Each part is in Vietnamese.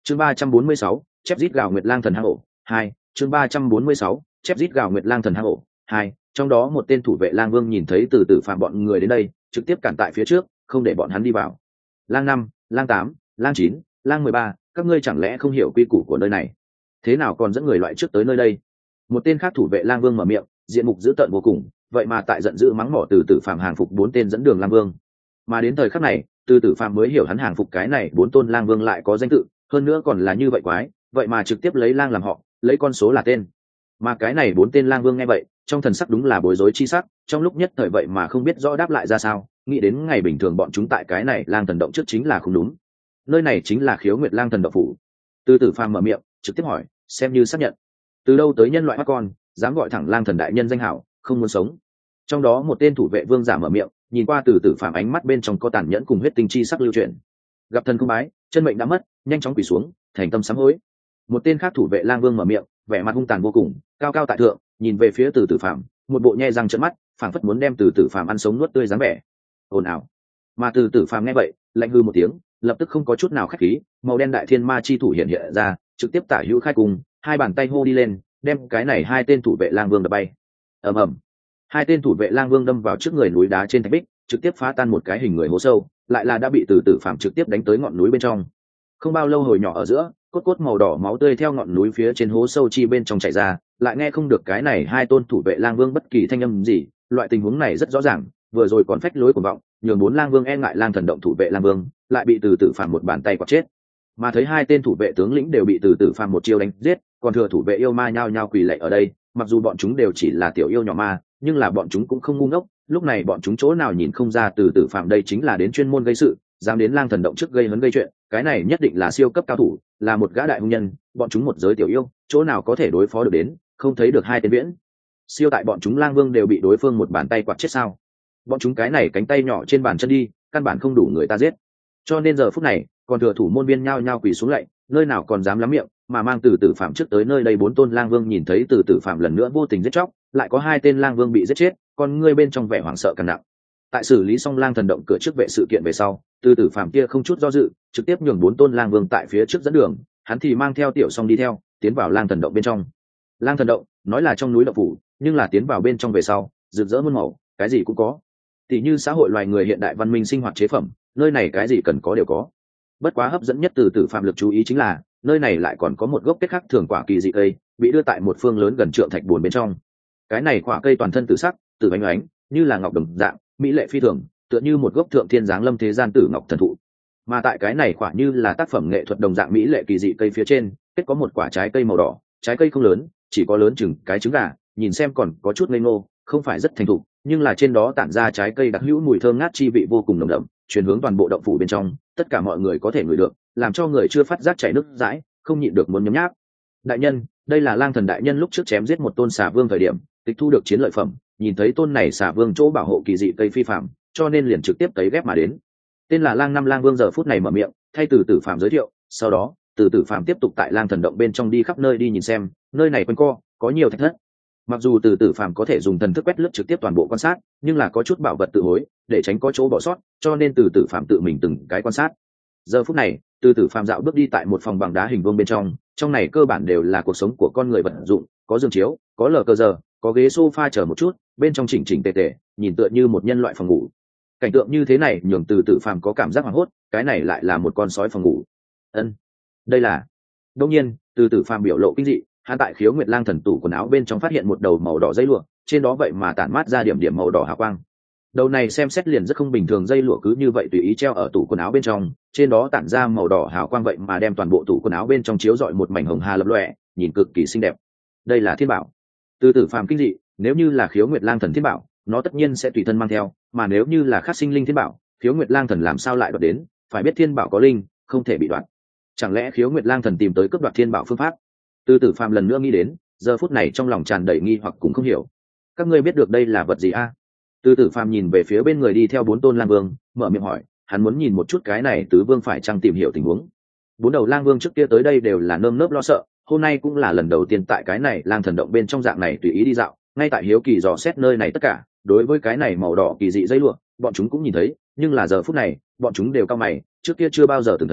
Chương 346, chép rít gào Nguyệt Lang thần hang ổ 2. Chương 346, chép rít gào Nguyệt Lang thần hang ổ 2. Trong đó một tên thủ vệ Lang Vương nhìn thấy từ tử phạm bọn người đến đây, trực tiếp cản tại phía trước, không để bọn hắn đi vào. Lang 5, Lang 8, Lang 9, Lang 13, các ngươi chẳng lẽ không hiểu quy củ của nơi này? Thế nào còn dẫn người loại trước tới nơi đây? Một tên khác thủ vệ Lang Vương mở miệng, diện mục dữ tợn vô cùng, vậy mà tại giận dữ mắng mỏ từ tử phạm hàng phục 4 tên dẫn đường Lang Vương. Mà đến thời khắc này, từ tử phạm mới hiểu hắn hàng phục cái này 4 tôn Lang Vương lại có danh tự, hơn nữa còn là như vậy quái, vậy mà trực tiếp lấy lang làm họ, lấy con số là tên. Mà cái này 4 tên Lang Vương nghe vậy, trong thần sắc đúng là bối rối chi sắc, trong lúc nhất thời vậy mà không biết rõ đáp lại ra sao, nghĩ đến ngày bình thường bọn chúng tại cái này Lang thần động trước chính là không đúng. Nơi này chính là Khiếu Nguyệt Lang thần động phủ. Từ tử phàm mở miệng, trực tiếp hỏi, xem như xác nhận. Từ đâu tới nhân loại bắt con, dám gọi thẳng Lang thần đại nhân danh hảo, không muốn sống. Trong đó một tên thủ vệ vương giả mở miệng, nhìn qua từ tử phàm ánh mắt bên trong có tàn nhẫn cùng huyết tinh chi sắc lưu truyền. Gặp thần không bái, chân mệnh đã mất, nhanh chóng quỳ xuống, thành tâm sám hối. Một tên khác thủ vệ Lang Vương mở miệng, vẻ mặt hung tàn vô cùng, cao cao tại thượng, nhìn về phía từ tử phàm, một bộ nhe răng trợn mắt, phảng phất muốn đem từ tử phàm ăn sống nuốt tươi dáng vẻ. Ồn ào. Mà từ tử phàm nghe vậy, lạnh hư một tiếng, lập tức không có chút nào khách khí, màu đen đại thiên ma chi thủ hiện hiện ra, trực tiếp tả hữu khai cùng, hai bàn tay hô đi lên, đem cái này hai tên thủ vệ Lang Vương đập bay. Ầm ầm. Hai tên thủ vệ Lang Vương đâm vào trước người núi đá trên thạch bích, trực tiếp phá tan một cái hình người hố sâu, lại là đã bị từ tử phàm trực tiếp đánh tới ngọn núi bên trong. Không bao lâu hồi nhỏ ở giữa, cốt cốt màu đỏ máu tươi theo ngọn núi phía trên hố sâu chi bên trong chảy ra, lại nghe không được cái này hai tôn thủ vệ Lang Vương bất kỳ thanh âm gì. Loại tình huống này rất rõ ràng, vừa rồi còn phách lối cuồng vọng, nhường 4 Lang Vương e ngại Lang thần động thủ vệ Lang Vương, lại bị từ tử phàm một bàn tay quạt chết. Mà thấy hai tên thủ vệ tướng lĩnh đều bị từ tử phàm một chiêu đánh giết, còn thừa thủ vệ yêu ma nhao nhao quỳ lạy ở đây. Mặc dù bọn chúng đều chỉ là tiểu yêu nhỏ ma, nhưng là bọn chúng cũng không ngu ngốc, lúc này bọn chúng chỗ nào nhìn không ra từ tử phàm đây chính là đến chuyên môn gây sự, dám đến Lang thần động trước gây hấn gây chuyện, cái này nhất định là siêu cấp cao thủ, là một gã đại hung nhân, bọn chúng một giới tiểu yêu, chỗ nào có thể đối phó được đến, không thấy được hai tên viễn siêu tại bọn chúng Lang Vương đều bị đối phương một bàn tay quạt chết sao? Bọn chúng cái này cánh tay nhỏ trên bàn chân đi, căn bản không đủ người ta giết. Cho nên giờ phút này, còn thừa thủ môn viên nhao nhao quỳ xuống lạy, nơi nào còn dám lắm miệng, mà mang từ tử phạm trước tới nơi đây 4 tôn Lang Vương nhìn thấy từ tử phạm lần nữa vô tình giết chóc, lại có hai tên Lang Vương bị giết chết, con ngươi bên trong vẻ hoảng sợ càng nặng. Tại xử lý xong Lang thần động cửa trước vệ sự kiện về sau, từ tử phạm kia không chút do dự, trực tiếp nhường 4 tôn Lang Vương tại phía trước dẫn đường, hắn thì mang theo Tiểu Song đi theo, tiến vào Lang thần động bên trong. Lang thần động nói là trong núi động phủ, nhưng là tiến vào bên trong về sau, rực rỡ muôn màu, cái gì cũng có. Tỷ như xã hội loài người hiện đại văn minh sinh hoạt chế phẩm, nơi này cái gì cần có đều có. Bất quá hấp dẫn nhất từ tử phạm lực chú ý chính là, nơi này lại còn có một gốc kết khác thường quả kỳ dị cây, bị đưa tại một phương lớn gần trượng thạch buồn bên trong. Cái này quả cây toàn thân tử sắc, tử ánh ánh, như là ngọc đồng dạng, mỹ lệ phi thường, tựa như một gốc thượng thiên giáng lâm thế gian tử ngọc thần thụ. Mà tại cái này quả như là tác phẩm nghệ thuật đồng dạng mỹ lệ kỳ dị cây phía trên, kết có một quả trái cây màu đỏ, trái cây không lớn, chỉ có lớn chừng cái trứng gà, nhìn xem còn có chút ngây ngô, không phải rất thành thục, nhưng là trên đó tản ra trái cây đặc hữu mùi thơm ngát chi vị vô cùng nồng đậm, truyền hướng toàn bộ động phủ bên trong, tất cả mọi người có thể ngửi được, làm cho người chưa phát giác chảy nước dãi, không nhịn được muốn nhấm nháp. Đại nhân, đây là Lang thần đại nhân lúc trước chém giết một tôn xà vương thời điểm, tịch thu được chiến lợi phẩm, nhìn thấy tôn này xà vương chỗ bảo hộ kỳ dị cây phi phạm, cho nên liền trực tiếp tấy ghép mà đến. Tên là Lang năm Lang Vương giờ phút này mở miệng, thay từ tử phạm giới thiệu, sau đó, từ tử phạm tiếp tục tại Lang thần động bên trong đi khắp nơi đi nhìn xem, nơi này quanh co, có nhiều thạch thất. Mặc dù từ tử phạm có thể dùng thần thức quét lướt trực tiếp toàn bộ quan sát, nhưng là có chút bảo vật tự hối, để tránh có chỗ bỏ sót, cho nên từ tử phạm tự mình từng cái quan sát. Giờ phút này, từ tử phạm dạo bước đi tại một phòng bằng đá hình vuông bên trong này cơ bản đều là cuộc sống của con người vật dụng, có giường chiếu, có lờ cơ giờ, có ghế sofa chờ một chút, bên trong chỉnh chỉnh tề tề, nhìn tựa như một nhân loại phòng ngủ. Cảnh tượng như thế này nhường từ tử phạm có cảm giác hoảng hốt, cái này lại là một con sói phòng ngủ. Đây là. Đương nhiên, từ tử phạm biểu lộ kinh dị, hắn tại Khiếu Nguyệt Lang thần tủ quần áo bên trong phát hiện một đầu màu đỏ dây lụa, trên đó vậy mà tản mát ra điểm điểm màu đỏ hào quang. Đầu này xem xét liền rất không bình thường, dây lụa cứ như vậy tùy ý treo ở tủ quần áo bên trong, trên đó tản ra màu đỏ hào quang vậy mà đem toàn bộ tủ quần áo bên trong chiếu rọi một mảnh hồng hà lập lòe, nhìn cực kỳ xinh đẹp. Đây là thiên bảo. Từ tử phàm kinh dị, nếu như là Khiếu Nguyệt Lang thần thiên bảo, nó tất nhiên sẽ tùy thân mang theo, mà nếu như là khác sinh linh thiên bảo, Khiếu Nguyệt Lang thần làm sao lại đoạt đến? Phải biết thiên bảo có linh, không thể bị đoạt. Chẳng lẽ Khiếu Nguyệt Lang thần tìm tới cướp đoạt thiên bảo phương pháp? Từ tử phàm lần nữa nghĩ đến, giờ phút này trong lòng tràn đầy nghi hoặc cũng không hiểu. Các ngươi biết được đây là vật gì a? Từ tử phàm nhìn về phía bên người đi theo 4 tôn Lang Vương, mở miệng hỏi, hắn muốn nhìn một chút cái này tứ vương phải chăng tìm hiểu tình huống. 4 đầu Lang Vương trước kia tới đây đều là nơm nớp lo sợ, hôm nay cũng là lần đầu tiên tại cái này Lang thần động bên trong dạng này tùy ý đi dạo, ngay tại hiếu kỳ dò xét nơi này tất cả. Đối với cái này màu đỏ kỳ dị dây lụa, bọn chúng cũng nhìn thấy, nhưng là giờ phút này, bọn chúng đều cau mày, trước kia chưa bao giờ từng thấy,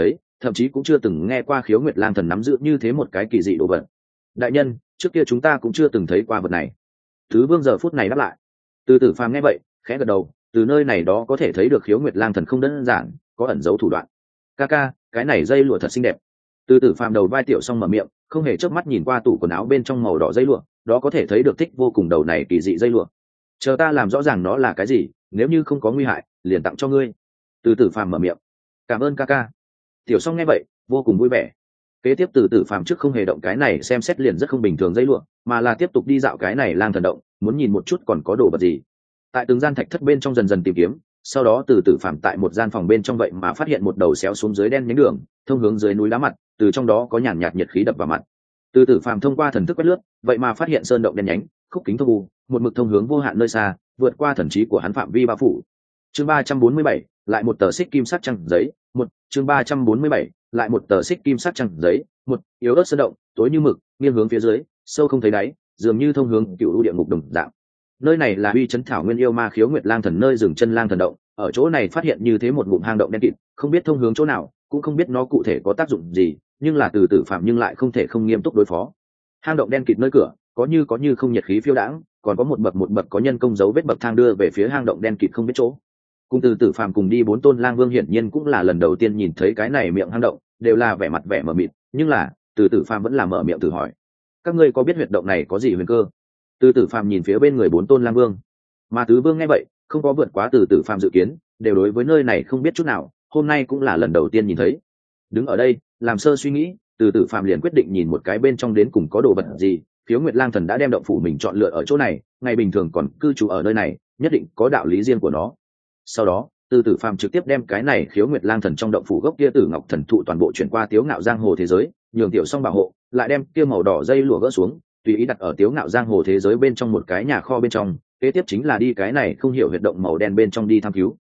thậm chí cũng chưa từng nghe qua Khiếu Nguyệt Lang Thần nắm giữ như thế một cái kỳ dị đồ vật. Đại nhân, trước kia chúng ta cũng chưa từng thấy qua vật này. Thứ Vương giờ phút này đáp lại. Từ Tử Phàm nghe vậy, khẽ gật đầu, từ nơi này đó có thể thấy được Khiếu Nguyệt Lang Thần không đơn giản, có ẩn giấu thủ đoạn. Ca, cái này dây lụa thật xinh đẹp. Từ Tử Phàm đầu vai tiểu xong mở miệng, không hề chớp mắt nhìn qua tủ quần áo bên trong màu đỏ dây lụa, đó có thể thấy được thích vô cùng đầu này kỳ dị dây lụa. Chờ ta làm rõ ràng nó là cái gì, nếu như không có nguy hại, liền tặng cho ngươi. Từ Tử Phàm mở miệng. Cảm ơn ca. Tiểu Song nghe vậy, vô cùng vui vẻ. Kế tiếp Từ Tử Phàm trước không hề động cái này xem xét liền rất không bình thường dây lụa, mà là tiếp tục đi dạo cái này lang thần động, muốn nhìn một chút còn có đồ vật gì. Tại từng gian thạch thất bên trong dần dần tìm kiếm, sau đó Từ Tử Phàm tại một gian phòng bên trong vậy mà phát hiện một đầu xéo xuống dưới đen nhánh đường, thông hướng dưới núi đá mặt, từ trong đó có nhàn nhạt nhiệt khí đập vào mặt. Từ Tử Phàm thông qua thần thức quét lướt, vậy mà phát hiện sơn động đen nhánh, khúc kính thông u, một mực thông hướng vô hạn nơi xa, vượt qua thần trí của hắn phạm vi bao phủ. Chương 347, lại một tờ xích kim sắc trăng giấy, chương 347, lại một tờ xích kim sắc trăng giấy, yếu ớt sơn động, tối như mực, nghiêng hướng phía dưới, sâu không thấy đáy, dường như thông hướng cựu u địa ngục đồng dạng. Nơi này là uy trấn thảo nguyên yêu ma Khiếu Nguyệt Lang Thần nơi dừng chân lang thần động, ở chỗ này phát hiện như thế một ngụm hang động đen kịt, không biết thông hướng chỗ nào, cũng không biết nó cụ thể có tác dụng gì, nhưng là Từ Tử Phàm nhưng lại không thể không nghiêm túc đối phó. Hang động đen kịt nơi cửa, có như không nhiệt khí phiêu đãng, còn có một bậc có nhân công dấu vết bậc thang đưa về phía hang động đen kịt không biết chỗ. Cùng Từ Tử Phàm cùng đi 4 tôn lang vương hiển nhiên cũng là lần đầu tiên nhìn thấy cái này miệng hang động, đều là vẻ mặt vẻ mờ mịt, nhưng là Từ Tử Phàm vẫn là mở miệng thử hỏi: các ngươi có biết huyệt động này có gì huyền cơ? Từ Tử Phàm nhìn phía bên người 4 tôn lang vương, mà tứ vương nghe vậy không có vượt quá Từ Tử Phàm dự kiến, đều đối với nơi này không biết chút nào, hôm nay cũng là lần đầu tiên nhìn thấy. Đứng ở đây làm sơ suy nghĩ, Từ Tử Phàm liền quyết định nhìn một cái bên trong đến cùng có đồ vật gì. Khiếu Nguyệt Lang Thần đã đem động phủ mình chọn lựa ở chỗ này, ngày bình thường còn cư trú ở nơi này, nhất định có đạo lý riêng của nó. Sau đó Từ Tử Phàm trực tiếp đem cái này Khiếu Nguyệt Lang Thần trong động phủ gốc kia Tử Ngọc Thần Thụ toàn bộ chuyển qua Tiếu Ngạo Giang Hồ thế giới, nhường Tiểu Song bảo hộ, lại đem kia màu đỏ dây lụa gỡ xuống, tùy ý đặt ở Tiếu Ngạo Giang Hồ thế giới bên trong một cái nhà kho bên trong. Kế tiếp chính là đi cái này không hiểu huyệt động màu đen bên trong đi tham cứu.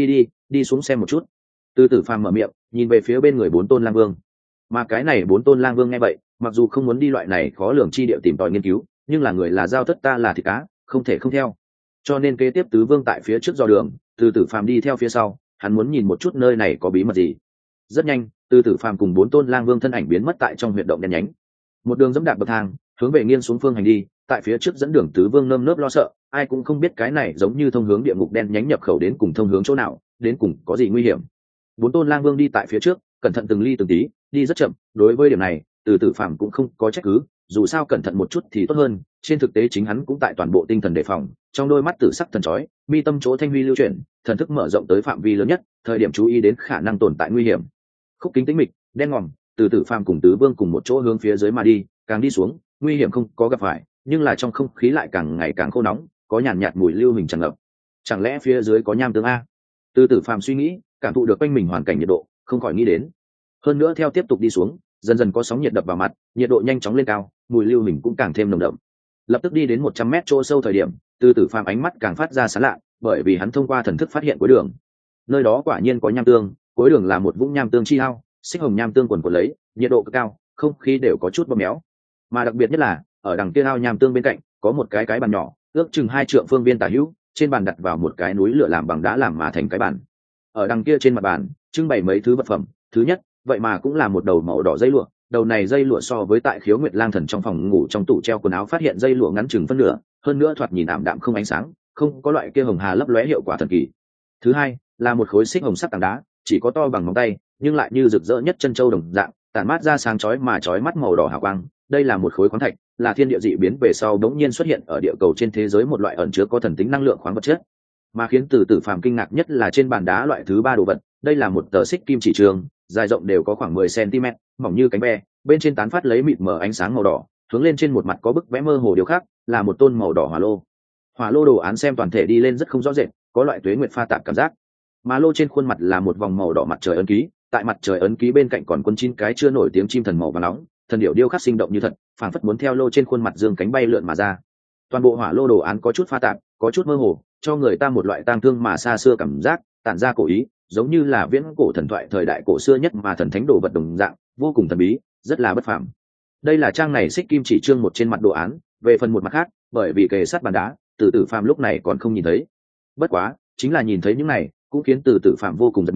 Đi xuống xem một chút. Từ Tử Phàm mở miệng, nhìn về phía bên người 4 tôn lang vương. Mà cái này 4 tôn lang vương nghe vậy, mặc dù không muốn đi loại này khó lường chi địa tìm tòi nghiên cứu, nhưng là người là giao thất, ta là thịt cá, không thể không theo. Cho nên kế tiếp tứ vương tại phía trước dò đường, Từ Tử Phàm đi theo phía sau, hắn muốn nhìn một chút nơi này có bí mật gì. Rất nhanh, Từ Tử Phàm cùng 4 tôn lang vương thân ảnh biến mất tại trong huyệt động đen nhánh. Một đường dẫm đạp bậc thang, hướng về nghiêng xuống phương hành đi, tại phía trước dẫn đường tứ vương nơm nớp lo sợ, ai cũng không biết cái này giống như thông hướng địa ngục đen nhánh nhập khẩu đến cùng thông hướng chỗ nào, đến cùng có gì nguy hiểm. 4 tôn lang vương đi tại phía trước, cẩn thận từng ly từng tí, đi rất chậm, đối với điểm này Từ Tử Phàm cũng không có trách cứ, dù sao cẩn thận một chút thì tốt hơn. Trên thực tế chính hắn cũng tại toàn bộ tinh thần đề phòng, trong đôi mắt tử sắc thần chói, mi tâm chỗ thanh huy lưu chuyển, thần thức mở rộng tới phạm vi lớn nhất, thời điểm chú ý đến khả năng tồn tại nguy hiểm. Khúc kính tĩnh mịch, đen ngòm, Từ Tử Phàm cùng tứ vương cùng một chỗ hướng phía dưới mà đi, càng đi xuống, nguy hiểm không có gặp phải, nhưng là trong không khí lại càng ngày càng khô nóng, có nhàn nhạt mùi lưu hình tràn ngập. Chẳng lẽ phía dưới có nham tương a? Từ Tử Phàm suy nghĩ, cảm thụ được quanh mình hoàn cảnh nhiệt độ, không khỏi nghĩ đến. Hơn nữa theo tiếp tục đi xuống, dần dần có sóng nhiệt đập vào mặt, nhiệt độ nhanh chóng lên cao, mùi lưu hình cũng càng thêm nồng đậm. Lập tức đi đến 100 mét chỗ sâu thời điểm, Từ Tử Phàm ánh mắt càng phát ra sáng lạ, bởi vì hắn thông qua thần thức phát hiện cuối đường. Nơi đó quả nhiên có nham tương, cuối đường là một vũng nham tương chi hao, xích hồng nham tương quần quần lấy, nhiệt độ cực cao, không khí đều có chút bóp méo. Mà đặc biệt nhất là, ở đằng kia ao nham tương bên cạnh, có một cái bàn nhỏ, ước chừng 2 trượng phương viên tả hữu, trên bàn đặt vào một cái núi lửa làm bằng đá làm mà thành cái bàn. Ở đằng kia trên mặt bàn, trưng bày mấy thứ vật phẩm, thứ nhất, vậy mà cũng là một đầu màu đỏ dây lụa. Đầu này dây lụa so với tại Khiếu Nguyệt Lang Thần trong phòng ngủ trong tủ treo quần áo phát hiện dây lụa ngắn chừng phân nửa, hơn nữa thoạt nhìn ảm đạm không ánh sáng, không có loại kia hồng hà lấp lóe hiệu quả thần kỳ. Thứ hai, là một khối xích hồng sắc tảng đá, chỉ có to bằng ngón tay, nhưng lại như rực rỡ nhất chân châu đồng dạng, tản mát ra sáng chói mà chói mắt màu đỏ hào quang. Đây là một khối khoáng thạch, là thiên địa dị biến về sau đống nhiên xuất hiện ở địa cầu trên thế giới một loại ẩn chứa có thần tính năng lượng khoáng vật chất. Mà khiến Từ Tử Phàm kinh ngạc nhất là trên bàn đá loại thứ 3 đồ vật, đây là một tờ xích kim chỉ trường, dài rộng đều có khoảng 10 cm, mỏng như cánh ve, bên trên tán phát lấy mịt mờ ánh sáng màu đỏ, hướng lên trên một mặt có bức vẽ mơ hồ điều khác, là một tôn màu đỏ hỏa lô. Hỏa lô đồ án xem toàn thể đi lên rất không rõ rệt, có loại tuế nguyệt pha tạp cảm giác. Mà lô trên khuôn mặt là một vòng màu đỏ mặt trời ấn ký, tại mặt trời ấn ký bên cạnh còn quân 9 cái chưa nổi tiếng chim thần màu vàng nóng, thần điểu điêu khắc sinh động như thật, phảng phất muốn theo lô trên khuôn mặt dương cánh bay lượn mà ra. Toàn bộ hỏa lô đồ án có chút pha tạp, có chút mơ hồ, cho người ta một loại tang thương mà xa xưa cảm giác, tản ra cổ ý, giống như là viễn cổ thần thoại thời đại cổ xưa nhất mà thần thánh đồ vật đồng dạng, vô cùng thần bí, rất là bất phàm. Đây là trang này xích kim chỉ trương một trên mặt đồ án, về phần một mặt khác, bởi vì kề sát bàn đá, Từ Tử Phàm lúc này còn không nhìn thấy. Bất quá, chính là nhìn thấy những này, cũng khiến Từ Tử Phàm vô cùng giật mình,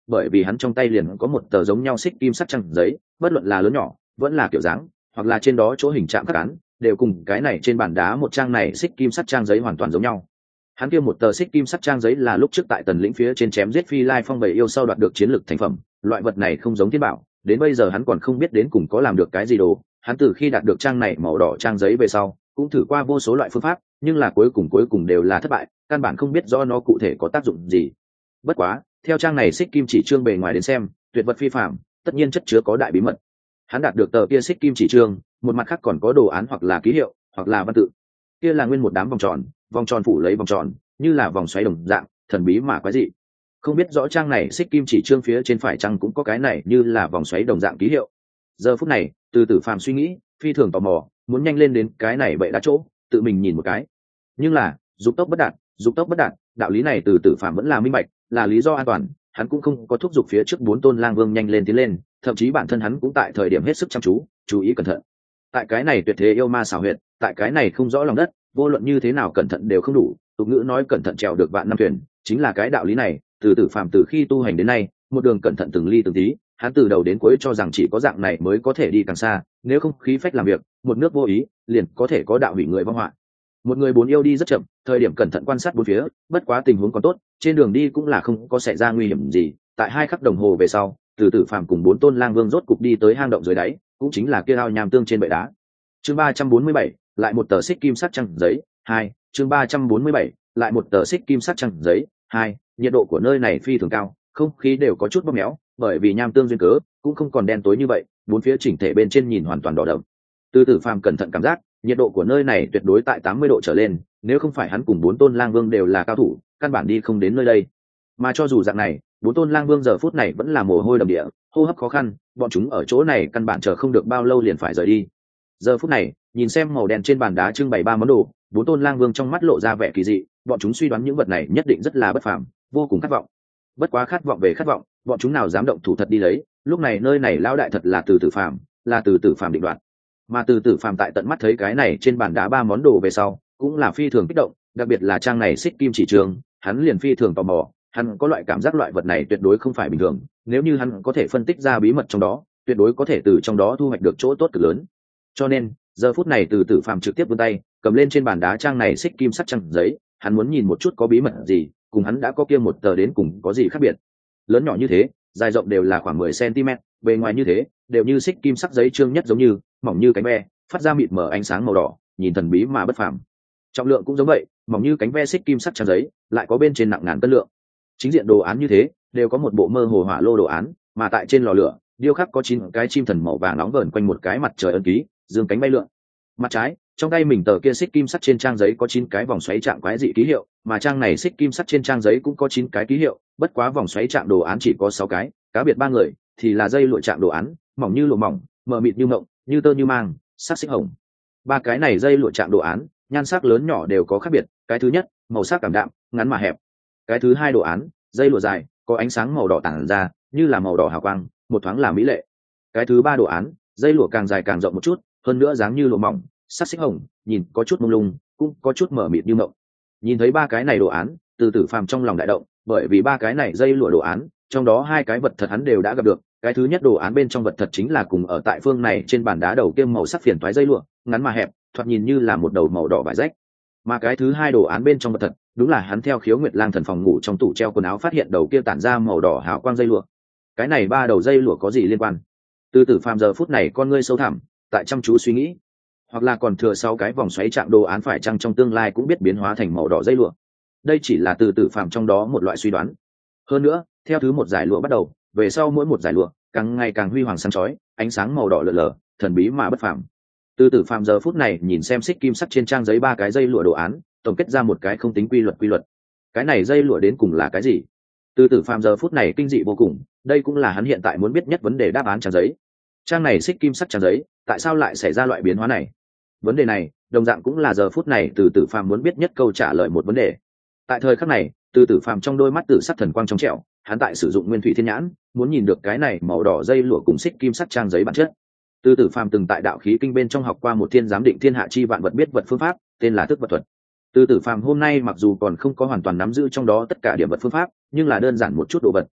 bởi vì hắn trong tay liền có một tờ giống nhau xích kim sắc trang giấy, bất luận là lớn nhỏ vẫn là kiểu dáng hoặc là trên đó chỗ hình trạng các án đều cùng cái này trên bàn đá một trang này xích kim sắc trang giấy hoàn toàn giống nhau. Hắn kia một tờ xích kim sắc trang giấy là lúc trước tại Tần lĩnh phía trên chém giết Phi Lai Phong bầy yêu sau đoạt được chiến lực thành phẩm, loại vật này không giống thiên bảo, đến bây giờ hắn còn không biết đến cùng có làm được cái gì đồ. Hắn từ khi đạt được trang này màu đỏ trang giấy về sau, cũng thử qua vô số loại phương pháp, nhưng là cuối cùng đều là thất bại, căn bản không biết do nó cụ thể có tác dụng gì. Bất quá, theo trang này xích kim chỉ chương bề ngoài đến xem, tuyệt vật phi phàm, tất nhiên chất chứa có đại bí mật. Hắn đạt được tờ kia xích kim chỉ chương, một mặt khác còn có đồ án hoặc là ký hiệu, hoặc là văn tự. Kia là nguyên một đám vòng tròn phủ lấy vòng tròn, như là vòng xoáy đồng dạng, thần bí mà quái dị. Không biết rõ trang này xích kim chỉ chương phía trên phải chăng cũng có cái này như là vòng xoáy đồng dạng ký hiệu. Giờ phút này, Từ Tử Phàm suy nghĩ, phi thường tò mò, muốn nhanh lên đến cái này bậy đá chỗ, tự mình nhìn một cái. Nhưng là, dục tốc bất đạt, đạo lý này Từ Tử Phàm vẫn là minh bạch, là lý do an toàn, hắn cũng không có thúc giục phía trước 4 tôn lang vương nhanh lên tiến lên, thậm chí bản thân hắn cũng tại thời điểm hết sức chăm chú ý cẩn thận. Tại cái này tuyệt thế yêu ma xảo huyệt, tại cái này không rõ lòng đất, vô luận như thế nào cẩn thận đều không đủ, tục ngữ nói cẩn thận trèo được vạn năm thuyền, chính là cái đạo lý này. Từ Tử Phàm từ khi tu hành đến nay, một đường cẩn thận từng ly từng tí, hắn từ đầu đến cuối cho rằng chỉ có dạng này mới có thể đi càng xa, nếu không khí phách làm việc, một nước vô ý, liền có thể có đạo hủy người vong họa. Một người bốn yêu đi rất chậm, thời điểm cẩn thận quan sát bốn phía, bất quá tình huống còn tốt, trên đường đi cũng là không có xảy ra nguy hiểm gì. Tại 2 khắc đồng hồ về sau, Từ Tử Phàm cùng 4 tôn lang vương rốt cục đi tới hang động dưới đáy, cũng chính là kia ao nham tương trên bệ đá. Chương 347, lại một tờ xích kim sắc trang giấy 2. Chương 347, lại một tờ xích kim sắc trang giấy 2. Nhiệt độ của nơi này phi thường cao, không khí đều có chút bóp méo, bởi vì nham tương duyên cớ, cũng không còn đen tối như vậy, bốn phía chỉnh thể bên trên nhìn hoàn toàn đỏ đậm. Từ Tử Phàm cẩn thận cảm giác, nhiệt độ của nơi này tuyệt đối tại 80 độ trở lên, nếu không phải hắn cùng 4 tôn lang vương đều là cao thủ, căn bản đi không đến nơi đây. Mà cho dù dạng này, 4 tôn lang vương giờ phút này vẫn là mồ hôi đầm địa, hô hấp khó khăn, bọn chúng ở chỗ này căn bản chờ không được bao lâu liền phải rời đi. Giờ phút này, nhìn xem màu đen trên bàn đá trưng bày 3 món đồ, 4 tôn lang vương trong mắt lộ ra vẻ kỳ dị, bọn chúng suy đoán những vật này nhất định rất là bất phàm, vô cùng khát vọng. Bất quá khát vọng về khát vọng, bọn chúng nào dám động thủ thật đi lấy, lúc này nơi này lão đại thật là Từ Tử Phàm, là Từ Tử Phàm định đoạt. Mà Từ Tử Phàm tại tận mắt thấy cái này trên bàn đá 3 món đồ về sau, cũng là phi thường kích động, đặc biệt là trang này xích kim chỉ trường, hắn liền phi thường tò mò, hắn có loại cảm giác loại vật này tuyệt đối không phải bình thường, nếu như hắn có thể phân tích ra bí mật trong đó, tuyệt đối có thể từ trong đó thu hoạch được chỗ tốt cực lớn. Cho nên, giờ phút này Từ Tử Phàm trực tiếp vươn tay, cầm lên trên bàn đá trang này xích kim sắc trang giấy, hắn muốn nhìn một chút có bí mật gì, cùng hắn đã có kia một tờ đến cùng có gì khác biệt. Lớn nhỏ như thế, dài rộng đều là khoảng 10 cm, bề ngoài như thế, đều như xích kim sắc giấy trương nhất giống như, mỏng như cánh ve, phát ra mịt mờ ánh sáng màu đỏ, nhìn thần bí mà bất phàm. Trọng lượng cũng giống vậy, mỏng như cánh ve xích kim sắc trang giấy, lại có bên trên nặng ngàn cân lượng. Chính diện đồ án như thế, đều có một bộ mơ hồ hỏa lô đồ án, mà tại trên lò lửa, điêu khắc có 9 cái chim thần màu vàng nóng vờn quanh một cái mặt trời ấn ký, dương cánh bay lượn. Mặt trái, trong tay mình tờ kia xích kim sắt trên trang giấy có 9 cái vòng xoáy trạng quái dị ký hiệu, mà trang này xích kim sắt trên trang giấy cũng có 9 cái ký hiệu, bất quá vòng xoáy trạng đồ án chỉ có 6 cái, cá biệt 3 người thì là dây lụa trạng đồ án, mỏng như lụa mỏng, mờ mịt như mộng, như tơ như mang, sắc xích hồng. 3 cái này dây lụa trạng đồ án, nhan sắc lớn nhỏ đều có khác biệt, cái thứ nhất, màu sắc cảm đạm, ngắn mà hẹp. Cái thứ hai đồ án, dây lụa dài, có ánh sáng màu đỏ tản ra, như là màu đỏ hào quang, một thoáng là mỹ lệ. Cái thứ ba đồ án, dây lụa càng dài càng rộng một chút, hơn nữa dáng như lụa mỏng, sắc xích hồng, nhìn có chút mông lung, cũng có chút mờ mịt như mộng. Nhìn thấy 3 cái này đồ án, Từ Tử Phàm trong lòng đại động, bởi vì 3 cái này dây lụa đồ án, trong đó 2 cái vật thật hắn đều đã gặp được. Cái thứ nhất đồ án bên trong vật thật chính là cùng ở tại phương này trên bàn đá đầu kiêm màu sắc phiền toái dây lụa, ngắn mà hẹp, thoạt nhìn như là một đầu màu đỏ vải rách. Mà cái thứ hai đồ án bên trong vật thật, đúng là hắn theo Khiếu Nguyệt Lang thần phòng ngủ trong tủ treo quần áo phát hiện đầu kia tản ra màu đỏ hào quang dây lụa. Cái này 3 đầu dây lụa có gì liên quan? Từ Tử Phàm giờ phút này con ngươi sâu thẳm, tại chăm chú suy nghĩ, hoặc là còn thừa 6 cái vòng xoáy trạng đồ án phải chăng trong tương lai cũng biết biến hóa thành màu đỏ dây lụa. Đây chỉ là Từ Tử Phàm trong đó một loại suy đoán. Hơn nữa, theo thứ một giải lụa bắt đầu, về sau mỗi một giải lụa càng ngày càng huy hoàng sáng chói, ánh sáng màu đỏ lờ lờ, thần bí mà bất phàm. Từ Tử Phàm giờ phút này nhìn xem xích kim sắt trên trang giấy 3 cái dây lụa đồ án, tổng kết ra một cái không tính quy luật. Cái này dây lụa đến cùng là cái gì? Từ Tử Phàm giờ phút này kinh dị vô cùng, đây cũng là hắn hiện tại muốn biết nhất vấn đề đáp án trang giấy. Trang này xích kim sắt trang giấy, tại sao lại xảy ra loại biến hóa này? Vấn đề này, đồng dạng cũng là giờ phút này Từ Tử Phàm muốn biết nhất câu trả lời một vấn đề. Tại thời khắc này, Từ Tử Phàm trong đôi mắt tử sắc thần quang trong trẻo, hắn tại sử dụng Nguyên Thủy Thiên Nhãn, muốn nhìn được cái này màu đỏ dây lụa cùng xích kim sắt trang giấy bản chất. Từ Tử Phàm từng tại đạo khí kinh bên trong học qua một thiên giám định thiên hạ chi vạn vật biết vật phương pháp, tên là thức vật thuật. Từ Tử Phàm hôm nay mặc dù còn không có hoàn toàn nắm giữ trong đó tất cả điểm vật phương pháp, nhưng là đơn giản một chút đồ vật,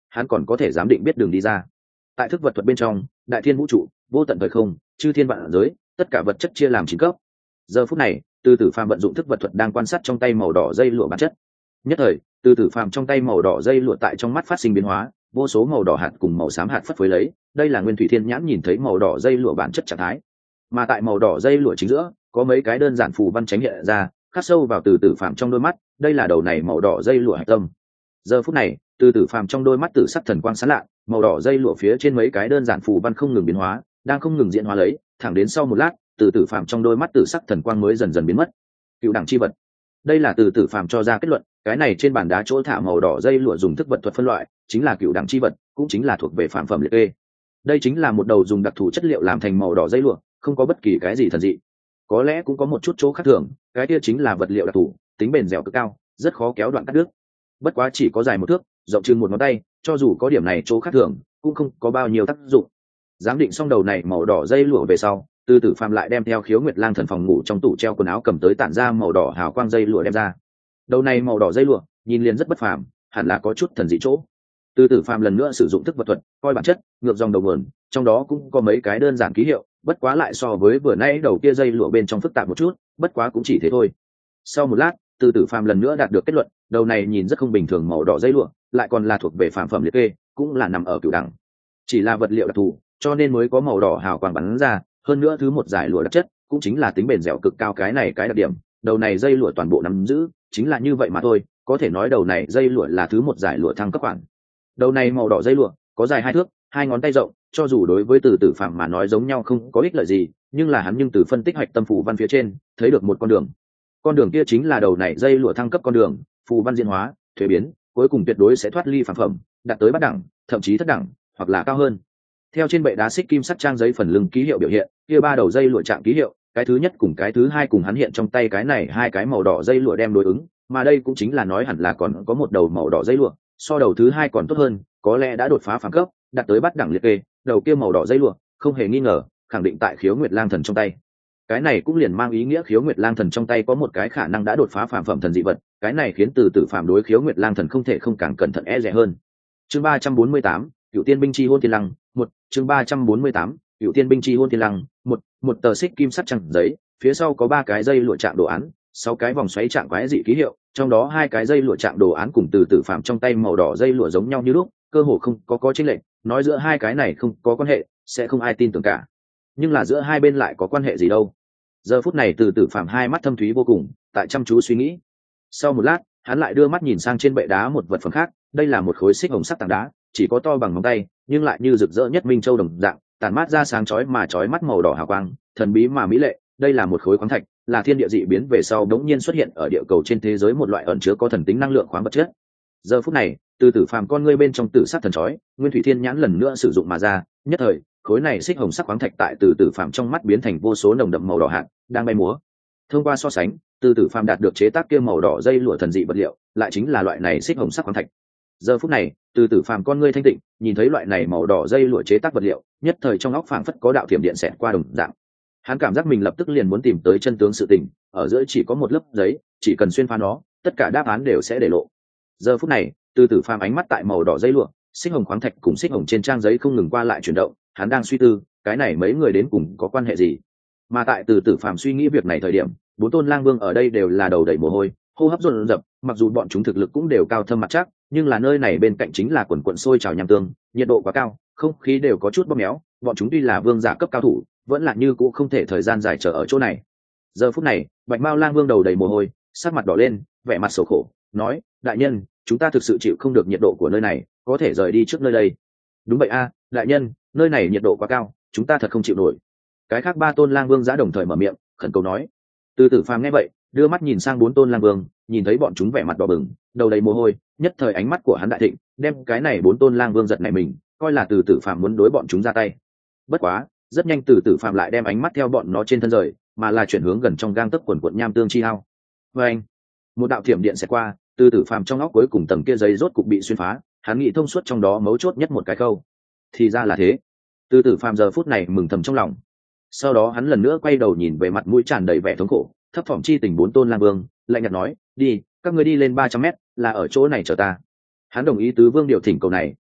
hắn còn có thể giám định biết đường đi ra. Tại thức vật thuật bên trong, đại thiên vũ trụ, vô tận thời không, chư thiên vạn giới, tất cả vật chất chia làm 9 cấp. Giờ phút này, Từ Tử Phàm vận dụng thức vật thuật đang quan sát trong tay màu đỏ dây lụa bản chất. Nhất thời, Từ Tử Phàm trong tay màu đỏ dây lụa tại trong mắt phát sinh biến hóa, vô số màu đỏ hạt cùng màu xám hạt phất phới lấy, đây là Nguyên Thủy Thiên Nhãn nhìn thấy màu đỏ dây lụa bản chất trạng thái. Mà tại màu đỏ dây lụa chính giữa, có mấy cái đơn giản phù văn chánh hiện ra, khắc sâu vào Từ Tử Phàm trong đôi mắt, đây là đầu này màu đỏ dây lụa hạch tâm. Giờ phút này, Từ Tử Phàm trong đôi mắt tử sắc thần quang sáng lạ, màu đỏ dây lụa phía trên mấy cái đơn giản phù văn không ngừng biến hóa, đang không ngừng diễn hóa lấy, thẳng đến sau một lát, Từ Tử Phàm trong đôi mắt tử sắc thần quang mới dần dần biến mất. Cựu đẳng chi vật, đây là Từ Tử Phàm cho ra kết luận, cái này trên bàn đá chỗ thả màu đỏ dây lụa dùng thức vật thuật phân loại, chính là cựu đẳng chi vật, cũng chính là thuộc về phàm phẩm liệt kê. Đây chính là một đầu dùng đặc thù chất liệu làm thành màu đỏ dây lụa, không có bất kỳ cái gì thần dị. Có lẽ cũng có một chút chỗ khác thường, cái kia chính là vật liệu đặc thù, tính bền dẻo cực cao, rất khó kéo đoạn cắt đứt. Bất quá chỉ có dài một thước, rộng chừng một ngón tay, cho dù có điểm này chỗ khác thường, cũng không có bao nhiêu tác dụng. Giám định xong đầu này màu đỏ dây lụa về sau, Từ Tử Phàm lại đem theo Khiếu Nguyệt Lang thần phòng ngủ trong tủ treo quần áo cầm tới tản ra màu đỏ hào quang dây lụa đem ra. Đầu này màu đỏ dây lụa, nhìn liền rất bất phàm, hẳn là có chút thần dị chỗ. Từ Tử Phàm lần nữa sử dụng thức vật thuật, coi bản chất, ngược dòng đầu nguồn, trong đó cũng có mấy cái đơn giản ký hiệu, bất quá lại so với vừa nãy đầu kia dây lụa bên trong phức tạp một chút, bất quá cũng chỉ thế thôi. Sau một lát, Từ Tử Phàm lần nữa đạt được kết luận, đầu này nhìn rất không bình thường màu đỏ dây lụa, lại còn là thuộc về phàm phẩm liệt kê, cũng là nằm ở cửu đẳng. Chỉ là vật liệu đặc thù, cho nên mới có màu đỏ hào quang bắn ra, hơn nữa thứ một giải lụa đặc chất, cũng chính là tính bền dẻo cực cao cái này cái đặc điểm, đầu này dây lụa toàn bộ nắm giữ, chính là như vậy mà thôi, có thể nói đầu này dây lụa là thứ một giải lụa thăng cấp bản. Đầu này màu đỏ dây lụa, có dài 2 thước, 2 ngón tay rộng, cho dù đối với Từ Tử Phàm mà nói giống nhau không có ích lợi gì, nhưng là hắn từ phân tích hạch tâm phù văn phía trên, thấy được một con đường. Con đường kia chính là đầu này dây lụa thăng cấp con đường, phù văn diễn hóa, thuế biến, cuối cùng tuyệt đối sẽ thoát ly phàm phẩm, đạt tới bát đẳng, thậm chí thất đẳng, hoặc là cao hơn. Theo trên bệ đá xích kim sắt trang giấy phần lưng ký hiệu biểu hiện, kia 3 đầu dây lụa trạng ký hiệu, cái thứ nhất cùng cái thứ hai cùng hắn hiện trong tay cái này 2 cái màu đỏ dây lụa đem đối ứng, mà đây cũng chính là nói hẳn là còn có một đầu màu đỏ dây lụa, so đầu thứ hai còn tốt hơn, có lẽ đã đột phá phàm cấp, đạt tới bát đẳng liệt kê, đầu kia màu đỏ dây lụa, không hề nghi ngờ, khẳng định tại Khiếu Nguyệt Lang thần trong tay. Cái này cũng liền mang ý nghĩa Khiếu Nguyệt Lang thần trong tay có một cái khả năng đã đột phá phàm phẩm thần dị vật, cái này khiến Từ Tử Phàm đối Khiếu Nguyệt Lang thần không thể không càng cẩn thận e dè hơn. Chương 348, Cựu Tiên binh chi hôn thiên lăng, 1, chương 348, Cựu Tiên binh chi hôn thiên lăng, 1, một tờ xích kim sắt trang giấy, phía sau có 3 cái dây lụa trạng đồ án, 6 cái vòng xoáy trạng quái dị ký hiệu, trong đó 2 cái dây lụa trạng đồ án cùng Từ Tử Phàm trong tay màu đỏ dây lụa giống nhau như lúc, cơ hồ không có chênh lệch, nói giữa 2 cái này không có quan hệ, sẽ không ai tin tưởng cả. Nhưng là giữa hai bên lại có quan hệ gì đâu? Giờ phút này Từ Tử Phàm hai mắt thâm thúy vô cùng, tại chăm chú suy nghĩ. Sau một lát, hắn lại đưa mắt nhìn sang trên bệ đá một vật phẩm khác, đây là một khối xích hồng sắc tảng đá, chỉ có to bằng ngón tay, nhưng lại như rực rỡ nhất minh châu đồng dạng, tản mát ra sáng chói mắt màu đỏ hào quang, thần bí mà mỹ lệ. Đây là một khối khoáng thạch, là thiên địa dị biến về sau đống nhiên xuất hiện ở địa cầu trên thế giới một loại ẩn chứa có thần tính năng lượng khoáng vật chất. Giờ phút này, Từ Tử Phàm con ngươi bên trong tử sắc thần chói, Nguyên Thủy Thiên Nhãn lần nữa sử dụng mà ra, nhất thời, khối này xích hồng sắc khoáng thạch tại Từ Tử Phàm trong mắt biến thành vô số nồng đậm màu đỏ hạt, đang bay múa. Thông qua so sánh, Từ Tử Phàm đạt được chế tác kia màu đỏ dây lụa thần dị vật liệu, lại chính là loại này xích hồng sắc khoáng thạch. Giờ phút này, Từ Tử Phàm con ngươi thanh tịnh, nhìn thấy loại này màu đỏ dây lụa chế tác vật liệu, nhất thời trong óc phảng phất có đạo thiểm điện xẹt qua đồng dạng. Hắn cảm giác mình lập tức liền muốn tìm tới chân tướng sự tình, ở giữa chỉ có một lớp giấy, chỉ cần xuyên phá nó, tất cả đáp án đều sẽ để lộ. Giờ phút này, Từ Tử Phàm ánh mắt tại màu đỏ dây lụa, xích hồng khoáng thạch cùng xích hồng trên trang giấy không ngừng qua lại chuyển động, hắn đang suy tư, cái này mấy người đến cùng có quan hệ gì? Mà tại Từ Tử Phàm suy nghĩ việc này thời điểm, 4 tôn lang vương ở đây đều là đầu đầy mồ hôi, hô hấp dồn dập, mặc dù bọn chúng thực lực cũng đều cao thâm mặt chắc, nhưng là nơi này bên cạnh chính là quần quần sôi trào nham tương, nhiệt độ quá cao, không khí đều có chút bóp méo, bọn chúng tuy là vương giả cấp cao thủ, vẫn là như cũ không thể thời gian dài chờ ở chỗ này. Giờ phút này, Bạch Mao lang vương đầu đầy mồ hôi, sắc mặt đỏ lên, vẻ mặt xấu khổ, nói: đại nhân, chúng ta thực sự chịu không được nhiệt độ của nơi này, có thể rời đi trước nơi đây. Đúng vậy a, đại nhân, nơi này nhiệt độ quá cao, chúng ta thật không chịu nổi. Cái khác 3 tôn lang vương giã đồng thời mở miệng khẩn cầu nói. Từ Tử Phàm nghe vậy, đưa mắt nhìn sang 4 tôn lang vương, nhìn thấy bọn chúng vẻ mặt đỏ bừng, đầu đầy mồ hôi, nhất thời ánh mắt của hắn đại thịnh, đem cái này 4 tôn lang vương giật nảy mình, coi là Từ Tử Phàm muốn đối bọn chúng ra tay. Bất quá, rất nhanh Từ Tử Phàm lại đem ánh mắt theo bọn nó trên thân rời, mà là chuyển hướng gần trong gang tấc quần quần nham tương chi hao. Và anh, một đạo thiểm điện sẽ qua, Từ Tử Phàm trong óc cuối cùng tầng kia giấy rốt cục bị xuyên phá, hắn nghĩ thông suốt trong đó mấu chốt nhất một cái khâu. Thì ra là thế. Từ Tử Phàm giờ phút này mừng thầm trong lòng. Sau đó hắn lần nữa quay đầu nhìn về mặt mũi tràn đầy vẻ thống khổ, thấp thỏm chi tình 4 tôn lang vương, lạnh nhạt nói: đi, các ngươi đi lên 300 mét, là ở chỗ này chờ ta. Hắn đồng ý tứ vương điều thỉnh cầu này,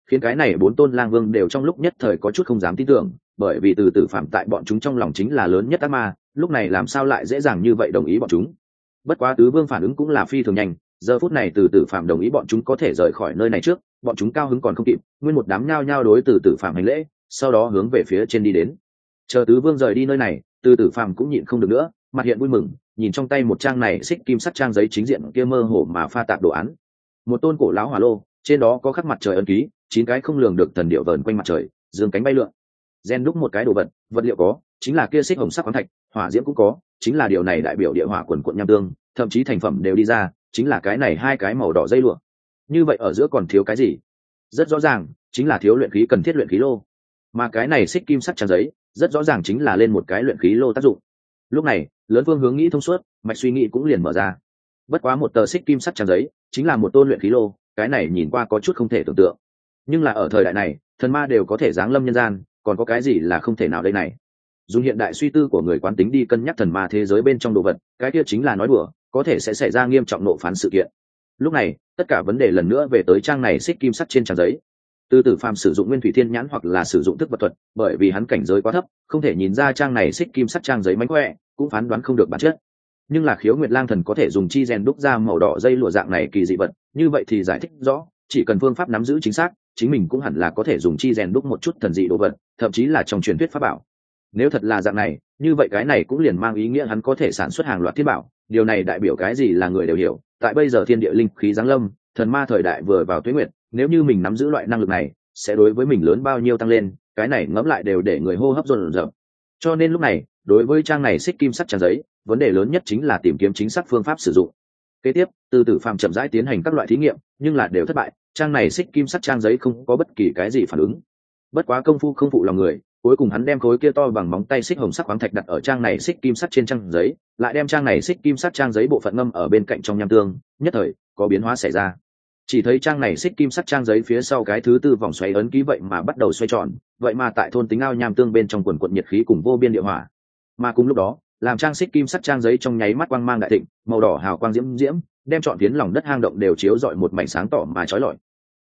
khiến cái này 4 tôn lang vương đều trong lúc nhất thời có chút không dám tin tưởng, bởi vì từ tử phạm tại bọn chúng trong lòng chính là lớn nhất ác ma, lúc này làm sao lại dễ dàng như vậy đồng ý bọn chúng. Bất quá tứ vương phản ứng cũng là phi thường nhanh, giờ phút này từ tử phạm đồng ý bọn chúng có thể rời khỏi nơi này trước, bọn chúng cao hứng còn không kịp, nguyên một đám nhao nhao đối từ tử phạm hành lễ, sau đó hướng về phía trên đi đến. Chờ tứ vương rời đi nơi này, từ tử phạm cũng nhịn không được nữa, mặt hiện vui mừng, nhìn trong tay một trang này xích kim sắt trang giấy chính diện kia mơ hồ mà pha tạp đồ án. Một tôn cổ lão hỏa lô, trên đó có khắc mặt trời ấn ký, 9 cái không lường được thần điệu vờn quanh mặt trời, dương cánh bay lượn. Gen đúc một cái đồ vật, vật liệu có, chính là kia xích hồng sắc khoáng thạch, hỏa diễm cũng có, chính là điều này đại biểu địa hỏa quần quận nham tương, thậm chí thành phẩm đều đi ra, chính là cái này 2 cái màu đỏ dây lụa. Như vậy ở giữa còn thiếu cái gì? Rất rõ ràng, chính là thiếu luyện khí cần thiết luyện khí lô. Mà cái này xích kim sắt trang giấy, rất rõ ràng chính là lên một cái luyện khí lô tác dụng. Lúc này, lớn phương hướng nghĩ thông suốt, mạch suy nghĩ cũng liền mở ra. Bất quá một tờ xích kim sắt trang giấy, chính là một tôn luyện khí lô, cái này nhìn qua có chút không thể tưởng tượng. Nhưng là ở thời đại này, thần ma đều có thể giáng lâm nhân gian, còn có cái gì là không thể nào đây này? Dùng hiện đại suy tư của người quán tính đi cân nhắc thần ma thế giới bên trong đồ vật, cái kia chính là nói đùa, có thể sẽ xảy ra nghiêm trọng nộ phán sự kiện. Lúc này, tất cả vấn đề lần nữa về tới trang này xích kim sắt trên trang giấy. Từ tử phàm sử dụng nguyên thủy thiên nhãn hoặc là sử dụng thức vật thuật, bởi vì hắn cảnh giới quá thấp, không thể nhìn ra trang này xích kim sắt trang giấy mánh khỏe, cũng phán đoán không được bản chất. Nhưng là khiếu nguyệt lang thần có thể dùng chi rèn đúc ra màu đỏ dây lụa dạng này kỳ dị vật, như vậy thì giải thích rõ, chỉ cần phương pháp nắm giữ chính xác, chính mình cũng hẳn là có thể dùng chi rèn đúc một chút thần dị đồ vật, thậm chí là trong truyền thuyết pháp bảo. Nếu thật là dạng này, như vậy cái này cũng liền mang ý nghĩa hắn có thể sản xuất hàng loạt thiên bảo, điều này đại biểu cái gì là người đều hiểu, tại bây giờ thiên địa linh khí giáng lâm, thần ma thời đại vừa vào tuế nguyệt, nếu như mình nắm giữ loại năng lực này, sẽ đối với mình lớn bao nhiêu tăng lên, cái này ngẫm lại đều để người hô hấp dồn dập. Cho nên lúc này, đối với trang này xích kim sắt trang giấy, vấn đề lớn nhất chính là tìm kiếm chính xác phương pháp sử dụng. Kế tiếp, từ tử phàm chậm rãi tiến hành các loại thí nghiệm, nhưng là đều thất bại, trang này xích kim sắt trang giấy không có bất kỳ cái gì phản ứng. Bất quá công phu không phụ lòng người, cuối cùng hắn đem khối kia to bằng móng tay xích hồng sắc khoáng thạch đặt ở trang này xích kim sắt trên trang giấy, lại đem trang này xích kim sắt trang giấy bộ phận ngâm ở bên cạnh trong nham tương, nhất thời có biến hóa xảy ra. Chỉ thấy trang này xích kim sắt trang giấy phía sau cái thứ tư vòng xoáy ấn ký vậy mà bắt đầu xoay tròn, vậy mà tại thôn tính ao nham tương bên trong quần quận nhiệt khí cùng vô biên địa hỏa. Mà cùng lúc đó, làm trang xích kim sắt trang giấy trong nháy mắt quang mang đại thịnh, màu đỏ hào quang diễm diễm, đem trọn phiến lòng đất hang động đều chiếu rọi một mảnh sáng tỏ mà chói lọi.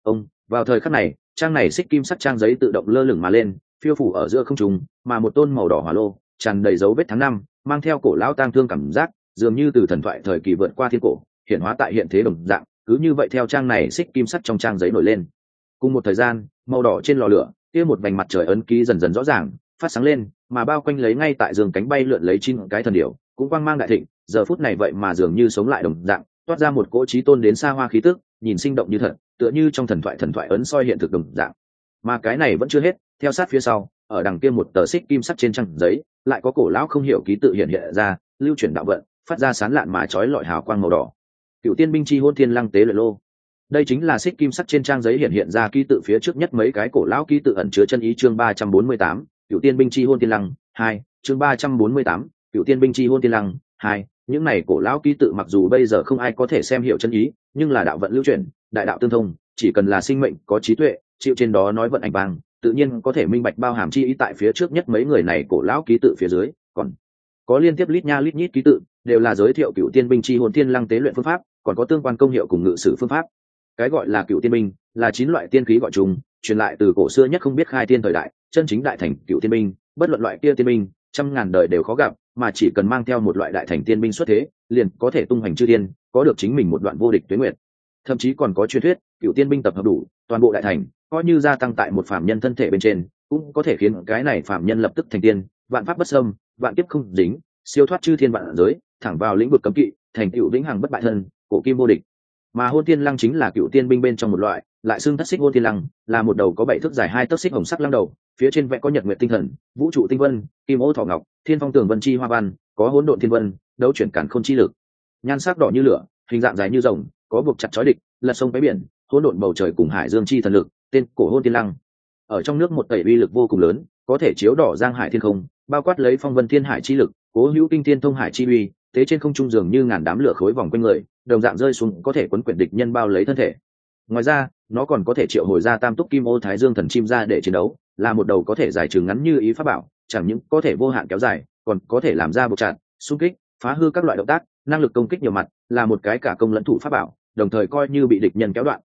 Vào thời khắc này, trang này xích kim sắt trang giấy tự động lơ lửng mà lên, phiêu phủ ở giữa không trung, mà một tôn màu đỏ hỏa lô, tràn đầy dấu vết tháng năm, mang theo cổ lão tang thương cảm giác, dường như từ thần thoại thời kỳ vượt qua thiên cổ, hiện hóa tại hiện thế đồng dạng, cứ như vậy theo trang này xích kim sắt trong trang giấy nổi lên. Cùng một thời gian, màu đỏ trên lò lửa, kia một vành mặt trời ấn ký dần dần rõ ràng, phát sáng lên, mà bao quanh lấy ngay tại giường cánh bay lượn lấy 9 cái thần điểu, cũng quang mang đại thịnh, giờ phút này vậy mà dường như sống lại đồng dạng, toát ra một cỗ chí tôn đến xa hoa khí tức, nhìn sinh động như thật, tựa như trong thần thoại ấn soi hiện thực đồng dạng. Mà cái này vẫn chưa hết, theo sát phía sau, ở đằng kia một tờ xích kim sắt trên trang giấy, lại có cổ lão không hiểu ký tự hiện hiện ra, lưu chuyển đạo vận, phát ra sáng lạn mà chói lọi hào quang màu đỏ. Cựu tiên binh chi hôn thiên lăng tế luyện lô. Đây chính là xích kim sắt trên trang giấy hiện ra ký tự phía trước nhất mấy cái cổ lão ký tự ẩn chứa chân ý. Chương 348, Cựu tiên binh chi hôn thiên lăng 2. Chương 348, Cựu tiên binh chi hôn thiên lăng 2. Những này cổ lão ký tự mặc dù bây giờ không ai có thể xem hiểu chân ý, nhưng là đạo vận lưu chuyển, đại đạo tương thông, chỉ cần là sinh mệnh có trí tuệ, chịu trên đó nói vận ảnh vang, tự nhiên có thể minh bạch bao hàm chi ý tại phía trước nhất mấy người này cổ lão ký tự phía dưới, còn có liên tiếp lít nha lít nhít ký tự, đều là giới thiệu Cựu tiên binh chi hồn thiên lăng tế luyện phương pháp, còn có tương quan công hiệu cùng ngự sử phương pháp. Cái gọi là Cựu tiên binh là 9 loại tiên khí gọi chung, truyền lại từ cổ xưa nhất không biết khai tiên thời đại, chân chính đại thành Cựu tiên binh, bất luận loại kia tiên binh, trăm ngàn đời đều khó gặp, mà chỉ cần mang theo một loại đại thành tiên binh xuất thế, liền có thể tung hoành chư thiên, có được chính mình một đoạn vô địch tuế nguyệt. Thậm chí còn có truyền thuyết, Cựu tiên binh tập hợp đủ, toàn bộ đại thành, coi như gia tăng tại một phàm nhân thân thể bên trên, cũng có thể khiến cái này phàm nhân lập tức thành tiên, vạn pháp bất xâm, vạn kiếp không dính, siêu thoát chư thiên vạn giới, thẳng vào lĩnh vực cấm kỵ, thành tựu vĩnh hằng bất bại thân, cổ kim vô địch. Mà hôn tiên lăng chính là Cựu tiên binh bên trong một loại, lại xưng thất xích hôn tiên lăng, là một đầu có 7 thước dài 2 tấc xích hồng sắc lăng đầu, phía trên vẽ có nhật nguyệt tinh thần, vũ trụ tinh vân, kim ô thỏ ngọc, thiên phong tường vân chi hoa văn, có hỗn độn thiên vân, đấu chuyển cản khôn chi lực. Nhan sắc đỏ như lửa, hình dạng dài như rồng, có buộc chặt chói địch, lật sông cái biển, hỗn độn bầu trời cùng hải dương chi thần lực, tên cổ hôn tiên lăng. Ở trong nước một tẩy uy lực vô cùng lớn, có thể chiếu đỏ giang hải thiên không, bao quát lấy phong vân thiên hải chi lực, cố hữu kinh thiên thông hải chi uy, tế trên không trung dường như ngàn đám lửa khối vòng quanh người, đồng dạng rơi xuống có thể quấn quyển địch nhân bao lấy thân thể. Ngoài ra, nó còn có thể triệu hồi ra tam túc kim ô thái dương thần chim ra để chiến đấu, là một đầu có thể dài trường ngắn như ý pháp bảo, chẳng những có thể vô hạn kéo dài, còn có thể làm ra buộc chặt, xung kích, phá hư các loại động tác, năng lực công kích nhiều mặt, là một cái cả công lẫn thủ pháp bảo, đồng thời coi như bị địch nhân kéo đoạn,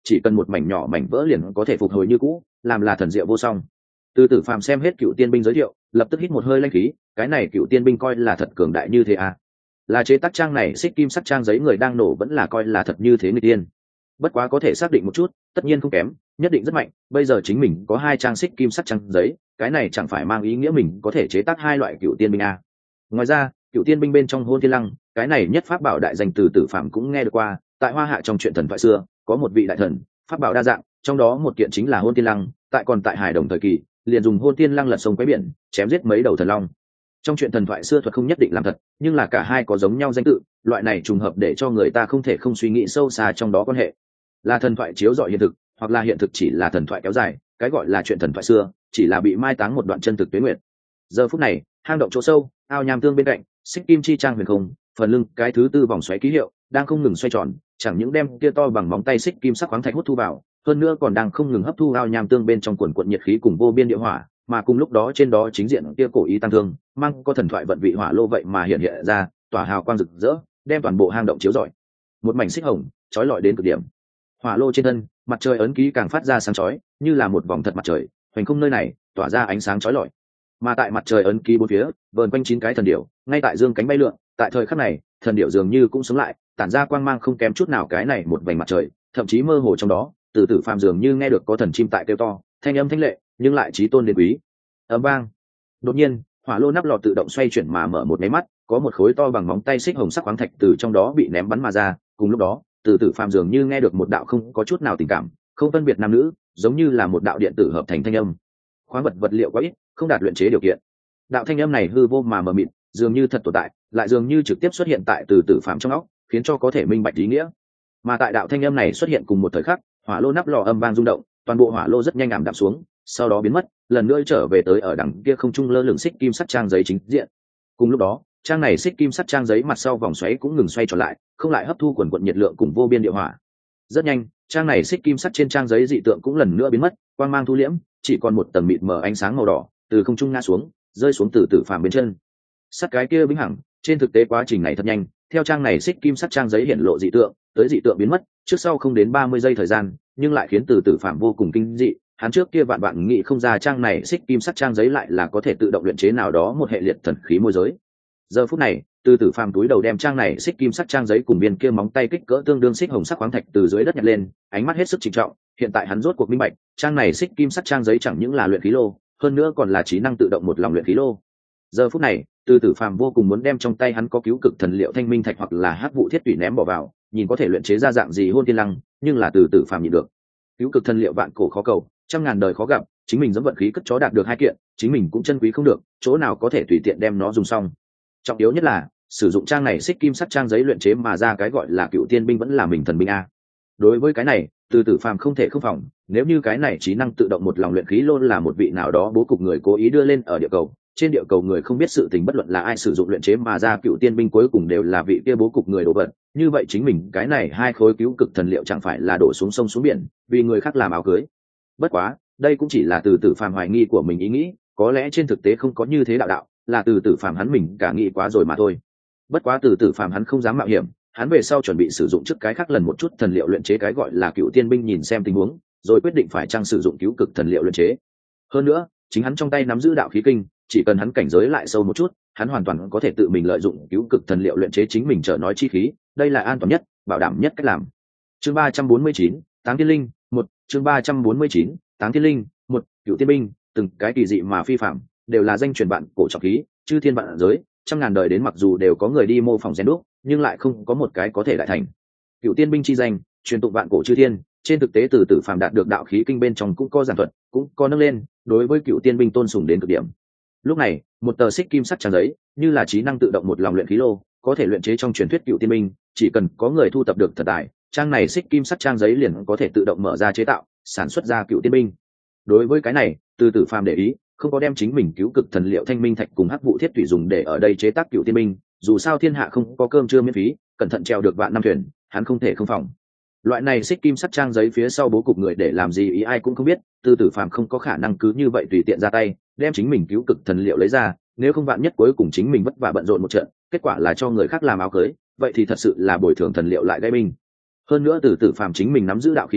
chỉ cần một mảnh nhỏ mảnh vỡ liền có thể phục hồi như cũ, làm là thần diệu vô song. Từ Tử Phàm xem hết cựu tiên binh giới thiệu, lập tức hít một hơi lanh khí, cái này cựu tiên binh coi là thật cường đại như thế à? Là chế tác trang này xích kim sắt trang giấy người đang nổ vẫn là coi là thật như thế người tiên? Bất quá có thể xác định một chút, tất nhiên không kém, nhất định rất mạnh. Bây giờ chính mình có 2 trang xích kim sắt trang giấy, cái này chẳng phải mang ý nghĩa mình có thể chế tác 2 loại cựu tiên binh à? Ngoài ra, cựu tiên binh bên trong Hôn Thiên Lăng, cái này nhất pháp bảo đại danh Từ Tử Phàm cũng nghe được qua, tại Hoa Hạ trong truyện thần thoại xưa, có một vị đại thần, pháp bảo đa dạng, trong đó một kiện chính là Hôn Thiên Lăng, còn tại Hải Đồng thời kỳ, liền dùng Hôn Thiên Lăng lật sông quấy biển, chém giết mấy đầu thần long. Trong truyện thần thoại xưa thuật không nhất định làm thật, nhưng là cả hai có giống nhau danh tự, loại này trùng hợp để cho người ta không thể không suy nghĩ sâu xa trong đó quan hệ. Là thần thoại chiếu rọi hiện thực, hoặc là hiện thực chỉ là thần thoại kéo dài, cái gọi là chuyện thần thoại xưa, chỉ là bị mai táng một đoạn chân thực tuyến nguyệt. Giờ phút này, hang động chỗ sâu, ao nham tương bên cạnh, xích kim chi trang huyền không, phần lưng cái thứ tư vòng xoáy ký hiệu đang không ngừng xoay tròn, chẳng những đem kia to bằng móng tay xích kim sắc khoáng thạch hút thu vào, hơn nữa còn đang không ngừng hấp thu ao nham tương bên trong quần quận nhiệt khí cùng vô biên địa hỏa, mà cùng lúc đó trên đó chính diện kia cổ ý tăng thương, mang có thần thoại vận vị hỏa lô vậy mà hiện hiện ra, tỏa hào quang rực rỡ, đem toàn bộ hang động chiếu rọi. Một mảnh xích hồng, chói lọi đến cực điểm. Hỏa lô trên thân, mặt trời ấn ký càng phát ra sáng chói, như là một vòng thật mặt trời, hoành không nơi này, tỏa ra ánh sáng chói lọi. Mà tại mặt trời ấn ký bốn phía, vờn quanh 9 cái thần điểu, ngay tại dương cánh bay lượn, tại thời khắc này, thần điểu dường như cũng sống lại, tản ra quang mang không kém chút nào cái này một vành mặt trời, thậm chí mơ hồ trong đó, Từ Tử Phàm dường như nghe được có thần chim tại kêu to, thanh âm thanh lệ, nhưng lại chí tôn đến quý. Ầm vang. Đột nhiên, hỏa lô nắp lò tự động xoay chuyển mà mở một cái mắt, có một khối to bằng móng tay xích hồng sắc khoáng thạch từ trong đó bị ném bắn mà ra, cùng lúc đó, Từ Tử Phàm dường như nghe được một đạo không có chút nào tình cảm, không phân biệt nam nữ, giống như là một đạo điện tử hợp thành thanh âm. Khoáng vật vật liệu quá ít, không đạt luyện chế điều kiện. Đạo thanh âm này hư vô mà mờ mịt, dường như thật tồn tại, lại dường như trực tiếp xuất hiện tại Từ Tử Phàm trong óc, khiến cho có thể minh bạch ý nghĩa. Mà tại đạo thanh âm này xuất hiện cùng một thời khắc, hỏa lô nắp lò âm vang rung động, toàn bộ hỏa lô rất nhanh ảm đạm xuống, sau đó biến mất, lần nữa trở về tới ở đằng kia không trung lơ lửng xích kim sắt trang giấy chính diện. Cùng lúc đó, trang này xích kim sắt trang giấy mặt sau vòng xoáy cũng ngừng xoay trở lại, không lại hấp thu quần quần nhiệt lượng cùng vô biên địa hỏa. Rất nhanh, trang này xích kim sắt trên trang giấy dị tượng cũng lần nữa biến mất, quang mang thu liễm, chỉ còn một tầng mịt mờ ánh sáng màu đỏ từ không trung ngã xuống, rơi xuống Từ Tử Phàm bên chân. Sắt cái kia vĩnh hằng, trên thực tế quá trình này thật nhanh, theo trang này xích kim sắt trang giấy hiện lộ dị tượng, tới dị tượng biến mất, trước sau không đến 30 giây thời gian, nhưng lại khiến Từ Tử Phàm vô cùng kinh dị, hắn trước kia vạn vạn nghĩ không ra trang này xích kim sắt trang giấy lại là có thể tự động luyện chế nào đó một hệ liệt thần khí môi giới. Giờ phút này, Từ Tử Phàm túi đầu đem trang này xích kim sắt trang giấy cùng viên kia móng tay kích cỡ tương đương xích hồng sắc khoáng thạch từ dưới đất nhặt lên, ánh mắt hết sức trịnh trọng, hiện tại hắn rốt cuộc minh bạch, trang này xích kim sắt trang giấy chẳng những là luyện khí lô, hơn nữa còn là trí năng tự động một lòng luyện khí lô. Giờ phút này, Từ Tử Phàm vô cùng muốn đem trong tay hắn có cứu cực thần liệu thanh minh thạch hoặc là hắc vụ thiết tủy ném bỏ vào, nhìn có thể luyện chế ra dạng gì Hôn Thiên Lăng, nhưng là Từ Tử Phàm nhịn được. Cứu cực thần liệu vạn cổ khó cầu, trăm ngàn đời khó gặp, chính mình dẫm vận khí cất chó đạt được 2 kiện, chính mình cũng chân quý không được, chỗ nào có thể tùy tiện đem nó dùng xong. Trọng yếu nhất là, sử dụng trang này xích kim sắt trang giấy luyện chế mà ra cái gọi là cựu tiên binh vẫn là mình thần binh a. Đối với cái này, Từ Tử Phàm không thể không phòng, nếu như cái này trí năng tự động một lòng luyện khí lô là một vị nào đó bố cục người cố ý đưa lên ở địa cầu, trên địa cầu người không biết sự tình bất luận là ai sử dụng luyện chế mà ra cựu tiên binh cuối cùng đều là vị kia bố cục người đồ vật, như vậy chính mình cái này 2 khối cứu cực thần liệu chẳng phải là đổ xuống sông xuống biển, vì người khác làm áo cưới. Bất quá, đây cũng chỉ là Từ Tử Phàm hoài nghi của mình ý nghĩ, có lẽ trên thực tế không có như thế đạo, là Từ Tử Phàm hắn mình cả nghĩ quá rồi mà thôi. Bất quá Từ Tử Phàm hắn không dám mạo hiểm, hắn về sau chuẩn bị sử dụng trước cái khác lần một chút thần liệu luyện chế cái gọi là cựu tiên binh nhìn xem tình huống, rồi quyết định phải chăng sử dụng cứu cực thần liệu luyện chế. Hơn nữa, chính hắn trong tay nắm giữ đạo khí kinh, chỉ cần hắn cảnh giới lại sâu một chút, hắn hoàn toàn có thể tự mình lợi dụng cứu cực thần liệu luyện chế chính mình trở nói chi khí, đây là an toàn nhất, bảo đảm nhất cách làm. Chương 349, Táng Thiên Linh, 1, chương 349, Táng Thiên Linh, 1, cựu tiên binh, từng cái kỳ dị mà phi phàm, đều là danh truyền bạn cổ trọng khí, chư thiên vạn giới, trăm ngàn đời đến mặc dù đều có người đi mô phỏng rèn đúc, nhưng lại không có một cái có thể đại thành. Cựu tiên binh chi danh, truyền tụng vạn cổ chư thiên, trên thực tế Từ Tử Phàm đạt được đạo khí kinh bên trong cũng có giảng thuật, cũng có nâng lên, đối với cựu tiên binh tôn sùng đến cực điểm. Lúc này, một tờ xích kim sắt trang giấy, như là trí năng tự động một lòng luyện khí lô, có thể luyện chế trong truyền thuyết cựu tiên binh, chỉ cần có người thu tập được thần tài, trang này xích kim sắt trang giấy liền có thể tự động mở ra chế tạo, sản xuất ra cựu tiên binh. Đối với cái này, Từ Tử Phàm để ý, không có đem chính mình cứu cực thần liệu thanh minh thạch cùng hắc vụ thiết thủy dùng để ở đây chế tác cựu tiên binh, dù sao thiên hạ không có cơm trưa miễn phí, cẩn thận treo được vạn năm thuyền, hắn không thể không phòng. Loại này xích kim sắt trang giấy phía sau bố cục người để làm gì ý ai cũng không biết, Từ Tử Phàm không có khả năng cứ như vậy tùy tiện ra tay, đem chính mình cứu cực thần liệu lấy ra, nếu không vạn nhất cuối cùng chính mình vất vả bận rộn một trận, kết quả là cho người khác làm áo cưới, vậy thì thật sự là bồi thường thần liệu lại gây binh. Hơn nữa Từ Tử Phàm chính mình nắm giữ đạo khí kinh,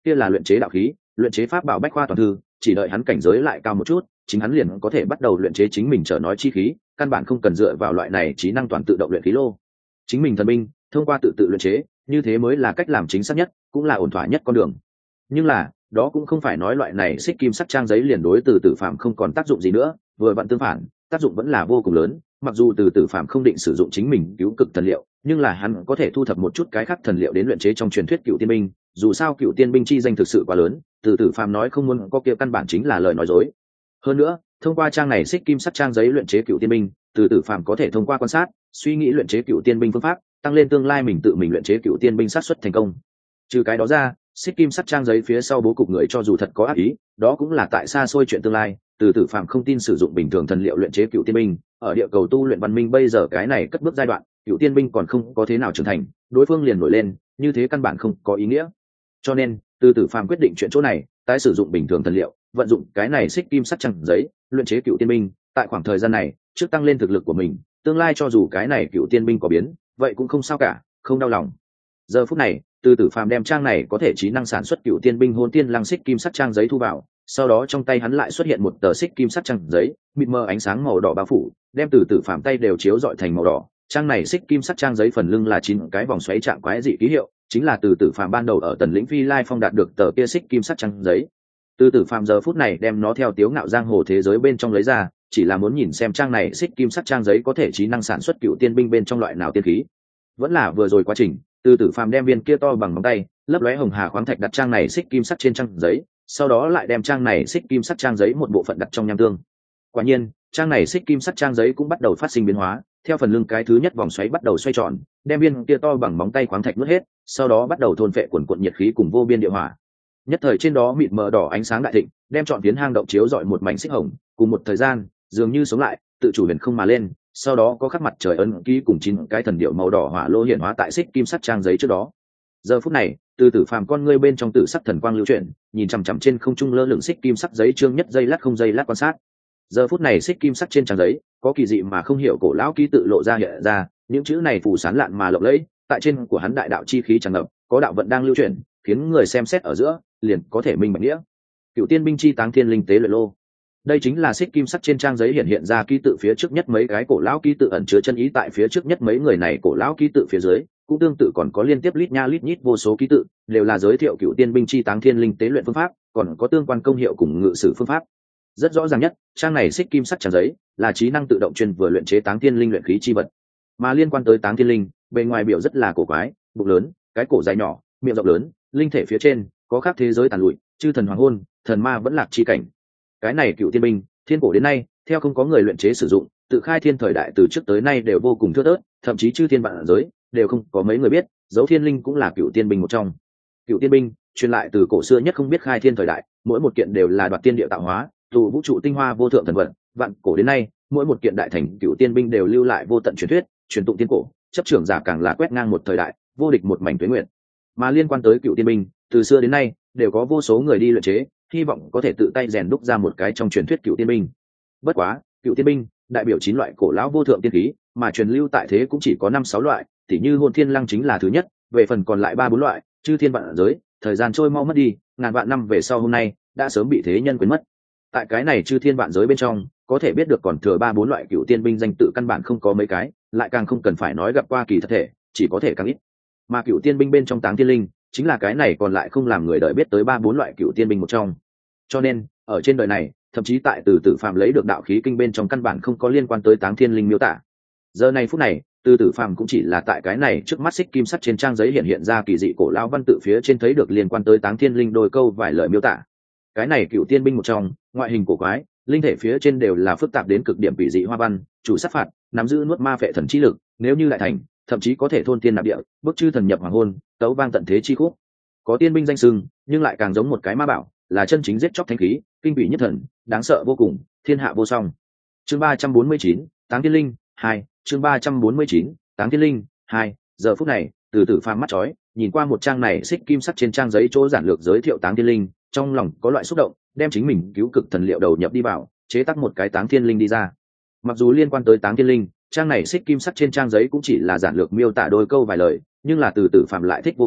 kia là luyện chế đạo khí, luyện chế pháp bảo bách khoa toàn thư, chỉ đợi hắn cảnh giới lại cao một chút, chính hắn liền có thể bắt đầu luyện chế chính mình trở nói chi khí, căn bản không cần dựa vào loại này trí năng toàn tự động luyện khí lô. Chính mình thần binh thông qua tự tự luyện chế, như thế mới là cách làm chính xác nhất, cũng là ổn thỏa nhất con đường. Nhưng là đó cũng không phải nói loại này xích kim sắc trang giấy liền đối từ tử phạm không còn tác dụng gì nữa, vừa vặn tương phản, tác dụng vẫn là vô cùng lớn. Mặc dù từ tử phạm không định sử dụng chính mình cứu cực thần liệu, nhưng là hắn có thể thu thập một chút cái khác thần liệu đến luyện chế trong truyền thuyết cựu tiên binh. Dù sao cựu tiên binh chi danh thực sự quá lớn, từ tử phạm nói không muốn có kia căn bản chính là lời nói dối. Hơn nữa, thông qua trang này xích kim sắc trang giấy luyện chế cựu tiên binh, từ tử phạm có thể thông qua quan sát, suy nghĩ luyện chế cựu tiên binh phương pháp, tăng lên tương lai mình tự mình luyện chế cựu tiên binh sát suất thành công. Trừ cái đó ra, xích kim sắc trang giấy phía sau bố cục người cho dù thật có ác ý, đó cũng là tại xa xôi chuyện tương lai. Từ tử phạm không tin sử dụng bình thường thần liệu luyện chế cựu tiên binh, ở địa cầu tu luyện văn minh bây giờ cái này cất bước giai đoạn, cựu tiên binh còn không có thế nào trưởng thành, đối phương liền nổi lên, như thế căn bản không có ý nghĩa. Cho nên từ tử phạm quyết định chuyện chỗ này, tái sử dụng bình thường thần liệu, vận dụng cái này xích kim sắc trang giấy luyện chế cựu tiên binh. Tại khoảng thời gian này, trước tăng lên thực lực của mình, tương lai cho dù cái này cựu tiên binh có biến, vậy cũng không sao cả, không đau lòng. Giờ phút này, từ tử phàm đem trang này có thể trí năng sản xuất cựu tiên binh hôn tiên lăng xích kim sắc trang giấy thu vào, sau đó trong tay hắn lại xuất hiện một tờ xích kim sắc trang giấy mịt mờ ánh sáng màu đỏ bao phủ, đem từ tử phàm tay đều chiếu rọi thành màu đỏ. Trang này xích kim sắc trang giấy phần lưng là 9 cái vòng xoáy trạng quái dị ký hiệu, chính là từ tử phàm ban đầu ở tần lĩnh phi lai phong đạt được tờ kia xích kim sắc trang giấy. Từ tử phàm giờ phút này đem nó theo tiếu ngạo giang hồ thế giới bên trong lấy ra, chỉ là muốn nhìn xem trang này xích kim sắc trang giấy có thể trí năng sản xuất cựu tiên binh bên trong loại nào tiên khí. Vẫn là vừa rồi quá trình, từ tử phàm đem viên kia to bằng ngón tay lấp lóe hồng hà khoáng thạch đặt trang này xích kim sắc trên trang giấy, sau đó lại đem trang này xích kim sắc trang giấy một bộ phận đặt trong nham tương. Quả nhiên, trang này xích kim sắc trang giấy cũng bắt đầu phát sinh biến hóa, theo phần lưng cái thứ nhất vòng xoáy bắt đầu xoay tròn, đem viên kia to bằng móng tay khoáng thạch nuốt hết, sau đó bắt đầu thôn phệ quần quần nhiệt khí cùng vô biên địa hỏa. Nhất thời trên đó mịt mờ đỏ ánh sáng đại thịnh, đem trọn phiến hang động chiếu rọi một mảnh xích hồng, cùng một thời gian, dường như sống lại, tự chủ huyền không mà lên, sau đó có khắc mặt trời ấn ký cùng 9 cái thần điệu màu đỏ hỏa lô hiện hóa tại xích kim sắc trang giấy trước đó. Giờ phút này, từ tử phàm con ngươi bên trong tử sắc thần quang lưu chuyển, nhìn chằm chằm trên không trung lơ lửng xích kim sắc giấy chương nhất giây lát không giây lát quan sát. Giờ phút này xích kim sắc trên trang giấy có kỳ dị mà không hiểu cổ lão ký tự lộ ra hiện ra, những chữ này phủ sán lạn mà lộng lẫy, tại trên của hắn đại đạo chi khí tràn ngập, có đạo vận đang lưu chuyển, khiến người xem xét ở giữa liền có thể minh bạch nghĩa. Cựu tiên binh chi táng thiên linh tế luyện lô. Đây chính là xích kim sắc trên trang giấy hiện ra ký tự phía trước nhất mấy cái cổ lão ký tự ẩn chứa chân ý tại phía trước nhất mấy người này cổ lão ký tự phía dưới, cũng tương tự còn có liên tiếp lít nha lít nhít vô số ký tự, đều là giới thiệu cựu tiên binh chi táng thiên linh tế luyện phương pháp, còn có tương quan công hiệu cùng ngự sử phương pháp. Rất rõ ràng nhất, trang này xích kim sắc trang giấy là trí năng tự động chuyên vừa luyện chế táng thiên linh luyện khí chi vật. Mà liên quan tới táng thiên linh, bề ngoài biểu rất là cổ quái, bụng lớn, cái cổ dài nhỏ, miệng rộng lớn, linh thể phía trên có khác thế giới tàn lụi, chư thần hoàng hôn, thần ma vẫn lạc chi cảnh. Cái này cựu tiên binh, thiên cổ đến nay, theo không có người luyện chế sử dụng, tự khai thiên thời đại từ trước tới nay đều vô cùng thưa thớt, thậm chí chư thiên vạn giới đều không có mấy người biết, dấu thiên linh cũng là cựu tiên binh một trong. Cựu tiên binh truyền lại từ cổ xưa nhất không biết khai thiên thời đại, mỗi một kiện đều là đoạt tiên địa tạo hóa, tụ vũ trụ tinh hoa vô thượng thần vận, vạn cổ đến nay, mỗi một kiện đại thành cựu tiên binh đều lưu lại vô tận truyền thuyết, truyền tụng tiên cổ, chấp trưởng giả càng là quét ngang một thời đại, vô địch một mảnh tuế nguyện. Mà liên quan tới cựu tiên binh, từ xưa đến nay đều có vô số người đi luyện chế, hy vọng có thể tự tay rèn đúc ra một cái trong truyền thuyết cựu tiên binh. Bất quá, cựu tiên binh đại biểu 9 loại cổ lão vô thượng tiên khí, mà truyền lưu tại thế cũng chỉ có 5-6 loại, tỉ như hồn thiên lăng chính là thứ nhất, về phần còn lại 3-4 loại, chư thiên vạn giới, thời gian trôi mau mất đi, ngàn vạn năm về sau hôm nay đã sớm bị thế nhân quên mất. Tại cái này chư thiên vạn giới bên trong, có thể biết được còn thừa 3-4 loại cựu tiên binh danh tự căn bản không có mấy cái, lại càng không cần phải nói gặp qua kỳ thật thể, chỉ có thể càng ít. Mà cựu tiên binh bên trong táng tiên linh chính là cái này còn lại không làm người đời biết tới 3-4 loại cựu tiên binh một trong. Cho nên ở trên đời này, thậm chí tại từ tử phàm lấy được đạo khí kinh bên trong căn bản không có liên quan tới táng thiên linh miêu tả. Giờ này phút này, từ tử phàm cũng chỉ là tại cái này trước mắt xích kim sắt trên trang giấy hiện ra kỳ dị cổ lão văn tự phía trên thấy được liên quan tới táng thiên linh đôi câu vài lời miêu tả. Cái này cựu tiên binh một trong, ngoại hình cổ quái, linh thể phía trên đều là phức tạp đến cực điểm kỳ dị hoa văn, chủ sát phạt, nắm giữ nuốt ma phệ thần chi lực, nếu như lại thành, thậm chí có thể thôn tiên nạp địa, bước chư thần nhập hoàng hôn, tấu vang tận thế chi khúc. Có tiên binh danh sưng, nhưng lại càng giống một cái ma bảo, là chân chính giết chóc thánh khí, kinh vị nhất thần, đáng sợ vô cùng, thiên hạ vô song. Chương 349, Táng Thiên Linh 2, chương 349, Táng Thiên Linh 2. Giờ phút này, từ tử phàm mắt chói, nhìn qua một trang này xích kim sắt trên trang giấy chỗ giản lược giới thiệu Táng Thiên Linh, trong lòng có loại xúc động, đem chính mình cứu cực thần liệu đầu nhập đi vào, chế tác một cái Táng Thiên Linh đi ra. Mặc dù liên quan tới Táng Thiên Linh, trang này xích kim sắt trên trang giấy cũng chỉ là giản lược miêu tả đôi câu vài lời, nhưng là từ tử phàm lại thích vô cùng,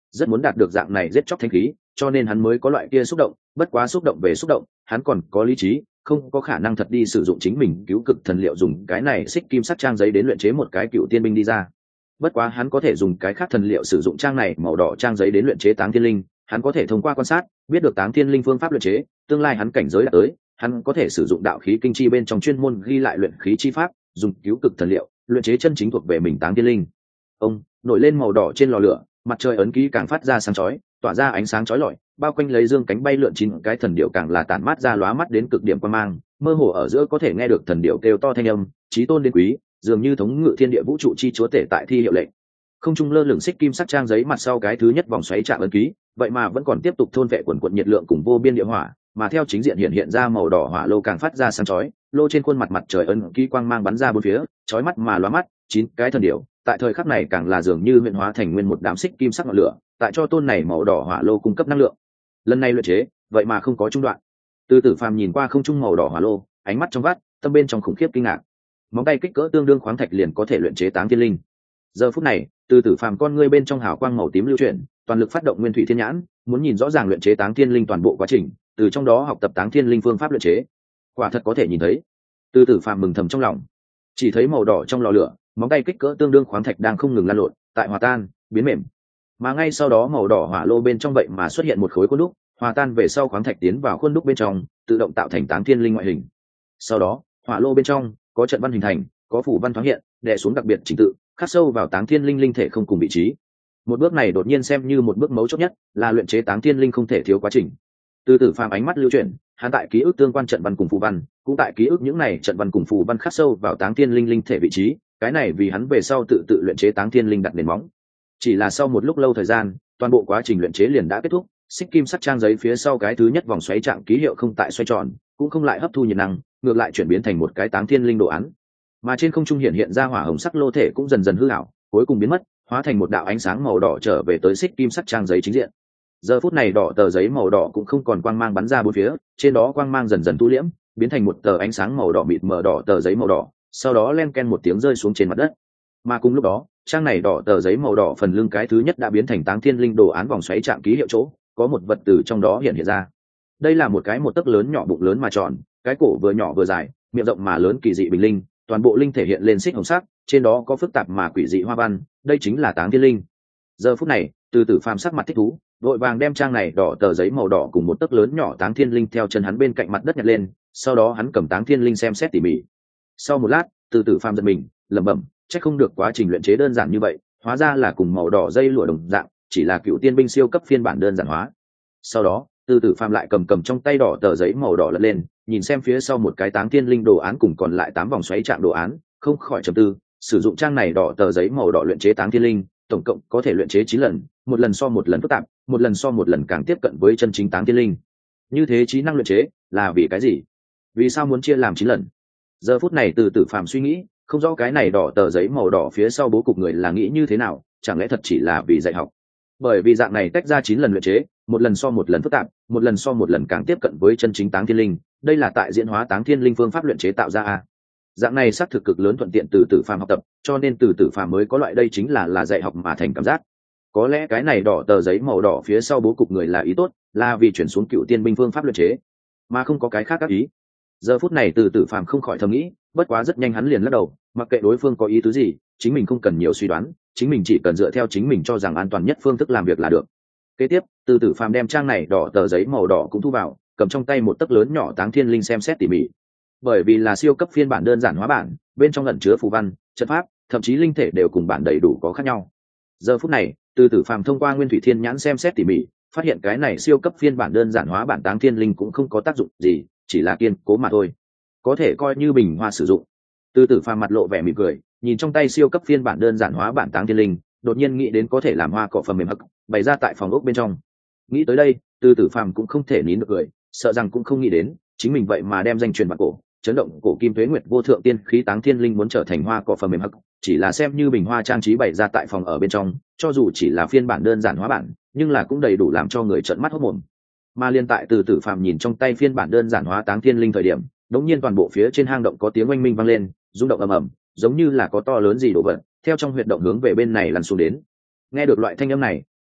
rất muốn đạt được dạng này giết chóc thanh khí, cho nên hắn mới có loại kia xúc động. Bất quá xúc động về xúc động, hắn còn có lý trí, không có khả năng thật đi sử dụng chính mình cứu cực thần liệu dùng cái này xích kim sắc trang giấy đến luyện chế một cái cựu tiên binh đi ra. Bất quá hắn có thể dùng cái khác thần liệu sử dụng trang này màu đỏ trang giấy đến luyện chế táng thiên linh. Hắn có thể thông qua quan sát biết được táng thiên linh phương pháp luyện chế, tương lai hắn cảnh giới đã tới, hắn có thể sử dụng đạo khí kinh chi bên trong chuyên môn ghi lại luyện khí chi pháp, dùng cứu cực thần liệu luyện chế chân chính thuộc về mình táng thiên linh. Ông nổi lên màu đỏ trên lò lửa, mặt trời ấn ký càng phát ra sáng chói, tỏa ra ánh sáng chói lọi, bao quanh lấy dương cánh bay lượn chín cái thần điệu càng là tản mát ra lóa mắt đến cực điểm quan mang, mơ hồ ở giữa có thể nghe được thần điệu kêu to thanh âm, chí tôn đến quý, dường như thống ngự thiên địa vũ trụ chi chúa tể tại thi hiệu lệnh. Không trung lơ lửng xích kim sắc trang giấy mặt sau cái thứ nhất vòng xoáy chạm ấn ký, vậy mà vẫn còn tiếp tục thôn vệ quần quần nhiệt lượng cùng vô biên địa hỏa, mà theo chính diện hiện ra màu đỏ hỏa lô càng phát ra sáng chói, lô trên khuôn mặt mặt trời ấn ký quang mang bắn ra bốn phía, chói mắt mà lóa mắt, chín cái thần điệu tại thời khắc này càng là dường như huyện hóa thành nguyên một đám xích kim sắc ngọn lửa, tại cho tôn này màu đỏ hỏa lô cung cấp năng lượng. Lần này luyện chế vậy mà không có trung đoạn. Từ Tử Phàm nhìn qua không trung màu đỏ hỏa lô, ánh mắt trong vắt, tâm bên trong khủng khiếp kinh ngạc. Móng tay kích cỡ tương đương khoáng thạch liền có thể luyện chế táng thiên linh. Giờ phút này, Từ Tử Phàm con ngươi bên trong hào quang màu tím lưu chuyển, toàn lực phát động nguyên thủy thiên nhãn, muốn nhìn rõ ràng luyện chế táng thiên linh toàn bộ quá trình, từ trong đó học tập táng thiên linh phương pháp luyện chế. Quả thật có thể nhìn thấy. Từ Tử Phàm mừng thầm trong lòng, chỉ thấy màu đỏ trong lò lửa, móng tay kích cỡ tương đương khoáng thạch đang không ngừng lan lộn, tại hòa tan, biến mềm. Mà ngay sau đó màu đỏ hỏa lô bên trong vậy mà xuất hiện một khối khuôn đúc, hòa tan về sau khoáng thạch tiến vào khuôn đúc bên trong, tự động tạo thành táng thiên linh ngoại hình. Sau đó, hỏa lô bên trong có trận văn hình thành, có phủ văn thoáng hiện, đè xuống đặc biệt trình tự, khắc sâu vào táng thiên linh linh thể không cùng vị trí. Một bước này đột nhiên xem như một bước mấu chốt nhất, là luyện chế táng thiên linh không thể thiếu quá trình. Từ Tử Phàm ánh mắt lưu chuyển, hắn tại ký ức tương quan trận văn cùng phù văn, cũng tại ký ức những này trận văn cùng phù văn khắc sâu vào táng thiên linh linh thể vị trí, cái này vì hắn về sau tự luyện chế táng thiên linh đặt nền móng. Chỉ là sau một lúc lâu thời gian, toàn bộ quá trình luyện chế liền đã kết thúc, xích kim sắc trang giấy phía sau cái thứ nhất vòng xoáy trạng ký hiệu không tại xoay tròn, cũng không lại hấp thu nhiệt năng, ngược lại chuyển biến thành một cái táng thiên linh đồ án. Mà trên không trung hiện ra hỏa hồng sắc lô thể cũng dần dần hư ảo, cuối cùng biến mất, hóa thành một đạo ánh sáng màu đỏ trở về tới xích kim sắc trang giấy chính diện. Giờ phút này đỏ tờ giấy màu đỏ cũng không còn quang mang bắn ra bốn phía, trên đó quang mang dần dần thu liễm, biến thành một tờ ánh sáng màu đỏ mịt mờ đỏ tờ giấy màu đỏ, sau đó len ken một tiếng rơi xuống trên mặt đất. Mà cùng lúc đó, trang này đỏ tờ giấy màu đỏ phần lưng cái thứ nhất đã biến thành táng thiên linh đồ án vòng xoáy chạm ký hiệu chỗ, có một vật từ trong đó hiện ra. Đây là một cái một tấc lớn nhỏ bụng lớn mà tròn, cái cổ vừa nhỏ vừa dài, miệng rộng mà lớn kỳ dị bình linh, toàn bộ linh thể hiện lên xích hồng sắc, trên đó có phức tạp mà quỷ dị hoa văn, đây chính là táng thiên linh. Giờ phút này, Từ Tử Phàm sắc mặt thích thú, vội vàng đem trang này đỏ tờ giấy màu đỏ cùng một tấc lớn nhỏ táng thiên linh theo chân hắn bên cạnh mặt đất nhặt lên, sau đó hắn cầm táng thiên linh xem xét tỉ mỉ. Sau một lát, Từ Tử Phàm giật mình, lẩm bẩm, chắc không được quá trình luyện chế đơn giản như vậy, hóa ra là cùng màu đỏ dây lụa đồng dạng, chỉ là cựu tiên binh siêu cấp phiên bản đơn giản hóa. Sau đó, Từ Tử Phàm lại cầm trong tay đỏ tờ giấy màu đỏ lật lên, nhìn xem phía sau một cái táng thiên linh đồ án cùng còn lại 8 vòng xoáy trạng đồ án, không khỏi trầm tư, sử dụng trang này đỏ tờ giấy màu đỏ luyện chế táng thiên linh, tổng cộng có thể luyện chế 9 lần, một lần so một lần phức tạp, một lần so một lần càng tiếp cận với chân chính táng thiên linh. Như thế trí năng luyện chế là vì cái gì? Vì sao muốn chia làm 9 lần? Giờ phút này Từ Tử Phàm suy nghĩ, không rõ cái này đỏ tờ giấy màu đỏ phía sau bố cục người là nghĩ như thế nào, chẳng lẽ thật chỉ là vì dạy học? Bởi vì dạng này tách ra 9 lần luyện chế, một lần so một lần phức tạp, một lần so một lần càng tiếp cận với chân chính táng thiên linh, đây là tại diễn hóa táng thiên linh phương pháp luyện chế tạo ra a. Dạng này xác thực cực lớn thuận tiện Từ Tử Phàm học tập, cho nên Từ Tử Phàm mới có loại đây chính là dạy học mà thành cảm giác. Có lẽ cái này đỏ tờ giấy màu đỏ phía sau bố cục người là ý tốt, là vì chuyển xuống cựu tiên binh phương pháp luyện chế, mà không có cái khác các ý. Giờ phút này Từ Tử Phàm không khỏi thầm nghĩ, bất quá rất nhanh hắn liền lắc đầu, mặc kệ đối phương có ý tứ gì, chính mình không cần nhiều suy đoán, chính mình chỉ cần dựa theo chính mình cho rằng an toàn nhất phương thức làm việc là được. Kế tiếp, Từ Tử Phàm đem trang này đỏ tờ giấy màu đỏ cũng thu vào, cầm trong tay một tấc lớn nhỏ táng thiên linh xem xét tỉ mỉ. Bởi vì là siêu cấp phiên bản đơn giản hóa bản, bên trong ẩn chứa phù văn, trận pháp, thậm chí linh thể đều cùng bản đầy đủ có khác nhau. Giờ phút này, Từ Tử Phàm thông qua nguyên thủy thiên nhãn xem xét tỉ mỉ, phát hiện cái này siêu cấp phiên bản đơn giản hóa bản táng thiên linh cũng không có tác dụng gì, chỉ là kiên cố mà thôi, có thể coi như bình hoa sử dụng. Từ Tử Phàm mặt lộ vẻ mỉm cười, nhìn trong tay siêu cấp phiên bản đơn giản hóa bản táng thiên linh, đột nhiên nghĩ đến có thể làm hoa cỏ phẩm mềm hắc, bày ra tại phòng ốc bên trong. Nghĩ tới đây, Từ Tử Phàm cũng không thể nín được cười, sợ rằng cũng không nghĩ đến, chính mình vậy mà đem danh truyền bản cổ, chấn động cổ kim tuế nguyệt vô thượng tiên khí táng thiên linh muốn trở thành hoa cỏ phẩm mềm hắc, chỉ là xem như bình hoa trang trí bày ra tại phòng ở bên trong, cho dù chỉ là phiên bản đơn giản hóa bản, nhưng là cũng đầy đủ làm cho người trợn mắt hốt mồm. Mà liên tại Từ Tử Phàm nhìn trong tay phiên bản đơn giản hóa táng thiên linh thời điểm, đống nhiên toàn bộ phía trên hang động có tiếng oanh minh vang lên, rung động ầm ầm, giống như là có to lớn gì đổ vật theo trong huyệt động hướng về bên này lăn xuống đến. Nghe được loại thanh âm này,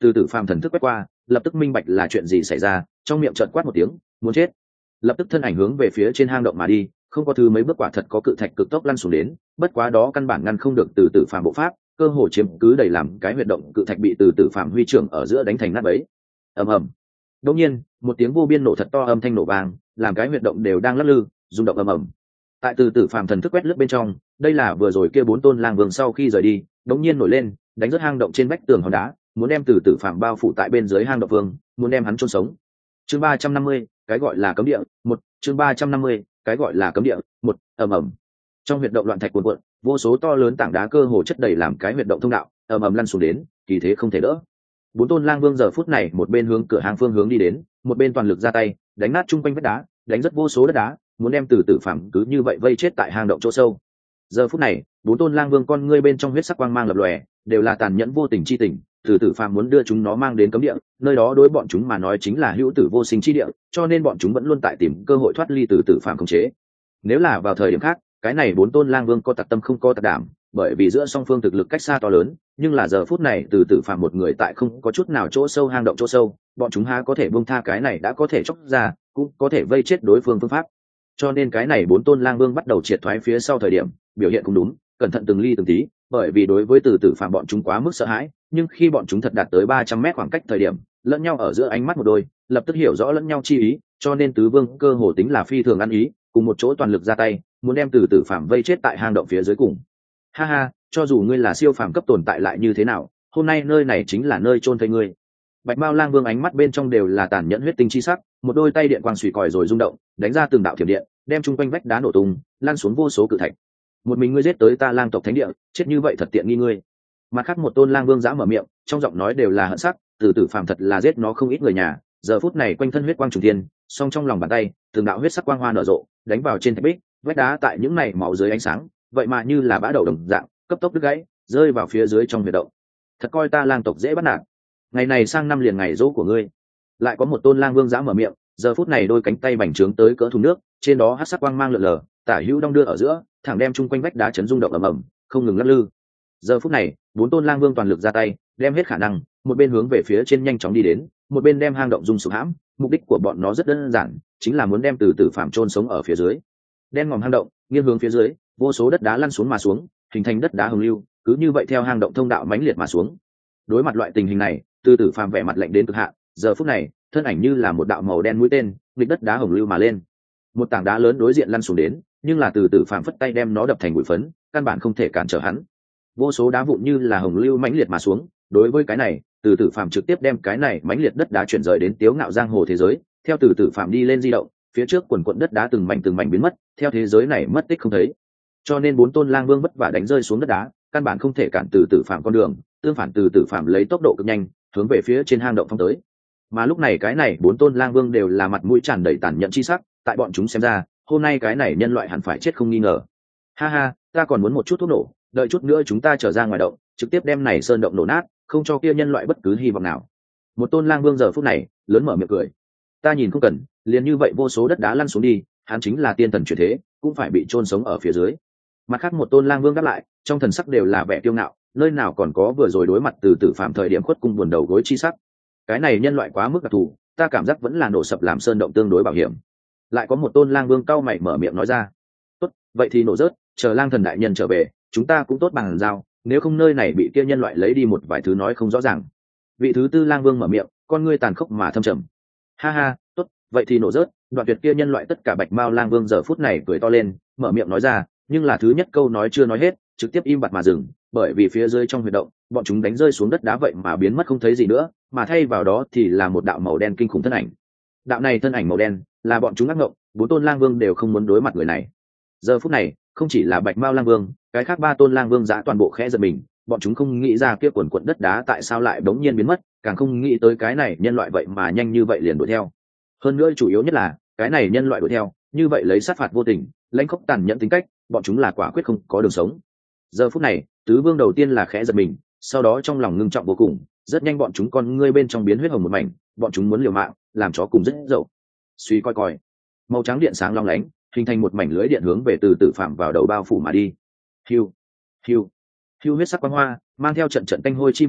từ tử phàm thần thức quét qua, lập tức minh bạch là chuyện gì xảy ra, trong miệng trợn quát một tiếng, muốn chết. Lập tức thân ảnh hướng về phía trên hang động mà đi, không có thứ mấy bước quả thật có cự thạch cực tốc lăn xuống đến, bất quá đó căn bản ngăn không được từ tử phàm bộ pháp, cơ hồ chiếm cứ đầy làm cái huyệt động cự thạch bị từ tử phàm huy trưởng ở giữa đánh thành nát bấy. Ầm ầm. Đột nhiên, một tiếng vô biên nổ thật to âm thanh nổ vang, làm cái huyệt động đều đang lắc lư, rung động ầm ầm. Tại từ tử phàm thần thức quét lướt bên trong, đây là vừa rồi kia bốn tôn lang vương sau khi rời đi, đột nhiên nổi lên, đánh rớt hang động trên vách tường hòn đá, muốn đem từ tử phàm bao phủ tại bên dưới hang động vương, muốn đem hắn chôn sống. Chương 350, cái gọi là cấm địa, một. Chương 350, cái gọi là cấm địa, một. Ầm ầm. Trong huyệt động loạn thạch cuồn cuộn, vô số to lớn tảng đá cơ hồ chất đầy làm cái huyệt động thông đạo, ầm ầm lăn xuống đến, kỳ thế không thể đỡ. Bốn tôn lang vương giờ phút này một bên hướng cửa hàng phương hướng đi đến, một bên toàn lực ra tay, đánh nát trung quanh vách đá, đánh rất vô số đất đá, muốn đem từ tử phàm cứ như vậy vây chết tại hang động chỗ sâu. Giờ phút này, bốn tôn lang vương con ngươi bên trong huyết sắc quang mang lập lòe, đều là tàn nhẫn vô tình chi tình, từ tử phàm muốn đưa chúng nó mang đến cấm địa, nơi đó đối bọn chúng mà nói chính là hữu tử vô sinh chi địa, cho nên bọn chúng vẫn luôn tại tìm cơ hội thoát ly từ tử phàm khống chế. Nếu là vào thời điểm khác, cái này bốn tôn lang vương có tặc tâm không có tặc đảm, bởi vì giữa song phương thực lực cách xa to lớn, nhưng là giờ phút này từ tử phàm một người tại không có chút nào chỗ sâu hang động chỗ sâu, bọn chúng há có thể buông tha cái này đã có thể chọc ra, cũng có thể vây chết đối phương phương pháp. Cho nên cái này bốn tôn lang vương bắt đầu triệt thoái phía sau thời điểm, biểu hiện cũng đúng, cẩn thận từng ly từng tí, bởi vì đối với từ tử phàm bọn chúng quá mức sợ hãi, nhưng khi bọn chúng thật đạt tới 300 mét khoảng cách thời điểm, lẫn nhau ở giữa ánh mắt một đôi, lập tức hiểu rõ lẫn nhau chi ý, cho nên tứ vương cơ hồ tính là phi thường ăn ý, cùng một chỗ toàn lực ra tay, muốn đem từ tử phàm vây chết tại hang động phía dưới cùng. Ha ha, cho dù ngươi là siêu phàm cấp tồn tại lại như thế nào, hôm nay nơi này chính là nơi chôn thây ngươi. Bạch Mao Lang Vương ánh mắt bên trong đều là tàn nhẫn huyết tinh chi sắc, một đôi tay điện quang xùy còi rồi rung động, đánh ra từng đạo thiểm điện, đem chung quanh vách đá nổ tung, lan xuống vô số cự thạch. Một mình ngươi giết tới ta Lang tộc thánh địa, chết như vậy thật tiện nghi ngươi. Mặt khác một tôn Lang Vương giã mở miệng, trong giọng nói đều là hận sắc, từ tử phàm thật là giết nó không ít người nhà, giờ phút này quanh thân huyết quang trùng thiên, song trong lòng bàn tay, từng đạo huyết sắc quang hoa nở rộ, đánh vào trên thạch bích, vách đá tại những này máu dưới ánh sáng, vậy mà như là bã đậu đồng dạng, cấp tốc đứt gãy, rơi vào phía dưới trong huyệt động. Thật coi ta Lang tộc dễ bắt nạt. Ngày này sang năm liền ngày dỗ của ngươi. Lại có một tôn Lang Vương giã mở miệng, giờ phút này đôi cánh tay bành trướng tới cỡ thùng nước, trên đó hắc sắc quang mang lượn lờ, tả hữu đong đưa ở giữa, thẳng đem chung quanh vách đá chấn rung động ầm ầm, không ngừng lắc lư. Giờ phút này, bốn tôn Lang Vương toàn lực ra tay, đem hết khả năng, một bên hướng về phía trên nhanh chóng đi đến, một bên đem hang động dung sụp hãm. Mục đích của bọn nó rất đơn giản, chính là muốn đem từ tử phàm chôn sống ở phía dưới. Đen ngòm hang động, nghiêng hướng phía dưới, vô số đất đá lăn xuống mà xuống, hình thành đất đá hồng lưu, cứ như vậy theo hang động thông đạo mãnh liệt mà xuống. Đối mặt loại tình hình này, từ tử phàm vẻ mặt lạnh đến cực hạn, giờ phút này, thân ảnh như là một đạo màu đen mũi tên, nghịch đất đá hồng lưu mà lên. Một tảng đá lớn đối diện lăn xuống đến, nhưng là từ tử phàm phất tay đem nó đập thành bụi phấn, căn bản không thể cản trở hắn. Vô số đá vụn như là hồng lưu mãnh liệt mà xuống, đối với cái này, từ tử phàm trực tiếp đem cái này mãnh liệt đất đá chuyển rời đến tiếu ngạo giang hồ thế giới, theo từ tử phàm đi lên di động, phía trước quần quần đất đá từng mảnh biến mất, theo thế giới này mất tích không thấy. Cho nên bốn tôn Lang Vương vất vả đánh rơi xuống đất đá, căn bản không thể cản từ tử phàm con đường, tương phản từ tử phàm lấy tốc độ cực nhanh, hướng về phía trên hang động phong tới. Mà lúc này cái này bốn tôn Lang Vương đều là mặt mũi tràn đầy tàn nhẫn chi sắc, tại bọn chúng xem ra, hôm nay cái này nhân loại hẳn phải chết không nghi ngờ. Ha ha, ta còn muốn một chút thuốc nổ, đợi chút nữa chúng ta trở ra ngoài động, trực tiếp đem này sơn động nổ nát, không cho kia nhân loại bất cứ hy vọng nào. Một tôn Lang Vương giờ phút này lớn mở miệng cười. Ta nhìn không cần, liền như vậy vô số đất đá lăn xuống đi, hắn chính là tiên thần chuyển thế, cũng phải bị chôn sống ở phía dưới. Mặt khác một tôn Lang Vương đáp lại, trong thần sắc đều là vẻ kiêu ngạo, nơi nào còn có vừa rồi đối mặt từ tử phàm thời điểm khuất cung buồn đầu gối chi sắc. Cái này nhân loại quá mức đặc thù, ta cảm giác vẫn là nổ sập làm sơn động tương đối bảo hiểm. Lại có một tôn Lang Vương cau mày mở miệng nói ra. Tốt, vậy thì nổ rớt, chờ Lang thần đại nhân trở về, chúng ta cũng tốt bằng giao, nếu không nơi này bị kia nhân loại lấy đi một vài thứ nói không rõ ràng. Vị thứ tư Lang Vương mở miệng, con ngươi tàn khốc mà thâm trầm. Ha ha, tốt, vậy thì nổ rớt. Đoạn tuyệt kia nhân loại tất cả Bạch Mao Lang Vương giờ phút này cười to lên, mở miệng nói ra, nhưng là thứ nhất câu nói chưa nói hết, trực tiếp im bặt mà dừng, bởi vì phía dưới trong huyệt động, bọn chúng đánh rơi xuống đất đá vậy mà biến mất không thấy gì nữa, mà thay vào đó thì là một đạo màu đen kinh khủng thân ảnh. Đạo này thân ảnh màu đen, là bọn chúng ác ngộng, bốn tôn Lang Vương đều không muốn đối mặt người này. Giờ phút này, không chỉ là Bạch Mao Lang Vương, cái khác ba tôn Lang Vương giã toàn bộ khẽ giật mình, bọn chúng không nghĩ ra kia quần quần đất đá tại sao lại đống nhiên biến mất, càng không nghĩ tới cái này nhân loại vậy mà nhanh như vậy liền đuổi theo. Hơn nữa chủ yếu nhất là, cái này nhân loại đuổi theo, như vậy lấy sát phạt vô tình, lãnh khốc tàn nhẫn tính cách, bọn chúng là quả quyết không có đường sống. Giờ phút này, tứ vương đầu tiên là khẽ giật mình, sau đó trong lòng ngưng trọng vô cùng, rất nhanh bọn chúng con ngươi bên trong biến huyết hồng một mảnh, bọn chúng muốn liều mạng, làm chó cùng rất dậu. Suy coi coi, màu trắng điện sáng long lánh, hình thành một mảnh lưới điện hướng về từ tử phạm vào đầu bao phủ mà đi. Hiu, hiu, hiu huyết sắc quang hoa, mang theo trận trận tanh hôi chi vị,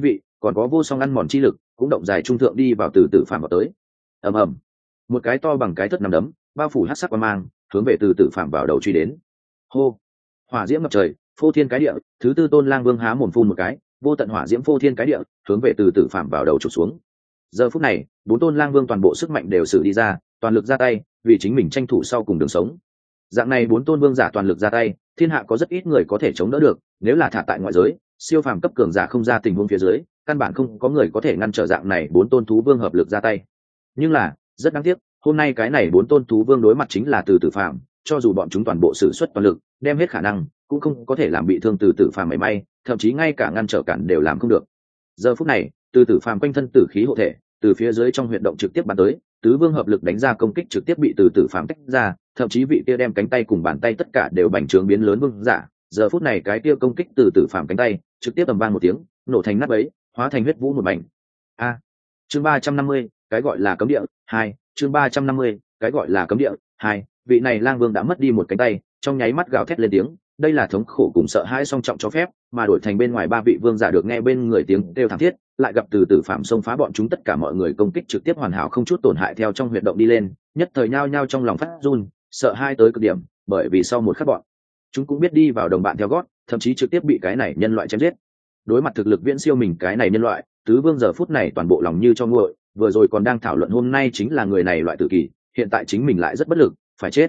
còn có vô song ăn mòn chi lực cũng động dài trung thượng đi vào từ tử phàm vào tới. Ầm ầm, một cái to bằng cái thất nằm đấm bao phủ hắc sắc quang mang hướng về từ tử phàm vào đầu truy đến. Hô, hỏa diễm ngập trời, phô thiên cái địa, thứ tư tôn lang vương há mồm phun một cái, vô tận hỏa diễm phô thiên cái địa hướng về từ tử phàm vào đầu chụp xuống. Giờ phút này bốn tôn lang vương toàn bộ sức mạnh đều sử đi ra, toàn lực ra tay vì chính mình tranh thủ sau cùng đường sống. Dạng này bốn tôn vương giả toàn lực ra tay, thiên hạ có rất ít người có thể chống đỡ được, nếu là thả tại ngoại giới siêu phàm cấp cường giả không ra tình huống phía dưới, căn bản không có người có thể ngăn trở dạng này bốn tôn thú vương hợp lực ra tay. Nhưng là rất đáng tiếc, hôm nay cái này bốn tôn thú vương đối mặt chính là từ tử phàm, cho dù bọn chúng toàn bộ sử xuất toàn lực đem hết khả năng cũng không có thể làm bị thương từ tử phàm mảy may, thậm chí ngay cả ngăn trở cản đều làm không được. Giờ phút này từ tử phàm quanh thân tử khí hộ thể từ phía dưới trong huyệt động trực tiếp bắn tới, tứ vương hợp lực đánh ra công kích trực tiếp bị từ tử phàm tách ra, thậm chí vị kia đem cánh tay cùng bàn tay tất cả đều bành trướng biến lớn vương giả. Giờ phút này cái kia công kích từ tử phàm cánh tay trực tiếp ầm vang một tiếng nổ thành nát bấy, hóa thành huyết vũ một mảnh. Chương 350, cái gọi là cấm địa 2, chương 350, cái gọi là cấm địa 2. Vị này lang vương đã mất đi một cánh tay, trong nháy mắt gào thét lên tiếng, đây là thống khổ cùng sợ hãi song trọng cho phép, mà đổi thành bên ngoài ba vị vương giả được nghe bên người tiếng kêu thảm thiết, lại gặp từ tử phạm xông phá bọn chúng tất cả mọi người công kích trực tiếp hoàn hảo không chút tổn hại theo trong huyệt động đi lên, nhất thời nhao nhao trong lòng phát run, sợ hãi tới cực điểm, bởi vì sau một khắc bọn chúng cũng biết đi vào đồng bạn theo gót, thậm chí trực tiếp bị cái này nhân loại chém giết. Đối mặt thực lực viễn siêu mình cái này nhân loại, tứ vương giờ phút này toàn bộ lòng như cho nguội, vừa rồi còn đang thảo luận hôm nay chính là người này loại tử kỳ, hiện tại chính mình lại rất bất lực, phải chết.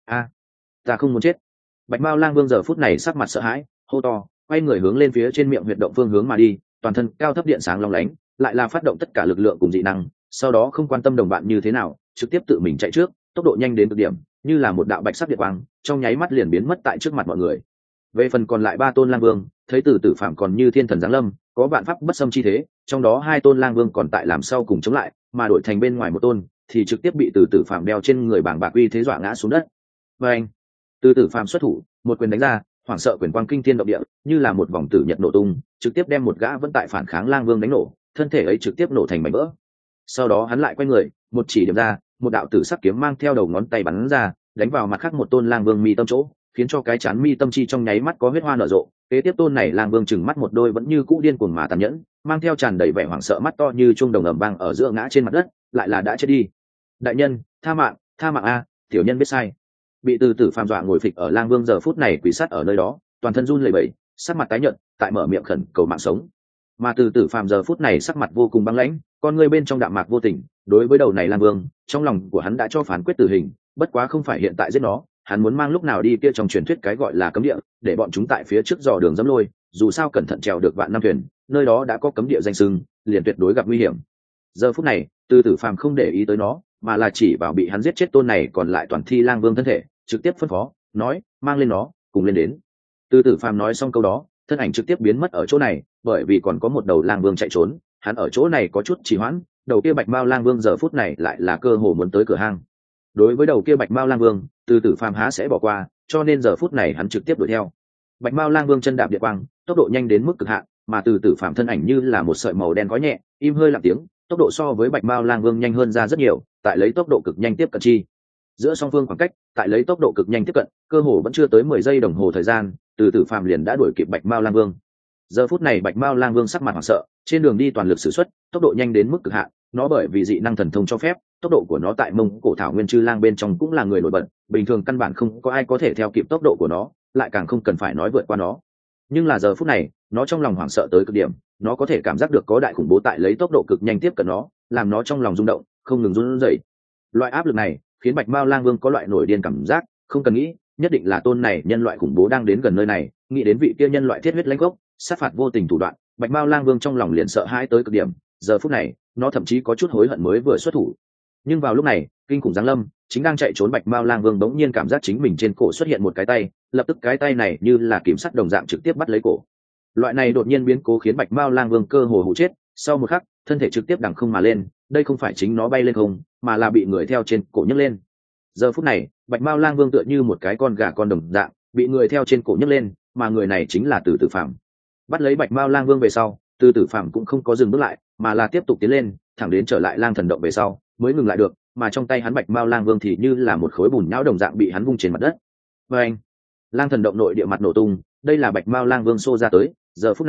Ta không muốn chết. Bạch Mao Lang Vương giờ phút này sắc mặt sợ hãi, hô to, quay người hướng lên phía trên miệng huyệt động phương hướng mà đi, toàn thân cao thấp điện sáng long lánh, lại là phát động tất cả lực lượng cùng dị năng, sau đó không quan tâm đồng bạn như thế nào, trực tiếp tự mình chạy trước, tốc độ nhanh đến cực điểm, như là một đạo bạch sắc điện quang, trong nháy mắt liền biến mất tại trước mặt mọi người. Về phần còn lại ba tôn lang vương, thấy từ tử phạm còn như thiên thần giáng lâm, có vạn pháp bất xâm chi thế, trong đó hai tôn lang vương còn tại làm sau cùng chống lại, mà đổi thành bên ngoài một tôn thì trực tiếp bị từ tử phạm đeo trên người bảng bạc uy thế dọa ngã xuống đất. Và anh, từ tử phạm xuất thủ, một quyền đánh ra, hoảng sợ quyền quang kinh thiên động địa, như là một vòng tử nhật nổ tung, trực tiếp đem một gã vẫn tại phản kháng lang vương đánh nổ, thân thể ấy trực tiếp nổ thành mảnh vỡ. Sau đó hắn lại quay người, một chỉ điểm ra, một đạo tử sắc kiếm mang theo đầu ngón tay bắn ra, đánh vào mặt khác một tôn lang vương mi tâm chỗ, khiến cho cái chán mi tâm chi trong nháy mắt có huyết hoa nở rộ. Kế tiếp tôn này lang vương chừng mắt một đôi vẫn như cũ điên cuồng mà tàn nhẫn, mang theo tràn đầy vẻ hoảng sợ mắt to như chuông đồng ầm vang ở giữa ngã trên mặt đất, lại là đã chết đi. Đại nhân, tha mạng a, tiểu nhân biết sai. Bị từ tử phàm dọa ngồi phịch ở lang vương giờ phút này quỳ sát ở nơi đó, toàn thân run lẩy bẩy, sắc mặt tái nhợt, tại mở miệng khẩn cầu mạng sống. Mà từ tử phàm giờ phút này sắc mặt vô cùng băng lãnh, con người bên trong đạm mạc vô tình, đối với đầu này lang vương, trong lòng của hắn đã cho phán quyết tử hình, bất quá không phải hiện tại giết nó, hắn muốn mang lúc nào đi kia trong truyền thuyết cái gọi là cấm địa, để bọn chúng tại phía trước dò đường dẫm lôi, dù sao cẩn thận trèo được vạn năm thuyền, nơi đó đã có cấm địa danh xưng, liền tuyệt đối gặp nguy hiểm. Giờ phút này, từ tử phàm không để ý tới nó, mà là chỉ vào bị hắn giết chết tôn này còn lại toàn thi lang vương thân thể, trực tiếp phân phó, nói, mang lên nó, cùng lên đến. Từ tử phàm nói xong câu đó, thân ảnh trực tiếp biến mất ở chỗ này, bởi vì còn có một đầu lang vương chạy trốn, hắn ở chỗ này có chút trì hoãn, đầu kia bạch mao lang vương giờ phút này lại là cơ hồ muốn tới cửa hang. Đối với đầu kia bạch mao lang vương, từ tử phàm há sẽ bỏ qua, cho nên giờ phút này hắn trực tiếp đuổi theo. Bạch mao lang vương chân đạp địa quang, tốc độ nhanh đến mức cực hạn, mà từ tử phàm thân ảnh như là một sợi màu đen khói nhẹ, im hơi lặng tiếng, tốc độ so với bạch mao lang vương nhanh hơn ra rất nhiều, tại lấy tốc độ cực nhanh tiếp cận chi. Giữa song phương khoảng cách, tại lấy tốc độ cực nhanh tiếp cận, cơ hồ vẫn chưa tới 10 giây đồng hồ thời gian, từ tử phàm liền đã đuổi kịp bạch mao lang vương. Giờ phút này bạch mao lang vương sắc mặt hoảng sợ, trên đường đi toàn lực sử xuất, tốc độ nhanh đến mức cực hạn, nó bởi vì dị năng thần thông cho phép, tốc độ của nó tại mông cổ thảo nguyên chư lang bên trong cũng là người nổi bật, bình thường căn bản không có ai có thể theo kịp tốc độ của nó, lại càng không cần phải nói vượt qua nó. Nhưng là giờ phút này, nó trong lòng hoảng sợ tới cực điểm, nó có thể cảm giác được có đại khủng bố tại lấy tốc độ cực nhanh tiếp cận nó, làm nó trong lòng rung động, không ngừng run rẩy. Loại áp lực này khiến bạch mao lang vương có loại nổi điên cảm giác, không cần nghĩ, nhất định là tôn này nhân loại khủng bố đang đến gần nơi này, nghĩ đến vị kia nhân loại thiết huyết lãnh gốc, sát phạt vô tình thủ đoạn, bạch mao lang vương trong lòng liền sợ hãi tới cực điểm. Giờ phút này, nó thậm chí có chút hối hận mới vừa xuất thủ. Nhưng vào lúc này, kinh khủng giáng lâm, chính đang chạy trốn bạch mao lang vương bỗng nhiên cảm giác chính mình trên cổ xuất hiện một cái tay, lập tức cái tay này như là kìm sắt đồng dạng trực tiếp bắt lấy cổ. Loại này đột nhiên biến cố khiến bạch mao lang vương cơ hồ hụ chết, sau một khắc, thân thể trực tiếp đằng không mà lên, đây không phải chính nó bay lên không, mà là bị người theo trên cổ nhấc lên. Giờ phút này, bạch mao lang vương tựa như một cái con gà con đồng dạng, bị người theo trên cổ nhấc lên, mà người này chính là từ tử phàm. Bắt lấy bạch mao lang vương về sau, từ tử phàm cũng không có dừng bước lại, mà là tiếp tục tiến lên, thẳng đến trở lại lang thần động về sau mới ngừng lại được, mà trong tay hắn bạch mao lang vương thì như là một khối bùn nhão đồng dạng bị hắn vung trên mặt đất. Và anh, lang thần động nội địa mặt nổ tung, đây là bạch mao lang vương xô ra tới. Giờ phút này,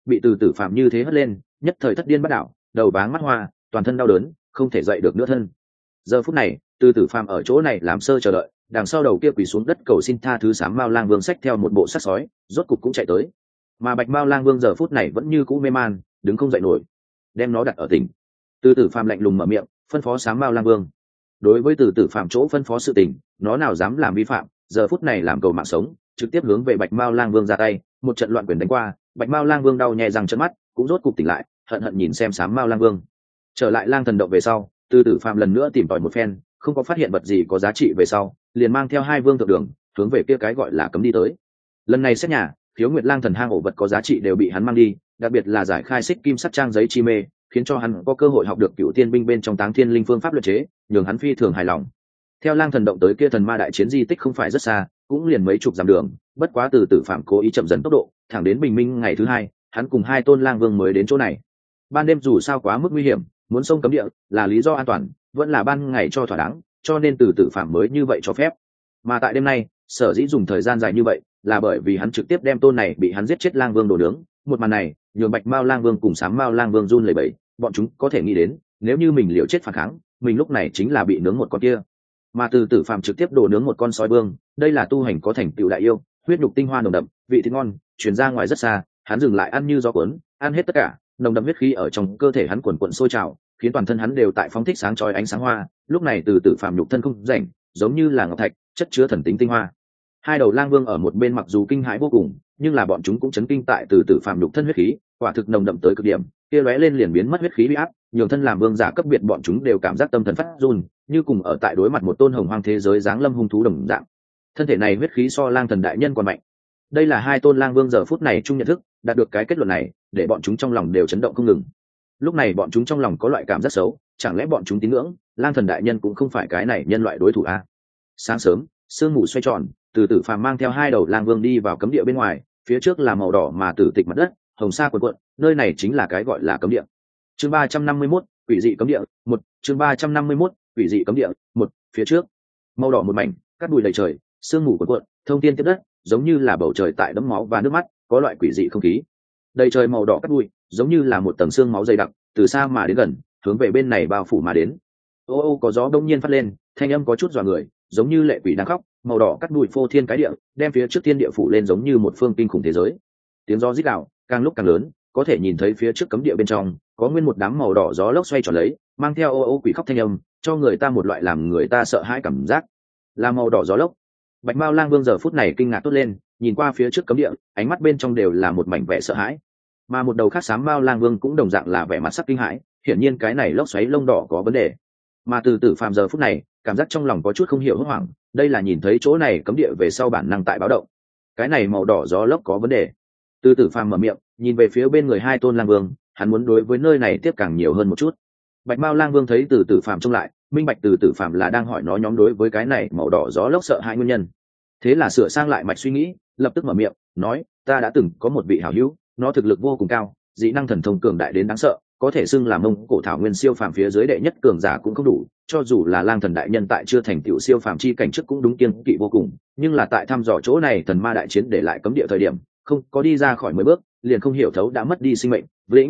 bị từ tử phàm như thế hất lên, nhất thời thất điên bắt đảo, đầu váng mắt hoa, toàn thân đau đớn, không thể dậy được nữa thân. Giờ phút này từ tử phàm ở chỗ này làm sơ chờ đợi, đằng sau đầu kia quỳ xuống đất cầu xin tha thứ Sám Mao Lang Vương xách theo một bộ sắt sói, rốt cục cũng chạy tới. Mà Bạch Mao Lang Vương giờ phút này vẫn như cũ mê man, đứng không dậy nổi. Đem nó đặt ở tỉnh. Từ tử phàm lạnh lùng mở miệng, phân phó Sám Mao Lang Vương. Đối với từ tử phàm chỗ phân phó sự tình, nó nào dám làm vi phạm, giờ phút này làm cầu mạng sống, trực tiếp hướng về Bạch Mao Lang Vương ra tay, một trận loạn quyền đánh qua, Bạch Mao Lang Vương đau nhè răng trợn mắt, cũng rốt cục tỉnh lại, hận hận nhìn xem Sám Mao Lang Vương. Trở lại Lang Thần động về sau, từ tử phàm lần nữa tìm tòi một phen, không có phát hiện vật gì có giá trị về sau, liền mang theo hai vương thượng đường hướng về kia cái gọi là cấm đi tới. Lần này xét nhà, Khiếu Nguyệt Lang Thần hang ổ vật có giá trị đều bị hắn mang đi, đặc biệt là giải khai xích kim sắt trang giấy chi mê, khiến cho hắn có cơ hội học được Cựu Tiên binh bên trong Táng Thiên Linh phương pháp luyện chế, nhường hắn phi thường hài lòng. Theo Lang Thần động tới kia thần ma đại chiến di tích không phải rất xa, cũng liền mấy chục dặm đường, bất quá từ tử phạm cố ý chậm dần tốc độ, thẳng đến bình minh ngày thứ hai, hắn cùng hai tôn lang vương mới đến chỗ này. Ban đêm dù sao quá mức nguy hiểm, muốn xông cấm địa là lý do an toàn, vẫn là ban ngày cho thỏa đáng, cho nên từ tử phạm mới như vậy cho phép. Mà tại đêm nay, sở dĩ dùng thời gian dài như vậy, là bởi vì hắn trực tiếp đem tôn này bị hắn giết chết lang vương đồ nướng. Một màn này, nhường Bạch Mao Lang Vương cùng Sám Mao Lang Vương run lẩy bẩy, bọn chúng có thể nghĩ đến, nếu như mình liều chết phản kháng, mình lúc này chính là bị nướng một con kia. Mà từ tử phạm trực tiếp đổ nướng một con sói vương, đây là tu hành có thành tựu đại yêu, huyết nhục tinh hoa nồng đậm, vị thịt ngon, truyền ra ngoài rất xa, hắn dừng lại ăn như gió cuốn, ăn hết tất cả, nồng đậm huyết khí ở trong cơ thể hắn quần quần sôi trào, khiến toàn thân hắn đều tại phóng thích sáng chói ánh sáng hoa. Lúc này từ tử phạm nhục thân không rảnh, giống như là ngọc thạch, chất chứa thần tính tinh hoa. Hai đầu lang vương ở một bên mặc dù kinh hãi vô cùng, nhưng là bọn chúng cũng chấn kinh tại từ tử phạm nhục thân huyết khí, quả thực nồng đậm tới cực điểm, kia lóe lên liền biến mất huyết khí bị áp, nhường thân làm vương giả cấp biệt bọn chúng đều cảm giác tâm thần phát run, như cùng ở tại đối mặt một tôn hồng hoang thế giới giáng lâm hung thú đồng dạng. Thân thể này huyết khí so lang thần đại nhân còn mạnh. Đây là hai tôn lang vương giờ phút này chung nhận thức, đạt được cái kết luận này, để bọn chúng trong lòng đều chấn động không ngừng. Lúc này bọn chúng trong lòng có loại cảm giác xấu, chẳng lẽ bọn chúng tín ngưỡng lang thần đại nhân cũng không phải cái này nhân loại đối thủ à? Sáng sớm, sương mù xoay tròn, từ tử phàm mang theo hai đầu lang vương đi vào cấm địa bên ngoài, phía trước là màu đỏ mà tử tịch mặt đất, hồng sa cuộn cuộn, nơi này chính là cái gọi là cấm địa. Chương 351, quỷ dị cấm địa, một. Chương 351, quỷ dị cấm địa, một. Phía trước, màu đỏ một mảnh, cát bụi đầy trời, sương mù cuộn cuộn, thông thiên tiếp đất, giống như là bầu trời tại đẫm máu và nước mắt, có loại quỷ dị không khí. Đầy trời màu đỏ cát bụi, giống như là một tầng xương máu dày đặc, từ xa mà đến gần, hướng về bên này bao phủ mà đến. Ô ô có gió đông nhiên phát lên, thanh âm có chút dọa người, giống như lệ quỷ đang khóc, màu đỏ cát bụi phô thiên cái địa, đem phía trước thiên địa phủ lên giống như một phương kinh khủng thế giới. Tiếng gió rít gào, càng lúc càng lớn, có thể nhìn thấy phía trước cấm địa bên trong có nguyên một đám màu đỏ gió lốc xoay tròn lấy, mang theo ô ô quỷ khóc thanh âm, cho người ta một loại làm người ta sợ hãi cảm giác. Là màu đỏ gió lốc. Bạch Mao Lang Vương giờ phút này kinh ngạc tốt lên, nhìn qua phía trước cấm địa, ánh mắt bên trong đều là một mảnh vẻ sợ hãi. Mà một đầu khác Sám Mao Lang Vương cũng đồng dạng là vẻ mặt sắc kinh hãi, hiển nhiên cái này lốc xoáy lông đỏ có vấn đề. Mà từ tử phàm giờ phút này, cảm giác trong lòng có chút không hiểu hốt hoảng, đây là nhìn thấy chỗ này cấm địa về sau bản năng tại báo động. Cái này màu đỏ gió lốc có vấn đề. Từ tử phàm mở miệng, nhìn về phía bên người hai tôn lang vương, hắn muốn đối với nơi này tiếp càng nhiều hơn một chút. Bạch Mao Lang Vương thấy từ tử phàm trông lại, minh bạch từ tử phàm là đang hỏi nó nhóm đối với cái này màu đỏ gió lốc sợ hai nguyên nhân. Thế là sửa sang lại mạch suy nghĩ, lập tức mở miệng nói, ta đã từng có một vị hảo hữu, nó thực lực vô cùng cao, dị năng thần thông cường đại đến đáng sợ, có thể xưng là mông cổ thảo nguyên siêu phàm phía dưới đệ nhất cường giả cũng không đủ, cho dù là lang thần đại nhân tại chưa thành tựu siêu phàm chi cảnh trước cũng đúng kiêng kỵ vô cùng, nhưng là tại thăm dò chỗ này thần ma đại chiến để lại cấm địa thời điểm, không có đi ra khỏi 10 bước, liền không hiểu thấu đã mất đi sinh mệnh,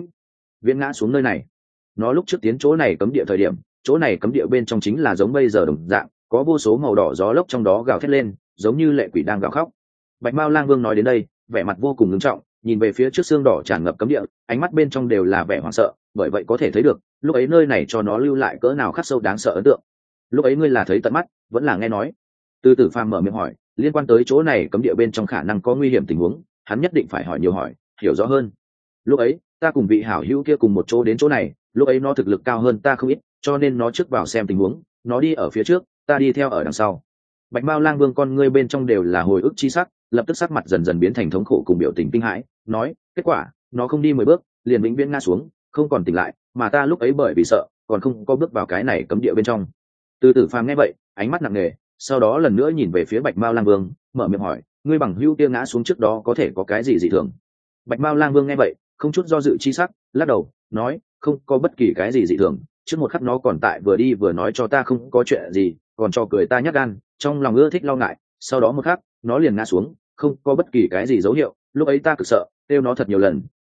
viễn ngã xuống nơi này. Nó lúc trước tiến chỗ này cấm địa thời điểm, chỗ này cấm địa bên trong chính là giống bây giờ đồng dạng, có vô số màu đỏ gió lốc trong đó gào thét lên, giống như lệ quỷ đang gào khóc. Bạch Mao Lang Vương nói đến đây, vẻ mặt vô cùng nghiêm trọng, nhìn về phía trước xương đỏ tràn ngập cấm địa, ánh mắt bên trong đều là vẻ hoảng sợ, bởi vậy có thể thấy được, lúc ấy nơi này cho nó lưu lại cỡ nào khắc sâu đáng sợ ấn tượng. Lúc ấy ngươi là thấy tận mắt, vẫn là nghe nói? Từ Tử Phàm mở miệng hỏi, liên quan tới chỗ này cấm địa bên trong khả năng có nguy hiểm tình huống, hắn nhất định phải hỏi nhiều hỏi, hiểu rõ hơn. Lúc ấy, ta cùng vị hảo hữu kia cùng một chỗ đến chỗ này, lúc ấy nó thực lực cao hơn ta không ít, cho nên nó trước vào xem tình huống, nó đi ở phía trước, ta đi theo ở đằng sau. Bạch Mao Lang Vương con ngươi bên trong đều là hồi ức chi sắc, lập tức sắc mặt dần dần biến thành thống khổ cùng biểu tình kinh hãi, nói, kết quả, nó không đi 10 bước, liền vĩnh viễn ngã xuống, không còn tỉnh lại, mà ta lúc ấy bởi vì sợ, còn không có bước vào cái này cấm địa bên trong. Từ Tử Phàm nghe vậy, ánh mắt nặng nề, sau đó lần nữa nhìn về phía Bạch Mao Lang Vương, mở miệng hỏi, ngươi bằng hữu kia ngã xuống trước đó có thể có cái gì dị thường? Bạch Mao Lang Vương nghe vậy, không chút do dự chi sắc, lắc đầu, nói, không có bất kỳ cái gì dị thường, trước một khắc nó còn tại vừa đi vừa nói cho ta không có chuyện gì, còn cho cười ta nhát gan, trong lòng ưa thích lo ngại, sau đó một khắc, nó liền ngã xuống, không có bất kỳ cái gì dấu hiệu, lúc ấy ta cực sợ, kêu nó thật nhiều lần,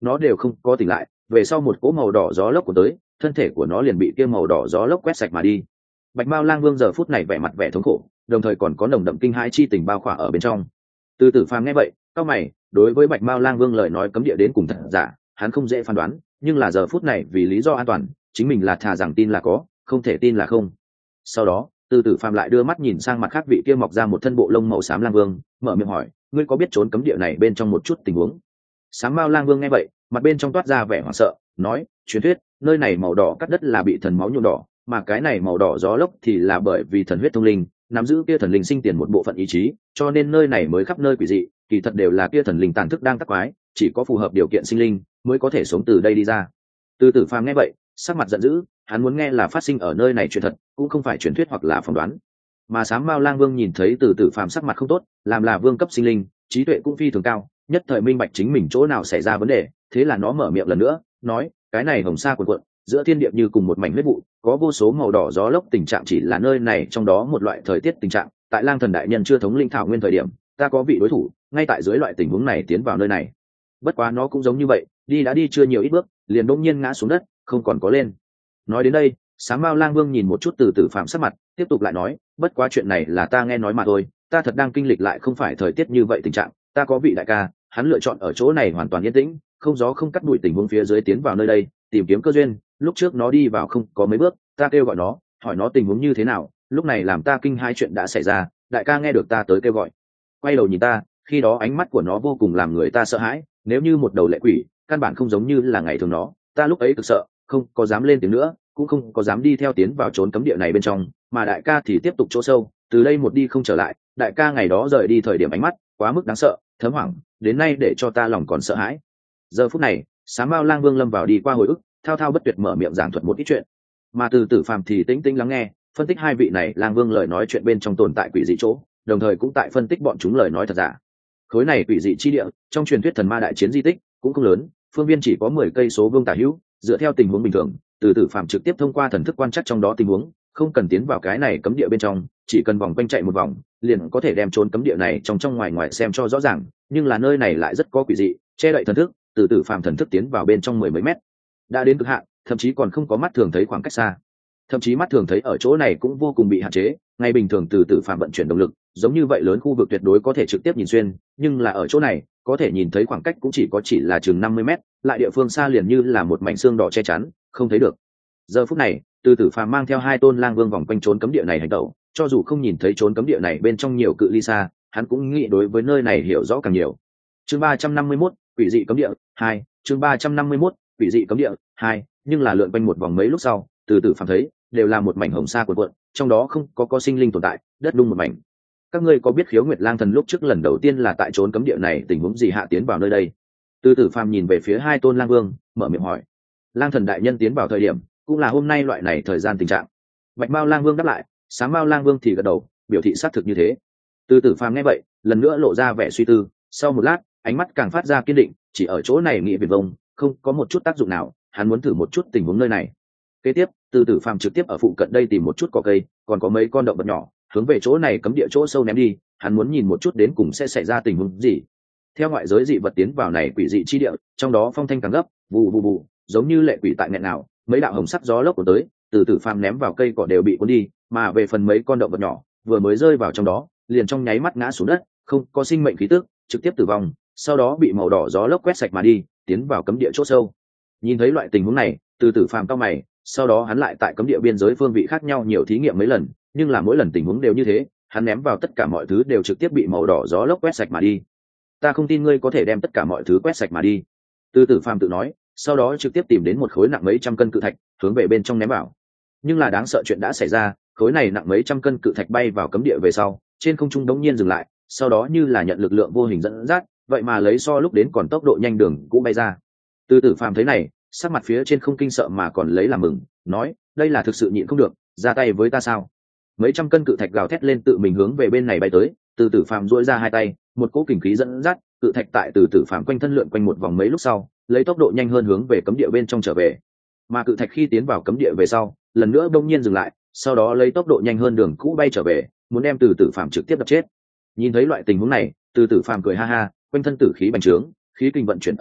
nó đều không có tỉnh lại, về sau một cỗ màu đỏ gió lốc của tới, thân thể của nó liền bị kia màu đỏ gió lốc quét sạch mà đi. Bạch Mao Lang Vương giờ phút này vẻ mặt vẻ thống khổ, đồng thời còn có nồng đậm kinh hãi chi tình bao khỏa ở bên trong. Từ Tử Phàm nghe vậy, cao mày, đối với Bạch Mao Lang Vương lời nói cấm địa đến cùng thật giả, hắn không dễ phán đoán, nhưng là giờ phút này vì lý do an toàn, chính mình là thà rằng tin là có, không thể tin là không. Sau đó, Từ Tử Phàm lại đưa mắt nhìn sang mặt khác vị kia mọc ra một thân bộ lông màu xám Lang Vương, mở miệng hỏi, ngươi có biết trốn cấm địa này bên trong một chút tình huống? Xám Mao Lang Vương nghe vậy, mặt bên trong toát ra vẻ hoảng sợ, nói, truyền thuyết, nơi này màu đỏ cắt đất là bị thần máu nhuộm đỏ, mà cái này màu đỏ gió lốc thì là bởi vì thần huyết thông linh, nắm giữ kia thần linh sinh tiền một bộ phận ý chí, cho nên nơi này mới khắp nơi quỷ dị, kỳ thật đều là kia thần linh tàn thức đang tác quái, chỉ có phù hợp điều kiện sinh linh mới có thể sống từ đây đi ra. Từ Tử Phàm nghe vậy, sắc mặt giận dữ, hắn muốn nghe là phát sinh ở nơi này chuyện thật, cũng không phải truyền thuyết hoặc là phỏng đoán. Mà Sám Mao Lang Vương nhìn thấy Từ Tử Phàm sắc mặt không tốt, làm là vương cấp sinh linh, trí tuệ cũng phi thường cao, nhất thời minh bạch chính mình chỗ nào xảy ra vấn đề, thế là nó mở miệng lần nữa, nói, cái này hồng sa cuồn cuộn, giữa thiên địa như cùng một mảnh huyết vụ, có vô số màu đỏ gió lốc, tình trạng chỉ là nơi này trong đó một loại thời tiết tình trạng, tại Lang Thần đại nhân chưa thống lĩnh thảo nguyên thời điểm, ta có vị đối thủ, ngay tại dưới loại tình huống này tiến vào nơi này. Bất quá nó cũng giống như vậy, đi đã đi chưa nhiều ít bước, liền đột nhiên ngã xuống đất, không còn có lên. Nói đến đây, Sám Mao Lang Vương nhìn một chút Từ Tử Phàm sắc mặt, tiếp tục lại nói, bất quá chuyện này là ta nghe nói mà thôi, ta thật đang kinh lịch lại không phải thời tiết như vậy tình trạng, ta có vị đại ca, hắn lựa chọn ở chỗ này hoàn toàn yên tĩnh, không gió không cắt đuổi tình huống phía dưới tiến vào nơi đây, tìm kiếm cơ duyên, lúc trước nó đi vào không có mấy bước, ta kêu gọi nó, hỏi nó tình huống như thế nào, lúc này làm ta kinh hai chuyện đã xảy ra, đại ca nghe được ta tới kêu gọi, quay đầu nhìn ta, khi đó ánh mắt của nó vô cùng làm người ta sợ hãi, nếu như một đầu lệ quỷ, căn bản không giống như là ngày thường nó, ta lúc ấy cực sợ, không có dám lên tiếng nữa, cũng không có dám đi theo tiến vào trốn cấm địa này bên trong, mà đại ca thì tiếp tục chỗ sâu, từ đây một đi không trở lại, đại ca ngày đó rời đi thời điểm ánh mắt quá mức đáng sợ, thấm hoảng, đến nay để cho ta lòng còn sợ hãi. Giờ phút này, Sám Mao Lang Vương lâm vào đi qua hồi ức, thao thao bất tuyệt mở miệng giảng thuật một ít chuyện, mà Từ Tử Phàm thì tĩnh tĩnh lắng nghe, phân tích hai vị này Lang Vương lời nói chuyện bên trong tồn tại quỷ dị chỗ, đồng thời cũng tại phân tích bọn chúng lời nói thật giả. Khối này quỷ dị chi địa, trong truyền thuyết thần ma đại chiến di tích cũng không lớn, phương viên chỉ có 10 cây số vuông tả hữu, dựa theo tình huống bình thường, Từ Tử Phàm trực tiếp thông qua thần thức quan trắc trong đó tình huống, không cần tiến vào cái này cấm địa bên trong, chỉ cần vòng quanh chạy một vòng, liền có thể đem trốn cấm địa này trong ngoài ngoài xem cho rõ ràng, nhưng là nơi này lại rất có quỷ dị, che đậy thần thức, Từ Tử Phàm thần thức tiến vào bên trong 10 mấy mét, đã đến cực hạn, thậm chí còn không có mắt thường thấy khoảng cách xa. Thậm chí mắt thường thấy ở chỗ này cũng vô cùng bị hạn chế, ngày bình thường Từ Tử Phàm vận chuyển động lực, giống như vậy lớn khu vực tuyệt đối có thể trực tiếp nhìn xuyên, nhưng là ở chỗ này, có thể nhìn thấy khoảng cách cũng chỉ là chừng 50 mét, lại địa phương xa liền như là một mảnh xương đỏ che chắn, không thấy được. Giờ phút này, Từ Tử Phàm mang theo hai tôn Lang Vương vòng quanh trốn cấm địa này hành động, cho dù không nhìn thấy trốn cấm địa này bên trong nhiều cự ly xa, hắn cũng nghĩ đối với nơi này hiểu rõ càng nhiều. Chương 351, quỷ dị cấm địa 2, chương 351, quỷ dị cấm địa 2, nhưng là lượn quanh một vòng mấy lúc sau, Từ Tử Phàm thấy, đều là một mảnh hồng sa cuộn cuộn, trong đó không có sinh linh tồn tại, đất đung một mảnh. Các ngươi có biết Khiếu Nguyệt Lang Thần lúc trước lần đầu tiên là tại trốn cấm địa này tình huống gì hạ tiến vào nơi đây? Từ Tử Phàm nhìn về phía hai tôn Lang Vương, mở miệng hỏi. Lang Thần đại nhân tiến vào thời điểm, cũng là hôm nay loại này thời gian tình trạng. Bạch Mao Lang Vương đáp lại, Sám Mao Lang Vương thì gật đầu, biểu thị xác thực như thế. Từ Tử Phàm nghe vậy, lần nữa lộ ra vẻ suy tư, sau một lát, ánh mắt càng phát ra kiên định, chỉ ở chỗ này nghĩ viền vông, không có một chút tác dụng nào, hắn muốn thử một chút tình huống nơi này. Kế tiếp, Từ Tử Phàm trực tiếp ở phụ cận đây tìm một chút cỏ cây, còn có mấy con động vật nhỏ, hướng về chỗ này cấm địa chỗ sâu ném đi, hắn muốn nhìn một chút đến cùng sẽ xảy ra tình huống gì. Theo ngoại giới dị vật tiến vào này quỷ dị chi địa, trong đó phong thanh càng gấp, vù vù vù, giống như lệ quỷ tại nghẹn nào, mấy đạo hồng sắc gió lốc của tới, Từ Tử Phàm ném vào cây cỏ đều bị cuốn đi, mà về phần mấy con động vật nhỏ, vừa mới rơi vào trong đó, liền trong nháy mắt ngã xuống đất, không có sinh mệnh khí tức, trực tiếp tử vong, sau đó bị màu đỏ gió lốc quét sạch mà đi, tiến vào cấm địa chỗ sâu. Nhìn thấy loại tình huống này, Từ Tử Phàm cau mày, sau đó hắn lại tại cấm địa biên giới phương vị khác nhau nhiều thí nghiệm mấy lần, nhưng là mỗi lần tình huống đều như thế, hắn ném vào tất cả mọi thứ đều trực tiếp bị màu đỏ gió lốc quét sạch mà đi. Ta không tin ngươi có thể đem tất cả mọi thứ quét sạch mà đi. Từ Tử Phàm tự nói, sau đó trực tiếp tìm đến một khối nặng mấy trăm cân cự thạch, hướng về bên trong ném vào. Nhưng là đáng sợ chuyện đã xảy ra, khối này nặng mấy trăm cân cự thạch bay vào cấm địa về sau, trên không trung đống nhiên dừng lại, sau đó như là nhận lực lượng vô hình dẫn dắt, vậy mà lấy so lúc đến còn tốc độ nhanh đường cũng bay ra. Từ Tử Phàm thấy này, sắc mặt phía trên không kinh sợ mà còn lấy làm mừng, nói, đây là thực sự nhịn không được, ra tay với ta sao? Mấy trăm cân cự thạch gào thét lên tự mình hướng về bên này bay tới, Từ Tử Phàm duỗi ra hai tay, một cỗ kình khí dẫn dắt, cự thạch tại Từ Tử Phàm quanh thân lượn quanh một vòng mấy lúc sau, lấy tốc độ nhanh hơn hướng về cấm địa bên trong trở về. Mà cự thạch khi tiến vào cấm địa về sau, lần nữa đông nhiên dừng lại, sau đó lấy tốc độ nhanh hơn đường cũ bay trở về, muốn đem Từ Tử Phàm trực tiếp đập chết. Nhìn thấy loại tình huống này, Từ Tử Phàm cười ha ha, quanh thân tử khí bành trướng, khí kinh vận chuyển ở giữa,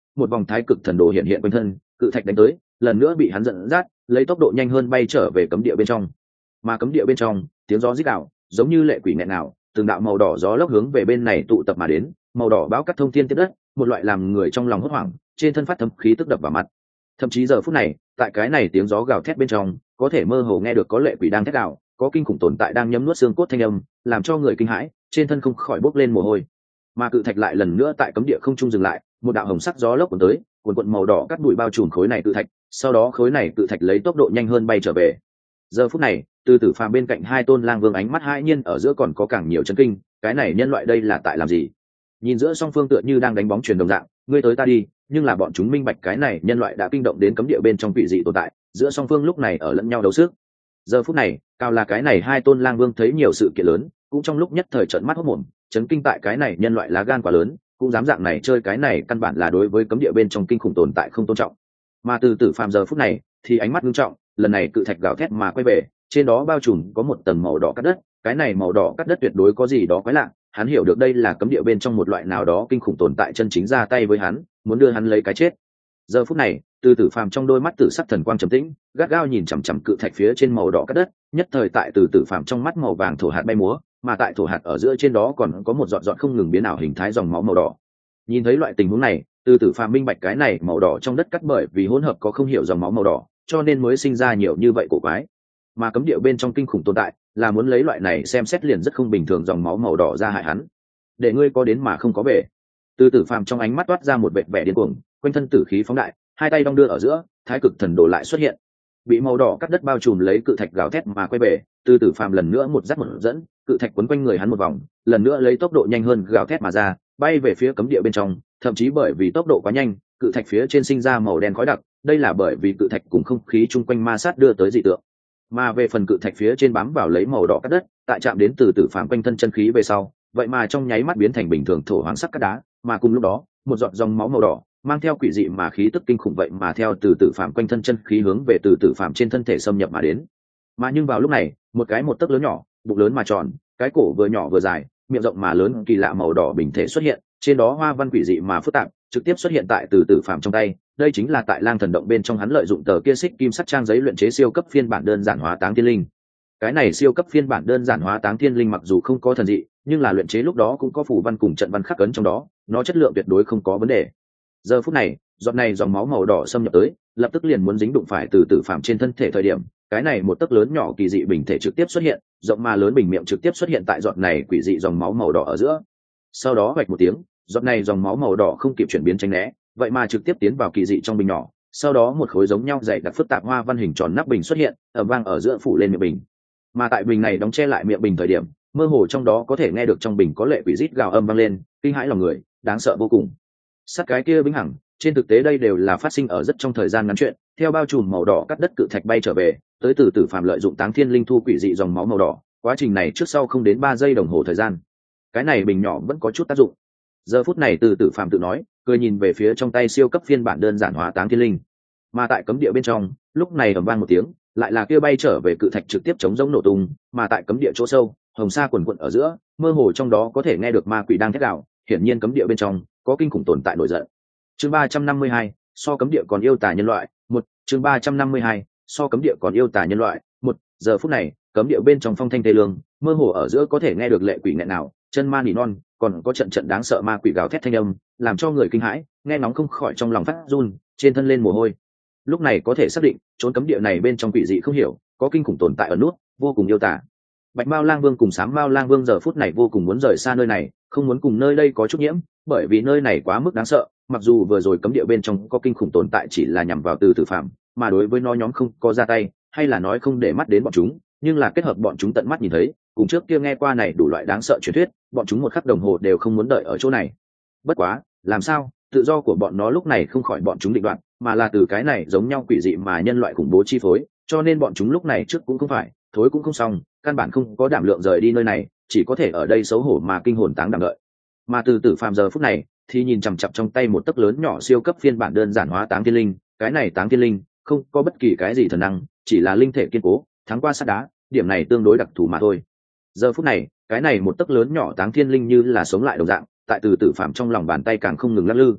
một vòng thái cực thần đồ hiện hiện quanh thân, cự thạch đánh tới, lần nữa bị hắn dẫn dắt, lấy tốc độ nhanh hơn bay trở về cấm địa bên trong. Mà cấm địa bên trong, tiếng gió rít gào, giống như lệ quỷ nghẹn nào, từng đạo màu đỏ gió lốc hướng về bên này tụ tập mà đến, màu đỏ bão cắt thông thiên tiếp đất, một loại làm người trong lòng hốt hoảng, trên thân phát thấm khí tức đập vào mặt. Thậm chí giờ phút này, tại cái này tiếng gió gào thét bên trong, có thể mơ hồ nghe được có lệ quỷ đang thét gào, có kinh khủng tồn tại đang nhấm nuốt xương cốt thanh âm, làm cho người kinh hãi, trên thân không khỏi bốc lên mồ hôi. Mà cự thạch lại lần nữa tại cấm địa không trung dừng lại, một đạo hồng sắc gió lốc cuốn tới, cuộn cuộn màu đỏ cắt bụi bao trùm khối này cự thạch, sau đó khối này cự thạch lấy tốc độ nhanh hơn bay trở về. Giờ phút này, từ tử phàm bên cạnh hai tôn lang vương ánh mắt hãi nhiên ở giữa còn có càng nhiều chấn kinh, cái này nhân loại đây là tại làm gì? Nhìn giữa song phương tựa như đang đánh bóng truyền đồng dạng, ngươi tới ta đi, nhưng là bọn chúng minh bạch cái này nhân loại đã kinh động đến cấm địa bên trong quỷ dị tồn tại, giữa song phương lúc này ở lẫn nhau đấu sức. Giờ phút này, cao là cái này hai tôn lang vương thấy nhiều sự kiện lớn, cũng trong lúc nhất thời trợn mắt hốt mồm, chấn kinh tại cái này nhân loại lá gan quá lớn, cũng dám dạng này chơi, cái này căn bản là đối với cấm địa bên trong kinh khủng tồn tại không tôn trọng. Mà từ tử phàm giờ phút này thì ánh mắt nghiêm trọng, lần này cự thạch gào thét mà quay về, trên đó bao trùm có một tầng màu đỏ cắt đất, cái này màu đỏ cắt đất tuyệt đối có gì đó quái lạ, hắn hiểu được đây là cấm địa bên trong một loại nào đó kinh khủng tồn tại chân chính ra tay với hắn, muốn đưa hắn lấy cái chết. Giờ phút này, từ tử phàm trong đôi mắt tử sắc thần quang trầm tĩnh, gắt gao nhìn chằm chằm cự thạch phía trên màu đỏ cắt đất, nhất thời tại từ tử phàm trong mắt màu vàng thổ hạt bay múa, mà tại thổ hạt ở giữa trên đó còn có một giọt giọt không ngừng biến ảo hình thái dòng máu màu đỏ. Nhìn thấy loại tình huống này, từ tử phàm minh bạch cái này màu đỏ trong đất cắt bởi vì hỗn hợp có không hiểu dòng máu màu đỏ, cho nên mới sinh ra nhiều như vậy cổ quái. Mà cấm địa bên trong kinh khủng tồn tại là muốn lấy loại này xem xét liền rất không bình thường dòng máu màu đỏ ra hại hắn, để ngươi có đến mà không có về. Từ tử phàm trong ánh mắt toát ra một vệt vẻ điên cuồng, quanh thân tử khí phóng đại, hai tay đong đưa ở giữa, thái cực thần đồ lại xuất hiện, bị màu đỏ cắt đất bao trùm lấy cự thạch gào thét mà quay về. Từ tử phàm lần nữa một dắt một dẫn, cự thạch quấn quanh người hắn một vòng, lần nữa lấy tốc độ nhanh hơn gào thét mà ra, bay về phía cấm địa bên trong, thậm chí bởi vì tốc độ quá nhanh, cự thạch phía trên sinh ra màu đen khói đặc, đây là bởi vì cự thạch cùng không khí chung quanh ma sát đưa tới dị tượng. Mà về phần cự thạch phía trên bám vào lấy màu đỏ cắt đất, tại chạm đến từ tử phàm quanh thân chân khí về sau, vậy mà trong nháy mắt biến thành bình thường thổ hoàng sắc cắt đá, mà cùng lúc đó, một giọt dòng máu màu đỏ mang theo quỷ dị mà khí tức kinh khủng vậy mà theo từ tử phàm quanh thân chân khí hướng về từ tử phàm trên thân thể xâm nhập mà đến. Mà nhưng vào lúc này, một cái một tấc lớn nhỏ, bụng lớn mà tròn, cái cổ vừa nhỏ vừa dài, miệng rộng mà lớn, kỳ lạ màu đỏ bình thể xuất hiện, trên đó hoa văn quỷ dị mà phức tạp, trực tiếp xuất hiện tại từ tử phàm trong tay. Đây chính là tại Lang Thần Động bên trong hắn lợi dụng tờ kia xích kim sắt trang giấy luyện chế siêu cấp phiên bản đơn giản hóa táng thiên linh. Cái này siêu cấp phiên bản đơn giản hóa táng thiên linh mặc dù không có thần dị, nhưng là luyện chế lúc đó cũng có phù văn cùng trận văn khắc ấn trong đó, nó chất lượng tuyệt đối không có vấn đề. Giờ phút này, giọt này dòng máu màu đỏ xâm nhập tới, lập tức liền muốn dính đụng phải từ tử phàm trên thân thể thời điểm, cái này một tấc lớn nhỏ kỳ dị bình thể trực tiếp xuất hiện, rộng mà lớn bình miệng trực tiếp xuất hiện tại giọt này quỷ dị dòng máu màu đỏ ở giữa. Sau đó vạch một tiếng, giọt này dòng máu màu đỏ không kịp chuyển biến tránh né, vậy mà trực tiếp tiến vào kỳ dị trong bình nhỏ. Sau đó một khối giống nhau dày đặc phức tạp hoa văn hình tròn nắp bình xuất hiện, ầm vang ở giữa phủ lên miệng bình. Mà tại bình này đóng che lại miệng bình thời điểm, mơ hồ trong đó có thể nghe được trong bình có lệ quỷ rít gào âm vang lên, kinh hãi lòng người, đáng sợ vô cùng. Sát cái kia vĩnh hằng, trên thực tế đây đều là phát sinh ở rất trong thời gian ngắn chuyện, theo bao trùm màu đỏ cắt đất cự thạch bay trở về, tới từ tử phàm lợi dụng táng thiên linh thu quỷ dị dòng máu màu đỏ, quá trình này trước sau không đến 3 giây đồng hồ thời gian. Cái này bình nhỏ vẫn có chút tác dụng. Giờ phút này từ tử phàm tự nói, cười nhìn về phía trong tay siêu cấp phiên bản đơn giản hóa táng thiên linh. Mà tại cấm địa bên trong, lúc này ầm vang một tiếng, lại là kia bay trở về cự thạch trực tiếp chống giống nổ tung, mà tại cấm địa chỗ sâu, hồng sa quần quần ở giữa, mơ hồ trong đó có thể nghe được ma quỷ đang thét gào, hiển nhiên cấm địa bên trong có kinh khủng tồn tại nổi giận. Chương 352, so cấm địa còn yêu tà nhân loại, một. Chương 352, so cấm địa còn yêu tà nhân loại, một. Giờ phút này, cấm địa bên trong phong thanh tê lương, mơ hồ ở giữa có thể nghe được lệ quỷ nghẹn nào, chân ma nỉ non, còn có trận trận đáng sợ ma quỷ gào thét thanh âm, làm cho người kinh hãi, nghe nóng không khỏi trong lòng phát run, trên thân lên mồ hôi. Lúc này có thể xác định, trốn cấm địa này bên trong quỷ dị không hiểu, có kinh khủng tồn tại ở nút, vô cùng yêu tà. Bạch Mao Lang Vương cùng Sám Mao Lang Vương giờ phút này vô cùng muốn rời xa nơi này, không muốn cùng nơi đây có chút nhiễm, bởi vì nơi này quá mức đáng sợ. Mặc dù vừa rồi cấm địa bên trong có kinh khủng tồn tại chỉ là nhằm vào từ tử phàm, mà đối với nó nhóm không có ra tay, hay là nói không để mắt đến bọn chúng, nhưng là kết hợp bọn chúng tận mắt nhìn thấy, cùng trước kia nghe qua này đủ loại đáng sợ truyền thuyết, bọn chúng một khắc đồng hồ đều không muốn đợi ở chỗ này. Bất quá, làm sao, tự do của bọn nó lúc này không khỏi bọn chúng định đoạt, mà là từ cái này giống nhau quỷ dị mà nhân loại khủng bố chi phối, cho nên bọn chúng lúc này trước cũng không phải, thối cũng không xong, căn bản không có đảm lượng rời đi nơi này, chỉ có thể ở đây xấu hổ mà kinh hồn táng đảm đợi. Mà từ tử phàm giờ phút này thì nhìn chằm chằm trong tay một tấc lớn nhỏ siêu cấp phiên bản đơn giản hóa táng thiên linh, cái này táng thiên linh không có bất kỳ cái gì thần năng, chỉ là linh thể kiên cố, thắng qua sắt đá, điểm này tương đối đặc thù mà thôi. Giờ phút này, cái này một tấc lớn nhỏ táng thiên linh như là sống lại đồng dạng, tại từ tử phàm trong lòng bàn tay càng không ngừng lắc lư.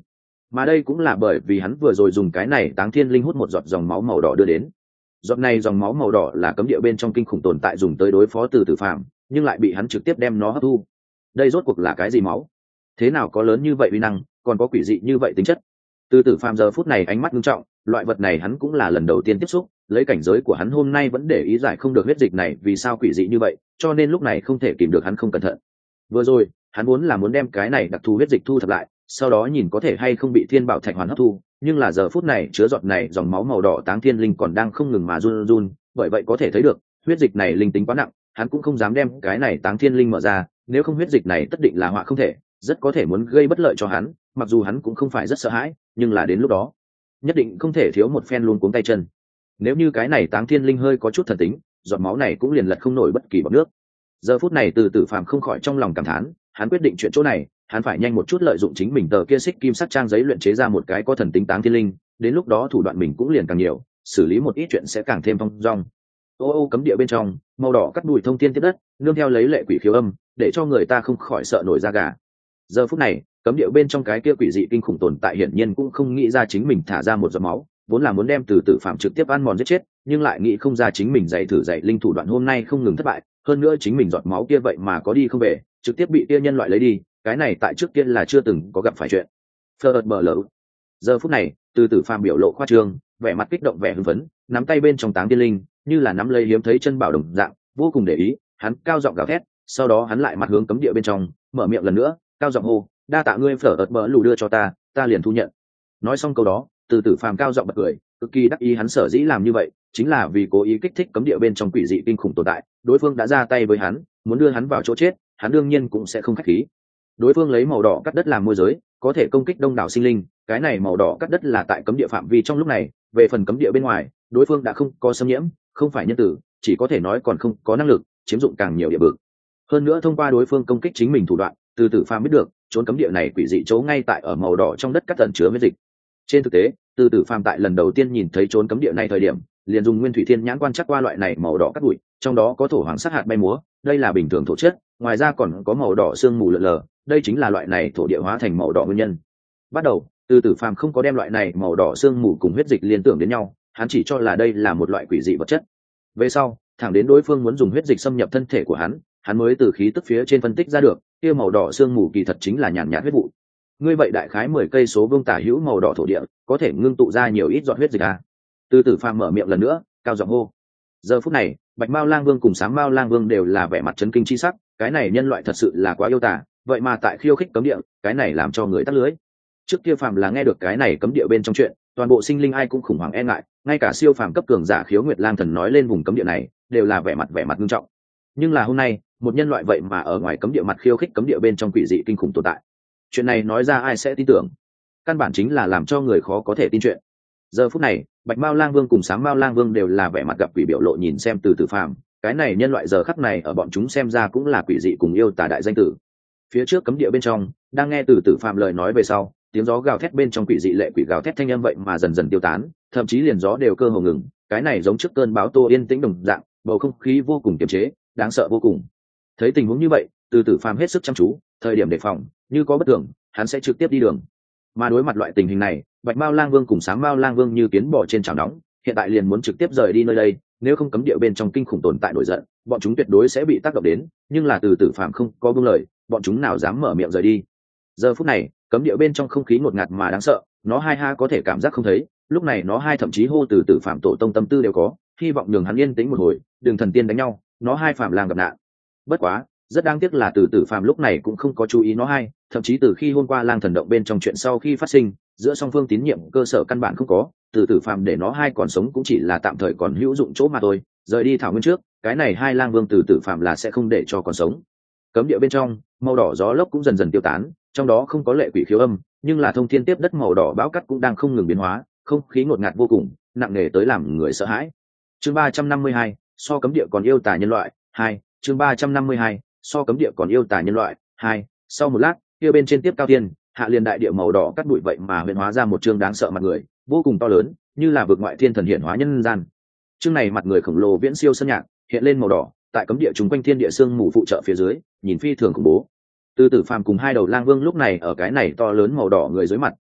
mà đây cũng là bởi vì hắn vừa rồi dùng cái này Táng Thiên Linh hút một giọt dòng máu màu đỏ đưa đến. Giọt này dòng máu màu đỏ là cấm địa bên trong kinh khủng tồn tại dùng tới đối phó Từ Tử Phàm, nhưng lại bị hắn trực tiếp đem nó hấp thu. Đây rốt cuộc là cái gì máu? Thế nào có lớn như vậy uy năng, còn có quỷ dị như vậy tính chất? Từ Tử Phàm giờ phút này ánh mắt nghiêm trọng, loại vật này hắn cũng là lần đầu tiên tiếp xúc, lấy cảnh giới của hắn hôm nay vẫn để ý giải không được huyết dịch này vì sao quỷ dị như vậy, cho nên lúc này không thể kìm được hắn không cẩn thận. Vừa rồi, hắn muốn đem cái này đặc thù huyết dịch thu thập lại, sau đó nhìn có thể hay không bị Thiên Bảo Thạch hoàn hấp thu, nhưng là giờ phút này chứa giọt này dòng máu màu đỏ Táng Thiên Linh còn đang không ngừng mà run run, bởi vậy có thể thấy được, huyết dịch này linh tính quá nặng, hắn cũng không dám đem cái này Táng Thiên Linh mở ra, nếu không huyết dịch này tất định là họa không thể, rất có thể muốn gây bất lợi cho hắn, mặc dù hắn cũng không phải rất sợ hãi, nhưng là đến lúc đó, nhất định không thể thiếu một phen luống cuống tay chân. Nếu như cái này Táng Thiên Linh hơi có chút thần tính, giọt máu này cũng liền lật không nổi bất kỳ bọt nước. Giờ phút này Từ Tử Phàm không khỏi trong lòng cảm thán, hắn quyết định chuyện chỗ này, hắn phải nhanh một chút lợi dụng chính mình tờ kia xích kim sắc trang giấy luyện chế ra một cái có thần tính Táng Thiên Linh, đến lúc đó thủ đoạn mình cũng liền càng nhiều, xử lý một ít chuyện sẽ càng thêm phong dong. Ô cấm địa bên trong, màu đỏ cắt đùi thông thiên tiếp đất, nương theo lấy lệ quỷ khiếu âm, để cho người ta không khỏi sợ nổi da gà. Giờ phút này, cấm địa bên trong cái kia quỷ dị kinh khủng tồn tại hiển nhiên cũng không nghĩ ra chính mình thả ra một giọt máu, vốn là muốn đem Từ Tử Phàm trực tiếp ăn mòn giết chết, nhưng lại nghĩ không ra chính mình dạy linh thủ đoạn hôm nay không ngừng thất bại, hơn nữa chính mình giọt máu kia vậy mà có đi không về, trực tiếp bị kia nhân loại lấy đi, cái này tại trước kia là chưa từng có gặp phải chuyện. Phật bờ lỡ. Giờ phút này, Từ Tử Phàm biểu lộ khoa trương, vẻ mặt kích động vẻ hưng phấn, nắm tay bên trong Táng Thiên Linh, như là nắm lấy hiếm thấy chân bảo đồng dạng, vô cùng để ý, hắn cao giọng gào thét, sau đó hắn lại mặt hướng cấm địa bên trong, mở miệng lần nữa, cao giọng hô, đa tạ ngươi Phật bờ lù đưa cho ta liền thu nhận. Nói xong câu đó, Từ Tử Phàm cao giọng bật cười, cực kỳ đắc ý, hắn sở dĩ làm như vậy, chính là vì cố ý kích thích cấm địa bên trong quỷ dị kinh khủng tồn tại, đối phương đã ra tay với hắn, muốn đưa hắn vào chỗ chết, hắn đương nhiên cũng sẽ không khách khí. Đối phương lấy màu đỏ cắt đất làm môi giới, có thể công kích đông đảo sinh linh, cái này màu đỏ cắt đất là tại cấm địa phạm vi trong lúc này, về phần cấm địa bên ngoài, đối phương đã không có xâm nhiễm, không phải nhân tử, chỉ có thể nói còn không có năng lực chiếm dụng càng nhiều địa vực. Hơn nữa thông qua đối phương công kích chính mình thủ đoạn, Từ Tử Phàm biết được, trốn cấm địa này quỷ dị chỗ ngay tại ở màu đỏ trong đất cắt tận chứa huyết dịch. Trên thực tế, Từ Tử Phàm tại lần đầu tiên nhìn thấy trốn cấm địa này thời điểm, liền dùng Nguyên Thủy Thiên Nhãn quan trắc qua loại này màu đỏ cắt bụi, trong đó có thổ hoàng sắc hạt bay múa, đây là bình thường thổ chất, ngoài ra còn có màu đỏ sương mù lượn lờ, đây chính là loại này thổ địa hóa thành màu đỏ nguyên nhân. Bắt đầu, Từ Tử Phàm không có đem loại này màu đỏ sương mù cùng huyết dịch liên tưởng đến nhau, hắn chỉ cho là đây là một loại quỷ dị vật chất. Về sau, thẳng đến đối phương muốn dùng huyết dịch xâm nhập thân thể của hắn mới từ khí tức phía trên phân tích ra được, kia màu đỏ sương mù kỳ thật chính là nhàn nhạt huyết vụ. Ngươi vậy đại khái 10 cây số vuông tả hữu màu đỏ thổ địa, có thể ngưng tụ ra nhiều ít giọt huyết dịch à? Từ Tử Phàm mở miệng lần nữa, cao giọng hô. Giờ phút này, Bạch Mao Lang Vương cùng Sáng Mao Lang Vương đều là vẻ mặt chấn kinh chi sắc, cái này nhân loại thật sự là quá yêu tả, vậy mà tại khiêu khích cấm địa, cái này làm cho người tắt lưới. Trước kia phàm là nghe được cái này cấm địa bên trong chuyện, toàn bộ sinh linh ai cũng khủng hoảng e ngại, ngay cả siêu phàm cấp cường giả Khiếu Nguyệt Lang Thần nói lên vùng cấm địa này, đều là vẻ mặt nghiêm trọng. Nhưng là hôm nay, một nhân loại vậy mà ở ngoài cấm địa mặt khiêu khích cấm địa bên trong quỷ dị kinh khủng tồn tại. Chuyện này nói ra ai sẽ tin tưởng? Căn bản chính là làm cho người khó có thể tin chuyện. Giờ phút này, Bạch Mao Lang Vương cùng Sáng Mao Lang Vương đều là vẻ mặt gặp quỷ biểu lộ nhìn xem Từ Tử Phàm, cái này nhân loại giờ khắc này ở bọn chúng xem ra cũng là quỷ dị cùng yêu tà đại danh tử. Phía trước cấm địa bên trong, đang nghe Từ Tử Phàm lời nói về sau, tiếng gió gào thét bên trong quỷ dị lệ quỷ gào thét thanh âm vậy mà dần dần tiêu tán, thậm chí liền gió đều cơ hồ ngừng, cái này giống trước cơn bão tô yên tĩnh đồng dạng, bầu không khí vô cùng kiềm chế, đáng sợ vô cùng. Thấy tình huống như vậy, Từ Tử Phàm hết sức chăm chú, thời điểm đề phòng, như có bất tưởng, hắn sẽ trực tiếp đi đường. Mà đối mặt loại tình hình này, Bạch Mao Lang Vương cùng Sáng Mao Lang Vương như kiến bò trên chảo nóng, hiện tại liền muốn trực tiếp rời đi nơi đây, nếu không cấm địa bên trong kinh khủng tồn tại nổi giận, bọn chúng tuyệt đối sẽ bị tác động đến, nhưng là Từ Tử Phàm không có buông lời, bọn chúng nào dám mở miệng rời đi. Giờ phút này, cấm địa bên trong không khí ngột ngạt mà đáng sợ, nó hai ha có thể cảm giác không thấy, lúc này nó hai thậm chí hô Từ Tử Phàm tổ tông tâm tư đều có, hy vọng nhường hắn yên tĩnh một hồi, đừng thần tiên đánh nhau, nó hai Phàm Lang gặp nạn. Bất quá, rất đáng tiếc là Từ Tử Phàm lúc này cũng không có chú ý nó hai, thậm chí từ khi hôm qua Lang Thần động bên trong chuyện sau khi phát sinh, giữa song phương tín nhiệm cơ sở căn bản không có, Từ Tử Phàm để nó hai còn sống cũng chỉ là tạm thời còn hữu dụng chỗ mà thôi, rời đi thảo nguyên trước, cái này hai Lang Vương Từ Tử Phàm là sẽ không để cho còn sống. Cấm địa bên trong, màu đỏ gió lốc cũng dần dần tiêu tán, trong đó không có lệ quỷ khiếu âm, nhưng là thông thiên tiếp đất màu đỏ bão cát cũng đang không ngừng biến hóa, không khí ngột ngạt vô cùng, nặng nề tới làm người sợ hãi. Chương 352, so cấm địa còn yêu tà nhân loại 2, chương 352, so cấm địa còn yêu tà nhân loại 2. Sau một lát, kia bên trên tiếp cao thiên, hạ liền đại địa màu đỏ cắt bụi vậy mà huyễn hóa ra một chương đáng sợ mặt người, vô cùng to lớn, như là vực ngoại thiên thần hiện hóa nhân gian. Chương này mặt người khổng lồ viễn siêu sơn nhạc, hiện lên màu đỏ, tại cấm địa chúng quanh thiên địa sương mù phụ trợ phía dưới, nhìn phi thường khủng bố. Từ Tử Phàm cùng hai đầu Lang Vương lúc này ở cái này to lớn màu đỏ người dưới mặt,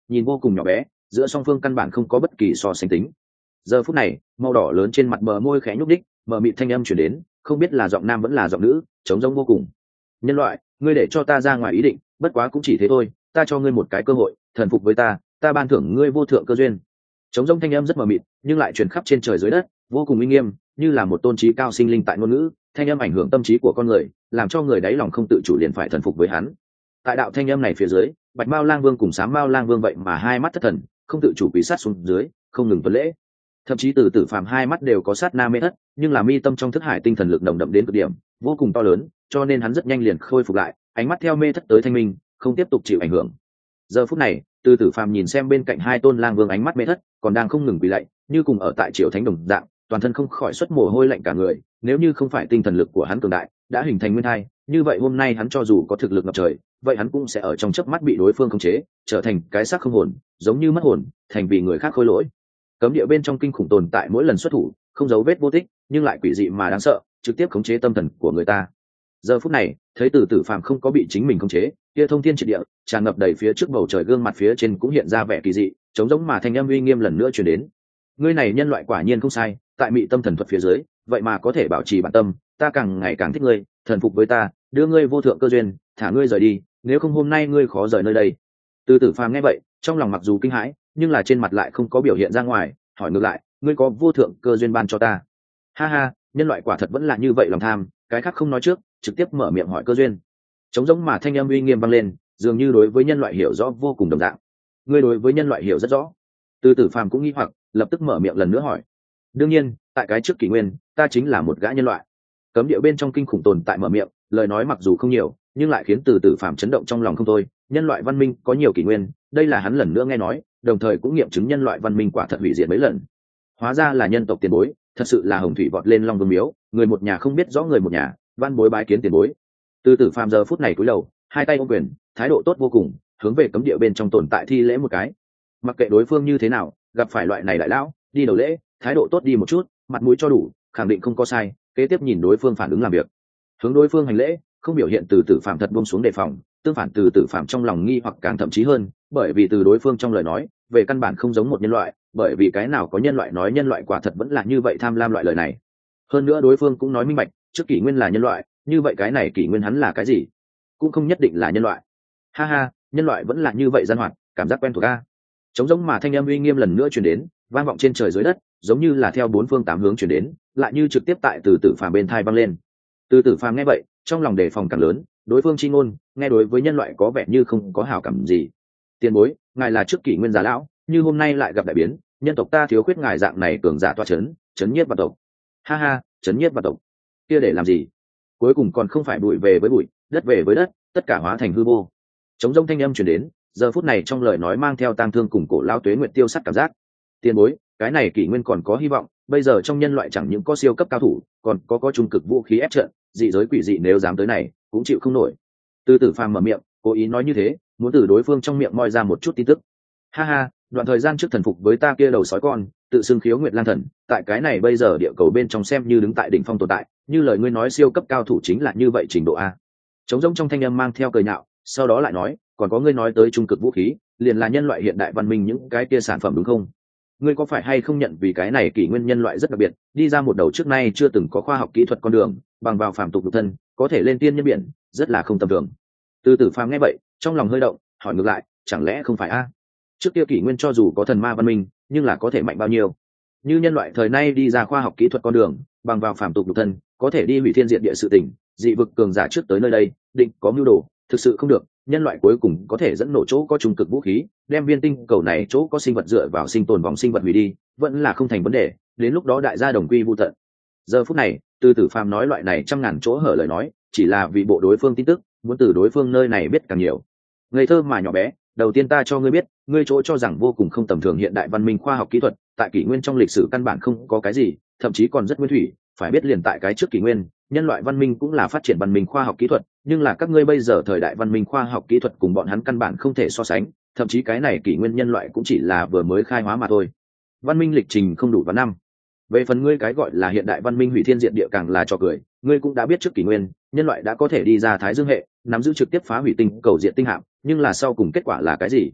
nhìn vô cùng nhỏ bé, giữa song phương căn bản không có bất kỳ so sánh tính. Giờ phút này, màu đỏ lớn trên mặt bờ môi khẽ nhúc đích, mờ mịt thanh âm chuyển đến, không biết là giọng nam vẫn là giọng nữ, trống rỗng vô cùng. Nhân loại, ngươi để cho ta ra ngoài ý định, bất quá cũng chỉ thế thôi, ta cho ngươi một cái cơ hội, thần phục với ta ban thưởng ngươi vô thượng cơ duyên. Trống rỗng thanh âm rất mờ mịt, nhưng lại truyền khắp trên trời dưới đất, vô cùng uy nghiêm, như là một tôn trí cao sinh linh tại ngôn ngữ, thanh âm ảnh hưởng tâm trí của con người, làm cho người đáy lòng không tự chủ liền phải thần phục với hắn. Tại đạo thanh âm này phía dưới, Bạch Mao Lang Vương cùng Sám Mao Lang Vương vậy mà hai mắt thất thần, không tự chủ quỳ sát xuống dưới, không ngừng tuân lễ. Thậm chí từ tử phàm hai mắt đều có sát na mê thất, nhưng là mi tâm trong thức hải tinh thần lực nồng đậm đến cực điểm, vô cùng to lớn, cho nên hắn rất nhanh liền khôi phục lại, ánh mắt theo mê thất tới thanh minh, không tiếp tục chịu ảnh hưởng. Giờ phút này, từ tử phàm nhìn xem bên cạnh hai tôn lang vương ánh mắt mê thất, còn đang không ngừng quỳ lạy, như cùng ở tại triều thánh đồng dạng, toàn thân không khỏi xuất mồ hôi lạnh cả người. Nếu như không phải tinh thần lực của hắn cường đại, đã hình thành nguyên thai, như vậy hôm nay hắn cho dù có thực lực ngập trời, vậy hắn cũng sẽ ở trong chớp mắt bị đối phương khống chế, trở thành cái xác không hồn, giống như mất hồn, thành vì người khác khôi lỗi. Cấm địa bên trong kinh khủng tồn tại mỗi lần xuất thủ, không dấu vết vô tích, nhưng lại quỷ dị mà đáng sợ, trực tiếp khống chế tâm thần của người ta. Giờ phút này, thấy từ tử phàm không có bị chính mình khống chế, kia thông thiên triệt địa, tràn ngập đầy phía trước bầu trời, gương mặt phía trên cũng hiện ra vẻ kỳ dị, trống giống mà thanh âm uy nghiêm lần nữa truyền đến. Ngươi này nhân loại quả nhiên không sai, tại mị tâm thần thuật phía dưới, vậy mà có thể bảo trì bản tâm, ta càng ngày càng thích ngươi, thần phục với ta, đưa ngươi vô thượng cơ duyên, thả ngươi rời đi, nếu không hôm nay ngươi khó rời nơi đây. Từ tử phàm nghe vậy, trong lòng mặc dù kinh hãi, nhưng là trên mặt lại không có biểu hiện ra ngoài, hỏi ngược lại, ngươi có vô thượng cơ duyên ban cho ta? Ha ha, nhân loại quả thật vẫn là như vậy lòng tham, cái khác không nói trước, trực tiếp mở miệng hỏi cơ duyên. Trống giống mà thanh âm uy nghiêm vang lên, dường như đối với nhân loại hiểu rõ vô cùng đồng dạng. Ngươi đối với nhân loại hiểu rất rõ. Từ tử phàm cũng nghi hoặc, lập tức mở miệng lần nữa hỏi. Đương nhiên, tại cái trước kỷ nguyên, ta chính là một gã nhân loại. Cấm địa bên trong kinh khủng tồn tại mở miệng, lời nói mặc dù không nhiều, nhưng lại khiến từ tử phàm chấn động trong lòng không thôi. Nhân loại văn minh có nhiều kỷ nguyên, đây là hắn lần nữa nghe nói, đồng thời cũng nghiệm chứng nhân loại văn minh quả thật hủy diệt mấy lần. Hóa ra là nhân tộc tiền bối, thật sự là hồng thủy vọt lên long vương miếu, người một nhà không biết rõ người một nhà, văn bối bái kiến tiền bối. Từ tử phàm giờ phút này cúi đầu, hai tay ôm quyền, thái độ tốt vô cùng, hướng về cấm địa bên trong tồn tại thi lễ một cái. Mặc kệ đối phương như thế nào, gặp phải loại này đại lão, đi đầu lễ, thái độ tốt đi một chút, mặt mũi cho đủ, khẳng định không có sai. Kế tiếp nhìn đối phương phản ứng làm việc, hướng đối phương hành lễ, không biểu hiện từ tử phàm thật buông xuống đề phòng, tương phản từ tử phàm trong lòng nghi hoặc càng thậm chí hơn, bởi vì từ đối phương trong lời nói, về căn bản không giống một nhân loại, bởi vì cái nào có nhân loại nói nhân loại quả thật vẫn là như vậy tham lam loại lời này. Hơn nữa đối phương cũng nói minh bạch, trước kỷ nguyên là nhân loại, như vậy cái này kỷ nguyên hắn là cái gì? Cũng không nhất định là nhân loại. Ha ha, nhân loại vẫn là như vậy gian hoạt, cảm giác quen thuộc a. Trống giống mà thanh âm uy nghiêm lần nữa truyền đến, vang vọng trên trời dưới đất, giống như là theo bốn phương tám hướng truyền đến, lại như trực tiếp tại từ tử phàm bên thai vang lên. Từ tử phàm nghe vậy, trong lòng đề phòng càng lớn, đối phương chi ngôn, nghe đối với nhân loại có vẻ như không có hảo cảm gì. Tiền bối, ngài là trước kỷ nguyên già lão, như hôm nay lại gặp đại biến, nhân tộc ta thiếu khuyết ngài dạng này cường giả toa chấn nhiếp vạn tộc. Ha ha, chấn nhiếp vạn tộc, kia để làm gì? Cuối cùng còn không phải bụi về với bụi, đất về với đất, tất cả hóa thành hư vô. Trống rông thanh âm truyền đến, giờ phút này trong lời nói mang theo tang thương cùng cổ lao tuế nguyệt tiêu sắt cảm giác. Tiền bối, cái này kỷ nguyên còn có hy vọng, bây giờ trong nhân loại chẳng những có siêu cấp cao thủ, còn có trung cực vũ khí ép trận, dị giới quỷ dị nếu dám tới này, cũng chịu không nổi. Từ tử phàm mở miệng, cố ý nói như thế, muốn từ đối phương trong miệng moi ra một chút tin tức. Ha ha, đoạn thời gian trước thần phục với ta kia đầu sói con, tự xưng khiếu nguyệt lang thần, tại cái này bây giờ địa cầu bên trong xem như đứng tại đỉnh phong tồn tại, như lời ngươi nói siêu cấp cao thủ chính là như vậy trình độ a. Trống rỗng trong thanh âm mang theo cười nhạo, sau đó lại nói, còn có ngươi nói tới trung cực vũ khí, liền là nhân loại hiện đại văn minh những cái kia sản phẩm đúng không? Ngươi có phải hay không nhận vì cái này kỷ nguyên nhân loại rất đặc biệt, đi ra một đầu trước nay chưa từng có khoa học kỹ thuật con đường, bằng vào phàm tục lục thân, có thể lên tiên nhân biển, rất là không tầm thường. Từ tử phàm nghe vậy, trong lòng hơi động, hỏi ngược lại, chẳng lẽ không phải a? Trước kia kỷ nguyên cho dù có thần ma văn minh, nhưng là có thể mạnh bao nhiêu? Như nhân loại thời nay đi ra khoa học kỹ thuật con đường, bằng vào phàm tục lục thân, có thể đi hủy thiên diệt địa sự tình, dị vực cường giả trước tới nơi đây, định có mưu đồ, thực sự không được, nhân loại cuối cùng có thể dẫn nổ chỗ có trung cực vũ khí, đem viên tinh cầu này chỗ có sinh vật dựa vào sinh tồn vòng sinh vật hủy đi, vẫn là không thành vấn đề, đến lúc đó đại gia đồng quy vu tận. Giờ phút này, từ tử phàm nói loại này trăm ngàn chỗ hở lời nói, chỉ là vì bộ đối phương tin tức, muốn từ đối phương nơi này biết càng nhiều. Ngây thơ mà nhỏ bé, đầu tiên ta cho ngươi biết, ngươi chỗ cho rằng vô cùng không tầm thường hiện đại văn minh khoa học kỹ thuật, tại kỷ nguyên trong lịch sử căn bản không có cái gì, thậm chí còn rất nguyên thủy, phải biết liền tại cái trước kỷ nguyên, nhân loại văn minh cũng là phát triển văn minh khoa học kỹ thuật, nhưng là các ngươi bây giờ thời đại văn minh khoa học kỹ thuật cùng bọn hắn căn bản không thể so sánh, thậm chí cái này kỷ nguyên nhân loại cũng chỉ là vừa mới khai hóa mà thôi. Văn minh lịch trình không đủ vạn năm. Về phần ngươi cái gọi là hiện đại văn minh hủy thiên diệt địa càng là trò cười, ngươi cũng đã biết trước kỷ nguyên, nhân loại đã có thể đi ra Thái Dương hệ, nắm giữ trực tiếp phá hủy tinh cầu diện tinh hạm, nhưng là sau cùng kết quả là cái gì?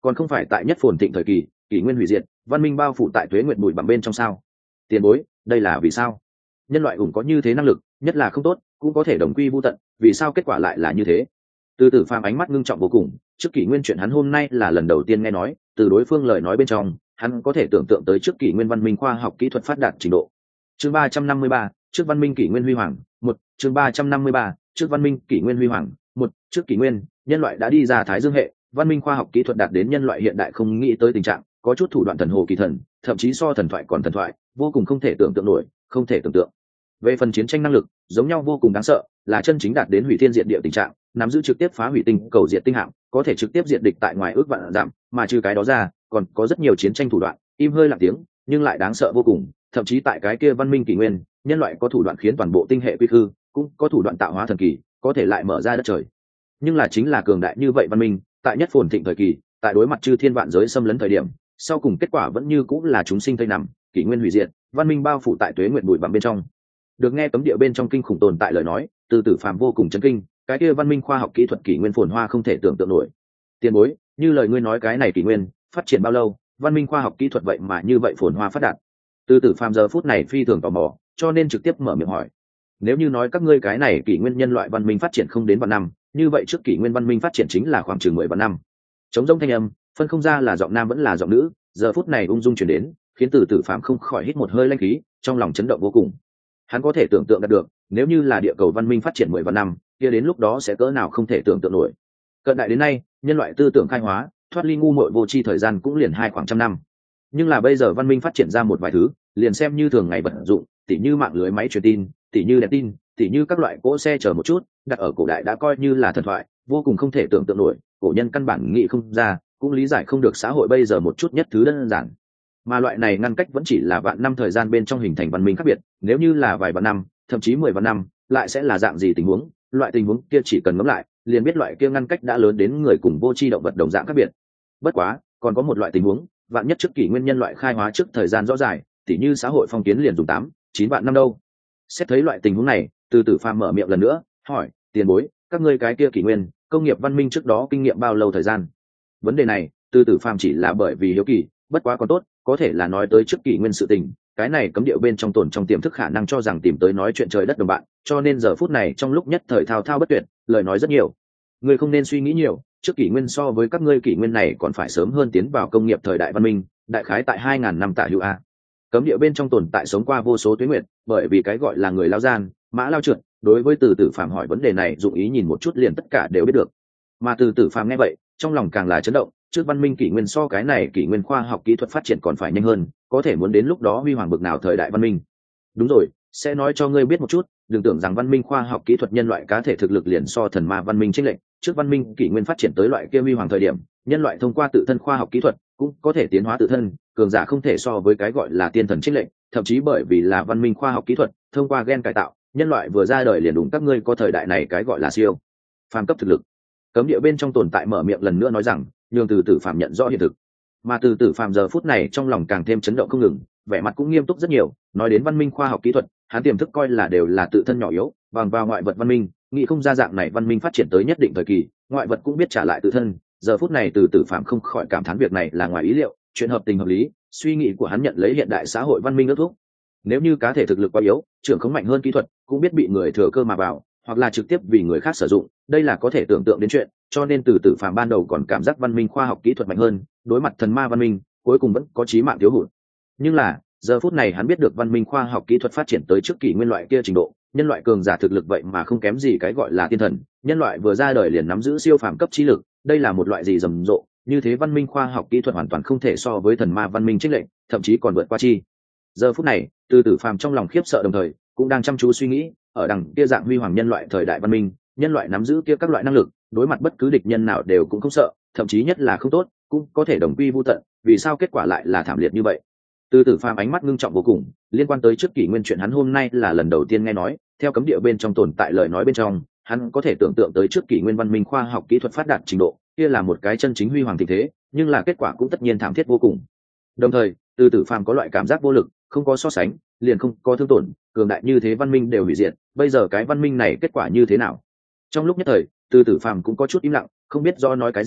còn không phải tại nhất phồn thịnh thời kỳ kỷ nguyên hủy diệt, văn minh bao phủ tại tuế nguyệt bụi bằng bên trong sao? Tiền bối, đây là vì sao? Nhân loại cũng có như thế năng lực, nhất là không tốt cũng có thể đồng quy vô tận, vì sao kết quả lại là như thế? Từ Tử Phàm ánh mắt ngưng trọng vô cùng, trước kỷ nguyên chuyện hắn hôm nay là lần đầu tiên nghe nói, từ đối phương lời nói bên trong hắn có thể tưởng tượng tới trước kỷ nguyên văn minh khoa học kỹ thuật phát đạt trình độ. Chương 353, trước văn minh kỷ nguyên huy hoàng, một. Chương 353, trước văn minh kỷ nguyên huy hoàng, một. Trước kỷ nguyên, nhân loại đã đi ra thái dương hệ, văn minh khoa học kỹ thuật đạt đến nhân loại hiện đại không nghĩ tới tình trạng, có chút thủ đoạn thần hồ kỳ thần, thậm chí so thần thoại còn thần thoại, vô cùng không thể tưởng tượng nổi, không thể tưởng tượng. Về phần chiến tranh năng lực, giống nhau vô cùng đáng sợ, là chân chính đạt đến hủy thiên diệt địa tình trạng, nắm giữ trực tiếp phá hủy tinh cầu diệt tinh hạm, có thể trực tiếp diệt địch tại ngoài ước vạn dặm, mà trừ cái đó ra, còn có rất nhiều chiến tranh thủ đoạn, im hơi lặng tiếng, nhưng lại đáng sợ vô cùng, thậm chí tại cái kia văn minh kỷ nguyên, nhân loại có thủ đoạn khiến toàn bộ tinh hệ quy hư, cũng có thủ đoạn tạo hóa thần kỳ, có thể lại mở ra đất trời. Nhưng là chính là cường đại như vậy văn minh, tại nhất phồn thịnh thời kỳ, tại đối mặt chư thiên vạn giới xâm lấn thời điểm, sau cùng kết quả vẫn như cũng là chúng sinh tây nằm, kỷ nguyên hủy diệt, văn minh bao phủ tại tuế nguyệt bụi bặm bên trong. Được nghe cấm địa bên trong kinh khủng tồn tại lời nói, Từ Tử Phàm vô cùng chấn kinh, cái kia văn minh khoa học kỹ thuật kỷ nguyên phồn hoa không thể tưởng tượng nổi. Tiền bối, như lời ngươi nói cái này kỷ nguyên phát triển bao lâu, văn minh khoa học kỹ thuật vậy mà như vậy phồn hoa phát đạt? Từ Tử Phàm giờ phút này phi thường tò mò, cho nên trực tiếp mở miệng hỏi. Nếu như nói các ngươi cái này kỷ nguyên nhân loại văn minh phát triển không đến vạn năm, như vậy trước kỷ nguyên văn minh phát triển chính là khoảng chừng 10 vạn năm. Trống rỗng thanh âm, phân không ra là giọng nam vẫn là giọng nữ, giờ phút này ung dung truyền đến, khiến Từ Tử Phàm không khỏi hít một hơi lãnh khí, trong lòng chấn động vô cùng. Hắn có thể tưởng tượng được, nếu như là địa cầu văn minh phát triển 10 vạn năm, kia đến lúc đó sẽ cỡ nào không thể tưởng tượng nổi. Cận đại đến nay, nhân loại tư tưởng khai hóa, thoát ly ngu muội vô tri thời gian cũng liền khoảng trăm năm. Nhưng là bây giờ văn minh phát triển ra một vài thứ, liền xem như thường ngày vận dụng, tỉ như mạng lưới máy truyền tin, tỉ như đèn tin, tỉ như các loại cỗ xe chờ một chút, đặt ở cổ đại đã coi như là thần thoại, vô cùng không thể tưởng tượng nổi, cổ nhân căn bản nghĩ không ra, cũng lý giải không được xã hội bây giờ một chút nhất thứ đơn giản. Mà loại này ngăn cách vẫn chỉ là vạn năm thời gian bên trong hình thành văn minh khác biệt, nếu như là vài vạn năm, thậm chí 10 vạn năm, lại sẽ là dạng gì tình huống? Loại tình huống kia chỉ cần ngẫm lại, liền biết loại kia ngăn cách đã lớn đến người cùng vô tri động vật đồng dạng khác biệt. Bất quá, còn có một loại tình huống, vạn nhất trước kỷ nguyên nhân loại khai hóa trước thời gian rõ dài, tỉ như xã hội phong kiến liền dùng 8-9 vạn năm đâu. Xét thấy loại tình huống này, Từ Tử Phàm mở miệng lần nữa, hỏi, tiền bối, các ngươi cái kia kỷ nguyên, công nghiệp văn minh trước đó kinh nghiệm bao lâu thời gian? Vấn đề này, Từ Tử Phàm chỉ là bởi vì hiếu kỳ, bất quá còn tốt, có thể là nói tới trước kỷ nguyên sự tình, cái này cấm điệu bên trong tồn trong tiềm thức khả năng cho rằng tìm tới nói chuyện trời đất đồng bạn, cho nên giờ phút này trong lúc nhất thời thao thao bất tuyệt, lời nói rất nhiều. Ngươi không nên suy nghĩ nhiều, trước kỷ nguyên so với các ngươi kỷ nguyên này còn phải sớm hơn tiến vào công nghiệp thời đại văn minh, đại khái tại 2000 năm tả hữu a. Cấm địa bên trong tồn tại sống qua vô số tuế nguyệt, bởi vì cái gọi là người lao gian, mã lao trượt, đối với Từ Tử Phàm hỏi vấn đề này dụng ý nhìn một chút liền tất cả đều biết được. Mà Từ Tử Phàm nghe vậy, trong lòng càng là chấn động, trước văn minh kỷ nguyên so cái này kỷ nguyên khoa học kỹ thuật phát triển còn phải nhanh hơn, có thể muốn đến lúc đó huy hoàng bực nào thời đại văn minh. Đúng rồi, sẽ nói cho ngươi biết một chút, đừng tưởng rằng văn minh khoa học kỹ thuật nhân loại cá thể thực lực liền so thần ma văn minh chênh lệch, trước văn minh kỷ nguyên phát triển tới loại kia huy hoàng thời điểm, nhân loại thông qua tự thân khoa học kỹ thuật cũng có thể tiến hóa tự thân, cường giả không thể so với cái gọi là tiên thần chênh lệch, thậm chí bởi vì là văn minh khoa học kỹ thuật, thông qua gen cải tạo, nhân loại vừa ra đời liền đúng các ngươi có thời đại này cái gọi là siêu phàm cấp thực lực. Cấm địa bên trong tồn tại mở miệng lần nữa nói rằng, nhường Từ Tử Phàm nhận rõ hiện thực. Mà Từ Tử Phàm giờ phút này trong lòng càng thêm chấn động không ngừng, vẻ mặt cũng nghiêm túc rất nhiều, nói đến văn minh khoa học kỹ thuật, hắn tiềm thức coi là đều là tự thân nhỏ yếu, bằng vào ngoại vật văn minh, nghĩ không ra dạng này văn minh phát triển tới nhất định thời kỳ, ngoại vật cũng biết trả lại tự thân. Giờ phút này Từ Tử Phàm không khỏi cảm thán việc này là ngoài ý liệu, chuyện hợp tình hợp lý, suy nghĩ của hắn nhận lấy hiện đại xã hội văn minh ước thúc. Nếu như cá thể thực lực quá yếu, trưởng không mạnh hơn kỹ thuật, cũng biết bị người thừa cơ mà vào, hoặc là trực tiếp vì người khác sử dụng, đây là có thể tưởng tượng đến chuyện, cho nên Từ Tử Phàm ban đầu còn cảm giác văn minh khoa học kỹ thuật mạnh hơn, đối mặt thần ma văn minh, cuối cùng vẫn có chí mạng thiếu hụt. Nhưng là, giờ phút này hắn biết được văn minh khoa học kỹ thuật phát triển tới trước kỷ nguyên loại kia trình độ, nhân loại cường giả thực lực vậy mà không kém gì cái gọi là tiên thần, nhân loại vừa ra đời liền nắm giữ siêu phàm cấp trí lực, đây là một loại gì rầm rộ, như thế văn minh khoa học kỹ thuật hoàn toàn không thể so với thần ma văn minh chênh lệch, thậm chí còn vượt qua chi. Giờ phút này, Từ Tử Phàm trong lòng khiếp sợ đồng thời, cũng đang chăm chú suy nghĩ, ở đằng kia dạng huy hoàng nhân loại thời đại văn minh, nhân loại nắm giữ kia các loại năng lực, đối mặt bất cứ địch nhân nào đều cũng không sợ, thậm chí nhất là không tốt, cũng có thể đồng quy vu tận, vì sao kết quả lại là thảm liệt như vậy? Từ Tử Phàm ánh mắt ngưng trọng vô cùng, liên quan tới trước kỷ nguyên chuyện hắn hôm nay là lần đầu tiên nghe nói, theo cấm địa bên trong tồn tại lời nói bên trong, hắn có thể tưởng tượng tới trước kỷ nguyên văn minh khoa học kỹ thuật phát đạt trình độ, kia là một cái chân chính huy hoàng thịnh thế, nhưng là kết quả cũng tất nhiên thảm thiết vô cùng. Đồng thời, Từ Tử Phàm có loại cảm giác vô lực, không có so sánh, liền không có thương tổn, cường đại như thế văn minh đều hủy diệt, bây giờ cái văn minh này kết quả như thế nào? Trong lúc nhất thời, Từ Tử Phàm cũng có chút im lặng, không biết do nói cái gì,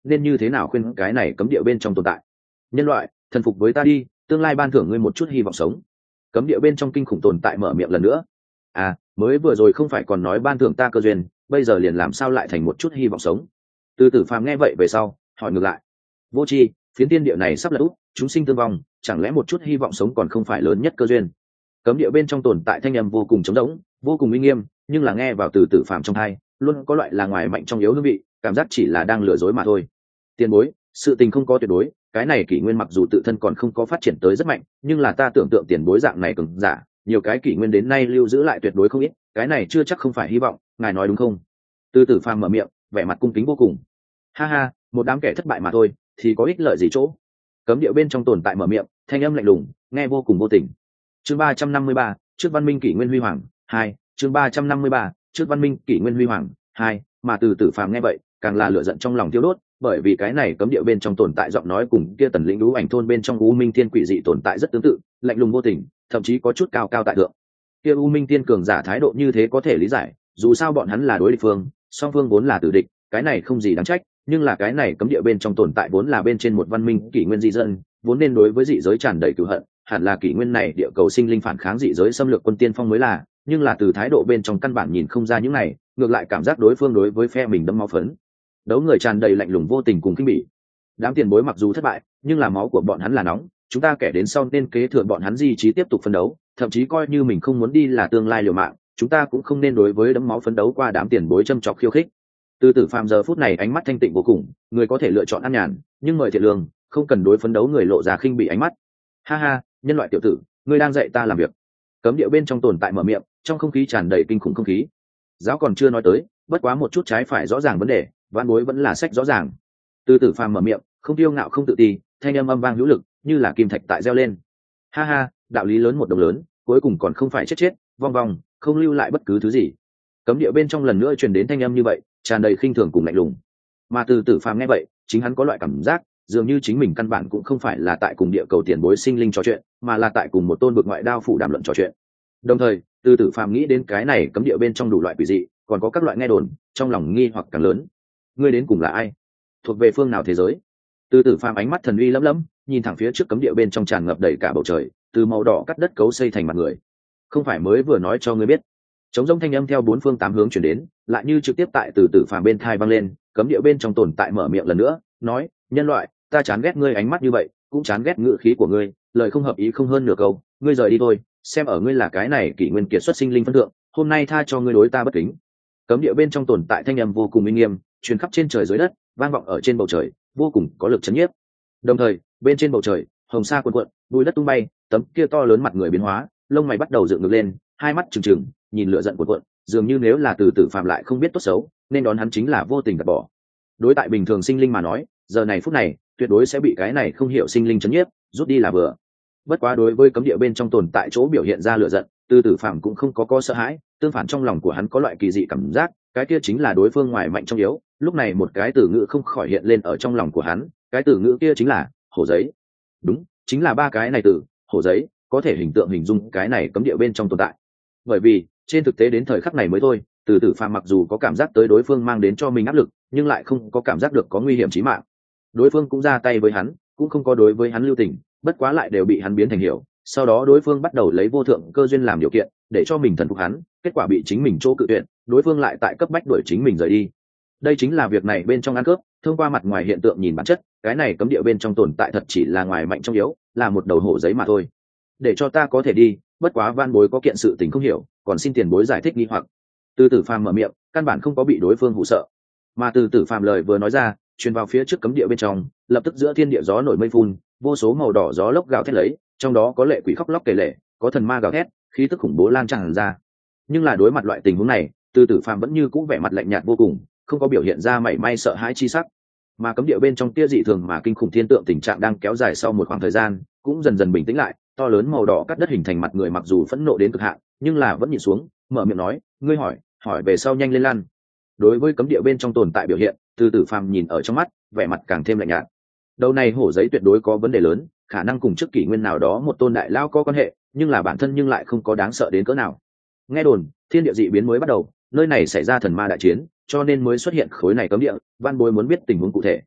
nên như thế nào khuyên cái này cấm địa bên trong tồn tại. Nhân loại, thần phục với ta đi, tương lai ban thưởng ngươi một chút hy vọng sống. Cấm địa bên trong kinh khủng tồn tại mở miệng lần nữa. À, mới vừa rồi không phải còn nói ban thưởng ta cơ duyên, bây giờ liền làm sao lại thành một chút hy vọng sống. Từ Tử Phàm nghe vậy về sau hỏi ngược lại. Vô tri, phiến tiên địa này sắp lật úp, chúng sinh tương vong, chẳng lẽ một chút hy vọng sống còn không phải lớn nhất cơ duyên. Cấm địa bên trong tồn tại thanh âm vô cùng trống rỗng, vô cùng uy nghiêm, nhưng là nghe vào Từ Tử Phàm trong tai luôn có loại là ngoài mạnh trong yếu hương vị, cảm giác chỉ là đang lừa dối mà thôi. Tiền bối, sự tình không có tuyệt đối, cái này kỷ nguyên mặc dù tự thân còn không có phát triển tới rất mạnh, nhưng là ta tưởng tượng tiền bối dạng này cường giả, nhiều cái kỷ nguyên đến nay lưu giữ lại tuyệt đối không ít, cái này chưa chắc không phải hy vọng, ngài nói đúng không? Từ Tử Phàm mở miệng, vẻ mặt cung kính vô cùng. Ha ha, một đám kẻ thất bại mà thôi, thì có ích lợi gì chỗ. Cấm địa bên trong tồn tại mở miệng, thanh âm lạnh lùng, nghe vô cùng vô tình. Chương 353, trước văn minh kỷ nguyên huy hoàng 2, chương 353, trước văn minh kỷ nguyên huy hoàng 2, mà Từ Tử Phàm nghe vậy, càng là lửa giận trong lòng thiêu đốt, bởi vì cái này cấm địa bên trong tồn tại giọng nói cùng kia tần lĩnh đú ảnh thôn bên trong U Minh Thiên quỷ dị tồn tại rất tương tự, lạnh lùng vô tình, thậm chí có chút cao cao tại thượng. Kia U Minh Thiên cường giả thái độ như thế có thể lý giải, dù sao bọn hắn là đối địch phương, song phương vốn là tử địch, cái này không gì đáng trách, nhưng là cái này cấm địa bên trong tồn tại vốn là bên trên một văn minh kỷ nguyên dị dân, vốn nên đối với dị giới tràn đầy cừu hận, hẳn là kỷ nguyên này địa cầu sinh linh phản kháng dị giới xâm lược quân tiên phong mới là, nhưng là từ thái độ bên trong căn bản nhìn không ra những này, ngược lại cảm giác đối phương đối với phe mình đẫm máu phấn đấu, người tràn đầy lạnh lùng vô tình cùng khinh bỉ. Đám tiền bối mặc dù thất bại, nhưng là máu của bọn hắn là nóng, chúng ta kẻ đến sau nên kế thừa bọn hắn di chí tiếp tục phấn đấu, thậm chí coi như mình không muốn đi là tương lai liều mạng, chúng ta cũng không nên đối với đẫm máu phấn đấu qua đám tiền bối châm chọc khiêu khích. Từ Tử Phàm giờ phút này ánh mắt thanh tịnh vô cùng, người có thể lựa chọn an nhàn, nhưng mời thiện lương, không cần đối phấn đấu người lộ ra khinh bị ánh mắt. Ha ha, nhân loại tiểu tử, ngươi đang dạy ta làm việc. Cấm địa bên trong tồn tại mở miệng, trong không khí tràn đầy kinh khủng không khí. Giáo còn chưa nói tới, bất quá một chút trái phải rõ ràng vấn đề, vãn bối vẫn là sách rõ ràng. Từ Tử Phàm mở miệng, không tiêu ngạo không tự ti, thanh âm âm vang hữu lực, như là kim thạch tại reo lên. Ha ha, đạo lý lớn một đồng lớn, cuối cùng còn không phải chết chết, vong vong, không lưu lại bất cứ thứ gì. Cấm địa bên trong lần nữa truyền đến thanh âm như vậy, tràn đầy khinh thường cùng lạnh lùng. Mà Từ Tử Phàm nghe vậy, chính hắn có loại cảm giác, dường như chính mình căn bản cũng không phải là tại cùng địa cầu tiền bối sinh linh trò chuyện, mà là tại cùng một tôn bực ngoại đao phủ đàm luận trò chuyện. Đồng thời, Từ Tử Phàm nghĩ đến cái này cấm địa bên trong đủ loại quỷ dị, còn có các loại nghe đồn, trong lòng nghi hoặc càng lớn. Ngươi đến cùng là ai? Thuộc về phương nào thế giới? Từ Tử Phàm ánh mắt thần uy lẫm lẫm, nhìn thẳng phía trước cấm địa bên trong tràn ngập đầy cả bầu trời, từ màu đỏ cắt đất cấu xây thành mặt người. Không phải mới vừa nói cho ngươi biết? Trống rông thanh âm theo bốn phương tám hướng truyền đến, lại như trực tiếp tại Từ Tử Phàm bên thai vang lên, cấm địa bên trong tồn tại mở miệng lần nữa, nói: nhân loại, ta chán ghét ngươi ánh mắt như vậy, cũng chán ghét ngữ khí của ngươi, lời không hợp ý không hơn nửa câu, ngươi rời đi thôi, xem ở ngươi là cái này kỷ nguyên kiệt xuất sinh linh phân thượng, hôm nay tha cho ngươi đối ta bất kính. Cấm địa bên trong tồn tại thanh âm vô cùng uy nghiêm, truyền khắp trên trời dưới đất, vang vọng ở trên bầu trời, vô cùng có lực chấn nhiếp. Đồng thời, bên trên bầu trời, hồng sa cuồn cuộn, bụi đất tung bay, tấm kia to lớn mặt người biến hóa, lông mày bắt đầu dựng ngược lên, hai mắt trừng trừng, nhìn lửa giận cuồn cuộn, dường như nếu là Từ Tử Phàm lại không biết tốt xấu, nên đón hắn chính là vô tình gạt bỏ. Đối tại bình thường sinh linh mà nói, giờ này phút này, tuyệt đối sẽ bị cái này không hiểu sinh linh chấn nhiếp, rút đi là vừa. Bất quá đối với cấm địa bên trong tồn tại chỗ biểu hiện ra lửa giận, Từ Tử Phàm cũng không có sợ hãi, tương phản trong lòng của hắn có loại kỳ dị cảm giác, cái kia chính là đối phương ngoài mạnh trong yếu. Lúc này một cái từ ngữ không khỏi hiện lên ở trong lòng của hắn, cái từ ngữ kia chính là hổ giấy. Đúng, chính là ba cái này từ hổ giấy, có thể hình tượng hình dung cái này cấm địa bên trong tồn tại. Bởi vì trên thực tế đến thời khắc này mới thôi, Từ Tử Phàm mặc dù có cảm giác tới đối phương mang đến cho mình áp lực, nhưng lại không có cảm giác được có nguy hiểm chí mạng. Đối phương cũng ra tay với hắn, cũng không có đối với hắn lưu tình, bất quá lại đều bị hắn biến thành hiểu. Sau đó đối phương bắt đầu lấy vô thượng cơ duyên làm điều kiện, để cho mình thần phục hắn, kết quả bị chính mình chỗ cự tuyệt, đối phương lại tại cấp bách đuổi chính mình rời đi. Đây chính là việc này bên trong ăn cướp, thông qua mặt ngoài hiện tượng nhìn bản chất, cái này cấm địa bên trong tồn tại thật chỉ là ngoài mạnh trong yếu, là một đầu hổ giấy mà thôi. Để cho ta có thể đi, bất quá van bối có kiện sự tình không hiểu, còn xin tiền bối giải thích nghi hoặc. Từ Tử Phàm mở miệng, căn bản không có bị đối phương hù sợ, mà Từ Tử Phàm lời vừa nói ra, truyền vào phía trước cấm địa bên trong, lập tức giữa thiên địa gió nổi mây phun, vô số màu đỏ gió lốc gào thét lấy, trong đó có lệ quỷ khóc lóc kể lể, có thần ma gào thét, khí tức khủng bố lan tràn ra. Nhưng là đối mặt loại tình huống này, Từ Tử Phàm vẫn như cũ vẻ mặt lạnh nhạt vô cùng, không có biểu hiện ra mảy may sợ hãi chi sắc. Mà cấm địa bên trong kia dị thường mà kinh khủng thiên tượng tình trạng đang kéo dài sau một khoảng thời gian, cũng dần dần bình tĩnh lại, to lớn màu đỏ cắt đất hình thành mặt người mặc dù phẫn nộ đến cực hạn, nhưng là vẫn nhìn xuống, mở miệng nói: ngươi hỏi về sau nhanh lên lăn. Đối với cấm địa bên trong tồn tại biểu hiện, Từ Tử Phàm nhìn ở trong mắt, vẻ mặt càng thêm lạnh nhạt. Đầu này hổ giấy tuyệt đối có vấn đề lớn, khả năng cùng trước kỷ nguyên nào đó một tôn đại lao có quan hệ, nhưng là bản thân nhưng lại không có đáng sợ đến cỡ nào. Nghe đồn, thiên địa dị biến mới bắt đầu, nơi này xảy ra thần ma đại chiến, cho nên mới xuất hiện khối này cấm địa, văn bối muốn biết tình huống cụ thể.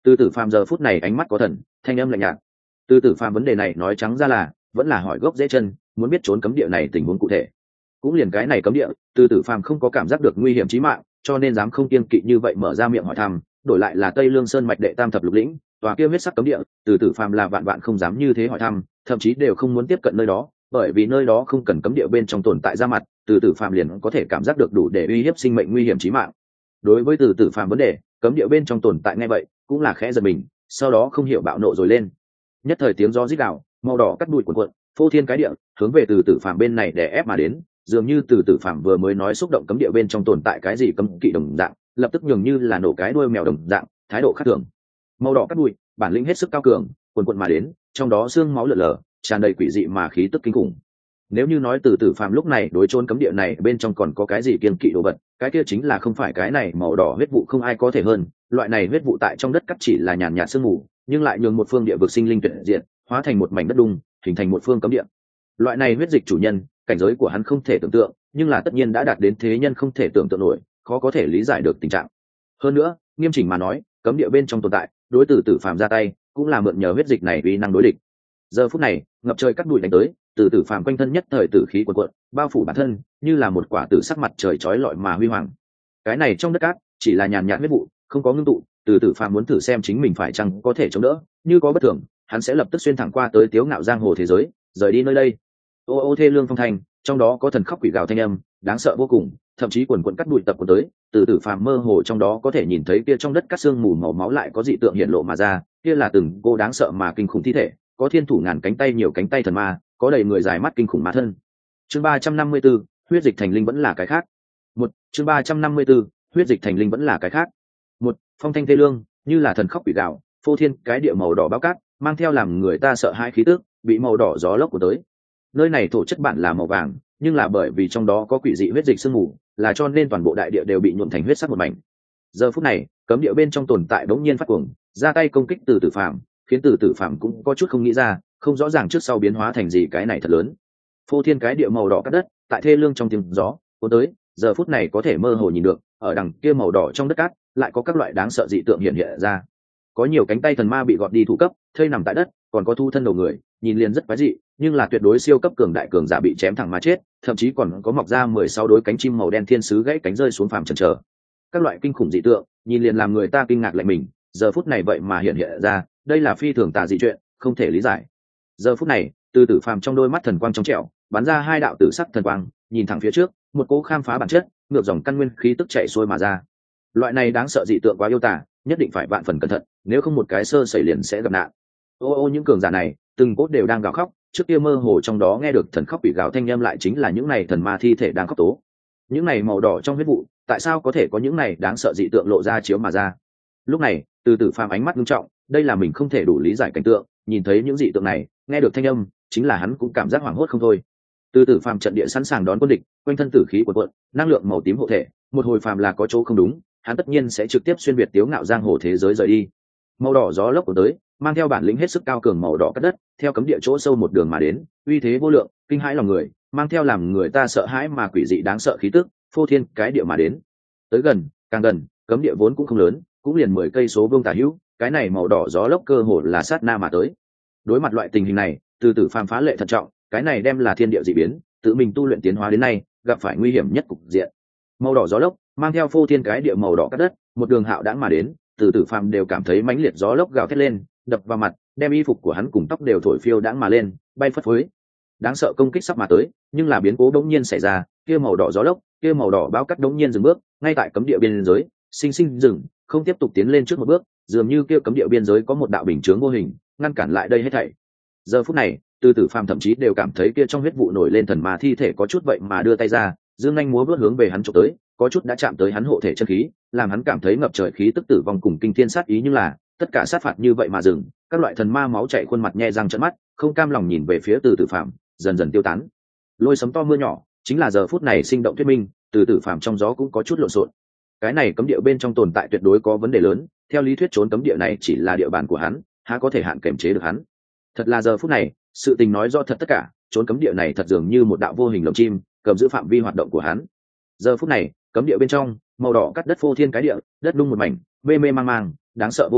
Từ tử phàm giờ phút này ánh mắt có thần, thanh âm lạnh nhạt. Từ tử phàm vấn đề này nói trắng ra là vẫn là hỏi gốc dễ chân, muốn biết trốn cấm địa này tình huống cụ thể. Cũng liền cái này cấm địa, từ tử phàm không có cảm giác được nguy hiểm chí mạng, cho nên dám không kiêng kỵ như vậy mở ra miệng hỏi thăm. Đổi lại là Tây Lương Sơn mạch đệ tam thập lục lĩnh, tòa kia huyết sắc cấm địa, từ tử phàm là vạn vạn không dám như thế hỏi thăm, thậm chí đều không muốn tiếp cận nơi đó, bởi vì nơi đó không cần cấm địa bên trong tồn tại ra mặt, từ tử phàm liền có thể cảm giác được đủ để uy hiếp sinh mệnh nguy hiểm chí mạng. Đối với từ tử phàm vấn đề, cấm địa bên trong tồn tại ngay vậy, cũng là khẽ giật mình, sau đó không hiểu bạo nộ rồi lên. Nhất thời tiếng gió rít gào, màu đỏ cắt đuổi cuộn cuộn, phô thiên cái địa, hướng về từ tử phàm bên này để ép mà đến, dường như từ tử phàm vừa mới nói xúc động cấm địa bên trong tồn tại cái gì cấm kỵ đồng dạng, lập tức nhường như là nổ cái đuôi mèo đồng dạng, thái độ khác thường. Màu đỏ cắt đuổi, bản lĩnh hết sức cao cường, cuộn cuộn mà đến, trong đó xương máu lở lở, tràn đầy quỷ dị mà khí tức kinh khủng. Nếu như nói từ tử phàm lúc này đối chôn cấm địa này bên trong còn có cái gì kiêng kỵ đồ vật, cái kia chính là không phải cái này màu đỏ huyết vụ không ai có thể hơn, loại này huyết vụ tại trong đất cắt chỉ là nhàn nhạt sương mù, nhưng lại nhường một phương địa vực sinh linh tuyệt diện, hóa thành một mảnh đất đung, hình thành một phương cấm địa. Loại này huyết dịch chủ nhân, cảnh giới của hắn không thể tưởng tượng, nhưng là tất nhiên đã đạt đến thế nhân không thể tưởng tượng nổi, khó có thể lý giải được tình trạng. Hơn nữa, nghiêm chỉnh mà nói, cấm địa bên trong tồn tại, đối tử tử phàm ra tay, cũng là mượn nhờ huyết dịch này uy năng đối địch. Giờ phút này, ngập trời cắt đuổi đánh tới, từ tử phàm quanh thân nhất thời tử khí cuộn cuộn, bao phủ bản thân, như là một quả tử sắc mặt trời chói lọi mà huy hoàng. Cái này trong đất cát, chỉ là nhàn nhạt huyết vụ, không có ngưng tụ, từ tử phàm muốn thử xem chính mình phải chăng có thể chống đỡ, như có bất thường, hắn sẽ lập tức xuyên thẳng qua tới tiếu ngạo giang hồ thế giới, rời đi nơi đây. Ô ô thê lương phong thành, trong đó có thần khóc quỷ gào thanh âm, đáng sợ vô cùng, thậm chí quần quần cắt đuổi tập của tới, từ tử phàm mơ hồ trong đó có thể nhìn thấy kia trong đất cát xương mù màu máu lại có dị tượng hiện lộ mà ra, kia là từng cô đáng sợ mà kinh khủng thi thể, có thiên thủ ngàn cánh tay nhiều cánh tay thần ma, có đầy người dài mắt kinh khủng ma thân. Chương 354, huyết dịch thành linh vẫn là cái khác. Chương 354, huyết dịch thành linh vẫn là cái khác. Phong thanh tê lương, như là thần khóc quỷ gạo, phô thiên cái địa màu đỏ bao cát, mang theo làm người ta sợ hãi khí tức, bị màu đỏ gió lốc của tới. Nơi này thổ chất bản là màu vàng, nhưng là bởi vì trong đó có quỷ dị huyết dịch sương mù, là cho nên toàn bộ đại địa đều bị nhuộm thành huyết sắc một mảnh. Giờ phút này, cấm địa bên trong tồn tại bỗng nhiên phát cuồng, ra tay công kích từ tử phàm, khiến từ tử phàm cũng có chút không nghĩ ra, không rõ ràng trước sau biến hóa thành gì cái này thật lớn. Phô thiên cái địa màu đỏ cắt đất, tại thê lương trong tiếng gió, cuốn tới, giờ phút này có thể mơ hồ nhìn được, ở đằng kia màu đỏ trong đất cát, lại có các loại đáng sợ dị tượng hiện hiện ra. Có nhiều cánh tay thần ma bị gọt đi thủ cấp, thây nằm tại đất, còn có thu thân đầu người, nhìn liền rất quái dị, nhưng là tuyệt đối siêu cấp cường đại cường giả bị chém thẳng mà chết, thậm chí còn có mọc ra 16 đôi cánh chim màu đen thiên sứ gãy cánh rơi xuống phàm chần chờ. Các loại kinh khủng dị tượng, nhìn liền làm người ta kinh ngạc lạnh mình, giờ phút này vậy mà hiện hiện ra, đây là phi thường tà dị chuyện, không thể lý giải. Giờ phút này, từ tử phàm trong đôi mắt thần quang trong trẻo, bắn ra hai đạo tử sắc thần quang, nhìn thẳng phía trước, một cỗ khám phá bản chất, ngược dòng căn nguyên khí tức chạy xuôi mà ra. Loại này đáng sợ dị tượng quá yêu tả, nhất định phải vạn phần cẩn thận, nếu không một cái sơ sẩy liền sẽ gặp nạn. Ô những cường giả này, từng cốt đều đang gào khóc, trước kia mơ hồ trong đó nghe được thần khóc bị gào thanh âm lại chính là những này thần ma thi thể đang khóc tố. Những này màu đỏ trong huyết vụ, tại sao có thể có những này đáng sợ dị tượng lộ ra chiếu mà ra? Lúc này, từ tử phàm ánh mắt nghiêm trọng, đây là mình không thể đủ lý giải cảnh tượng, nhìn thấy những dị tượng này, nghe được thanh âm, chính là hắn cũng cảm giác hoảng hốt không thôi. Từ tử phàm trận địa sẵn sàng đón quân địch, quanh thân tử khí cuộn cuộn, năng lượng màu tím hộ thể, một hồi phàm là có chỗ không đúng, hắn tất nhiên sẽ trực tiếp xuyên việt tiếu ngạo giang hồ thế giới rời đi. Màu đỏ gió lốc của tới, mang theo bản lĩnh hết sức cao cường màu đỏ cắt đất, theo cấm địa chỗ sâu một đường mà đến, uy thế vô lượng, kinh hãi lòng người, mang theo làm người ta sợ hãi mà quỷ dị đáng sợ khí tức, phô thiên cái địa mà đến. Tới gần, càng gần, cấm địa vốn cũng không lớn, cũng liền 10 cây số vuông tả hữu, cái này màu đỏ gió lốc cơ hồ là sát na mà tới. Đối mặt loại tình hình này, từ tử phàm phá lệ thận trọng, cái này đem là thiên địa dị biến, tự mình tu luyện tiến hóa đến nay, gặp phải nguy hiểm nhất cục diện. Màu đỏ gió lốc, mang theo phô thiên cái địa màu đỏ cắt đất, một đường hạo đãng mà đến, từ tử phàm đều cảm thấy mãnh liệt gió lốc gào thét lên, đập vào mặt, đem y phục của hắn cùng tóc đều thổi phiêu đãng mà lên, bay phất phới. Đáng sợ công kích sắp mà tới, nhưng là biến cố đống nhiên xảy ra, kia màu đỏ gió lốc, kia màu đỏ báo cắt đống nhiên dừng bước, ngay tại cấm địa biên giới, sinh dừng, không tiếp tục tiến lên trước một bước, dường như kia cấm địa biên giới có một đạo bình chướng vô hình, ngăn cản lại đây hết thảy. Giờ phút này, từ tử phàm thậm chí đều cảm thấy kia trong huyết vụ nổi lên thần ma thi thể có chút vậy mà đưa tay ra, dương anh múa vớt hướng về hắn chụp tới, có chút đã chạm tới hắn hộ thể chân khí, làm hắn cảm thấy ngập trời khí tức tử vong cùng kinh thiên sát ý, nhưng là tất cả sát phạt như vậy mà dừng, các loại thần ma máu chảy khuôn mặt nhe răng trợn mắt, không cam lòng nhìn về phía từ tử phàm, dần dần tiêu tán. Lôi sấm to mưa nhỏ, chính là giờ phút này sinh động thuyết minh, từ tử phàm trong gió cũng có chút lộn xộn. Cái này cấm địa bên trong tồn tại tuyệt đối có vấn đề lớn, theo lý thuyết trốn cấm địa này chỉ là địa bàn của hắn, há có thể hạn kiểm chế được hắn. Thật là giờ phút này, sự tình nói rõ thật tất cả, trốn cấm địa này thật dường như một đạo vô hình lồng chim, cầm giữ phạm vi hoạt động của hắn. Giờ phút này, cấm địa bên trong, màu đỏ cắt đất phô thiên cái địa, đất đung một mảnh, mê mê mang mang, đáng sợ vô cùng,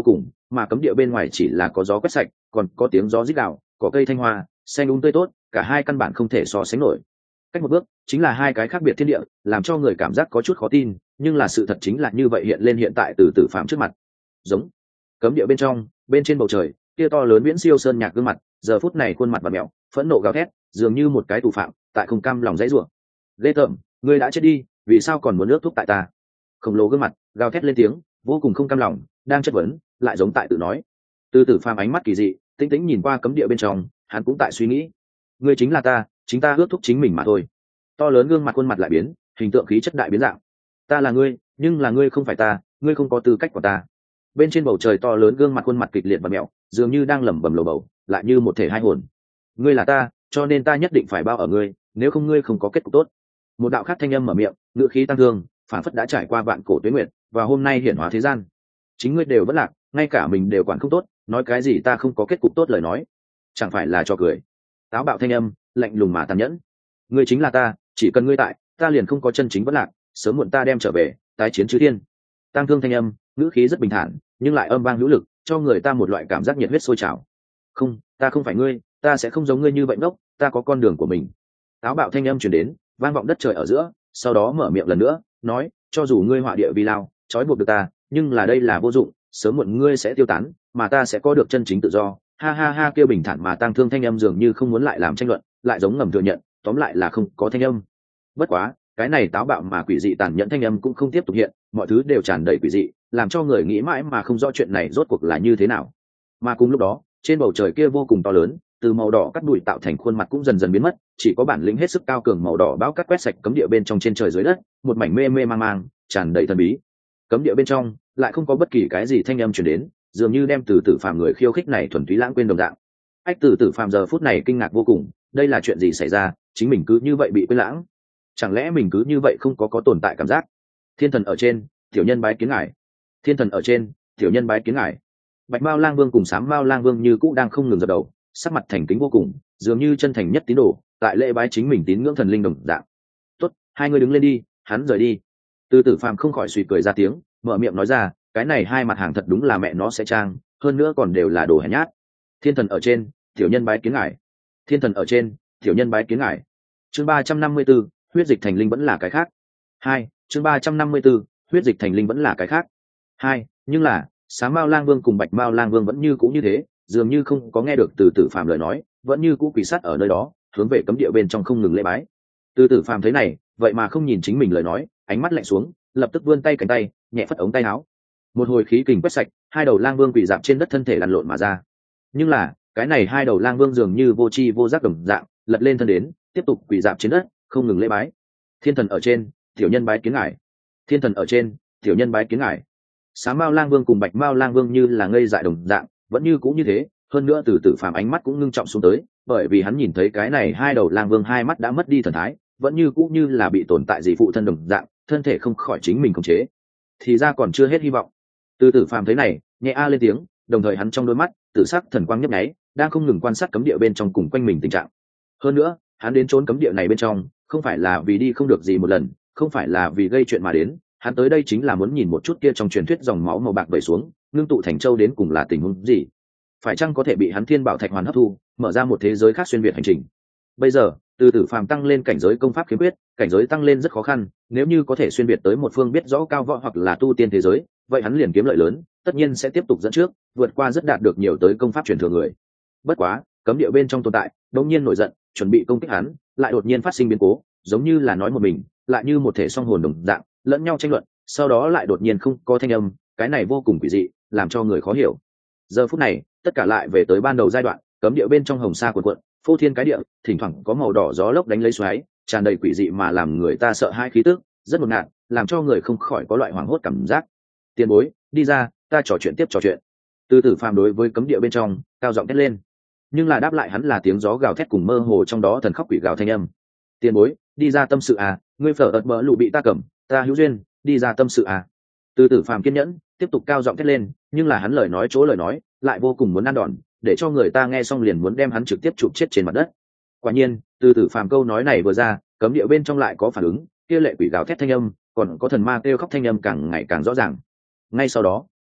mà cấm địa bên ngoài chỉ là có gió quét sạch, còn có tiếng gió rít gào, có cây thanh hoa xanh tươi tốt, cả hai căn bản không thể so sánh nổi. Cách một bước chính là hai cái khác biệt thiên địa, làm cho người cảm giác có chút khó tin, nhưng là sự thật chính là như vậy hiện lên hiện tại từ tử phạm trước mặt. Giống. Cấm địa bên trong, bên trên bầu trời, kia to lớn viễn siêu sơn nhạc gương mặt, giờ phút này khuôn mặt và mẹo, phẫn nộ gào thét, dường như một cái tù phạm, tại không cam lòng dãy rủa. Ghê tởm, ngươi đã chết đi, vì sao còn muốn nước thúc tại ta? Khổng lồ gương mặt, gào thét lên tiếng, vô cùng không cam lòng, đang chất vấn, lại giống tại tự nói. Từ tử phàm ánh mắt kỳ dị, tĩnh tĩnh nhìn qua cấm địa bên trong, hắn cũng tại suy nghĩ, ngươi chính là ta, chính ta ước thúc chính mình mà thôi. To lớn gương mặt khuôn mặt lại biến, hình tượng khí chất đại biến dạng. Ta là ngươi, nhưng là ngươi không phải ta, ngươi không có tư cách của ta. Bên trên bầu trời to lớn gương mặt khuôn mặt kịch liệt và mẹo, dường như đang lẩm bẩm lầu bầu, lại như một thể hai hồn. Ngươi là ta, cho nên ta nhất định phải bao ở ngươi, nếu không ngươi không có kết cục tốt. Một đạo khác thanh âm mở miệng, ngữ khí tăng thương, phản phất đã trải qua vạn cổ tuế nguyệt, và hôm nay hiển hóa thế gian. Chính ngươi đều vẫn lạc, ngay cả mình đều quản không tốt, nói cái gì ta không có kết cục tốt lời nói, chẳng phải là cho cười. Táo bạo thanh âm, lạnh lùng mà tàn nhẫn. Ngươi chính là ta, chỉ cần ngươi tại, ta liền không có chân chính vẫn lạc, sớm muộn ta đem trở về, tái chiến chư thiên. Tăng thương thanh âm, ngữ khí rất bình thản, nhưng lại âm vang hữu lực, cho người ta một loại cảm giác nhiệt huyết sôi trào. Không, ta không phải ngươi, ta sẽ không giống ngươi như vậy ngốc, ta có con đường của mình. Táo bạo thanh âm truyền đến, vang vọng đất trời ở giữa, sau đó mở miệng lần nữa, nói, cho dù ngươi họa địa vi lao, trói buộc được ta, nhưng là đây là vô dụng, sớm muộn ngươi sẽ tiêu tán, mà ta sẽ có được chân chính tự do. Ha ha ha, kêu bình thản mà tăng thương thanh âm dường như không muốn lại làm tranh luận, lại giống ngầm thừa nhận, tóm lại là không có thanh âm. Bất quá, cái này táo bạo mà quỷ dị tàn nhẫn thanh âm cũng không tiếp tục hiện, mọi thứ đều tràn đầy quỷ dị, làm cho người nghĩ mãi mà không rõ chuyện này rốt cuộc là như thế nào. Mà cùng lúc đó, trên bầu trời kia vô cùng to lớn, từ màu đỏ cắt bụi tạo thành khuôn mặt cũng dần dần biến mất, chỉ có bản lĩnh hết sức cao cường màu đỏ bão cắt quét sạch cấm địa bên trong trên trời dưới đất, một mảnh mê mê mang mang, tràn đầy thần bí. Cấm địa bên trong lại không có bất kỳ cái gì thanh âm truyền đến, dường như đem từ tử phàm người khiêu khích này thuần túy lãng quên đồng dạng. Ách, từ tử phàm giờ phút này kinh ngạc vô cùng, đây là chuyện gì xảy ra, chính mình cứ như vậy bị quên lãng, chẳng lẽ mình cứ như vậy không có tồn tại cảm giác. Thiên thần ở trên, tiểu nhân bái kiến ngài. Thiên thần ở trên, tiểu nhân bái kiến ngài. Bạch Mao Lang Vương cùng Sám Mao Lang Vương như cũ đang không ngừng dập đầu, sắc mặt thành kính vô cùng, dường như chân thành nhất tín đồ, tại lễ bái chính mình tín ngưỡng thần linh đồng dạng. Tốt, hai người đứng lên đi, hắn rời đi. Từ tử phàm không khỏi suy cười ra tiếng, mở miệng nói ra, cái này hai mặt hàng thật đúng là mẹ nó sẽ trang, hơn nữa còn đều là đồ hèn nhát. Thiên thần ở trên, tiểu nhân bái kiến ngài. Thiên thần ở trên, tiểu nhân bái kiến ngài. Chương 354, huyết dịch thành linh vẫn là cái khác. Hai, chương 354, huyết dịch thành linh vẫn là cái khác. Hai, nhưng là, Sám Mao Lang Vương cùng Bạch Mao Lang Vương vẫn như cũ như thế, dường như không có nghe được từ tử phàm lời nói, vẫn như cũ quỳ sát ở nơi đó, hướng về cấm địa bên trong không ngừng lễ bái. Từ tử phàm thấy này, vậy mà không nhìn chính mình lời nói, ánh mắt lạnh xuống, lập tức vươn tay cánh tay, nhẹ phất ống tay áo. Một hồi khí kình quét sạch, hai đầu lang vương quỳ dạp trên đất thân thể lăn lộn mà ra. Nhưng là, cái này hai đầu lang vương dường như vô tri vô giác đồng dạng, lật lên thân đến, tiếp tục quỳ dạp trên đất, không ngừng lễ bái. Thiên thần ở trên, tiểu nhân bái kiến ngài. Thiên thần ở trên, tiểu nhân bái kiến ngài. Sám Mao Lang Vương cùng Bạch Mao Lang Vương như là ngây dại đồng dạng, vẫn như cũng như thế, hơn nữa từ tử phàm ánh mắt cũng ngưng trọng xuống tới, bởi vì hắn nhìn thấy cái này hai đầu lang vương hai mắt đã mất đi thần thái, vẫn như cũng như là bị tồn tại gì phụ thân đồng dạng, thân thể không khỏi chính mình khống chế. Thì ra còn chưa hết hy vọng. Từ tử phàm thấy này, nhẹ a lên tiếng, đồng thời hắn trong đôi mắt tự sắc thần quang nhấp nháy, đang không ngừng quan sát cấm địa bên trong cùng quanh mình tình trạng. Hơn nữa, hắn đến trốn cấm địa này bên trong, không phải là vì đi không được gì một lần, không phải là vì gây chuyện mà đến, hắn tới đây chính là muốn nhìn một chút kia trong truyền thuyết dòng máu màu bạc vẩy xuống, ngưng tụ thành châu đến cùng là tình huống gì, phải chăng có thể bị hắn thiên bảo thạch hoàn hấp thu, mở ra một thế giới khác xuyên việt hành trình. Bây giờ, từ tử phàm tăng lên cảnh giới công pháp kiếm quyết, cảnh giới tăng lên rất khó khăn, nếu như có thể xuyên việt tới một phương biết rõ cao võ hoặc là tu tiên thế giới, vậy hắn liền kiếm lợi lớn, tất nhiên sẽ tiếp tục dẫn trước, vượt qua rất đạt được nhiều tới công pháp truyền thừa người. Bất quá, cấm địa bên trong tồn tại, đột nhiên nổi giận, chuẩn bị công kích hắn, lại đột nhiên phát sinh biến cố, giống như là nói một mình, lại như một thể song hồn đồng dạng, lẫn nhau tranh luận, sau đó lại đột nhiên không có thanh âm, cái này vô cùng quỷ dị, làm cho người khó hiểu. Giờ phút này, tất cả lại về tới ban đầu giai đoạn, cấm địa bên trong hồng sa cuộn cuộn, phô thiên cái địa, thỉnh thoảng có màu đỏ gió lốc đánh lấy xoáy, tràn đầy quỷ dị mà làm người ta sợ hãi khí tức, rất ngột ngạt, làm cho người không khỏi có loại hoảng hốt cảm giác. Tiền bối, đi ra, ta trò chuyện tiếp trò chuyện. Từ tử phàm đối với cấm địa bên trong, cao giọng thét lên. Nhưng là đáp lại hắn là tiếng gió gào thét cùng mơ hồ trong đó thần khóc quỷ gào thanh âm. Tiền bối, đi ra tâm sự à, ngươi phở ợt bỡ lụ bị ta cầm, ta hữu duyên, đi ra tâm sự à. Từ tử phàm kiên nhẫn, tiếp tục cao giọng thét lên, nhưng là hắn lời nói chỗ lời nói, lại vô cùng muốn ăn đòn, để cho người ta nghe xong liền muốn đem hắn trực tiếp chụp chết trên mặt đất. Quả nhiên, từ tử phàm câu nói này vừa ra, cấm địa bên trong lại có phản ứng, kia lệ quỷ gào thét thanh âm, còn có thần ma kêu khóc thanh âm càng ngày càng rõ ràng. Ngay sau đó,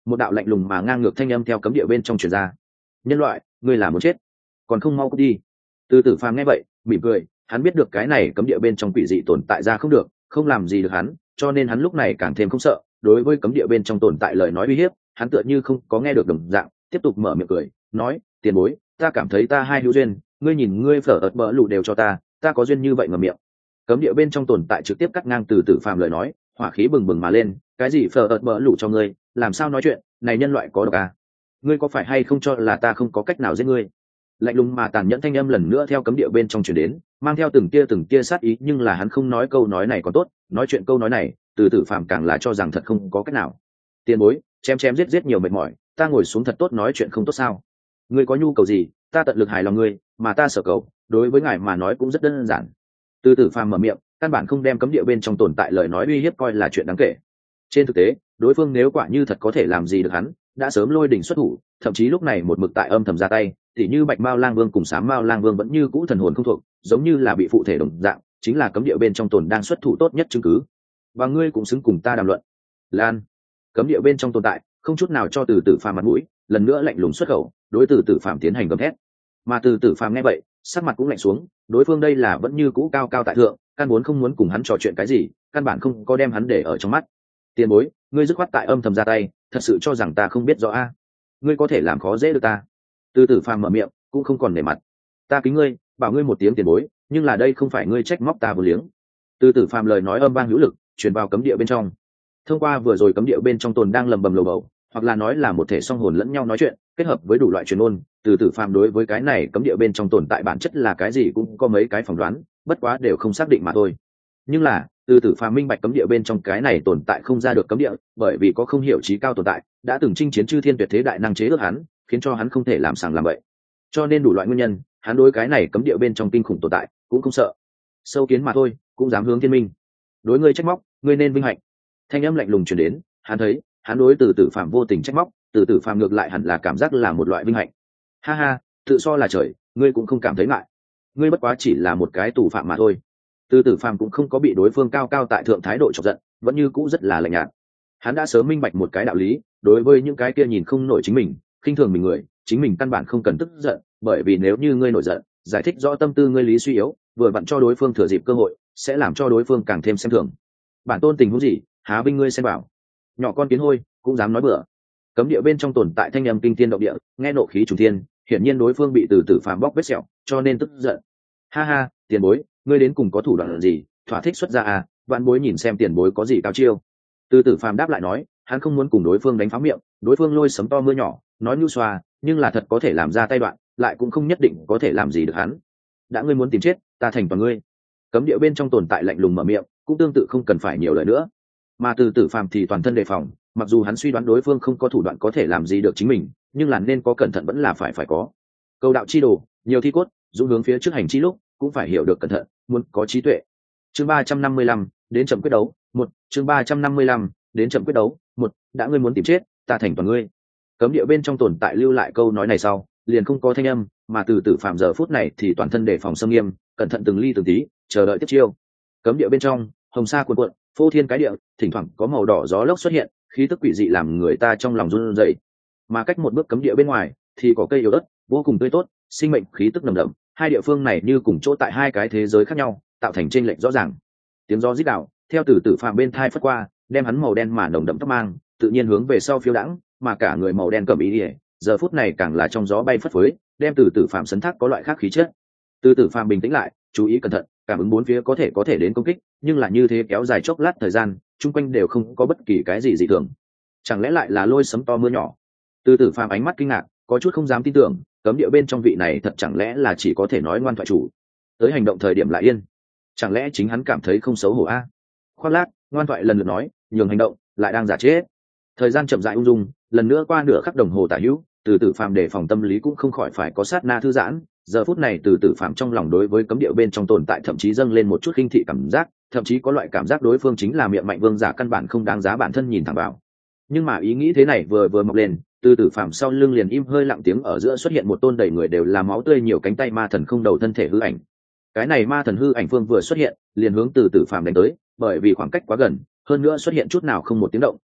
một đạo lạnh lùng mà ngang ngược thanh âm theo cấm địa bên trong truyền ra. Nhân loại, ngươi là muốn chết, còn không mau cút đi. Từ tử phàm nghe vậy mỉm cười, hắn biết được cái này cấm địa bên trong quỷ dị tồn tại ra không được, không làm gì được hắn, cho nên hắn lúc này càng thêm không sợ. Đối với cấm địa bên trong tồn tại lời nói uy hiếp, hắn tựa như không có nghe được đồng dạng, tiếp tục mở miệng cười nói, tiền bối, ta cảm thấy ta hai hữu duyên, ngươi nhìn ngươi phở ợt bỡ lù đều cho ta có duyên như vậy ngậm miệng. Cấm địa bên trong tồn tại trực tiếp cắt ngang từ tử phàm lời nói, hỏa khí bừng bừng mà lên, cái gì phở ợt bỡ lù cho ngươi, làm sao nói chuyện, này nhân loại có độc à? Ngươi có phải hay không cho là ta không có cách nào giết ngươi? Lạnh lùng mà tàn nhẫn thanh âm lần nữa theo cấm địa bên trong truyền đến, mang theo từng tia sát ý, nhưng là hắn không nói câu nói này còn tốt, nói chuyện câu nói này, từ tử phàm càng là cho rằng thật không có cách nào. Tiền bối, chém giết nhiều mệt mỏi, ta ngồi xuống thật tốt nói chuyện không tốt sao? Ngươi có nhu cầu gì, ta tận lực hài lòng ngươi, mà ta sở cầu, đối với ngài mà nói cũng rất đơn giản. Từ tử phàm mở miệng, căn bản không đem cấm địa bên trong tồn tại lời nói uy hiếp coi là chuyện đáng kể. Trên thực tế, đối phương nếu quả như thật có thể làm gì được hắn, đã sớm lôi đỉnh xuất thủ, thậm chí lúc này một mực tại âm thầm ra tay, tỉ như Bạch Mao Lang Vương cùng Sám Mao Lang Vương vẫn như cũ thần hồn không thuộc, giống như là bị phụ thể đồng dạng, chính là cấm địa bên trong tồn đang xuất thủ tốt nhất chứng cứ. Và ngươi cũng xứng cùng ta đàm luận. Lan, cấm địa bên trong tồn tại, không chút nào cho từ tử phàm mặt mũi, lần nữa lạnh lùng xuất khẩu, đối từ tử phàm tiến hành gầm thét. Mà từ tử phàm nghe vậy, sắc mặt cũng lạnh xuống, đối phương đây là vẫn như cũ cao cao tại thượng, căn vốn không muốn cùng hắn trò chuyện cái gì, căn bản không có đem hắn để ở trong mắt. Tiền bối, ngươi dứt khoát tại âm thầm ra tay, thật sự cho rằng ta không biết rõ a? Ngươi có thể làm khó dễ được ta? Từ tử phàm mở miệng, cũng không còn nể mặt. Ta kính ngươi, bảo ngươi một tiếng tiền bối, nhưng là đây không phải ngươi trách móc ta vô liếng. Từ tử phàm lời nói âm vang hữu lực, truyền vào cấm địa bên trong. Thông qua vừa rồi cấm địa bên trong tồn đang lầm bầm lầu bầu, hoặc là nói là một thể song hồn lẫn nhau nói chuyện, kết hợp với đủ loại truyền ôn, từ tử phàm đối với cái này cấm địa bên trong tồn tại bản chất là cái gì cũng có mấy cái phỏng đoán, bất quá đều không xác định mà thôi. Nhưng là từ tử phàm minh bạch cấm địa bên trong cái này tồn tại không ra được cấm địa, bởi vì có không hiểu trí cao tồn tại đã từng chinh chiến chư thiên tuyệt thế đại năng chế ước hắn, khiến cho hắn không thể làm sàng làm bậy. Cho nên đủ loại nguyên nhân, hắn đối cái này cấm địa bên trong kinh khủng tồn tại cũng không sợ. Sâu kiến mà thôi, cũng dám hướng thiên minh. Đối ngươi trách móc, ngươi nên vinh hạnh. Thanh âm lạnh lùng truyền đến, hắn thấy, hắn đối từ tử phàm vô tình trách móc, từ tử phàm ngược lại hẳn là cảm giác là một loại vinh hạnh. Ha ha, tự so là trời, ngươi cũng không cảm thấy ngại. Ngươi bất quá chỉ là một cái tù phạm mà thôi. Từ tử phàm cũng không có bị đối phương cao cao tại thượng thái độ chọc giận, vẫn như cũ rất là lạnh nhạt. Hắn đã sớm minh bạch một cái đạo lý, đối với những cái kia nhìn không nổi chính mình, khinh thường mình người, chính mình căn bản không cần tức giận, bởi vì nếu như ngươi nổi giận, giải thích rõ tâm tư ngươi lý suy yếu, vừa vặn cho đối phương thừa dịp cơ hội, sẽ làm cho đối phương càng thêm xem thường. Bản tôn tình huống gì, há binh ngươi xem bảo. Nhỏ con kiến hôi, cũng dám nói bừa. Cấm địa bên trong tồn tại thanh âm kinh thiên động địa, nghe nộ khí trùng thiên, hiển nhiên đối phương bị từ tử phàm bóc vết sẹo, cho nên tức giận. Ha ha, tiền bối, ngươi đến cùng có thủ đoạn gì, thỏa thích xuất ra à, vạn bối nhìn xem tiền bối có gì cao chiêu. Từ tử phàm đáp lại nói, hắn không muốn cùng đối phương đánh pháo miệng, đối phương lôi sấm to mưa nhỏ, nói nhu xoa, nhưng là thật có thể làm ra tay đoạn, lại cũng không nhất định có thể làm gì được hắn. Đã ngươi muốn tìm chết, ta thành toàn ngươi. Cấm địa bên trong tồn tại lạnh lùng mở miệng, cũng tương tự không cần phải nhiều lời nữa. Mà từ tử phàm thì toàn thân đề phòng, mặc dù hắn suy đoán đối phương không có thủ đoạn có thể làm gì được chính mình, nhưng là nên có cẩn thận vẫn là phải có. Câu đạo chi đồ, nhiều thi cốt, dũng hướng phía trước hành chi lúc, cũng phải hiểu được cẩn thận, muốn có trí tuệ. Chương 355, đến chậm quyết đấu, một. Chương 355, đến chậm quyết đấu, một. Đã ngươi muốn tìm chết, ta thành toàn ngươi. Cấm địa bên trong tồn tại lưu lại câu nói này sau, liền không có thanh âm, mà từ tử phàm giờ phút này thì toàn thân đề phòng xâm nghiêm, cẩn thận từng ly từng tí, chờ đợi tiếp chiêu. Cấm địa bên trong, hồng sa cuồn cuộn, phô thiên cái địa, thỉnh thoảng có màu đỏ gió lốc xuất hiện, khí tức quỷ dị làm người ta trong lòng run rẩy. Mà cách một bước cấm địa bên ngoài, thì có cây yếu đất, vô cùng tươi tốt, sinh mệnh khí tức nồng đậm, hai địa phương này như cùng chỗ tại hai cái thế giới khác nhau, tạo thành chênh lệch rõ ràng. Tiếng gió rít đạo, theo từ tử phàm bên thai phất qua, đem hắn màu đen mà nồng đậm tóc mang, tự nhiên hướng về sau phiêu đãng, mà cả người màu đen cẩm ý ỉa, giờ phút này càng là trong gió bay phất phới, đem từ tử phàm sấn thác có loại khác khí chất. Từ tử phàm bình tĩnh lại, chú ý cẩn thận, cảm ứng bốn phía có thể đến công kích, nhưng là như thế kéo dài chốc lát thời gian, chung quanh đều không có bất kỳ cái gì dị thường. Chẳng lẽ lại là lôi sấm to mưa nhỏ? Từ tử phàm ánh mắt kinh ngạc, có chút không dám tin tưởng, cấm địa bên trong vị này thật chẳng lẽ là chỉ có thể nói ngoan thoại chủ, tới hành động thời điểm lại yên. Chẳng lẽ chính hắn cảm thấy không xấu hổ a? Khoác lác, ngoan thoại lần lượt nói, nhường hành động, lại đang giả chết. Thời gian chậm rãi ung dung, lần nữa qua nửa khắc đồng hồ tả hữu, từ tử phàm đề phòng tâm lý cũng không khỏi phải có sát na thư giãn. Giờ phút này từ tử phàm trong lòng đối với cấm địa bên trong tồn tại thậm chí dâng lên một chút khinh thị cảm giác, thậm chí có loại cảm giác đối phương chính là miệng mạnh vương giả căn bản không đáng giá bản thân nhìn thẳng vào. Nhưng mà ý nghĩ thế này vừa mọc lên, từ tử phàm sau lưng liền im hơi lặng tiếng, ở giữa xuất hiện một tôn đầy người đều là máu tươi nhiều cánh tay ma thần không đầu thân thể hư ảnh. Cái này ma thần hư ảnh phương vừa xuất hiện, liền hướng từ tử phàm đánh tới, bởi vì khoảng cách quá gần, hơn nữa xuất hiện chút nào không một tiếng động,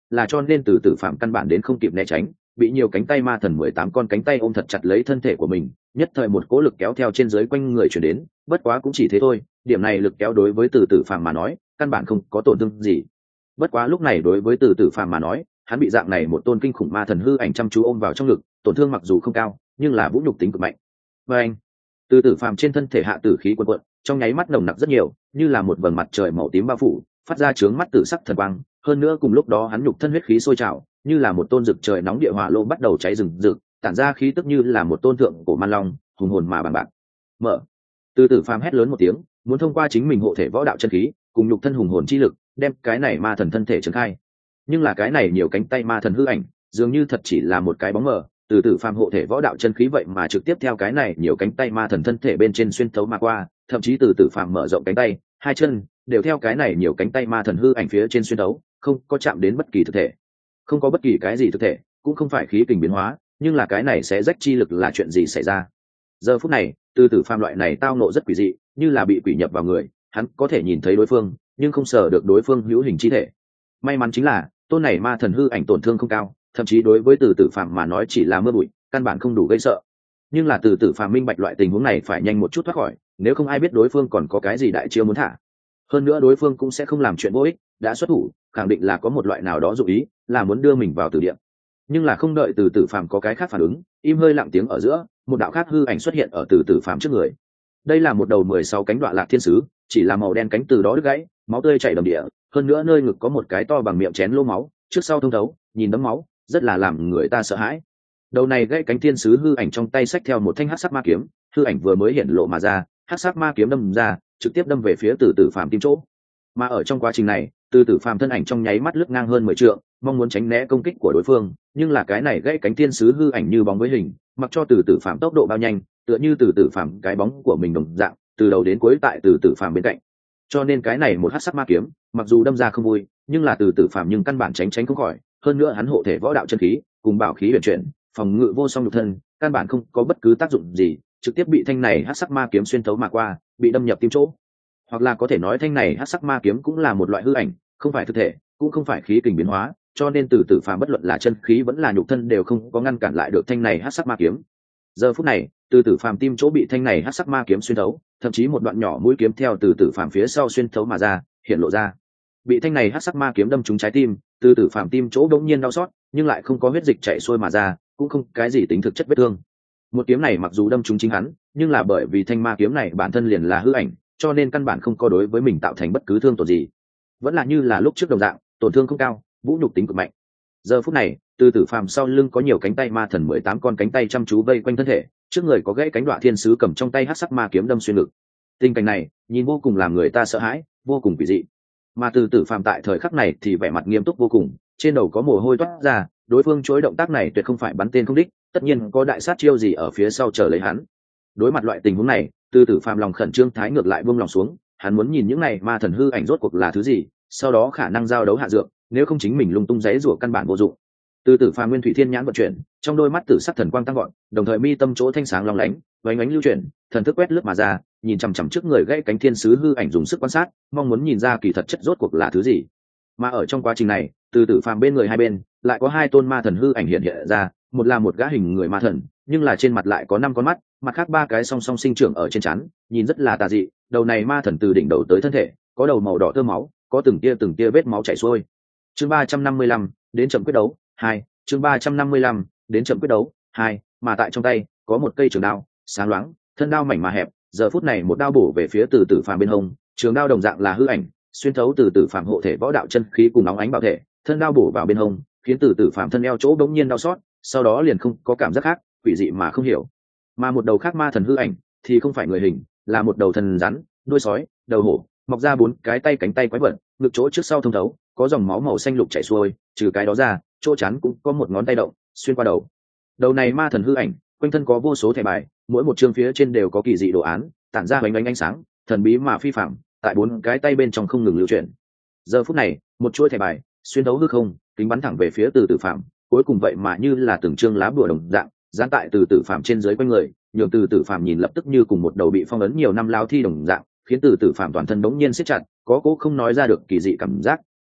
là cho nên từ tử phạm căn bản đến không kịp né tránh, bị nhiều cánh tay ma thần 18 con cánh tay ôm thật chặt lấy thân thể của mình, nhất thời một cỗ lực kéo theo trên dưới quanh người chuyển đến, bất quá cũng chỉ thế thôi, điểm này lực kéo đối với từ tử phạm mà nói căn bản không có tổn thương gì. Bất quá lúc này đối với từ tử phạm mà nói, hắn bị dạng này một tôn kinh khủng ma thần hư ảnh chăm chú ôm vào trong ngực, tổn thương mặc dù không cao nhưng là vũ nhục tính cực mạnh. Và anh, từ tử phạm trên thân thể hạ tử khí quần quận, trong nháy mắt nồng nặc rất nhiều, như là một vầng mặt trời màu tím bao phủ, phát ra chướng mắt tử sắc thần quang. Hơn nữa cùng lúc đó hắn nhục thân huyết khí sôi trào, như là một tôn rực trời nóng địa hỏa lô bắt đầu cháy rừng rực, tản ra khí tức như là một tôn thượng cổ man long, hùng hồn mà bằng bạc. Mở. Từ tử phàm hét lớn một tiếng, muốn thông qua chính mình hộ thể võ đạo chân khí cùng nhục thân hùng hồn chi lực đem cái này ma thần thân thể triển khai. Nhưng là cái này nhiều cánh tay ma thần hư ảnh dường như thật chỉ là một cái bóng mờ, từ tử phàm hộ thể võ đạo chân khí vậy mà trực tiếp theo cái này nhiều cánh tay ma thần thân thể bên trên xuyên thấu mà qua, thậm chí từ tử phàm mở rộng cánh tay, hai chân đều theo cái này nhiều cánh tay ma thần hư ảnh phía trên xuyên thấu, không có chạm đến bất kỳ thực thể, không có bất kỳ cái gì thực thể, cũng không phải khí kình biến hóa, nhưng là cái này sẽ rách chi lực là chuyện gì xảy ra? Giờ phút này từ tử phàm loại này tao nộ rất quỷ dị, như là bị quỷ nhập vào người, hắn có thể nhìn thấy đối phương nhưng không sờ được đối phương hữu hình chi thể. May mắn chính là tôn này ma thần hư ảnh tổn thương không cao, thậm chí đối với từ tử phàm mà nói chỉ là mưa bụi, căn bản không đủ gây sợ. Nhưng là từ tử phàm minh bạch loại tình huống này phải nhanh một chút thoát khỏi, nếu không ai biết đối phương còn có cái gì đại chiêu muốn thả. Hơn nữa đối phương cũng sẽ không làm chuyện vô ích, đã xuất thủ khẳng định là có một loại nào đó dụ ý, là muốn đưa mình vào tử địa. Nhưng là không đợi từ tử phàm có cái khác phản ứng, im hơi lặng tiếng ở giữa, một đạo khác hư ảnh xuất hiện ở từ tử phàm trước người. Đây là một đầu 16 cánh đoạn lạc thiên sứ, chỉ là màu đen cánh từ đó đứt gãy, máu tươi chảy đầm địa, hơn nữa nơi ngực có một cái to bằng miệng chén lô máu, trước sau thông thấu, nhìn đấm máu rất là làm người ta sợ hãi. Đầu này gãy cánh thiên sứ hư ảnh trong tay xách theo một thanh hắc sắc ma kiếm, hư ảnh vừa mới hiện lộ mà ra, hắc sắc ma kiếm đâm ra, trực tiếp đâm về phía từ tử phàm tim chỗ. Mà ở trong quá trình này, từ tử phàm thân ảnh trong nháy mắt lướt ngang hơn 10 trượng, mong muốn tránh né công kích của đối phương, nhưng là cái này gãy cánh thiên sứ hư ảnh như bóng với hình, mặc cho từ tử phàm tốc độ bao nhanh, tựa như từ tử phàm cái bóng của mình đồng dạng, từ đầu đến cuối tại từ tử phàm bên cạnh. Cho nên cái này một hắc sắc ma kiếm, mặc dù đâm ra không vui, nhưng là từ tử phàm nhưng căn bản tránh không khỏi, hơn nữa hắn hộ thể võ đạo chân khí, cùng bảo khí huyền chuyển, phòng ngự vô song nhục thân, căn bản không có bất cứ tác dụng gì, trực tiếp bị thanh này hắc sắc ma kiếm xuyên thấu mà qua, bị đâm nhập tim chỗ. Hoặc là có thể nói thanh này hắc sắc ma kiếm cũng là một loại hư ảnh, không phải thực thể, cũng không phải khí kình biến hóa, cho nên từ tử phàm bất luận là chân khí vẫn là nhục thân đều không có ngăn cản lại được thanh này hắc sắc ma kiếm. Giờ phút này, từ tử phàm tim chỗ bị thanh này hắc sắc ma kiếm xuyên thấu, thậm chí một đoạn nhỏ mũi kiếm theo từ tử phàm phía sau xuyên thấu mà ra, hiện lộ ra. Bị thanh này hắc sắc ma kiếm đâm trúng trái tim, từ tử phàm tim chỗ đống nhiên đau xót, nhưng lại không có huyết dịch chảy xuôi mà ra, cũng không cái gì tính thực chất vết thương. Một kiếm này mặc dù đâm trúng chính hắn, nhưng là bởi vì thanh ma kiếm này bản thân liền là hư ảnh, cho nên căn bản không có đối với mình tạo thành bất cứ thương tổn gì, vẫn là như là lúc trước đồng dạng, tổn thương không cao, vũ nhục tính cực mạnh. Giờ phút này, từ tử phàm sau lưng có nhiều cánh tay ma thần 18 con cánh tay chăm chú vây quanh thân thể, trước người có gãy cánh đoạn thiên sứ cầm trong tay hắc sắc ma kiếm đâm xuyên ngực. Tình cảnh này nhìn vô cùng làm người ta sợ hãi, vô cùng quỷ dị. Mà từ tử phàm tại thời khắc này thì vẻ mặt nghiêm túc vô cùng, trên đầu có mồ hôi toát ra, đối phương chối động tác này tuyệt không phải bắn tên không đích, tất nhiên có đại sát chiêu gì ở phía sau chờ lấy hắn. Đối mặt loại tình huống này, từ tử phàm lòng khẩn trương thái ngược lại buông lòng xuống, hắn muốn nhìn những này ma thần hư ảnh rốt cuộc là thứ gì, sau đó khả năng giao đấu hạ dược, nếu không chính mình lung tung giấy rủa căn bản vô dụng. Từ tử phàm nguyên thủy thiên nhãn vận chuyển, trong đôi mắt tử sắc thần quang tăng gọn, đồng thời mi tâm chỗ thanh sáng long lánh, vánh ánh lưu chuyển, thần thức quét lướt mà ra, nhìn chằm chằm trước người gãy cánh thiên sứ hư ảnh dùng sức quan sát, mong muốn nhìn ra kỳ thật chất rốt cuộc là thứ gì. Mà ở trong quá trình này, từ tử phàm bên người hai bên lại có hai tôn ma thần hư ảnh hiện ra, một là một gã hình người ma thần, nhưng là trên mặt lại có 5 con mắt, mặt khác 3 cái song song sinh trưởng ở trên trán, nhìn rất là tà dị. Đầu này ma thần từ đỉnh đầu tới thân thể, có đầu màu đỏ tơ máu, có từng tia vết máu chảy xuôi. Chương 355, đến chậm quyết đấu 2, chương 355, đến chậm quyết đấu 2, mà tại trong tay có một cây trường đao, sáng loáng, thân đao mảnh mà hẹp, giờ phút này một đao bổ về phía từ tử phàm bên hông, trường đao đồng dạng là hư ảnh, xuyên thấu từ tử phàm hộ thể võ đạo chân khí cùng nóng ánh bảo thể, thân đao bổ vào bên hông, khiến từ tử phàm thân eo chỗ bỗng nhiên đau xót, sau đó liền không có cảm giác khác, quỷ dị mà không hiểu. Mà một đầu khác ma thần hư ảnh thì không phải người hình, là một đầu thần rắn, đuôi sói, đầu hổ, mọc ra 4 cái tay cánh tay quái vật, ngực chỗ trước sau thông thấu, có dòng máu màu xanh lục chảy xuôi, trừ cái đó ra, chỗ chắn cũng có một ngón tay động xuyên qua đầu. Đầu này ma thần hư ảnh, quanh thân có vô số thẻ bài, mỗi một chương phía trên đều có kỳ dị đồ án, tản ra ánh sáng, thần bí mà phi phàm, tại 4 cái tay bên trong không ngừng lưu chuyển. Giờ phút này, một chuỗi thẻ bài xuyên thấu hư không, kính bắn thẳng về phía từ tử phàm, cuối cùng vậy mà như là từng chương lá bùa đồng dạng, dán tại từ tử phàm trên dưới quanh người, nhường từ tử phàm nhìn lập tức như cùng một đầu bị phong ấn nhiều năm lao thi đồng dạng, khiến từ tử phàm toàn thân bỗng nhiên siết chặt, có cố không nói ra được kỳ dị cảm giác.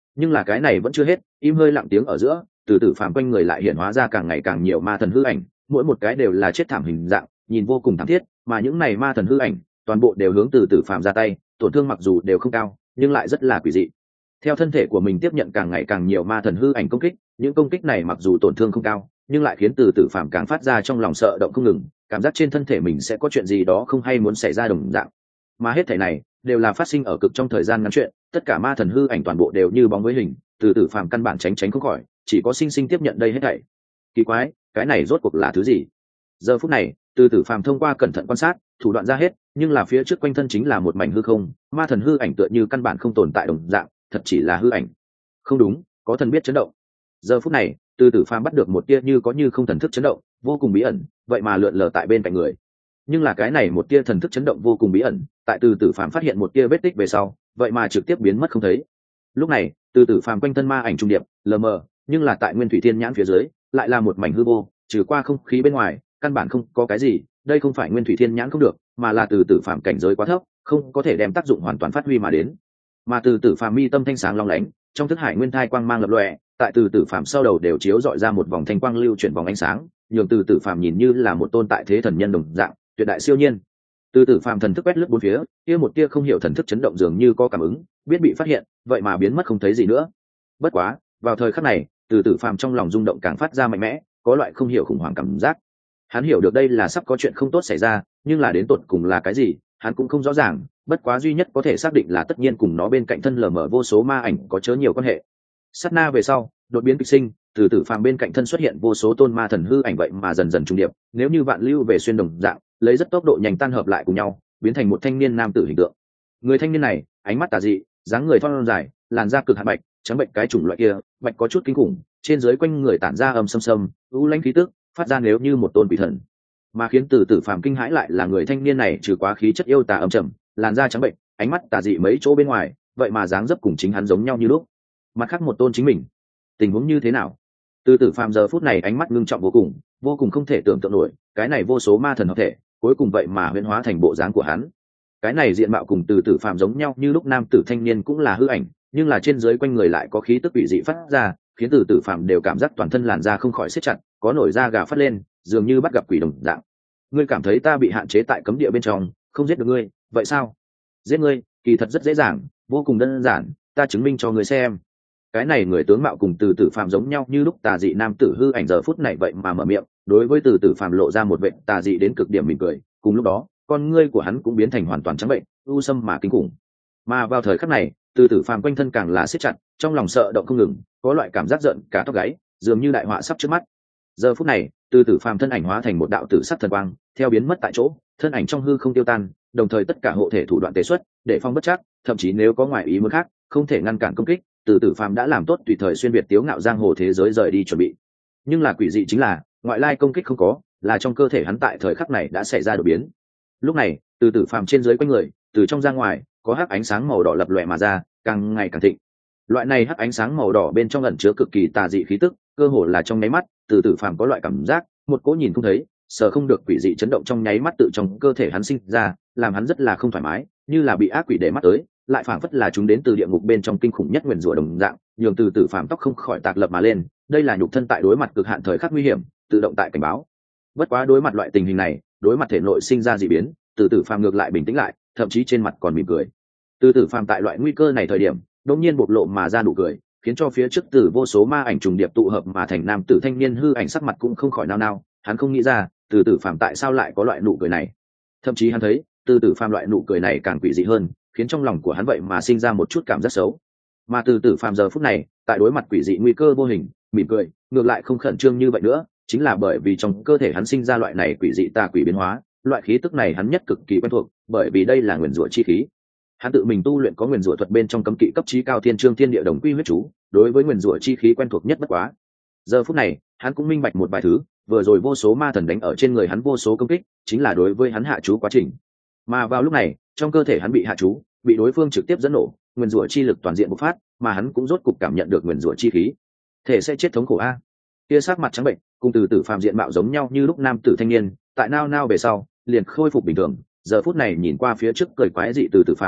Nhưng là cái này vẫn chưa hết, im hơi lặng tiếng ở giữa, từ tử phàm quanh người lại hiện hóa ra càng ngày càng nhiều ma thần hư ảnh, mỗi một cái đều là chết thảm hình dạng, nhìn vô cùng thảm thiết, mà những này ma thần hư ảnh toàn bộ đều hướng từ tử phàm ra tay, tổn thương mặc dù đều không cao nhưng lại rất là quỷ dị. Theo thân thể của mình tiếp nhận càng ngày càng nhiều ma thần hư ảnh công kích, những công kích này mặc dù tổn thương không cao nhưng lại khiến từ tử phàm càng phát ra trong lòng sợ động không ngừng, cảm giác trên thân thể mình sẽ có chuyện gì đó không hay muốn xảy ra đồng dạng. Mà hết thể này đều là phát sinh ở cực trong thời gian ngắn chuyện, tất cả ma thần hư ảnh toàn bộ đều như bóng với hình, từ tử phàm căn bản tránh không khỏi, chỉ có sinh sinh tiếp nhận đây hết thảy. Kỳ quái, cái này rốt cuộc là thứ gì? Giờ phút này, từ tử phàm thông qua cẩn thận quan sát, thủ đoạn ra hết, nhưng là phía trước quanh thân chính là một mảnh hư không, ma thần hư ảnh tựa như căn bản không tồn tại đồng dạng, thật chỉ là hư ảnh. Không đúng, có thần biết chấn động. Giờ phút này, từ tử phàm bắt được một tia như có như không thần thức chấn động, vô cùng bí ẩn, vậy mà lượn lờ tại bên cạnh người. Nhưng là cái này một tia thần thức chấn động vô cùng bí ẩn, tại từ tử phàm phát hiện một tia vết tích về sau, vậy mà trực tiếp biến mất không thấy. Lúc này, từ tử phàm quanh thân ma ảnh trung điệp, lờ mờ, nhưng là tại nguyên thủy thiên nhãn phía dưới, lại là một mảnh hư vô, trừ qua không khí bên ngoài, căn bản không có cái gì. Đây không phải nguyên thủy thiên nhãn không được, mà là từ tử phàm cảnh giới quá thấp, không có thể đem tác dụng hoàn toàn phát huy mà đến. Mà từ tử phàm mi tâm thanh sáng long lánh, trong thức hải nguyên thai quang mang lập lòe, tại từ tử phàm sau đầu đều chiếu dọi ra một vòng thanh quang lưu chuyển vòng ánh sáng, nhường từ tử phàm nhìn như là một tôn tại thế thần nhân đồng dạng, tuyệt đại siêu nhiên. Từ tử phàm thần thức quét lướt bốn phía, kia một tia không hiểu thần thức chấn động dường như có cảm ứng, biết bị phát hiện, vậy mà biến mất không thấy gì nữa. Bất quá, vào thời khắc này, từ tử phàm trong lòng rung động càng phát ra mạnh mẽ, có loại không hiểu khủng hoảng cảm giác. Hắn hiểu được đây là sắp có chuyện không tốt xảy ra, nhưng là đến tột cùng là cái gì, hắn cũng không rõ ràng. Bất quá duy nhất có thể xác định là tất nhiên cùng nó bên cạnh thân lờ mờ vô số ma ảnh có chớ nhiều quan hệ. Sát na về sau, đột biến kịch sinh, từ tử phàm bên cạnh thân xuất hiện vô số tôn ma thần hư ảnh vậy mà dần dần trùng điệp, nếu như vạn lưu về xuyên đồng dạng, lấy rất tốc độ nhanh tan hợp lại cùng nhau, biến thành một thanh niên nam tử hình tượng. Người thanh niên này, ánh mắt tà dị, dáng người thon dài, làn da cực hạt bạch, trắng bệnh cái chủng loại kia, bạch có chút kinh khủng, trên dưới quanh người tản ra âm sâm sâm, u lãnh khí tức, phát ra nếu như một tôn quỷ thần. Mà khiến từ tử phàm kinh hãi lại là người thanh niên này trừ quá khí chất yêu tà âm trầm, làn da trắng bệnh, ánh mắt tà dị mấy chỗ bên ngoài, vậy mà dáng dấp cùng chính hắn giống nhau như lúc. Mặt khác một tôn chính mình, tình huống như thế nào? Từ tử phàm giờ phút này ánh mắt ngưng trọng vô cùng không thể tưởng tượng nổi, cái này vô số ma thần hợp thể, cuối cùng vậy mà huyễn hóa thành bộ dáng của hắn. Cái này diện mạo cùng từ tử phàm giống nhau như lúc, nam tử thanh niên cũng là hư ảnh, nhưng là trên dưới quanh người lại có khí tức quỷ dị phát ra, khiến từ tử phàm đều cảm giác toàn thân làn da không khỏi siết chặt, có nổi da gà phát lên, dường như bắt gặp quỷ đồng dạng. Ngươi cảm thấy ta bị hạn chế tại cấm địa bên trong, không giết được ngươi, vậy sao? Giết ngươi, kỳ thật rất dễ dàng, vô cùng đơn giản, ta chứng minh cho ngươi xem. Cái này người tướng mạo cùng từ tử phàm giống nhau như lúc tà dị nam tử hư ảnh giờ phút này vậy mà mở miệng, đối với từ tử phàm lộ ra một vệ tà dị đến cực điểm mỉm cười, cùng lúc đó, con ngươi của hắn cũng biến thành hoàn toàn trắng bệnh, u sâm mà kinh khủng. Mà vào thời khắc này, từ tử phàm quanh thân càng là siết chặt, trong lòng sợ động không ngừng, có loại cảm giác giận cả tóc gáy, dường như đại họa sắp trước mắt. Giờ phút này, từ tử phàm thân ảnh hóa thành một đạo tử sắc thần quang, theo biến mất tại chỗ, thân ảnh trong hư không tiêu tan, đồng thời tất cả hộ thể thủ đoạn tế xuất, để phong bất chắc, thậm chí nếu có ngoại ý muốn khác, không thể ngăn cản công kích, từ tử phàm đã làm tốt tùy thời xuyên việt tiếu ngạo giang hồ thế giới rời đi chuẩn bị. Nhưng là quỷ dị chính là, ngoại lai công kích không có, là trong cơ thể hắn tại thời khắc này đã xảy ra đột biến. Lúc này, từ tử phàm trên dưới quanh người, từ trong ra ngoài, có hắc ánh sáng màu đỏ lập lòe mà ra, càng ngày càng thịnh. Loại này hắc ánh sáng màu đỏ bên trong ẩn chứa cực kỳ tà dị khí tức, cơ hồ là trong nháy mắt, từ tử phàm có loại cảm giác, một cỗ nhìn không thấy, sờ không được quỷ dị chấn động trong nháy mắt tự trong cơ thể hắn sinh ra, làm hắn rất là không thoải mái, như là bị ác quỷ để mắt tới, lại phảng phất là chúng đến từ địa ngục bên trong kinh khủng nhất nguyền rủa đồng dạng, nhường từ tử phàm tóc không khỏi tạc lập mà lên. Đây là nhục thân tại đối mặt cực hạn thời khắc nguy hiểm, tự động tại cảnh báo. Bất quá đối mặt loại tình hình này, đối mặt thể nội sinh ra dị biến, từ tử phàm ngược lại bình tĩnh lại, thậm chí trên mặt còn mỉm cười. Từ tử phàm tại loại nguy cơ này thời điểm, đột nhiên bộc lộ mà ra nụ cười, khiến cho phía trước từ vô số ma ảnh trùng điệp tụ hợp mà thành nam tử thanh niên hư ảnh sắc mặt cũng không khỏi nao nao, hắn không nghĩ ra, từ tử phàm tại sao lại có loại nụ cười này. Thậm chí hắn thấy, từ tử phàm loại nụ cười này càng quỷ dị hơn, khiến trong lòng của hắn vậy mà sinh ra một chút cảm giác xấu. Mà từ tử phàm giờ phút này, tại đối mặt quỷ dị nguy cơ vô hình, mỉm cười, ngược lại không khẩn trương như vậy nữa, chính là bởi vì trong cơ thể hắn sinh ra loại này quỷ dị tà quỷ biến hóa, loại khí tức này hắn nhất cực kỳ quen thuộc, bởi vì đây là nguyền rủa chi khí. Hắn tự mình tu luyện có nguyền rủa thuật bên trong cấm kỵ cấp chí cao thiên chương thiên địa đồng quy huyết chú, đối với nguyền rủa chi khí quen thuộc nhất bất quá. Giờ phút này, hắn cũng minh bạch một vài thứ, vừa rồi vô số ma thần đánh ở trên người hắn vô số công kích, chính là đối với hắn hạ chú quá trình. Mà vào lúc này, trong cơ thể hắn bị hạ chú, bị đối phương trực tiếp dẫn nổ, nguyền rủa chi lực toàn diện bộc phát, mà hắn cũng rốt cục cảm nhận được nguyền rủa chi khí. Thể sẽ chết thống khổ a. Kia sắc mặt trắng bệnh, cùng từ tử phàm diện mạo giống nhau như lúc nam tử thanh niên, tại nao về sau, liền khôi phục bình thường. Giờ phút này nhìn qua phía trước cười quái dị từ tử phàm,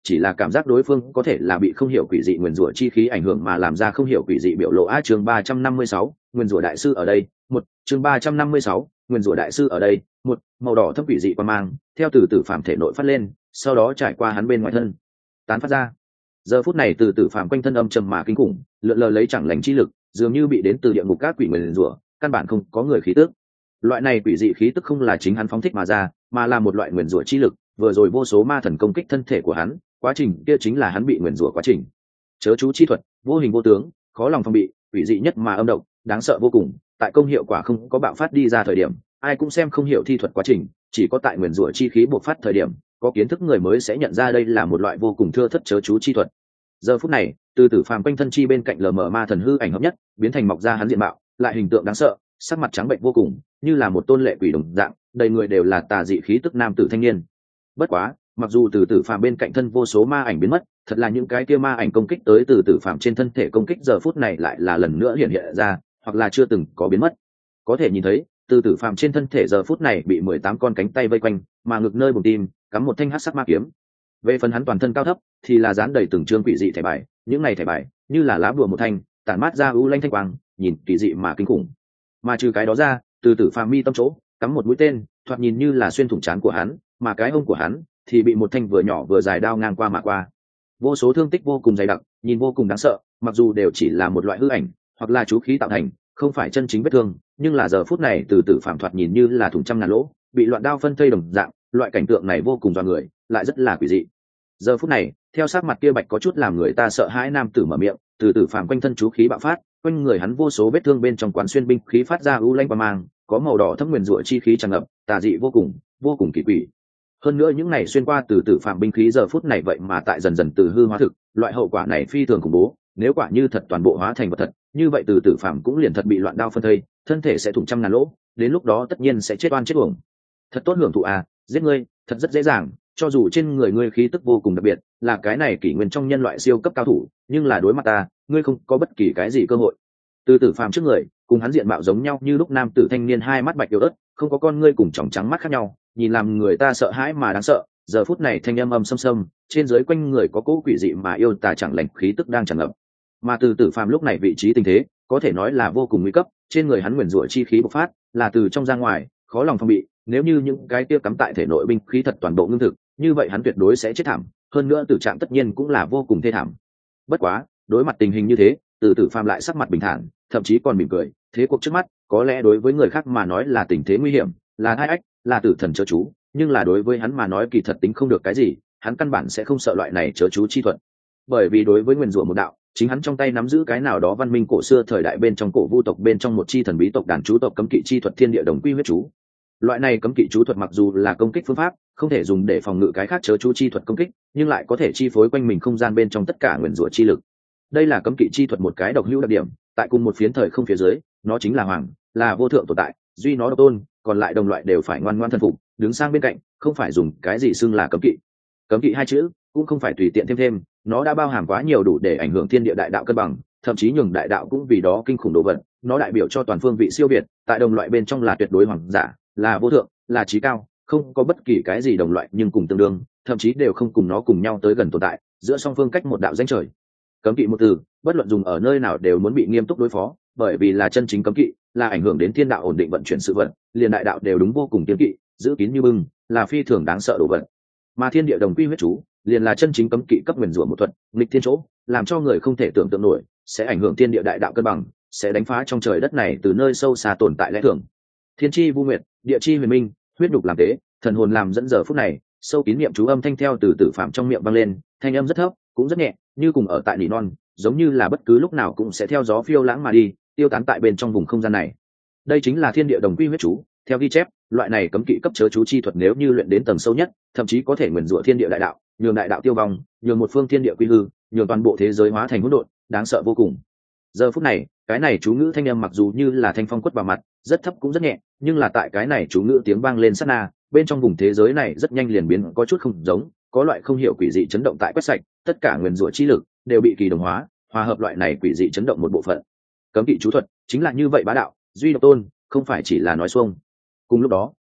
chỉ là cảm giác đối phương có thể là bị không hiểu quỷ dị nguyền rủa chi khí ảnh hưởng mà làm ra không hiểu quỷ dị biểu lộ. Chương 356, nguyền rủa đại sư ở đây. Chương 356, nguyền rủa đại sư ở đây. Màu đỏ thâm quỷ dị qua mang theo từ tử phàm thể nội phát lên, sau đó trải qua hắn bên ngoài thân tán phát ra. Giờ phút này từ tử phàm quanh thân âm trầm mà kinh khủng, lượn lờ lấy chẳng lành chi lực, dường như bị đến từ địa ngục các quỷ nguyền rủa, căn bản không có người khí tức. Loại này quỷ dị khí tức không là chính hắn phóng thích mà ra, mà là một loại nguyền rủa chi lực. Vừa rồi vô số ma thần công kích thân thể của hắn, quá trình kia chính là hắn bị nguyền rủa quá trình. Chớ chú chi thuật, vô hình vô tướng, khó lòng phòng bị, quỷ dị nhất mà âm độc, đáng sợ vô cùng. Tại công hiệu quả không có bạo phát đi ra thời điểm, ai cũng xem không hiểu thi thuật quá trình, chỉ có tại nguyền rủa chi khí bộc phát thời điểm, có kiến thức người mới sẽ nhận ra đây là một loại vô cùng thưa thất chớ chú chi thuật. Giờ phút này, từ tử phàm quanh thân chi bên cạnh lờ mờ ma thần hư ảnh hợp nhất, biến thành mọc ra hắn diện mạo, lại hình tượng đáng sợ, sắc mặt trắng bệnh vô cùng, như là một tôn lệ quỷ đồng dạng, đầy người đều là tà dị khí tức nam tử thanh niên. Bất quá, mặc dù từ tử phàm bên cạnh thân vô số ma ảnh biến mất, thật là những cái kia ma ảnh công kích tới từ tử phàm trên thân thể công kích giờ phút này lại là lần nữa hiện ra, hoặc là chưa từng có biến mất. Có thể nhìn thấy, từ tử phàm trên thân thể giờ phút này bị 18 con cánh tay vây quanh, mà ngực nơi bụng tim cắm một thanh hắc sắc ma kiếm. Về phần hắn toàn thân cao thấp thì là dán đầy từng trương quỷ dị thẻ bài, những này thẻ bài như là lá bùa một thanh, tản mát ra u lanh thanh quang, nhìn kỳ dị mà kinh khủng. Mà trừ cái đó ra, từ tử phàm mi tâm chỗ cắm một mũi tên, thoạt nhìn như là xuyên thủng trán của hắn, mà cái hông của hắn thì bị một thanh vừa nhỏ vừa dài đao ngang qua mà qua. Vô số thương tích vô cùng dày đặc, nhìn vô cùng đáng sợ, mặc dù đều chỉ là một loại hư ảnh hoặc là chú khí tạo thành, không phải chân chính vết thương, nhưng là giờ phút này từ tử phàm thoạt nhìn như là thủng trăm ngàn lỗ, bị loạn đao phân thây đồng dạng, loại cảnh tượng này vô cùng dọa người, lại rất là quỷ dị. Giờ phút này, theo sát mặt kia bạch có chút làm người ta sợ hãi nam tử mở miệng, từ tử phàm quanh thân chú khí bạo phát, quanh người hắn vô số vết thương bên trong quán xuyên binh khí phát ra u lanh qua mang, có màu đỏ thâm nguyền rủa chi khí tràn ngập, tà dị vô cùng kỳ quỷ. Hơn nữa những này xuyên qua từ tử phàm binh khí giờ phút này vậy mà tại dần dần từ hư hóa thực, loại hậu quả này phi thường khủng bố, nếu quả như thật toàn bộ hóa thành vật thật, như vậy từ tử phàm cũng liền thật bị loạn đao phân thây, thân thể sẽ thủng trăm ngàn lỗ, đến lúc đó tất nhiên sẽ chết oan chết uổng. Thật tốt hưởng thụ à, giết ngươi, thật rất dễ dàng, cho dù trên người ngươi khí tức vô cùng đặc biệt, là cái này kỷ nguyên trong nhân loại siêu cấp cao thủ, nhưng là đối mặt ta, ngươi không có bất kỳ cái gì cơ hội. Từ tử phàm trước người, cùng hắn diện mạo giống nhau như lúc nam tử thanh niên hai mắt bạch yếu ớt, không có con ngươi cùng tròng trắng mắt khác nhau, nhìn làm người ta sợ hãi mà đáng sợ. Giờ phút này thanh âm xâm xâm, trên dưới quanh người có cỗ quỷ dị mà yêu tà chẳng lành khí tức đang tràn ngập. Mà từ tử phàm lúc này vị trí tình thế, có thể nói là vô cùng nguy cấp, trên người hắn nguyền rủa chi khí bộc phát, là từ trong ra ngoài, khó lòng phòng bị, nếu như những cái tiêu cắm tại thể nội binh khí thật toàn bộ ngưng thực, như vậy hắn tuyệt đối sẽ chết thảm, hơn nữa tử trạng tất nhiên cũng là vô cùng thê thảm. Bất quá, đối mặt tình hình như thế, từ tử phàm lại sắc mặt bình thản, thậm chí còn mỉm cười, thế cuộc trước mắt, có lẽ đối với người khác mà nói là tình thế nguy hiểm, là hai ách, là tử thần chớ chú, nhưng là đối với hắn mà nói kỳ thật tính không được cái gì, hắn căn bản sẽ không sợ loại này chớ chú chi thuật. Bởi vì đối với nguyền rủa một đạo, chính hắn trong tay nắm giữ cái nào đó văn minh cổ xưa thời đại bên trong cổ vu tộc bên trong một chi thần bí tộc đàn chú tộc cấm kỵ chi thuật thiên địa đồng quy huyết chú. Loại này cấm kỵ chú thuật mặc dù là công kích phương pháp, không thể dùng để phòng ngự cái khác chớ chú chi thuật công kích, nhưng lại có thể chi phối quanh mình không gian bên trong tất cả nguyền rủa chi lực. Đây là cấm kỵ chi thuật một cái độc hữu đặc điểm, tại cùng một phiến thời không phía dưới, nó chính là hoàng, là vô thượng tồn tại, duy nó độc tôn, còn lại đồng loại đều phải ngoan ngoãn thần phục, đứng sang bên cạnh, không phải dùng cái gì xưng là cấm kỵ. Cấm kỵ hai chữ cũng không phải tùy tiện thêm, nó đã bao hàm quá nhiều đủ để ảnh hưởng thiên địa đại đạo cân bằng, thậm chí nhường đại đạo cũng vì đó kinh khủng đồ vật. Nó đại biểu cho toàn phương vị siêu việt, tại đồng loại bên trong là tuyệt đối hoàng giả, là vô thượng, là trí cao, không có bất kỳ cái gì đồng loại nhưng cùng tương đương, thậm chí đều không cùng nó cùng nhau tới gần tồn tại, giữa song phương cách một đạo danh trời. Cấm kỵ một từ, bất luận dùng ở nơi nào đều muốn bị nghiêm túc đối phó, bởi vì là chân chính cấm kỵ, là ảnh hưởng đến thiên đạo ổn định vận chuyển sự vật, liền đại đạo đều đúng vô cùng kiêng kỵ, giữ kín như bưng, là phi thường đáng sợ đồ vật. Mà thiên địa đồng quy huyết chú, liền là chân chính cấm kỵ cấp nguyền rủa một thuật, nghịch thiên chỗ, làm cho người không thể tưởng tượng nổi, sẽ ảnh hưởng thiên địa đại đạo cân bằng, sẽ đánh phá trong trời đất này từ nơi sâu xa tồn tại lẽ thường. Thiên chi vu nguyệt, địa chi huyền minh, huyết nhục làm tế, thần hồn làm dẫn. Giờ phút này, sâu kín niệm chú âm thanh theo từ tử phạm trong miệng vang lên, thanh âm rất thấp, cũng rất nhẹ, như cùng ở tại nỉ non, giống như là bất cứ lúc nào cũng sẽ theo gió phiêu lãng mà đi, tiêu tán tại bên trong vùng không gian này. Đây chính là thiên địa đồng quy huyết chú. Theo ghi chép, loại này cấm kỵ cấp chớ chú chi thuật nếu như luyện đến tầng sâu nhất, thậm chí có thể nguyền rủa thiên địa đại đạo, nhường đại đạo tiêu vong, nhường một phương thiên địa quy hư, nhường toàn bộ thế giới hóa thành hỗn độn, đáng sợ vô cùng. Giờ phút này, cái này chú ngữ thanh âm mặc dù như là thanh phong quất vào mặt, rất thấp cũng rất nhẹ, nhưng là tại cái này chú ngữ tiếng vang lên sát na, bên trong vùng thế giới này rất nhanh liền biến có chút không giống, có loại không hiểu quỷ dị chấn động tại quét sạch, tất cả nguyền rủa chi lực đều bị kỳ đồng hóa, hòa hợp loại này quỷ dị chấn động một bộ phận. Cấm kỵ chú thuật chính là như vậy bá đạo, duy độc tôn, không phải chỉ là nói xuông. Cùng lúc đó,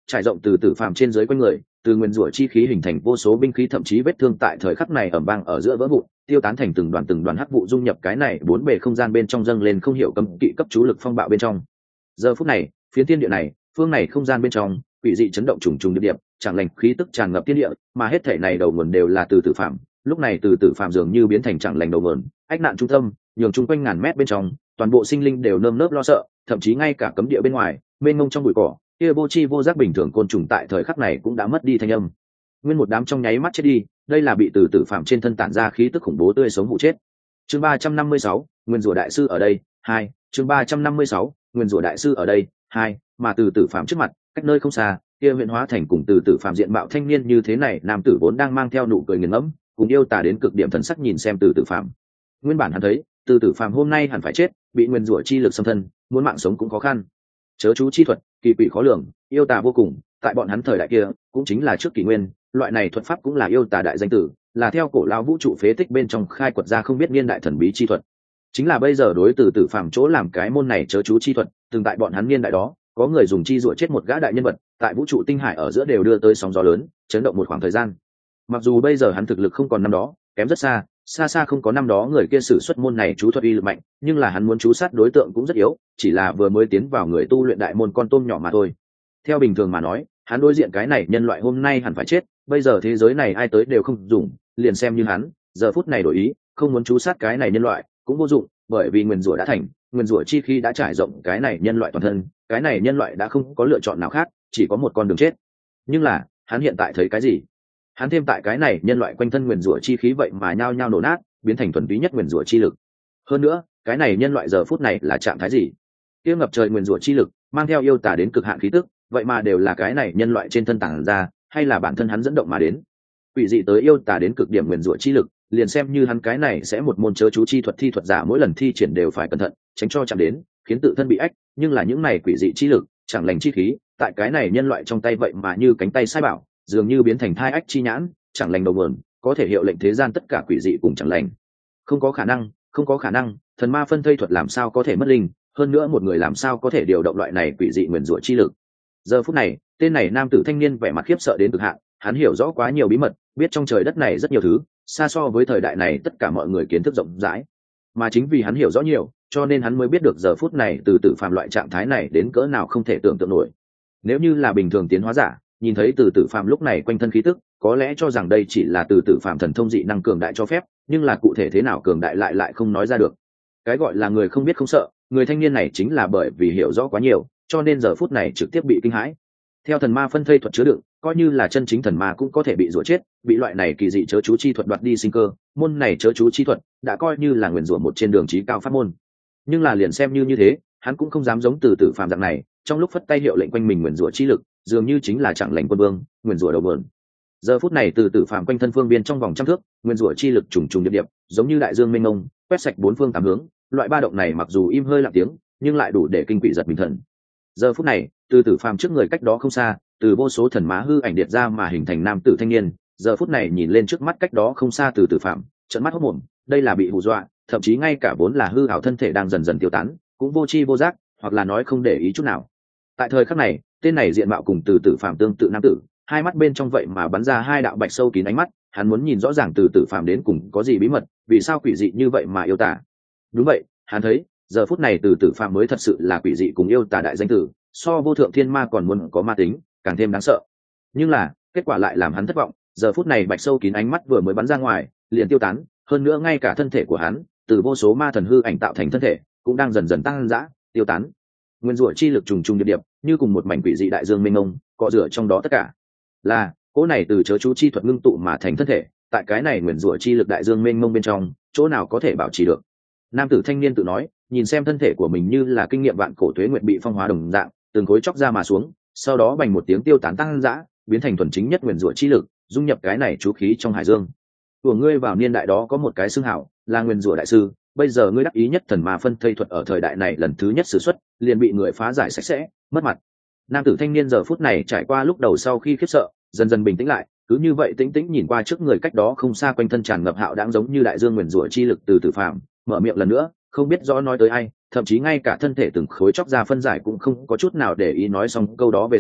trải rộng từ tử phàm trên dưới quanh người, từ nguyên rủa chi khí hình thành vô số binh khí, thậm chí vết thương tại thời khắc này ầm vang ở giữa vỡ vụn, tiêu tán thành từng đoàn hắc vụ dung nhập cái này bốn bề không gian bên trong, dâng lên không hiểu cấm kỵ cấp chú lực phong bạo bên trong. Giờ phút này, phiến thiên địa này, phương này không gian bên trong, quỷ dị chấn động trùng trùng điệp điệp, chẳng lành khí tức tràn ngập thiên địa, mà hết thể này đầu nguồn đều là từ tử phàm. Lúc này từ tử phàm dường như biến thành chẳng lành đầu nguồn, ách nạn trung tâm, nhường chung quanh ngàn mét bên trong, toàn bộ sinh linh đều nơm nớp lo sợ, thậm chí ngay cả cấm địa bên ngoài, mênh mông trong bụi cỏ, kia vô tri vô giác bình thường côn trùng tại thời khắc này cũng đã mất đi thanh âm. Nguyên một đám trong nháy mắt chết đi, đây là bị từ tử phàm trên thân tản ra khí tức khủng bố tươi sống hụ chết. Chương 356, Nguyên rủa đại sư ở đây, 2, chương 356, Nguyên rủa đại sư ở đây, 2, mà từ tử phàm trước mặt, cách nơi không xa, kia huyện hóa thành cùng từ tử phàm diện mạo thanh niên như thế này, nam tử vốn đang mang theo nụ cười nghiền ngẫm, cùng yêu tà đến cực điểm thần sắc nhìn xem từ tử phàm. Nguyên bản hắn thấy, từ tử phàm hôm nay hẳn phải chết, bị nguyên rủa chi lực xâm thân, muốn mạng sống cũng khó khăn. Chớ chú chi thuật, kỳ quỷ khó lường, yêu tà vô cùng, tại bọn hắn thời đại kia, cũng chính là trước kỷ nguyên, loại này thuật pháp cũng là yêu tà đại danh tử, là theo cổ lao vũ trụ phế tích bên trong khai quật ra không biết niên đại thần bí chi thuật. Chính là bây giờ đối từ tử phàm chỗ làm cái môn này chớ chú chi thuật, từng tại bọn hắn niên đại đó, có người dùng chi rủa chết một gã đại nhân vật, tại vũ trụ tinh hải ở giữa đều đưa tới sóng gió lớn, chấn động một khoảng thời gian. Mặc dù bây giờ hắn thực lực không còn năm đó, kém rất xa, xa xa không có năm đó người kia sử xuất môn này chú thuật uy lực mạnh, nhưng là hắn muốn chú sát đối tượng cũng rất yếu, chỉ là vừa mới tiến vào người tu luyện đại môn con tôm nhỏ mà thôi. Theo bình thường mà nói, hắn đối diện cái này nhân loại hôm nay hẳn phải chết, bây giờ thế giới này ai tới đều không dùng, liền xem như hắn giờ phút này đổi ý, không muốn chú sát cái này nhân loại cũng vô dụng, bởi vì nguyên rủa đã thành, nguyên rủa chi khi đã trải rộng cái này nhân loại toàn thân, cái này nhân loại đã không có lựa chọn nào khác, chỉ có một con đường chết. Nhưng là hắn hiện tại thấy cái gì? Hắn thêm tại cái này nhân loại quanh thân nguyên rủa chi khí vậy mà nhao nhao nổ nát, biến thành thuần túy nhất nguyên rủa chi lực. Hơn nữa, cái này nhân loại giờ phút này là trạng thái gì? Kia ngập trời nguyên rủa chi lực, mang theo yêu tả đến cực hạn khí tức, vậy mà đều là cái này nhân loại trên thân tàng ra, hay là bản thân hắn dẫn động mà đến? Quỷ dị tới yêu tả đến cực điểm nguyên rủa chi lực, liền xem như hắn cái này sẽ một môn chớ chú chi thuật thi thuật giả mỗi lần thi triển đều phải cẩn thận, tránh cho chạm đến, khiến tự thân bị ách, nhưng là những này quỷ dị chi lực, chẳng lành chi khí, tại cái này nhân loại trong tay vậy mà như cánh tay sai bảo, dường như biến thành thai ách chi nhãn, chẳng lành đầu nguồn, có thể hiệu lệnh thế gian tất cả quỷ dị cùng chẳng lành. Không có khả năng, không có khả năng, thần ma phân thây thuật làm sao có thể mất linh, hơn nữa một người làm sao có thể điều động loại này quỷ dị nguyên rủa chi lực. Giờ phút này, tên này nam tử thanh niên vẻ mặt khiếp sợ đến cực hạn, hắn hiểu rõ quá nhiều bí mật, biết trong trời đất này rất nhiều thứ, xa so với thời đại này tất cả mọi người kiến thức rộng rãi. Mà chính vì hắn hiểu rõ nhiều, cho nên hắn mới biết được giờ phút này từ tử phàm loại trạng thái này đến cỡ nào không thể tưởng tượng nổi. Nếu như là bình thường tiến hóa giả, nhìn thấy từ tử phàm lúc này quanh thân khí tức, có lẽ cho rằng đây chỉ là từ tử phàm thần thông dị năng cường đại cho phép, nhưng là cụ thể thế nào cường đại lại không nói ra được. Cái gọi là người không biết không sợ, người thanh niên này chính là bởi vì hiểu rõ quá nhiều, cho nên giờ phút này trực tiếp bị kinh hãi. Theo thần ma phân thây thuật chứa đựng, coi như là chân chính thần ma cũng có thể bị rủa chết, bị loại này kỳ dị chớ chú chi thuật đoạt đi sinh cơ, môn này chớ chú chi thuật đã coi như là nguyền rủa một trên đường chí cao pháp môn. Nhưng là liền xem như thế, hắn cũng không dám giống từ tử phàm dạng này, trong lúc phất tay hiệu lệnh quanh mình nguyền rủa chi lực, dường như chính là chẳng lành quân vương, nguyền rủa đầu vườn. Giờ phút này từ tử phàm quanh thân phương biên trong vòng trăm thước, nguyên rủa chi lực trùng trùng điệp điệp, giống như đại dương mênh mông, quét sạch bốn phương tám hướng, loại ba động này mặc dù im hơi lặng tiếng, nhưng lại đủ để kinh quỷ giật bình thần. Giờ phút này, từ tử phàm trước người cách đó không xa, từ vô số thần má hư ảnh điệt ra mà hình thành nam tử thanh niên, giờ phút này nhìn lên trước mắt cách đó không xa từ tử phàm, trợn mắt hốt mồm, đây là bị hù dọa, thậm chí ngay cả vốn là hư ảo thân thể đang dần dần tiêu tán, cũng vô tri vô giác, hoặc là nói không để ý chút nào. Tại thời khắc này, tên này diện mạo cùng từ tử phàm tương tự nam tử, hai mắt bên trong vậy mà bắn ra hai đạo bạch sâu kín ánh mắt, hắn muốn nhìn rõ ràng từ tử phàm đến cùng có gì bí mật, vì sao quỷ dị như vậy mà yêu tả. Đúng vậy, hắn thấy giờ phút này từ tử phàm mới thật sự là quỷ dị cùng yêu tả đại danh tử, so vô thượng thiên ma còn muốn có ma tính, càng thêm đáng sợ. Nhưng là kết quả lại làm hắn thất vọng, giờ phút này bạch sâu kín ánh mắt vừa mới bắn ra ngoài liền tiêu tán, hơn nữa ngay cả thân thể của hắn từ vô số ma thần hư ảnh tạo thành thân thể cũng đang dần dần tăng dã tiêu tán. Nguyên rủa chi lực trùng trùng điệp điệp, như cùng một mảnh quỷ dị đại dương mênh mông, cọ rửa trong đó tất cả. Là cỗ này từ chớ chú chi thuật ngưng tụ mà thành thân thể, tại cái này nguyên rủa chi lực đại dương mênh mông bên trong, chỗ nào có thể bảo trì được. Nam tử thanh niên tự nói, nhìn xem thân thể của mình như là kinh nghiệm vạn cổ tuế nguyện bị phong hóa đồng dạng, từng khối chóc ra mà xuống, sau đó bành một tiếng tiêu tán tăng dã, biến thành thuần chính nhất nguyên rủa chi lực, dung nhập cái này chú khí trong hải dương. Của ngươi vào niên đại đó có một cái xưng hảo, là nguyên rủa đại sư, bây giờ ngươi đắc ý nhất thần ma phân thây thuật ở thời đại này lần thứ nhất sử xuất, liền bị người phá giải sạch sẽ, mất mặt. Nam tử thanh niên giờ phút này trải qua lúc đầu sau khi khiếp sợ, dần dần bình tĩnh lại, cứ như vậy tĩnh tĩnh nhìn qua trước người cách đó không xa quanh thân tràn ngập hạo đãng giống như đại dương nguyên rủa chi lực từ tử phàm, mở miệng lần nữa, không biết rõ nói tới ai, thậm chí ngay cả thân thể từng khối chóc ra phân giải cũng không có chút nào để ý. Nói xong câu đó về sau,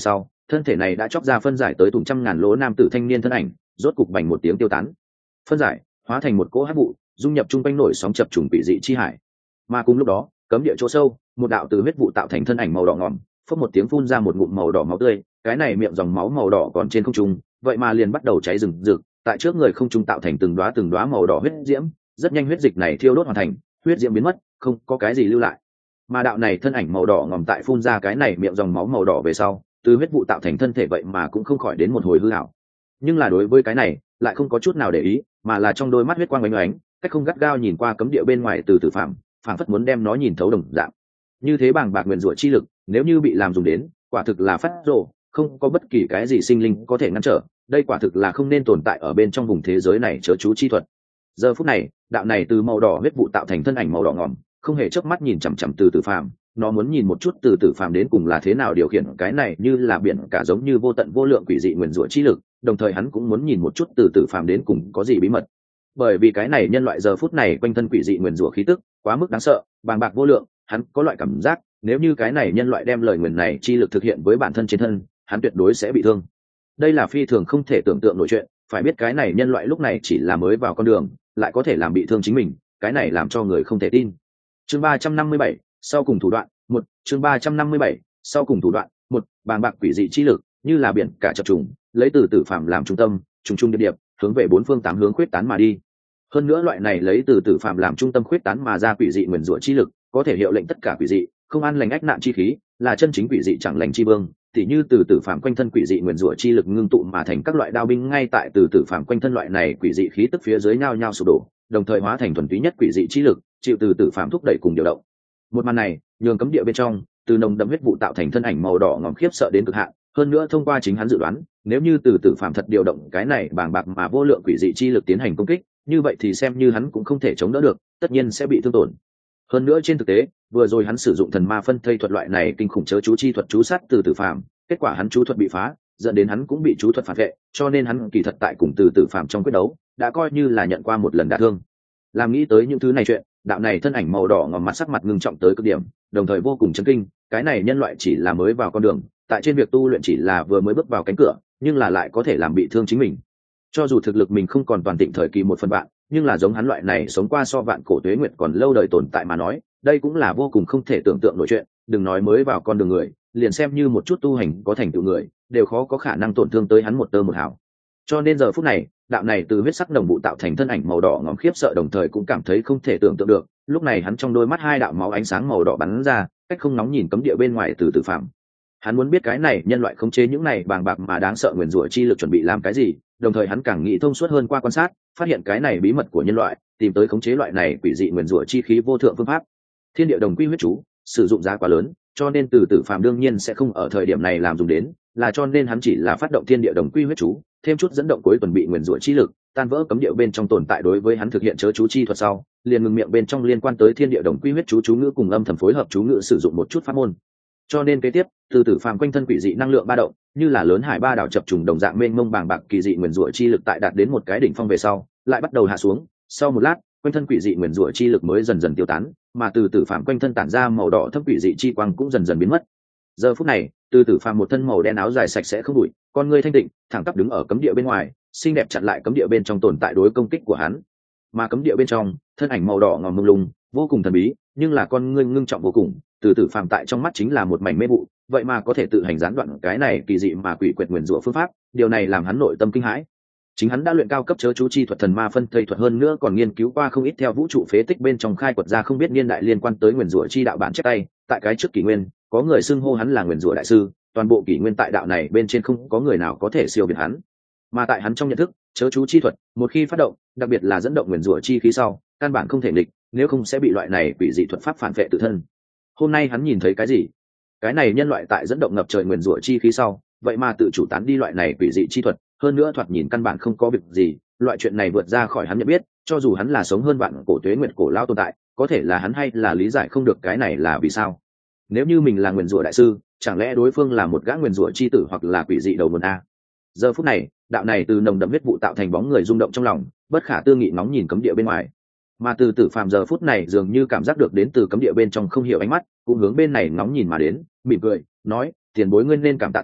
thân thể này đã chóc ra phân giải tới tùng trăm ngàn lỗ nam tử thanh niên thân ảnh rốt cục bành một tiếng tiêu tán, phân giải hóa thành một cỗ hắc vụ dung nhập chung quanh nổi sóng chập trùng quỷ dị chi hải. Mà cùng lúc đó, cấm địa chỗ sâu, một đạo từ huyết vụ tạo thành thân ảnh màu đỏ ngòm phốc một tiếng phun ra một ngụm màu đỏ máu tươi, cái này miệng dòng máu màu đỏ còn trên không trung, vậy mà liền bắt đầu cháy rừng rực, tại trước người không trung tạo thành từng đóa màu đỏ huyết diễm, rất nhanh huyết dịch này thiêu đốt hoàn thành, huyết diễm biến mất, không có cái gì lưu lại. Mà đạo này thân ảnh màu đỏ ngòm tại phun ra cái này miệng dòng máu màu đỏ về sau, từ huyết vụ tạo thành thân thể vậy mà cũng không khỏi đến một hồi hư ảo. Nhưng là đối với cái này, lại không có chút nào để ý, mà là trong đôi mắt huyết quang oánh oánh, cách không gắt gao nhìn qua cấm địa bên ngoài từ tử phạm, phảng phất muốn đem nó nhìn thấu đồng dạng. Như thế bàng bạc nguyên rủa chi lực, nếu như bị làm dùng đến, quả thực là phát rồ, không có bất kỳ cái gì sinh linh có thể ngăn trở, đây quả thực là không nên tồn tại ở bên trong vùng thế giới này chớ chú chi thuật. Giờ phút này, đạo này từ màu đỏ huyết vụ tạo thành thân ảnh màu đỏ ngòm, không hề chớp mắt nhìn chằm chằm từ tử phạm, nó muốn nhìn một chút từ tử phạm đến cùng là thế nào điều khiển cái này như là biển cả giống như vô tận vô lượng quỷ dị nguyên rủa chi lực, đồng thời hắn cũng muốn nhìn một chút từ tử phạm đến cùng có gì bí mật. Bởi vì cái này nhân loại giờ phút này quanh thân quỷ dị nguyên rủa khí tức quá mức đáng sợ, bàng bạc vô lượng, hắn có loại cảm giác nếu như cái này nhân loại đem lời nguyền này chi lực thực hiện với bản thân trên thân, hắn tuyệt đối sẽ bị thương. Đây là phi thường không thể tưởng tượng nổi chuyện, phải biết cái này nhân loại lúc này chỉ là mới vào con đường, lại có thể làm bị thương chính mình, cái này làm cho người không thể tin. Chương 357, sau cùng thủ đoạn, một. Chương 357, sau cùng thủ đoạn, một. Bàng bạc quỷ dị chi lực, như là biển cả chập trùng, lấy từ tử phạm làm trung tâm, trùng trùng điệp điệp, hướng về bốn phương tám hướng khuyết tán mà đi. Hơn nữa loại này lấy từ tử phạm làm trung tâm khuyết tán mà ra quỷ dị nguyên rủa chi lực, có thể hiệu lệnh tất cả quỷ dị, không an lành ách nạn chi khí, là chân chính quỷ dị chẳng lành chi vương, tỉ như từ tử phạm quanh thân quỷ dị nguyên rủa chi lực ngưng tụ mà thành các loại đao binh ngay tại từ tử phạm quanh thân loại này quỷ dị khí tức phía dưới nhao nhao sụp đổ, đồng thời hóa thành thuần túy nhất quỷ dị chi lực, chịu từ tử phạm thúc đẩy cùng điều động. Một màn này, nhường cấm địa bên trong, từ nồng đậm huyết vụ tạo thành thân ảnh màu đỏ ngòm khiếp sợ đến cực hạn, hơn nữa thông qua chính hắn dự đoán, nếu như từ tử phạm thật điều động cái này bàng bạc mà vô lượng quỷ dị chi lực tiến hành công kích, như vậy thì xem như hắn cũng không thể chống đỡ được, tất nhiên sẽ bị thương tổn. Hơn nữa trên thực tế, vừa rồi hắn sử dụng thần ma phân thây thuật loại này kinh khủng chớ chú chi thuật chú sát từ tử phạm, kết quả hắn chú thuật bị phá, dẫn đến hắn cũng bị chú thuật phản vệ, cho nên hắn kỳ thật tại cùng từ tử phạm trong quyết đấu, đã coi như là nhận qua một lần đả thương. Làm nghĩ tới những thứ này chuyện, đạo này thân ảnh màu đỏ ngòm mặt sắc mặt ngưng trọng tới cực điểm, đồng thời vô cùng chấn kinh, cái này nhân loại chỉ là mới vào con đường, tại trên việc tu luyện chỉ là vừa mới bước vào cánh cửa, nhưng là lại có thể làm bị thương chính mình. Cho dù thực lực mình không còn toàn thịnh thời kỳ một phần vạn, nhưng là giống hắn loại này sống qua so vạn cổ tuế nguyệt còn lâu đời tồn tại mà nói, đây cũng là vô cùng không thể tưởng tượng nổi chuyện, đừng nói mới vào con đường người, liền xem như một chút tu hành có thành tựu người, đều khó có khả năng tổn thương tới hắn một tơ một hào. Cho nên giờ phút này, đạo này từ huyết sắc đồng vụ tạo thành thân ảnh màu đỏ ngòm khiếp sợ đồng thời cũng cảm thấy không thể tưởng tượng được, lúc này hắn trong đôi mắt hai đạo máu ánh sáng màu đỏ bắn ra, cách không nóng nhìn cấm địa bên ngoài từ tử phạm. Hắn muốn biết cái này nhân loại khống chế những này bàng bạc mà đáng sợ nguyền rủa chi lực chuẩn bị làm cái gì, đồng thời hắn càng nghĩ thông suốt hơn qua quan sát, phát hiện cái này bí mật của nhân loại, tìm tới khống chế loại này quỷ dị nguyền rủa chi khí vô thượng phương pháp. Thiên địa đồng quy huyết chú, sử dụng giá quá lớn, cho nên từ tử phạm đương nhiên sẽ không ở thời điểm này làm dùng đến, là cho nên hắn chỉ là phát động thiên địa đồng quy huyết chú, thêm chút dẫn động cuối tuần bị nguyền rủa chi lực, tan vỡ cấm địa bên trong tồn tại đối với hắn thực hiện chớ chú chi thuật sau, liền ngừng miệng bên trong liên quan tới thiên địa đồng quy huyết chú chú ngữ cùng âm thầm phối hợp chú ngữ sử dụng một chút pháp môn. Cho nên kế tiếp, từ tử phàm quanh thân quỷ dị năng lượng ba động, như là lớn hải ba đảo chập trùng đồng dạng mênh mông bàng bạc kỳ dị nguyền rủa chi lực tại đạt đến một cái đỉnh phong về sau, lại bắt đầu hạ xuống. Sau một lát, quanh thân quỷ dị nguyền rủa chi lực mới dần dần tiêu tán, mà từ tử phàm quanh thân tản ra màu đỏ thấp quỷ dị chi quang cũng dần dần biến mất. Giờ phút này, từ tử phàm một thân màu đen áo dài sạch sẽ không bụi, con ngươi thanh tịnh, thẳng tắp đứng ở cấm địa bên ngoài, xinh đẹp chặn lại cấm địa bên trong tồn tại đối công kích của hắn. Mà cấm địa bên trong, thân ảnh màu đỏ ngòm mông lung, vô cùng thần bí, nhưng là con ngươi ngưng trọng vô cùng, từ tử phàm tại trong mắt chính là một mảnh mê vụ, vậy mà có thể tự hành gián đoạn cái này kỳ dị mà quỷ quyệt nguyền rủa phương pháp, điều này làm hắn nội tâm kinh hãi. Chính hắn đã luyện cao cấp chớ chú chi thuật thần ma phân thây thuật, hơn nữa còn nghiên cứu qua không ít theo vũ trụ phế tích bên trong khai quật ra không biết niên đại liên quan tới nguyền rủa chi đạo bản chép tay, tại cái trước kỷ nguyên, có người xưng hô hắn là nguyền rủa đại sư, toàn bộ kỷ nguyên tại đạo này bên trên không có người nào có thể siêu việt hắn. Mà tại hắn trong nhận thức, chớ chú chi thuật, một khi phát động, đặc biệt là dẫn động nguyền rủa chi khí sau, căn bản không thể nghịch, nếu không sẽ bị loại này quỷ dị thuật pháp phản vệ tự thân. Hôm nay hắn nhìn thấy cái gì? Cái này nhân loại tại dẫn động ngập trời nguyền rủa chi khí sau, vậy mà tự chủ tán đi loại này quỷ dị chi thuật, hơn nữa thoạt nhìn căn bản không có việc gì, loại chuyện này vượt ra khỏi hắn nhận biết, cho dù hắn là sống hơn vạn cổ tuế nguyệt cổ lao tồn tại, có thể là hắn hay là lý giải không được cái này là vì sao. Nếu như mình là nguyền rủa đại sư, chẳng lẽ đối phương là một gã nguyền rủa chi tử hoặc là quỷ dị đầu nguồn a? Giờ phút này, đạo này từ nồng đậm huyết vụ tạo thành bóng người rung động trong lòng, bất khả tư nghị ngóng nhìn cấm địa bên ngoài. Mà từ tử phàm giờ phút này dường như cảm giác được đến từ cấm địa bên trong không hiểu ánh mắt, cũng hướng bên này ngóng nhìn mà đến, mỉm cười nói: tiền bối ngươi nên cảm tạ ta,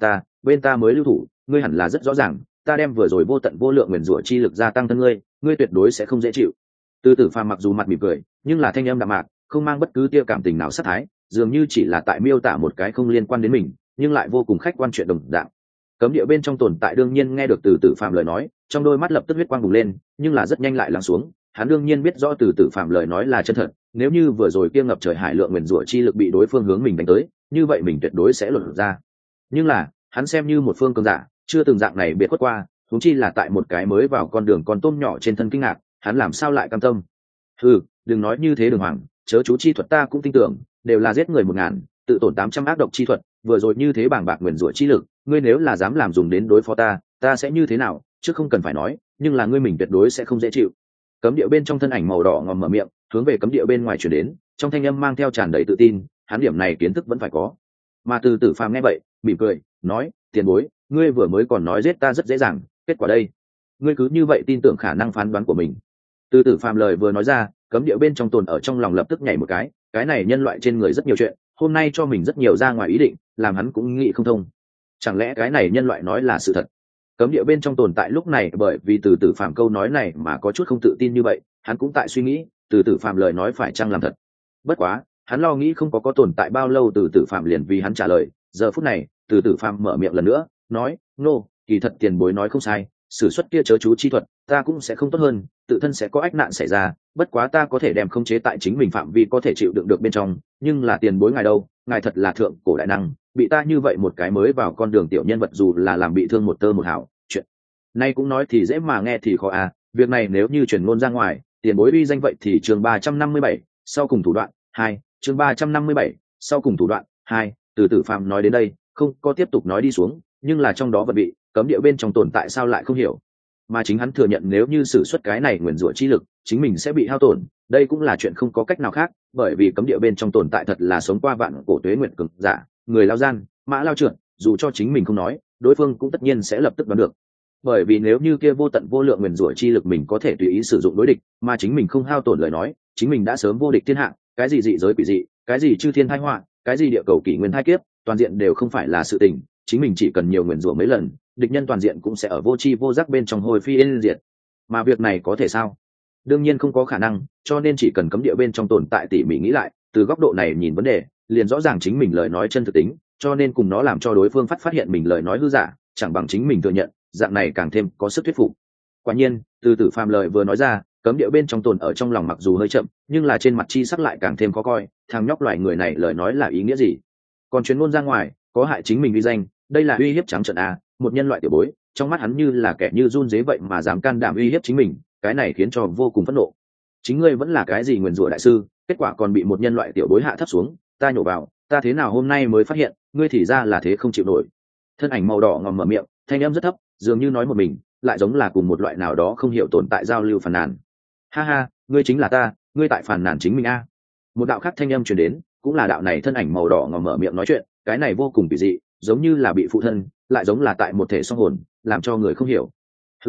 bên ta mới lưu thủ, ngươi hẳn là rất rõ ràng, ta đem vừa rồi vô tận vô lượng nguyền rủa chi lực gia tăng thân ngươi, ngươi tuyệt đối sẽ không dễ chịu. Từ Tử Phàm mặc dù mặt mỉm cười, nhưng là thanh âm đạm mạc, không mang bất cứ tia cảm tình nào sát thái, dường như chỉ là tại miêu tả một cái không liên quan đến mình, nhưng lại vô cùng khách quan chuyện đồng dạng. Cấm địa bên trong tồn tại đương nhiên nghe được Từ Tử Phàm lời nói, trong đôi mắt lập tức huyết quang bùng lên, nhưng là rất nhanh lại lắng xuống. Hắn đương nhiên biết rõ Từ Tử Phàm lời nói là chân thật, nếu như vừa rồi kia ngập trời hải lượng nguyền rủa chi lực bị đối phương hướng mình đánh tới, như vậy mình tuyệt đối sẽ lột ra. Nhưng là, hắn xem như một phương cường giả, chưa từng dạng này biệt khuất qua, huống chi là tại một cái mới vào con đường con tôm nhỏ trên thân kinh ngạc, hắn làm sao lại cam tâm. Đừng nói như thế Đường Hoàng, chớ chú chi thuật ta cũng tin tưởng, đều là giết người 1000, tự tổn 800 ác độc chi thuật, vừa rồi như thế bảng bạc nguyền rủa chi lực, ngươi nếu là dám làm dùng đến đối phó ta sẽ như thế nào, chứ không cần phải nói, nhưng là ngươi mình tuyệt đối sẽ không dễ chịu. Cấm địa bên trong thân ảnh màu đỏ ngòm mở miệng, hướng về cấm địa bên ngoài chuyển đến, trong thanh âm mang theo tràn đầy tự tin, hắn điểm này kiến thức vẫn phải có. Mà Từ Tử Phàm nghe vậy, mỉm cười, nói, tiền bối, ngươi vừa mới còn nói giết ta rất dễ dàng, kết quả đây, ngươi cứ như vậy tin tưởng khả năng phán đoán của mình. Từ Tử Phàm lời vừa nói ra, cấm địa bên trong tồn ở trong lòng lập tức nhảy một cái này nhân loại trên người rất nhiều chuyện, hôm nay cho mình rất nhiều ra ngoài ý định, làm hắn cũng nghĩ không thông. Chẳng lẽ cái này nhân loại nói là sự thật? Cấm địa bên trong tồn tại lúc này bởi vì Từ Tử Phàm câu nói này mà có chút không tự tin như vậy, hắn cũng tại suy nghĩ, Từ Tử Phàm lời nói phải chăng làm thật. Bất quá, hắn lo nghĩ không có tồn tại bao lâu Từ Tử Phàm liền vì hắn trả lời, giờ phút này, Từ Tử Phàm mở miệng lần nữa, nói, nô, kỳ thật tiền bối nói không sai, sử xuất kia chớ chú chi thuật, ta cũng sẽ không tốt hơn, tự thân sẽ có ách nạn xảy ra, bất quá ta có thể đem khống chế tại chính mình phạm vi có thể chịu đựng được bên trong, nhưng là tiền bối ngài đâu, ngài thật là thượng cổ đại năng, bị ta như vậy một cái mới vào con đường tiểu nhân vật dù là làm bị thương một tơ một hào, chuyện nay cũng nói thì dễ mà nghe thì khó à, việc này nếu như truyền ngôn ra ngoài, tiền bối uy danh vậy thì chương 357, sau cùng thủ đoạn 2, chương 357, sau cùng thủ đoạn 2, Từ Tử Phàm nói đến đây, không có tiếp tục nói đi xuống, nhưng là trong đó vật bị cấm địa bên trong tồn tại sao lại không hiểu, mà chính hắn thừa nhận nếu như sử xuất cái này nguyền rủa chi lực, chính mình sẽ bị hao tổn, đây cũng là chuyện không có cách nào khác, bởi vì cấm địa bên trong tồn tại thật là sống qua vạn cổ tuế nguyệt cường giả, người lao gian, mã lao trượt, dù cho chính mình không nói, đối phương cũng tất nhiên sẽ lập tức đoán được. Bởi vì nếu như kia vô tận vô lượng nguyền rủa chi lực mình có thể tùy ý sử dụng đối địch, mà chính mình không hao tổn lời nói, chính mình đã sớm vô địch thiên hạ, cái gì dị giới quỷ dị, cái gì chư thiên tai họa, cái gì địa cầu kỷ nguyên thai kiếp, toàn diện đều không phải là sự tình, chính mình chỉ cần nhiều nguyền rủa mấy lần, địch nhân toàn diện cũng sẽ ở vô tri vô giác bên trong hồi phi yên diệt. Mà việc này có thể sao? Đương nhiên không có khả năng, cho nên chỉ cần cấm địa bên trong tồn tại tỉ mỉ nghĩ lại, từ góc độ này nhìn vấn đề, liền rõ ràng chính mình lời nói chân thực tính, cho nên cùng nó làm cho đối phương phát hiện mình lời nói hư giả, chẳng bằng chính mình thừa nhận, dạng này càng thêm có sức thuyết phục. Quả nhiên, Từ Tử Phàm lời vừa nói ra, cấm địa bên trong tồn ở trong lòng mặc dù hơi chậm, nhưng là trên mặt chi sắc lại càng thêm khó coi, thằng nhóc loại người này lời nói là ý nghĩa gì? Còn truyền ngôn ra ngoài, có hại chính mình uy danh, đây là uy hiếp trắng trợn à, một nhân loại tiểu bối, trong mắt hắn như là kẻ như run dế vậy mà dám can đảm uy hiếp chính mình, cái này khiến cho vô cùng phẫn nộ. Chính ngươi vẫn là cái gì nguyền rủa đại sư, kết quả còn bị một nhân loại tiểu bối hạ thấp xuống, ta nhổ vào, ta thế nào hôm nay mới phát hiện, ngươi thì ra là thế không chịu nổi. Thân ảnh màu đỏ ngòm mở miệng, thanh âm rất thấp, dường như nói một mình, lại giống là cùng một loại nào đó không hiểu tồn tại giao lưu phàn nàn. Ha ha, ngươi chính là ta, ngươi tại phàn nàn chính mình a. Một đạo khác thanh âm truyền đến, cũng là đạo này thân ảnh màu đỏ ngòm mở miệng nói chuyện, cái này vô cùng kỳ dị, giống như là bị phụ thân, lại giống là tại một thể song hồn, làm cho người không hiểu.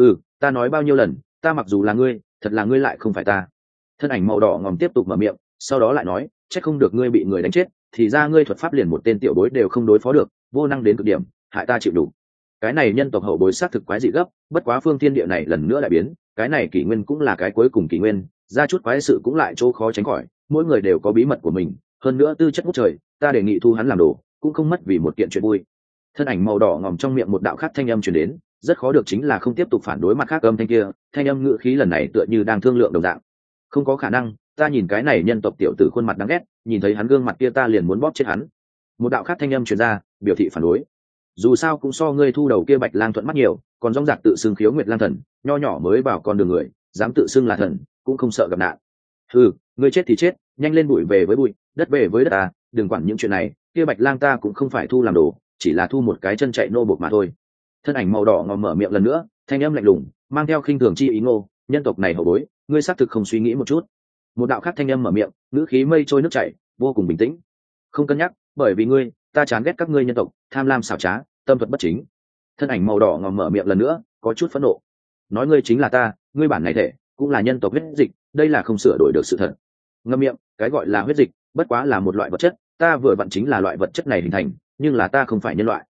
Ta nói bao nhiêu lần, ta mặc dù là ngươi, thật là ngươi lại không phải ta. Thân ảnh màu đỏ ngòm tiếp tục mở miệng, sau đó lại nói, chắc không được ngươi bị người đánh chết, thì ra ngươi thuật pháp liền một tên tiểu bối đều không đối phó được, vô năng đến cực điểm, hại ta chịu đủ. Cái này nhân tộc hậu bối xác thực quái dị gấp, bất quá phương thiên địa này lần nữa lại biến, cái này kỷ nguyên cũng là cái cuối cùng kỷ nguyên, ra chút quái sự cũng lại chỗ khó tránh khỏi, mỗi người đều có bí mật của mình, hơn nữa tư chất ngút trời, ta đề nghị thu hắn làm đồ, cũng không mất vì một kiện chuyện vui. Thân ảnh màu đỏ ngòm trong miệng một đạo khác thanh âm truyền đến, rất khó được chính là không tiếp tục phản đối mặt khác âm thanh kia, thanh âm ngữ khí lần này tựa như đang thương lượng đồng dạng. Không có khả năng, ta nhìn cái này nhân tộc tiểu tử khuôn mặt đáng ghét, nhìn thấy hắn gương mặt kia ta liền muốn bóp chết hắn. Một đạo khác thanh âm truyền ra, biểu thị phản đối. Dù sao cũng so ngươi thu đầu kia Bạch Lang thuận mắt nhiều, còn rong rạc tự xưng khiếu Nguyệt Lang thần, nho nhỏ mới vào con đường người, dám tự xưng là thần, cũng không sợ gặp nạn. Ngươi chết thì chết, nhanh lên bụi về với bụi, đất về với đất ta, đừng quản những chuyện này, kia Bạch Lang ta cũng không phải thu làm đồ, chỉ là thu một cái chân chạy nô bộc mà thôi. Thân ảnh màu đỏ ngòm mở miệng lần nữa, thanh âm lạnh lùng, mang theo khinh thường chi ý ngô, nhân tộc này hậu bối, ngươi xác thực không suy nghĩ một chút. Một đạo khác thanh âm mở miệng, ngữ khí mây trôi nước chảy, vô cùng bình tĩnh. Không cân nhắc, bởi vì ngươi, ta chán ghét các ngươi nhân tộc, tham lam xảo trá, tâm thuật bất chính. Thân ảnh màu đỏ ngòm mở miệng lần nữa, có chút phẫn nộ. Nói ngươi chính là ta, ngươi bản này thể, cũng là nhân tộc huyết dịch, đây là không sửa đổi được sự thật. Ngậm miệng, cái gọi là huyết dịch, bất quá là một loại vật chất, ta vừa vặn chính là loại vật chất này hình thành, nhưng là ta không phải nhân loại.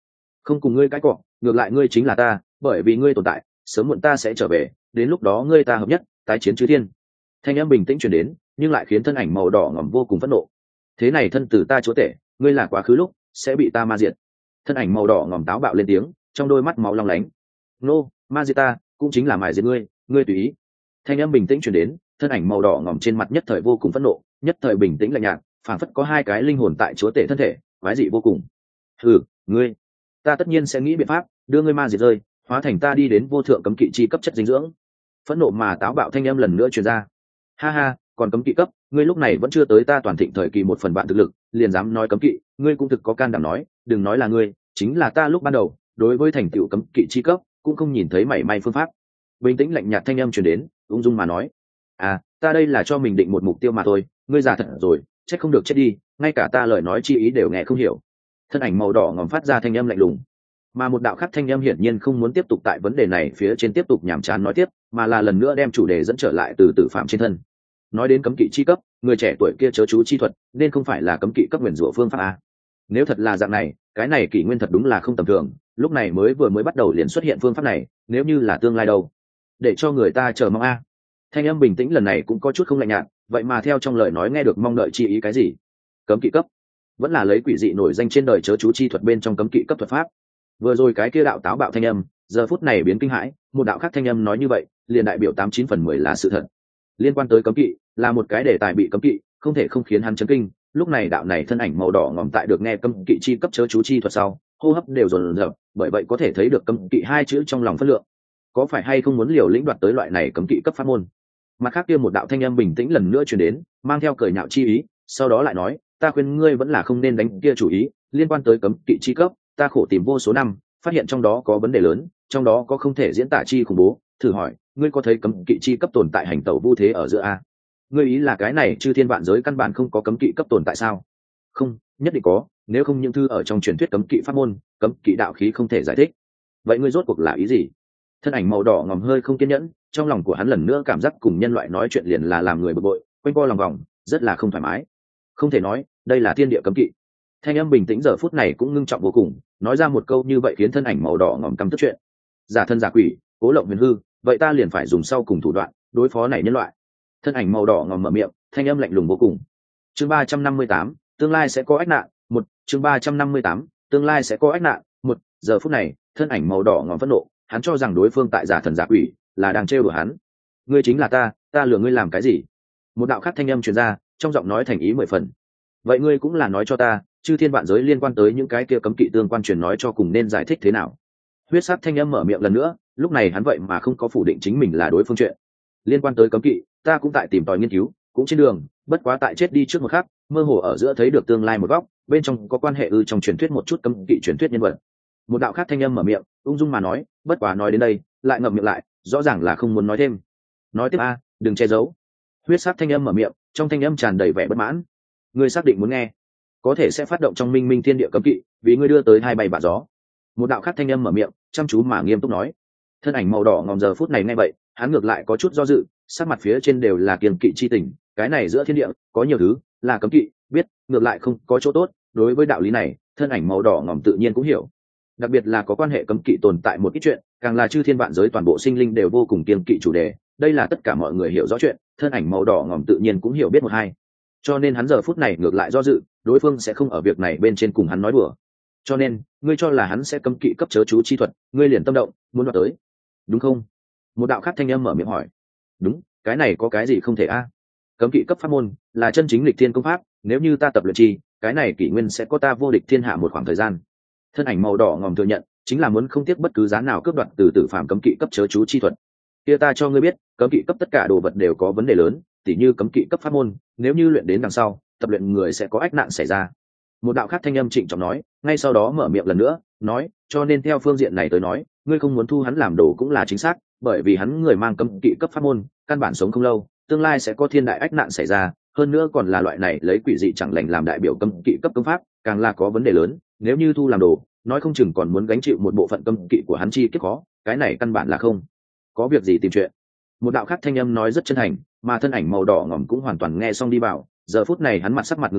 không cùng ngươi cãi cọ, ngược lại ngươi chính là ta, bởi vì ngươi tồn tại sớm muộn ta sẽ trở về, đến lúc đó ngươi ta hợp nhất tái chiến chư thiên. Thanh âm bình tĩnh truyền đến, nhưng lại khiến thân ảnh màu đỏ ngỏm vô cùng phẫn nộ. Thế này thân tử ta chúa tể, ngươi là quá khứ lúc sẽ bị ta ma diệt. Thân ảnh màu đỏ ngỏm táo bạo lên tiếng, trong đôi mắt máu long lánh. Nô, ma diệt ta cũng chính là mài diệt ngươi, ngươi tùy ý. Thanh âm bình tĩnh truyền đến, thân ảnh màu đỏ ngỏm trên mặt nhất thời vô cùng phẫn nộ, nhất thời bình tĩnh lạnh nhạt, phảng phất có hai cái linh hồn tại chúa tể thân thể, quái dị vô cùng. Hừ, ngươi, ta tất nhiên sẽ nghĩ biện pháp đưa ngươi ma diệt rơi, hóa thành ta đi đến vô thượng cấm kỵ chi cấp chất dinh dưỡng. Phẫn nộ mà táo bạo thanh âm lần nữa truyền ra. Ha ha, còn cấm kỵ cấp, ngươi lúc này vẫn chưa tới ta toàn thịnh thời kỳ 1/3 thực lực, liền dám nói cấm kỵ, ngươi cũng thực có can đảm nói, đừng nói là ngươi, chính là ta lúc ban đầu, đối với thành tựu cấm kỵ chi cấp, cũng không nhìn thấy mảy may phương pháp. Bình tĩnh lạnh nhạt thanh âm truyền đến, ung dung mà nói, à, ta đây là cho mình định một mục tiêu mà thôi, ngươi già thật rồi, chết không được chết đi, ngay cả ta lời nói chi ý đều nghe không hiểu. Thân ảnh màu đỏ ngòm phát ra thanh âm lạnh lùng, mà một đạo khác thanh âm hiển nhiên không muốn tiếp tục tại vấn đề này phía trên tiếp tục nhảm chán nói tiếp, mà là lần nữa đem chủ đề dẫn trở lại từ tử phạm trên thân. Nói đến cấm kỵ chi cấp, người trẻ tuổi kia chớ chú chi thuật nên không phải là cấm kỵ cấp nguyền rủa phương pháp a. Nếu thật là dạng này, cái này kỷ nguyên thật đúng là không tầm thường, lúc này vừa mới bắt đầu liền xuất hiện phương pháp này, nếu như là tương lai đâu, để cho người ta chờ mong a. Thanh âm bình tĩnh lần này cũng có chút không lạnh nhạt, vậy mà theo trong lời nói nghe được mong đợi chi ý cái gì? Cấm kỵ cấp, vẫn là lấy quỷ dị nổi danh trên đời chớ chú chi thuật bên trong cấm kỵ cấp thuật pháp. Vừa rồi cái kia đạo táo bạo thanh âm, giờ phút này biến kinh hãi, một đạo khác thanh âm nói như vậy, liền đại biểu 89/10 là sự thật. Liên quan tới cấm kỵ, là một cái đề tài bị cấm kỵ, không thể không khiến hắn chấn kinh. Lúc này đạo này thân ảnh màu đỏ ngòm tại được nghe cấm kỵ chi cấp chớ chú chi thuật sau, hô hấp đều dồn dập, bởi vậy có thể thấy được cấm kỵ hai chữ trong lòng phân lượng. Có phải hay không muốn liều lĩnh đoạt tới loại này cấm kỵ cấp pháp môn? Mặt khác kia một đạo thanh âm bình tĩnh lần nữa truyền đến, mang theo cười nhạo chi ý, sau đó lại nói, ta khuyên ngươi vẫn là không nên đánh kia chủ ý, liên quan tới cấm kỵ chi cấp, ta khổ tìm vô số năm, phát hiện trong đó có vấn đề lớn, trong đó có không thể diễn tả chi khủng bố, thử hỏi, ngươi có thấy cấm kỵ chi cấp tồn tại hành tẩu vu thế ở giữa a? Ngươi ý là cái này chư thiên vạn giới căn bản không có cấm kỵ cấp tồn tại sao? Không, nhất định có, nếu không những thư ở trong truyền thuyết cấm kỵ pháp môn, cấm kỵ đạo khí không thể giải thích. Vậy ngươi rốt cuộc là ý gì? Thân ảnh màu đỏ ngòm hơi không kiên nhẫn, trong lòng của hắn lần nữa cảm giác cùng nhân loại nói chuyện liền là làm người bực bội, quanh co lòng vòng, rất là không thoải mái. Không thể nói, đây là thiên địa cấm kỵ. Thanh âm bình tĩnh giờ phút này cũng ngưng trọng vô cùng, nói ra một câu như vậy khiến thân ảnh màu đỏ ngòm căm tức chuyện. Giả thân giả quỷ, cố lộng huyền hư, vậy ta liền phải dùng sau cùng thủ đoạn đối phó này nhân loại. Thân ảnh màu đỏ ngòm mở miệng, thanh âm lạnh lùng vô cùng. Chương 358, tương lai sẽ có ách nạn. Chương 358, tương lai sẽ có ách nạn. Giờ phút này, thân ảnh màu đỏ ngòm phẫn nộ, hắn cho rằng đối phương tại giả thần giả quỷ là đang trêu đùa hắn. Ngươi chính là ta lừa ngươi làm cái gì? Một đạo khác thanh âm truyền ra, trong giọng nói thành ý 10 phần. Vậy ngươi cũng là nói cho ta, chư thiên vạn giới liên quan tới những cái kia cấm kỵ tương quan truyền nói cho cùng nên giải thích thế nào? Huyết sát thanh âm mở miệng lần nữa, lúc này hắn vậy mà không có phủ định chính mình là đối phương chuyện. Liên quan tới cấm kỵ, ta cũng tại tìm tòi nghiên cứu, cũng trên đường, bất quá tại chết đi trước một khắc, mơ hồ ở giữa thấy được tương lai một góc, bên trong có quan hệ trong truyền thuyết một chút cấm kỵ truyền thuyết nhân vật. Một đạo khác thanh âm mở miệng, ung dung mà nói, bất quá nói đến đây, lại ngậm miệng lại, rõ ràng là không muốn nói thêm. Nói tiếp a, đừng che giấu. Huyết sát thanh âm mở miệng, trong thanh âm tràn đầy vẻ bất mãn. Ngươi xác định muốn nghe, có thể sẽ phát động trong minh minh thiên địa cấm kỵ, vì ngươi đưa tới hai bay bạ gió. Một đạo khác thanh âm mở miệng, chăm chú mà nghiêm túc nói. Thân ảnh màu đỏ ngòm giờ phút này nghe vậy, hắn ngược lại có chút do dự, sắc mặt phía trên đều là kiên kỵ chi tình, cái này giữa thiên địa có nhiều thứ là cấm kỵ, biết ngược lại không có chỗ tốt. Đối với đạo lý này, thân ảnh màu đỏ ngòm tự nhiên cũng hiểu, đặc biệt là có quan hệ cấm kỵ tồn tại một ít chuyện, càng là chư thiên vạn giới toàn bộ sinh linh đều vô cùng kiên kỵ chủ đề, đây là tất cả mọi người hiểu rõ chuyện, thân ảnh màu đỏ ngòm tự nhiên cũng hiểu biết một hai, cho nên hắn giờ phút này ngược lại do dự, đối phương sẽ không ở việc này bên trên cùng hắn nói đùa. Cho nên ngươi cho là hắn sẽ cấm kỵ cấp chớ chú chi thuật, ngươi liền tâm động muốn đoạt tới, đúng không? Một đạo khác thanh âm mở miệng hỏi. Đúng, cái này có cái gì không thể a? Cấm kỵ cấp pháp môn là chân chính lịch thiên công pháp, nếu như ta tập luyện chi, cái này kỷ nguyên sẽ có ta vô địch thiên hạ một khoảng thời gian. Thân ảnh màu đỏ ngòm thừa nhận, chính là muốn không tiếc bất cứ giá nào cướp đoạt từ tử phàm cấm kỵ cấp chớ chú chi thuật. Kia ta cho ngươi biết, cấm kỵ cấp tất cả đồ vật đều có vấn đề lớn, tỉ như cấm kỵ cấp pháp môn, nếu như luyện đến đằng sau, tập luyện người sẽ có ách nạn xảy ra. Một đạo khác thanh âm trịnh trọng nói, ngay sau đó mở miệng lần nữa, nói, cho nên theo phương diện này tới nói, ngươi không muốn thu hắn làm đồ cũng là chính xác, bởi vì hắn người mang cấm kỵ cấp pháp môn, căn bản sống không lâu, tương lai sẽ có thiên đại ách nạn xảy ra, hơn nữa còn là loại này lấy quỷ dị chẳng lành làm đại biểu cấm kỵ cấp công pháp, càng là có vấn đề lớn, nếu như thu làm đồ, nói không chừng còn muốn gánh chịu một bộ phận cấm kỵ của hắn chi kiếp khó, cái này căn bản là không có việc gì tìm chuyện. Một đạo khác thanh âm nói rất chân thành, mà thân ảnh màu đỏ ngòm cũng hoàn toàn nghe xong đi vào, giờ phút này hắn mặt sắc mặt nghiêm trọng,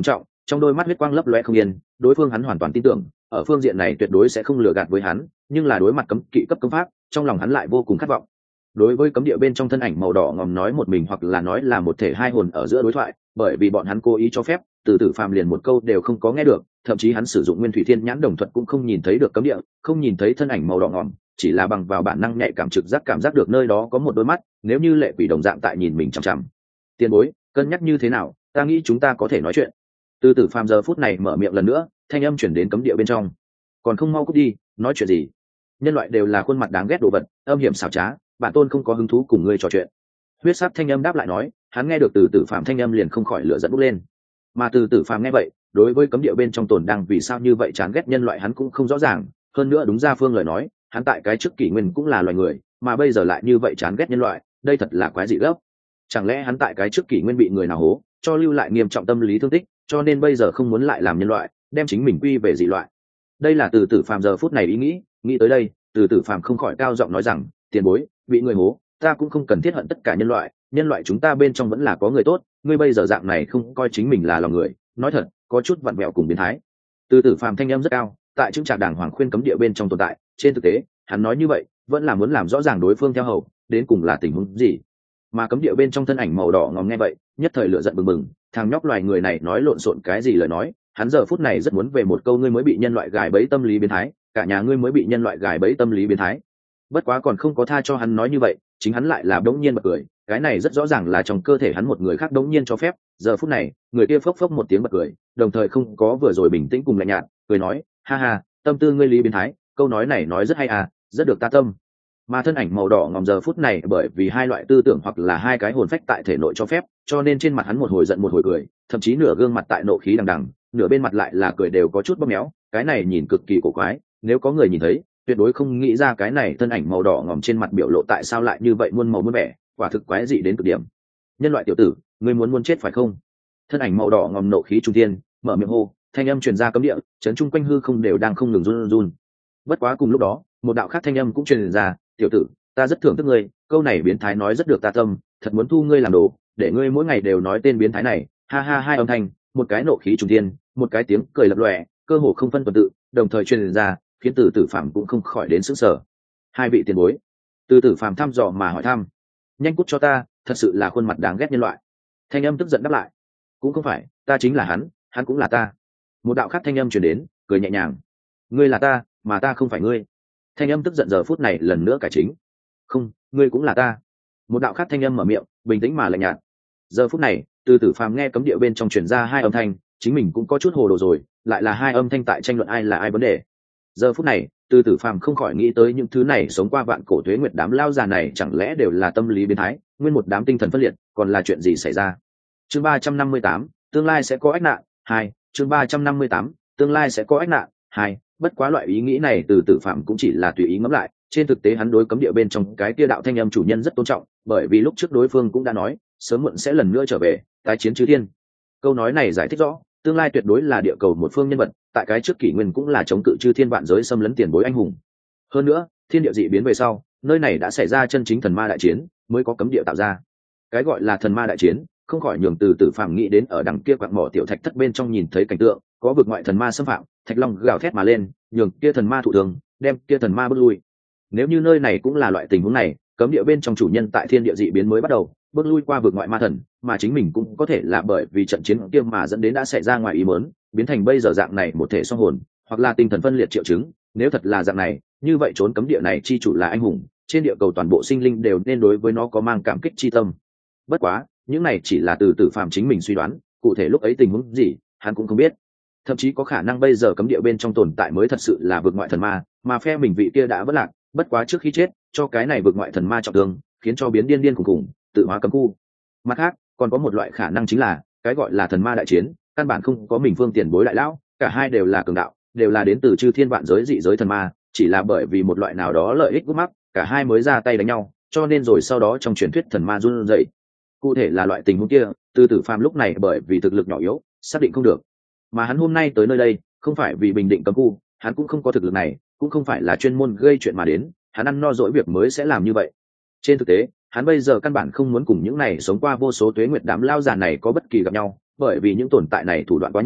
trong đôi mắt huyết quang lấp loe không yên. Đối phương hắn hoàn toàn tin tưởng, ở phương diện này tuyệt đối sẽ không lừa gạt với hắn, nhưng là đối mặt cấm kỵ cấp cấm pháp, trong lòng hắn lại vô cùng khát vọng. Đối với cấm địa bên trong thân ảnh màu đỏ ngòm nói một mình hoặc là nói là một thể hai hồn ở giữa đối thoại, bởi vì bọn hắn cố ý cho phép, từ tử phàm liền một câu đều không có nghe được, thậm chí hắn sử dụng nguyên thủy thiên nhãn đồng thuật cũng không nhìn thấy được cấm địa, không nhìn thấy thân ảnh màu đỏ ngòm, chỉ là bằng vào bản năng nhạy cảm trực giác cảm giác được nơi đó có một đôi mắt, nếu như lệ quỷ đồng dạng tại nhìn mình chằm chằm. Tiền bối, cân nhắc như thế nào, ta nghĩ chúng ta có thể nói chuyện. Từ tử phàm giờ phút này mở miệng lần nữa, thanh âm chuyển đến cấm địa bên trong. Còn không mau cút đi, nói chuyện gì? Nhân loại đều là khuôn mặt đáng ghét đồ vật, âm hiểm xảo trá, bản tôn không có hứng thú cùng ngươi trò chuyện. Huyết sắc thanh âm đáp lại nói, hắn nghe được từ tử phàm thanh âm liền không khỏi lửa giận bốc lên. Mà từ tử phàm nghe vậy, đối với cấm địa bên trong tồn đang vì sao như vậy chán ghét nhân loại hắn cũng không rõ ràng, hơn nữa đúng ra phương lời nói, hắn tại cái trước kỷ nguyên cũng là loài người, mà bây giờ lại như vậy chán ghét nhân loại, đây thật là quái dị gấp. Chẳng lẽ hắn tại cái trước kỷ nguyên bị người nào hố, cho lưu lại nghiêm trọng tâm lý thương tích, cho nên bây giờ không muốn lại làm nhân loại, đem chính mình quy về dị loại. Đây là từ tử phàm giờ phút này ý nghĩ tới đây, từ tử phàm không khỏi cao giọng nói rằng, tiền bối, bị người hố, ta cũng không cần thiết hận tất cả nhân loại chúng ta bên trong vẫn là có người tốt, ngươi bây giờ dạng này không coi chính mình là lòng người, nói thật, có chút vặn vẹo cùng biến thái. Từ tử phàm thanh âm rất cao, tại chứng trạc đàng hoàng khuyên cấm địa bên trong tồn tại, trên thực tế, hắn nói như vậy, vẫn là muốn làm rõ ràng đối phương theo hầu, đến cùng là tình huống gì. Mà cấm địa bên trong thân ảnh màu đỏ ngòm nghe vậy, nhất thời lửa giận bừng bừng, thằng nhóc loài người này nói lộn xộn cái gì lời nói, hắn giờ phút này rất muốn về một câu ngươi mới bị nhân loại gài bẫy tâm lý biến thái, cả nhà ngươi mới bị nhân loại gài bẫy tâm lý biến thái. Bất quá còn không có tha cho hắn nói như vậy, chính hắn lại là đống nhiên bật cười, cái này rất rõ ràng là trong cơ thể hắn một người khác đống nhiên cho phép. Giờ phút này, người kia phốc phốc một tiếng bật cười, đồng thời không có vừa rồi bình tĩnh cùng lạnh nhạt, cười nói, ha ha, tâm tư ngươi lý biến thái, câu nói này nói rất hay à, rất được ta tâm. Mà thân ảnh màu đỏ ngòm giờ phút này bởi vì hai loại tư tưởng hoặc là hai cái hồn phách tại thể nội cho phép, cho nên trên mặt hắn một hồi giận một hồi cười, thậm chí nửa gương mặt tại nộ khí đằng đằng, nửa bên mặt lại là cười đều có chút bóp méo, cái này nhìn cực kỳ cổ quái, nếu có người nhìn thấy, tuyệt đối không nghĩ ra cái này thân ảnh màu đỏ ngòm trên mặt biểu lộ tại sao lại như vậy muôn màu muôn vẻ, quả thực quái dị đến cực điểm. Nhân loại tiểu tử, ngươi muốn chết phải không? Thân ảnh màu đỏ ngòm nộ khí trung thiên, mở miệng hô, thanh âm truyền ra cấm địa, chấn chung quanh hư không đều đang không ngừng run run. Bất quá cùng lúc đó, một đạo khác thanh âm cũng truyền ra, tiểu tử, ta rất thưởng thức ngươi, câu này biến thái nói rất được ta tâm, thật muốn thu ngươi làm đồ, để ngươi mỗi ngày đều nói tên biến thái này, ha ha. Hai âm thanh, một cái nộ khí trung thiên, một cái tiếng cười lập lòe, cơ hồ không phân tuần tự, đồng thời truyền ra, khiến từ tử phàm cũng không khỏi đến sững sờ. Hai vị tiền bối. Từ tử phàm thăm dò mà hỏi thăm, nhanh cút cho ta, thật sự là khuôn mặt đáng ghét nhân loại. Thanh âm tức giận đáp lại, cũng không phải, ta chính là hắn cũng là ta. Một đạo khác thanh âm truyền đến, cười nhẹ nhàng, ngươi là ta, mà ta không phải ngươi. Thanh âm tức giận giờ phút này lần nữa cải chính, không, ngươi cũng là ta. Một đạo khác thanh âm mở miệng, bình tĩnh mà lạnh nhạt. Giờ phút này, từ tử phàm nghe cấm địa bên trong truyền ra hai âm thanh, chính mình cũng có chút hồ đồ rồi, lại là hai âm thanh tại tranh luận ai là ai vấn đề. Giờ phút này, từ tử phàm không khỏi nghĩ tới những thứ này sống qua vạn cổ tuế nguyệt đám lao già này chẳng lẽ đều là tâm lý biến thái, nguyên một đám tinh thần phân liệt, còn là chuyện gì xảy ra. Chương 358, tương lai sẽ có ách nạn. 2. Chương 358, tương lai sẽ có ách nạn. 2. Bất quá loại ý nghĩ này từ tử phàm cũng chỉ là tùy ý ngẫm lại, trên thực tế hắn đối cấm địa bên trong cái kia đạo thanh âm chủ nhân rất tôn trọng, bởi vì lúc trước đối phương cũng đã nói sớm muộn sẽ lần nữa trở về tái chiến chư thiên. Câu nói này giải thích rõ tương lai tuyệt đối là địa cầu một phương nhân vật, tại cái trước kỷ nguyên cũng là chống cự chư thiên vạn giới xâm lấn tiền bối anh hùng. Hơn nữa, thiên địa dị biến về sau, nơi này đã xảy ra chân chính thần ma đại chiến, mới có cấm địa tạo ra. Cái gọi là thần ma đại chiến, không khỏi nhường từ tử phàm nghĩ đến ở đằng kia quặng mỏ tiểu thạch thất bên trong nhìn thấy cảnh tượng, có vực ngoại thần ma xâm phạm, thạch long gào thét mà lên, nhường kia thần ma thụ thường, đem kia thần ma bước lui. Nếu như nơi này cũng là loại tình huống này, cấm địa bên trong chủ nhân tại thiên địa dị biến mới bắt đầu bước lui qua vực ngoại ma thần, mà chính mình cũng có thể là bởi vì trận chiến kia mà dẫn đến đã xảy ra ngoài ý muốn, biến thành bây giờ dạng này một thể song hồn, hoặc là tinh thần phân liệt triệu chứng. Nếu thật là dạng này, như vậy trốn cấm địa này chi chủ là anh hùng, trên địa cầu toàn bộ sinh linh đều nên đối với nó có mang cảm kích chi tâm. Bất quá, những này chỉ là từ tử phàm chính mình suy đoán, cụ thể lúc ấy tình huống gì, hắn cũng không biết. Thậm chí có khả năng bây giờ cấm địa bên trong tồn tại mới thật sự là vực ngoại thần ma, mà phe mình vị kia đã vất lạc, bất quá trước khi chết, cho cái này vực ngoại thần ma trọng thương, khiến cho biến điên khủng khủng, tự hóa cấm khu. Mặt khác, còn có một loại khả năng chính là, cái gọi là thần ma đại chiến, căn bản không có mình phương tiền bối đại lão, cả hai đều là cường đạo, đều là đến từ chư thiên vạn giới dị giới thần ma, chỉ là bởi vì một loại nào đó lợi ích gút mắc, cả hai mới ra tay đánh nhau, cho nên rồi sau đó trong truyền thuyết thần ma run rẩy. Cụ thể là loại tình huống kia, từ tử phàm lúc này bởi vì thực lực nhỏ yếu, xác định không được. Mà hắn hôm nay tới nơi đây, không phải vì bình định cấm khu, hắn cũng không có thực lực này, cũng không phải là chuyên môn gây chuyện mà đến, hắn ăn no dỗi việc mới sẽ làm như vậy. Trên thực tế, hắn bây giờ căn bản không muốn cùng những này sống qua vô số tuế nguyệt đám lao già này có bất kỳ gặp nhau, bởi vì những tồn tại này thủ đoạn quá nhiều,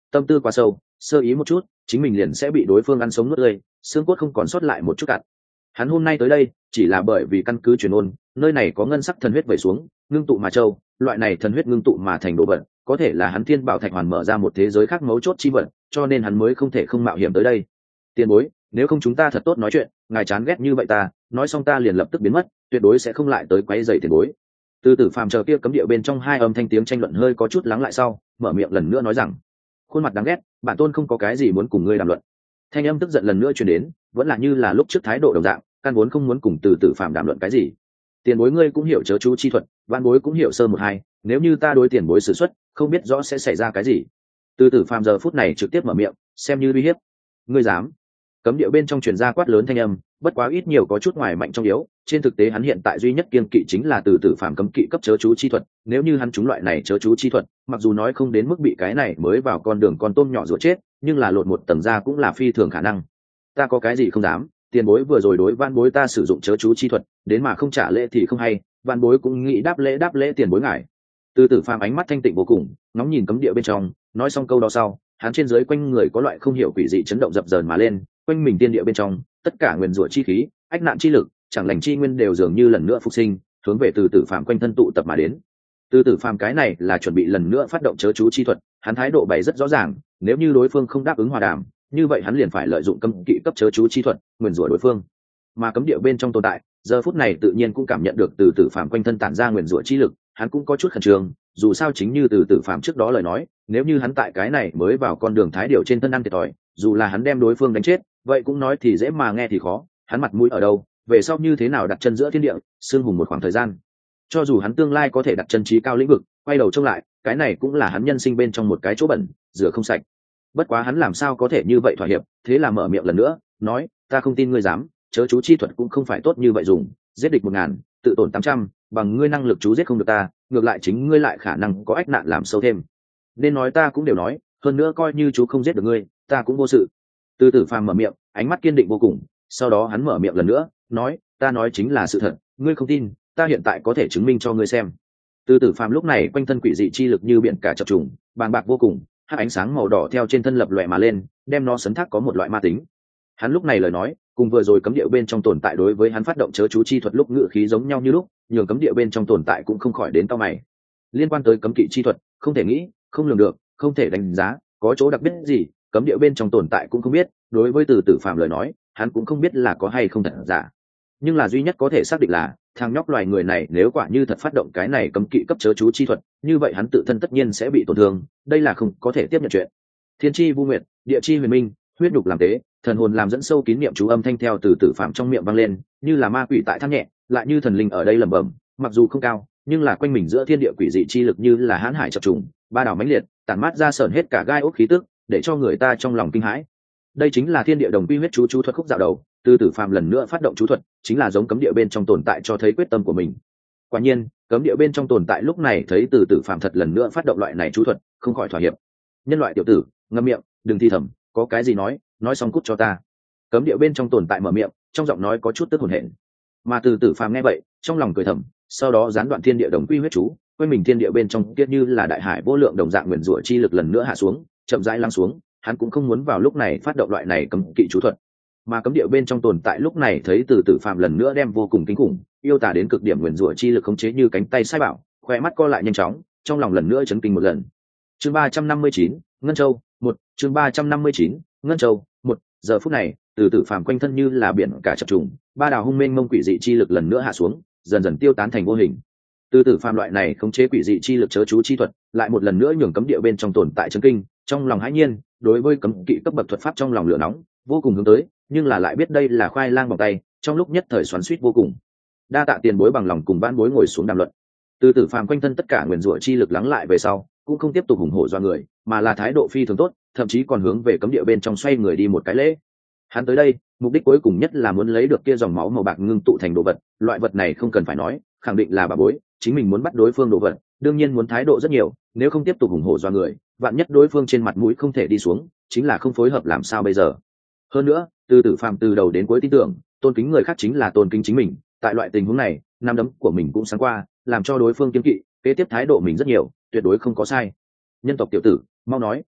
tâm tư quá sâu, sơ ý một chút chính mình liền sẽ bị đối phương ăn sống nuốt tươi, xương cốt không còn sót lại một chút cặn. Hắn hôm nay tới đây chỉ là bởi vì căn cứ truyền ôn nơi này có ngân sắc thần huyết vẩy xuống ngưng tụ mà châu, loại này thần huyết ngưng tụ mà thành đồ vật có thể là hắn thiên bảo thạch hoàn mở ra một thế giới khác mấu chốt chi vật, cho nên hắn mới không thể không mạo hiểm tới đây. Tiền bối, nếu không chúng ta thật tốt nói chuyện, ngài chán ghét như vậy ta nói xong ta liền lập tức biến mất, tuyệt đối sẽ không lại tới quấy rầy tiền bối. Từ Tử Phàm chờ kia cấm địa bên trong hai âm thanh tiếng tranh luận hơi có chút lắng lại sau, mở miệng lần nữa nói rằng: khuôn mặt đáng ghét, bản tôn không có cái gì muốn cùng ngươi đàm luận. Thanh âm tức giận lần nữa truyền đến, vẫn là như là lúc trước thái độ đồng dạng, căn vốn không muốn cùng Từ Tử Phàm đàm luận cái gì. Tiền bối ngươi cũng hiểu chớ chú chi thuật, vạn bối cũng hiểu sơ một hai, nếu như ta đối tiền bối sử xuất, không biết rõ sẽ xảy ra cái gì. Từ Tử Phàm giờ phút này trực tiếp mở miệng, xem như uy hiếp. Ngươi dám? Cấm địa bên trong truyền ra quát lớn thanh âm, bất quá ít nhiều có chút ngoài mạnh trong yếu, trên thực tế hắn hiện tại duy nhất kiêng kỵ chính là Từ Tử Phàm cấm kỵ cấp chớ chú chi thuật, nếu như hắn trúng loại này chớ chú chi thuật, mặc dù nói không đến mức bị cái này mới vào con đường con tôm nhỏ rủa chết, nhưng là lột một tầng ra cũng là phi thường khả năng. Ta có cái gì không dám, tiền bối vừa rồi đối van bối ta sử dụng chớ chú chi thuật, đến mà không trả lễ thì không hay, van bối cũng nghĩ đáp lễ tiền bối ngài. Từ Tử Phàm ánh mắt thanh tịnh vô cùng, ngóng nhìn cấm địa bên trong, nói xong câu đó sau, hắn trên dưới quanh người có loại không hiểu quỷ dị chấn động dập dờn mà lên, quanh mình tiên địa bên trong, tất cả nguyên rủa chi khí, ách nạn chi lực, chẳng lành chi nguyên đều dường như lần nữa phục sinh, hướng về Từ Tử Phàm quanh thân tụ tập mà đến. Từ Tử Phàm cái này là chuẩn bị lần nữa phát động chớ chú chi thuật, hắn thái độ bày rất rõ ràng, nếu như đối phương không đáp ứng hòa đàm, như vậy hắn liền phải lợi dụng cấm kỵ cấp chớ chú chi thuật, nguyên rủa đối phương. Mà cấm địa bên trong tồn tại, giờ phút này tự nhiên cũng cảm nhận được Từ Tử Phàm quanh thân tản ra nguyên rủa chi lực, hắn cũng có chút khẩn trương, dù sao chính như Từ Tử Phàm trước đó lời nói, nếu như hắn tại cái này mới vào con đường thái điểu trên thân ăn thiệt thòi, dù là hắn đem đối phương đánh chết, vậy cũng nói thì dễ mà nghe thì khó, hắn mặt mũi ở đâu, về sau như thế nào đặt chân giữa thiên địa, xương hùng một khoảng thời gian. Cho dù hắn tương lai có thể đặt chân trí cao lĩnh vực, quay đầu trông lại, cái này cũng là hắn nhân sinh bên trong một cái chỗ bẩn, rửa không sạch. Bất quá hắn làm sao có thể như vậy thỏa hiệp, thế là mở miệng lần nữa, nói: ta không tin ngươi dám, chớ chú chi thuật cũng không phải tốt như vậy dùng, giết địch 1000, tự tổn 800, bằng ngươi năng lực chú giết không được ta, ngược lại chính ngươi lại khả năng có ách nạn làm sâu thêm. Nên nói ta cũng đều nói, hơn nữa coi như chú không giết được ngươi, ta cũng vô sự. Từ Tử Phàm mở miệng, ánh mắt kiên định vô cùng, sau đó hắn mở miệng lần nữa, nói: ta nói chính là sự thật, ngươi không tin, ta hiện tại có thể chứng minh cho ngươi xem. Từ Tử Phàm lúc này quanh thân quỷ dị chi lực như biển cả chập trùng, bàng bạc vô cùng, hắc ánh sáng màu đỏ theo trên thân lập lòe mà lên, đem nó sấn thác có một loại ma tính. Hắn lúc này lời nói, cùng vừa rồi cấm địa bên trong tồn tại đối với hắn phát động chớ chú chi thuật lúc ngữ khí giống nhau như lúc, nhường cấm địa bên trong tồn tại cũng không khỏi đến cau mày. Liên quan tới cấm kỵ chi thuật, không thể nghĩ, không lường được, không thể đánh giá, có chỗ đặc biệt gì, cấm địa bên trong tồn tại cũng không biết. Đối với Từ Tử Phàm lời nói, hắn cũng không biết là có hay không thật giả, nhưng là duy nhất có thể xác định là thằng nhóc loài người này nếu quả như thật phát động cái này cấm kỵ cấp chớ chú chi thuật, như vậy hắn tự thân tất nhiên sẽ bị tổn thương, đây là không có thể tiếp nhận chuyện. Thiên chi vu nguyệt, địa chi huyền minh, huyết nhục làm tế, thần hồn làm dẫn sâu kín niệm chú âm thanh theo Từ Tử Phàm trong miệng vang lên, như là ma quỷ tại than nhẹ, lại như thần linh ở đây lẩm bẩm, mặc dù không cao, nhưng là quanh mình giữa thiên địa quỷ dị chi lực như là hãn hải chập trùng, ba đảo mãnh liệt, tản mát ra sởn hết cả gai ốc khí tức, để cho người ta trong lòng kinh hãi. Đây chính là thiên địa đồng quy huyết chú thuật khúc dạo đầu. Từ Tử Phàm lần nữa phát động chú thuật, chính là giống cấm địa bên trong tồn tại cho thấy quyết tâm của mình. Quả nhiên, cấm địa bên trong tồn tại lúc này thấy Từ Tử Phàm thật lần nữa phát động loại này chú thuật, không khỏi thỏa hiệp. Nhân loại tiểu tử, ngậm miệng, đừng thi thầm, có cái gì nói xong cút cho ta. Cấm địa bên trong tồn tại mở miệng, trong giọng nói có chút tức hổn hển. Mà Từ Tử Phàm nghe vậy, trong lòng cười thầm, sau đó gián đoạn thiên địa đồng quy huyết chú, quanh mình thiên địa bên trong kia như là đại hải vô lượng đồng dạng nguyên rủa chi lực lần nữa hạ xuống, chậm rãi lắng xuống. Hắn cũng không muốn vào lúc này phát động loại này cấm kỵ chú thuật. Mà cấm địa bên trong tồn tại lúc này thấy Từ Tử Phàm lần nữa đem vô cùng kinh khủng, yêu tả đến cực điểm nguyên rủa chi lực khống chế như cánh tay sai bảo, khoe mắt co lại nhanh chóng, trong lòng lần nữa chấn kinh một lần. Chương 359, Ngân Châu 1, chương 359, Ngân Châu 1, giờ phút này, Từ Tử Phàm quanh thân như là biển cả chập trùng, ba đào hung mênh mông quỷ dị chi lực lần nữa hạ xuống, dần dần tiêu tán thành vô hình. Từ Tử Phàm loại này khống chế quỷ dị chi lực chớ chú chi thuật, lại một lần nữa nhường cấm địa bên trong tồn tại chấn kinh, trong lòng hãi nhiên, đối với cấm kỵ cấp bậc thuật pháp trong lòng lửa nóng, vô cùng hướng tới, nhưng là lại biết đây là khoai lang bằng tay, trong lúc nhất thời xoắn xuýt vô cùng. Đa tạ tiền bối bằng lòng cùng vãn bối ngồi xuống đàm luận. Từ Tử Phàm quanh thân tất cả nguyên rủa chi lực lắng lại về sau, cũng không tiếp tục hùng hổ do người, mà là thái độ phi thường tốt, thậm chí còn hướng về cấm địa bên trong xoay người đi một cái lễ. Hắn tới đây, mục đích cuối cùng nhất là muốn lấy được kia dòng máu màu bạc ngưng tụ thành đồ vật, loại vật này không cần phải nói, khẳng định là bà bối, chính mình muốn bắt đối phương đồ vật, đương nhiên muốn thái độ rất nhiều, nếu không tiếp tục hùng hổ do người, vạn nhất đối phương trên mặt mũi không thể đi xuống, chính là không phối hợp làm sao bây giờ. Hơn nữa, Từ Tử Phàm từ đầu đến cuối tin tưởng, tôn kính người khác chính là tôn kính chính mình, tại loại tình huống này, năm đấm của mình cũng sáng qua, làm cho đối phương kiêng kỵ, kế tiếp thái độ mình rất nhiều, tuyệt đối không có sai. Nhân tộc tiểu tử, mau nói,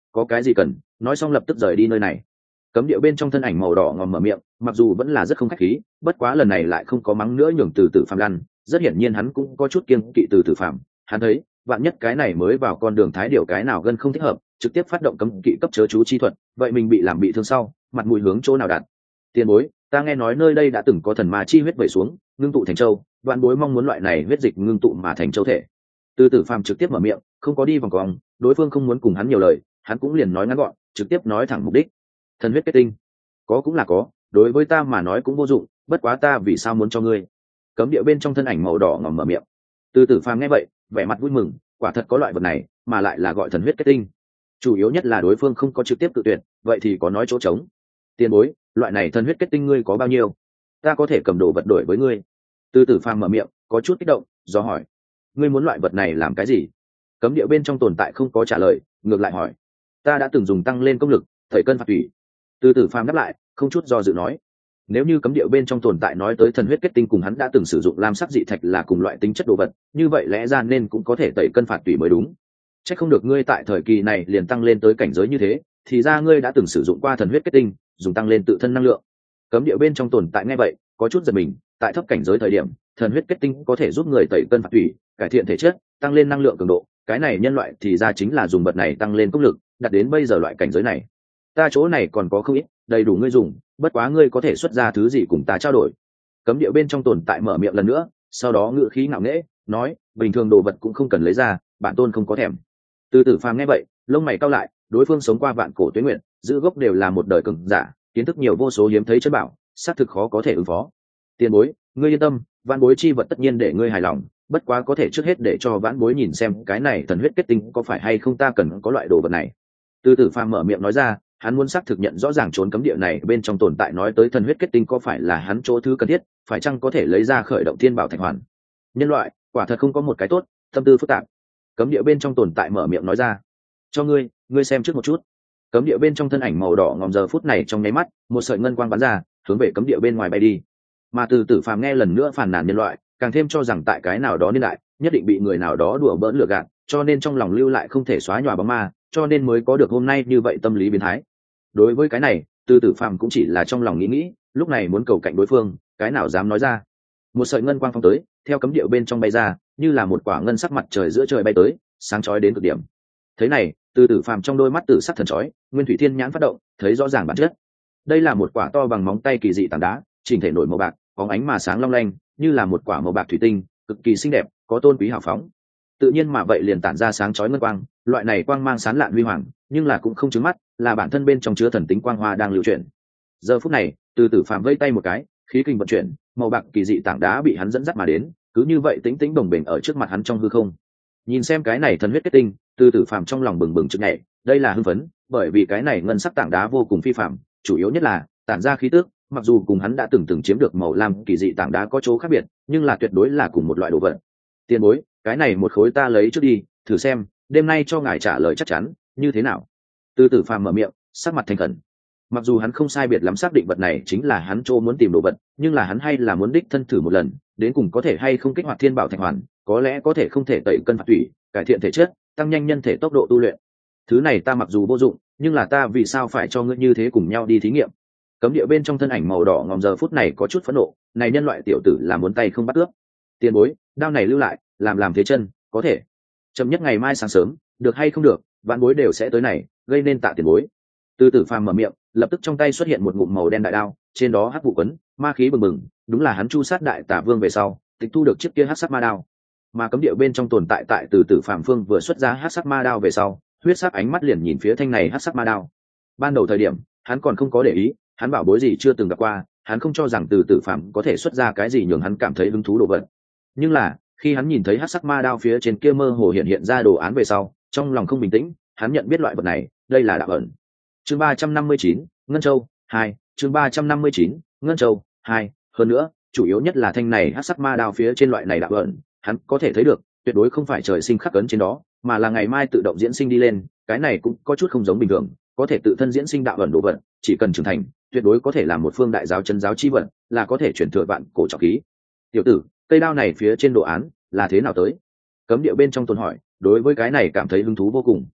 có cái gì cần nói xong lập tức rời đi nơi này. Cấm địa bên trong thân ảnh màu đỏ ngòm mở miệng, mặc dù vẫn là rất không khách khí, bất quá lần này lại không có mắng nữa nhường từ tử phàm lăn. Rất hiển nhiên hắn cũng có chút kiêng kỵ từ tử phàm. Hắn thấy vạn nhất cái này mới vào con đường thái điều cái nào gần không thích hợp, trực tiếp phát động cấm kỵ cấp chớ chú chi thuật, vậy mình bị làm bị thương sau, mặt mũi hướng chỗ nào đặt. Tiền bối, ta nghe nói nơi đây đã từng có thần ma chi huyết vẩy xuống, ngưng tụ thành châu, vạn bối mong muốn loại này huyết dịch ngưng tụ mà thành châu thể. Từ tử phàm trực tiếp mở miệng, không có đi vòng vòng, đối phương không muốn cùng hắn nhiều lời, hắn cũng liền nói ngắn gọn, trực tiếp nói thẳng mục đích. Thần huyết kết tinh, có cũng là có, đối với ta mà nói cũng vô dụng, bất quá ta vì sao muốn cho ngươi? Cấm địa bên trong thân ảnh màu đỏ ngòm mở miệng. Từ tử phàm nghe vậy, vẻ mặt vui mừng, quả thật có loại vật này, mà lại là gọi thần huyết kết tinh. Chủ yếu nhất là đối phương không có trực tiếp tự tuyệt, vậy thì có nói chỗ trống. Tiền bối, loại này thần huyết kết tinh ngươi có bao nhiêu? Ta có thể cầm đồ vật đổi với ngươi. Từ tử phàm mở miệng, có chút kích động, do hỏi, ngươi muốn loại vật này làm cái gì? Cấm địa bên trong tồn tại không có trả lời, ngược lại hỏi, ta đã từng dùng tăng lên công lực, thầy cân phạt thủy. Từ tử phàm đáp lại, không chút do dự nói, nếu như cấm địa bên trong tồn tại nói tới thần huyết kết tinh cùng hắn đã từng sử dụng lam sắc dị thạch là cùng loại tính chất đồ vật, như vậy lẽ ra nên cũng có thể tẩy cân phạt tủy mới đúng. Chắc không được ngươi tại thời kỳ này liền tăng lên tới cảnh giới như thế, thì ra ngươi đã từng sử dụng qua thần huyết kết tinh, dùng tăng lên tự thân năng lượng. Cấm địa bên trong tồn tại nghe vậy, có chút giật mình, tại thấp cảnh giới thời điểm, thần huyết kết tinh có thể giúp người tẩy cân phạt tủy, cải thiện thể chất, tăng lên năng lượng cường độ, cái này nhân loại thì ra chính là dùng vật này tăng lên công lực, đạt đến bây giờ loại cảnh giới này. Ta chỗ này còn có không ít, đầy đủ ngươi dùng, bất quá ngươi có thể xuất ra thứ gì cùng ta trao đổi. Cấm địa bên trong tồn tại mở miệng lần nữa, sau đó ngữ khí ngạo nghễ nói, bình thường đồ vật cũng không cần lấy ra, bản tôn không có thèm. Từ tử phàm nghe vậy, lông mày cau lại, đối phương sống qua vạn cổ tuế nguyện, giữ gốc đều là một đời cường giả, kiến thức nhiều vô số hiếm thấy chân bảo, xác thực khó có thể ứng phó. Tiền bối, ngươi yên tâm, vãn bối chi vật tất nhiên để ngươi hài lòng, bất quá có thể trước hết để cho vãn bối nhìn xem cái này thần huyết kết tinh có phải hay không ta cần có loại đồ vật này. Từ tử phàm mở miệng nói ra, hắn muốn xác thực nhận rõ ràng trốn cấm địa này bên trong tồn tại nói tới thần huyết kết tinh có phải là hắn chỗ thứ cần thiết, phải chăng có thể lấy ra khởi động thiên bảo thạch hoàn. Nhân loại quả thật không có một cái tốt, tâm tư phức tạp. Cấm địa bên trong tồn tại mở miệng nói ra, cho ngươi xem trước một chút. Cấm địa bên trong thân ảnh màu đỏ ngòm giờ phút này trong nháy mắt, một sợi ngân quang bắn ra, hướng về cấm địa bên ngoài bay đi. Mà từ tử phàm nghe lần nữa phàn nàn nhân loại, càng thêm cho rằng tại cái nào đó niên đại nhất định bị người nào đó đùa bỡn lừa gạt, cho nên trong lòng lưu lại không thể xóa nhòa bóng ma, cho nên mới có được hôm nay như vậy tâm lý biến thái. Đối với cái này, từ tử phàm cũng chỉ là trong lòng nghĩ, lúc này muốn cầu cạnh đối phương, cái nào dám nói ra. Một sợi ngân quang phong tới, theo cấm địa bên trong bay ra, như là một quả ngân sắc mặt trời giữa trời bay tới, sáng chói đến cực điểm. Thế này, từ tử phàm trong đôi mắt tử sắc thần chói, nguyên thủy thiên nhãn phát động, thấy rõ ràng bản chất. Đây là một quả to bằng móng tay kỳ dị tảng đá, chỉnh thể nổi màu bạc, bóng ánh mà sáng long lanh, như là một quả màu bạc thủy tinh, cực kỳ xinh đẹp, có tôn quý hào phóng. Tự nhiên mà vậy liền tản ra sáng chói ngân quang, loại này quang mang sáng lạn huy hoàng, nhưng là cũng không chướng mắt, là bản thân bên trong chứa thần tính quang hoa đang lưu chuyển. Giờ phút này, từ tử phàm vây tay một cái, khí kinh vận chuyển, màu bạc kỳ dị tảng đá bị hắn dẫn dắt mà đến, cứ như vậy tĩnh tĩnh đồng bền ở trước mặt hắn trong hư không. Nhìn xem cái này thần huyết kết tinh, từ tử phàm trong lòng bừng bừng chực nhảy, đây là hưng phấn, bởi vì cái này ngân sắc tảng đá vô cùng phi phàm, chủ yếu nhất là tản ra khí tức, mặc dù cùng hắn đã từng chiếm được màu lam kỳ dị tảng đá có chỗ khác biệt, nhưng là tuyệt đối là cùng một loại đồ vật. Tiền bối, cái này một khối ta lấy trước đi, thử xem, đêm nay cho ngài trả lời chắc chắn, như thế nào? Từ tử phàm mở miệng, sắc mặt thành khẩn. Mặc dù hắn không sai biệt lắm xác định vật này chính là hắn chỗ muốn tìm đồ vật, nhưng là hắn hay là muốn đích thân thử một lần, đến cùng có thể hay không kích hoạt thiên bảo thạch hoàn, có lẽ có thể không thể tẩy cân phạt thủy, cải thiện thể chất, tăng nhanh nhân thể tốc độ tu luyện. Thứ này ta mặc dù vô dụng, nhưng là ta vì sao phải cho ngươi như thế cùng nhau đi thí nghiệm? Cấm địa bên trong thân ảnh màu đỏ ngòm giờ phút này có chút phẫn nộ, này nhân loại tiểu tử là muốn tay không bắt cướp. Tiền bối, đao này lưu lại, làm thế chân, có thể. Chậm nhất ngày mai sáng sớm, được hay không được, vạn bối đều sẽ tới này, gây nên tạ tiền bối. Từ tử phàm mở miệng, lập tức trong tay xuất hiện một ngụm màu đen đại đao, trên đó hắc vụ quấn, ma khí bừng bừng, đúng là hắn chu sát đại tả vương về sau, tịch thu được chiếc kia hắc sắc ma đao. Mà cấm địa bên trong tồn tại tại từ tử phàm phương vừa xuất ra hắc sắc ma đao về sau, huyết sắc ánh mắt liền nhìn phía thanh này hắc sắc ma đao. Ban đầu thời điểm, hắn còn không có để ý, hắn bảo bối gì chưa từng gặp qua, hắn không cho rằng từ tử phàm có thể xuất ra cái gì nhường hắn cảm thấy hứng thú đồ vật. Nhưng là, khi hắn nhìn thấy hắc sắc ma đao phía trên kia mơ hồ hiện ra đồ án về sau, trong lòng không bình tĩnh, hắn nhận biết loại vật này, đây là đạo ẩn. Chương 359, Ngân Châu 2, chương 359, Ngân Châu 2, hơn nữa, chủ yếu nhất là thanh này hắc sắc ma đao phía trên loại này đạo ẩn, hắn có thể thấy được, tuyệt đối không phải trời sinh khắc ấn trên đó, mà là ngày mai tự động diễn sinh đi lên, cái này cũng có chút không giống bình thường, có thể tự thân diễn sinh đạo ẩn đồ vật, chỉ cần trưởng thành, tuyệt đối có thể làm một phương đại giáo chân giáo chi vật, là có thể chuyển thừa vạn cổ trọng khí. Tiểu tử, cây đao này phía trên đồ án là thế nào tới? Cấm địa bên trong tồn hỏi, đối với cái này cảm thấy hứng thú vô cùng.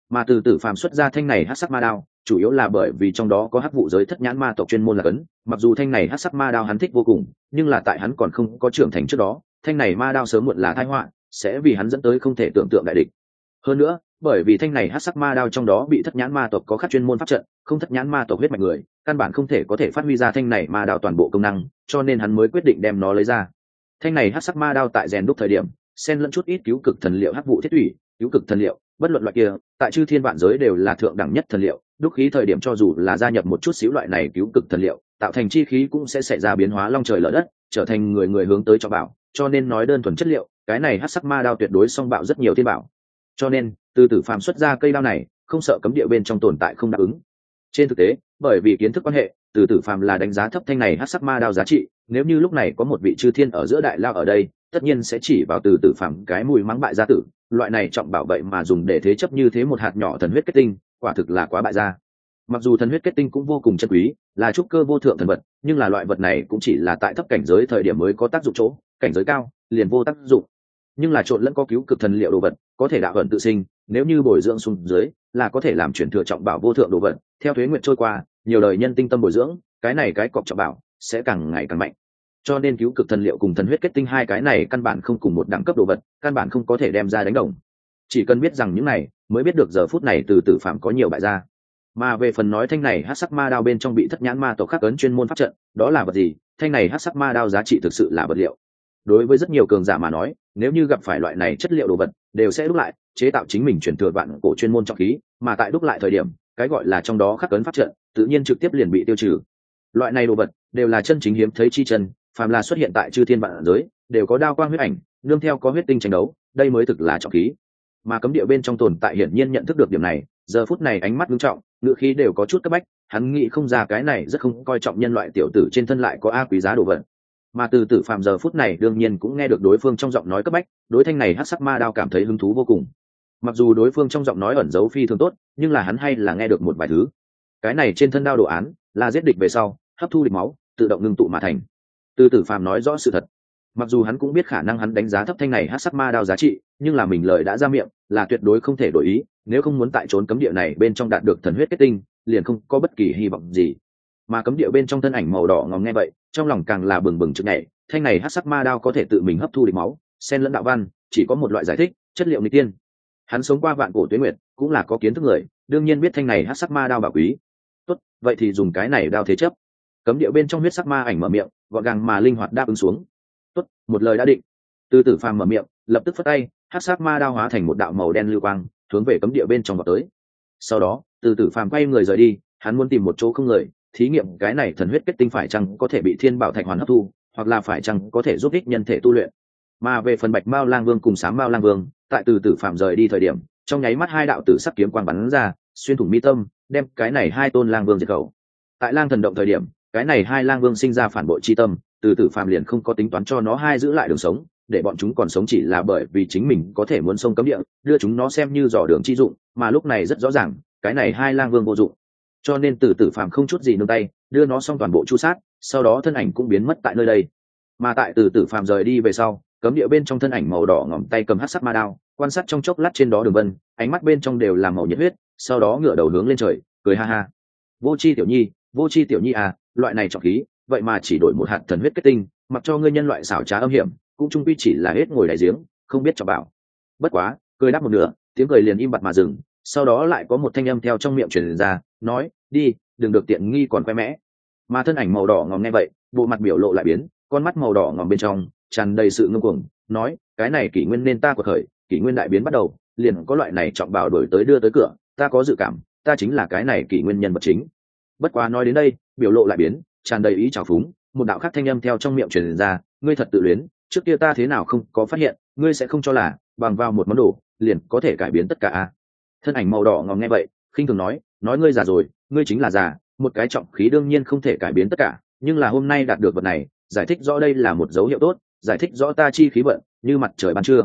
Mà từ tử phàm xuất ra thanh này hắc sắc ma đao chủ yếu là bởi vì trong đó có hắc vụ giới thất nhãn ma tộc chuyên môn là cấn. Mặc dù thanh này hắc sắc ma đao hắn thích vô cùng, nhưng là tại hắn còn không có trưởng thành trước đó, thanh này ma đao sớm muộn là tai họa, sẽ vì hắn dẫn tới không thể tưởng tượng đại địch. Hơn nữa, bởi vì thanh này hắc sắc ma đao trong đó bị thất nhãn ma tộc có khắc chuyên môn pháp trận, không thất nhãn ma tộc huyết mạch người, căn bản không thể có thể phát huy ra thanh này ma đao toàn bộ công năng, cho nên hắn mới quyết định đem nó lấy ra. Thanh này hắc sắc ma đao tại rèn đúc thời điểm, xen lẫn chút ít cứu cực thần liệu hắc vụ thiết thủy, cứu cực thần liệu, bất luận loại kia, tại chư thiên vạn giới đều là thượng đẳng nhất thần liệu, đúc khí thời điểm cho dù là gia nhập một chút xíu loại này cứu cực thần liệu, tạo thành chi khí cũng sẽ xảy ra biến hóa long trời lở đất, trở thành người người hướng tới cho bảo, cho nên nói đơn thuần chất liệu, cái này hắc sắc ma đao tuyệt đối song bạo rất nhiều thiên bảo. Cho nên, từ tử phàm xuất ra cây đao này, không sợ cấm địa bên trong tồn tại không đáp ứng. Trên thực tế, bởi vì kiến thức quan hệ, từ tử phàm là đánh giá thấp thanh này hắc sắc ma đao giá trị, nếu như lúc này có một vị chư thiên ở giữa đại lao ở đây, tất nhiên sẽ chỉ vào từ tử phàm cái mùi mắng bại gia tử, loại này trọng bảo vậy mà dùng để thế chấp như thế một hạt nhỏ thần huyết kết tinh, quả thực là quá bại gia. Mặc dù thần huyết kết tinh cũng vô cùng chân quý, là trúc cơ vô thượng thần vật, nhưng là loại vật này cũng chỉ là tại thấp cảnh giới thời điểm mới có tác dụng chỗ, cảnh giới cao liền vô tác dụng. Nhưng là trộn lẫn có cứu cực thần liệu đồ vật, có thể đạo vận tự sinh, nếu như bồi dưỡng xuống dưới, là có thể làm chuyển thừa trọng bảo vô thượng đồ vật. Theo thuế nguyện trôi qua, nhiều đời nhân tinh tâm bồi dưỡng, cái này cái cọc trọng bảo sẽ càng ngày càng mạnh. Cho nên cứu cực thần liệu cùng thần huyết kết tinh hai cái này căn bản không cùng một đẳng cấp đồ vật, căn bản không có thể đem ra đánh đồng. Chỉ cần biết rằng những này, mới biết được giờ phút này từ tử phạm có nhiều bại gia. Mà về phần nói thanh này hắc sắc ma đao bên trong bị thất nhãn ma tộc khắc ấn chuyên môn pháp trận, đó là vật gì? Thanh này hắc sắc ma đao giá trị thực sự là vật liệu. Đối với rất nhiều cường giả mà nói, nếu như gặp phải loại này chất liệu đồ vật, đều sẽ đúc lại, chế tạo chính mình chuyển thừa vạn cổ chuyên môn trọng khí, mà tại đúc lại thời điểm, cái gọi là trong đó khắc ấn pháp trận, tự nhiên trực tiếp liền bị tiêu trừ. Loại này đồ vật đều là chân chính hiếm thấy chi chân, phàm là xuất hiện tại chư thiên vạn giới, đều có đao quang huyết ảnh, nương theo có huyết tinh tranh đấu, đây mới thực là trọng khí. Mà cấm địa bên trong tồn tại hiển nhiên nhận thức được điểm này, giờ phút này ánh mắt nghiêm trọng, ngựa khí đều có chút cấp bách, hắn nghĩ không ra cái này rất không coi trọng nhân loại tiểu tử trên thân lại có a quý giá đồ vật. Mà từ tử phàm giờ phút này đương nhiên cũng nghe được đối phương trong giọng nói cấp bách, đối thanh này hắc sắc ma đao cảm thấy hứng thú vô cùng. Mặc dù đối phương trong giọng nói ẩn giấu phi thường tốt, nhưng là hắn hay là nghe được một vài thứ. Cái này trên thân đao đồ án là giết địch về sau hấp thu địch máu, tự động ngưng tụ mà thành. Từ tử phàm nói rõ sự thật. Mặc dù hắn cũng biết khả năng hắn đánh giá thấp thanh này hắc sắc ma đao giá trị, nhưng là mình lời đã ra miệng, là tuyệt đối không thể đổi ý, nếu không muốn tại trốn cấm địa này bên trong đạt được thần huyết kết tinh, liền không có bất kỳ hy vọng gì. Mà cấm địa bên trong thân ảnh màu đỏ ngòm nghe vậy, trong lòng càng là bừng bừng trực nhảy, thanh này hắc sắc ma đao có thể tự mình hấp thu địch máu, xen lẫn đạo văn, chỉ có một loại giải thích, chất liệu nghịch tiên. Hắn sống qua vạn cổ tuế nguyệt, cũng là có kiến thức người, đương nhiên biết thanh này hắc sắc ma đao bảo quý. Tốt, vậy thì dùng cái này đao thế chấp. Cấm địa bên trong huyết sắc ma ảnh mở miệng, gọn gàng mà linh hoạt đáp ứng xuống. Tốt, một lời đã định. Từ tử phàm mở miệng, lập tức phất tay, hắc sắc ma đao hóa thành một đạo màu đen lưu quang, hướng về cấm địa bên trong vào tới. Sau đó, từ tử phàm quay người rời đi, hắn muốn tìm một chỗ không người, thí nghiệm cái này thần huyết kết tinh phải chăng có thể bị thiên bảo thạch hoàn hấp thu, hoặc là phải chăng có thể giúp ích nhân thể tu luyện. Mà về phần bạch mao lang vương cùng sám mao lang vương, tại từ tử phàm rời đi thời điểm, trong nháy mắt hai đạo tử sắc kiếm quang bắn ra, xuyên thủng mi tâm, đem cái này hai tôn lang vương diệt khẩu. Tại lang thần động thời điểm, cái này hai lang vương sinh ra phản bội chi tâm, từ tử phàm liền không có tính toán cho nó hai giữ lại đường sống, để bọn chúng còn sống chỉ là bởi vì chính mình có thể muốn sông cấm địa, đưa chúng nó xem như dò đường chi dụng, mà lúc này rất rõ ràng, cái này hai lang vương vô dụng. Cho nên từ tử phàm không chút gì nương tay, đưa nó xong toàn bộ chu sát, sau đó thân ảnh cũng biến mất tại nơi đây. Mà tại từ tử phàm rời đi về sau, cấm địa bên trong thân ảnh màu đỏ ngỏm tay cầm hắc sắc ma đao, quan sát trong chốc lát trên đó đường vân, ánh mắt bên trong đều là màu nhiệt huyết, sau đó ngửa đầu hướng lên trời, cười ha ha. Vô chi tiểu nhi, vô chi tiểu nhi à, loại này trọng khí, vậy mà chỉ đổi một hạt thần huyết kết tinh, mặc cho ngươi nhân loại xảo trá âm hiểm, cũng chung quy chỉ là hết ngồi đại giếng, không biết cho bảo. Bất quá, cười đáp một nửa, tiếng cười liền im bặt mà dừng, sau đó lại có một thanh âm theo trong miệng truyền ra, nói, đi, đừng được tiện nghi còn khoe mẽ. Mà thân ảnh màu đỏ ngòm nghe vậy, bộ mặt biểu lộ lại biến, con mắt màu đỏ ngòm bên trong tràn đầy sự ngông cuồng, nói, cái này kỷ nguyên nên ta của khởi, kỷ nguyên đại biến bắt đầu, liền có loại này trọng bảo đổi tới đưa tới cửa, ta có dự cảm, ta chính là cái này kỷ nguyên nhân vật chính. Bất quá nói đến đây, biểu lộ lại biến, tràn đầy ý trào phúng, một đạo khác thanh âm theo trong miệng truyền ra, ngươi thật tự luyến, trước kia ta thế nào không có phát hiện, ngươi sẽ không cho là bằng vào một món đồ liền có thể cải biến tất cả à? Thân ảnh màu đỏ ngòm nghe vậy, khinh thường nói ngươi già rồi, ngươi chính là già, một cái trọng khí đương nhiên không thể cải biến tất cả, nhưng là hôm nay đạt được vật này, giải thích rõ đây là một dấu hiệu tốt, giải thích rõ ta chi khí vận như mặt trời ban trưa.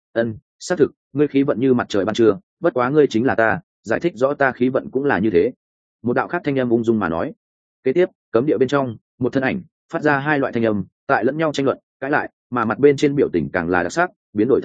Xác thực, ngươi khí vận như mặt trời ban trưa, bất quá ngươi chính là ta, giải thích rõ ta khí vận cũng là như thế. Một đạo khác thanh âm ung dung mà nói. Kế tiếp, cấm địa bên trong, một thân ảnh phát ra hai loại thanh âm, tại lẫn nhau tranh luận, cãi lại, mà mặt bên trên biểu tình càng là đặc sắc, biến đổi thất thường,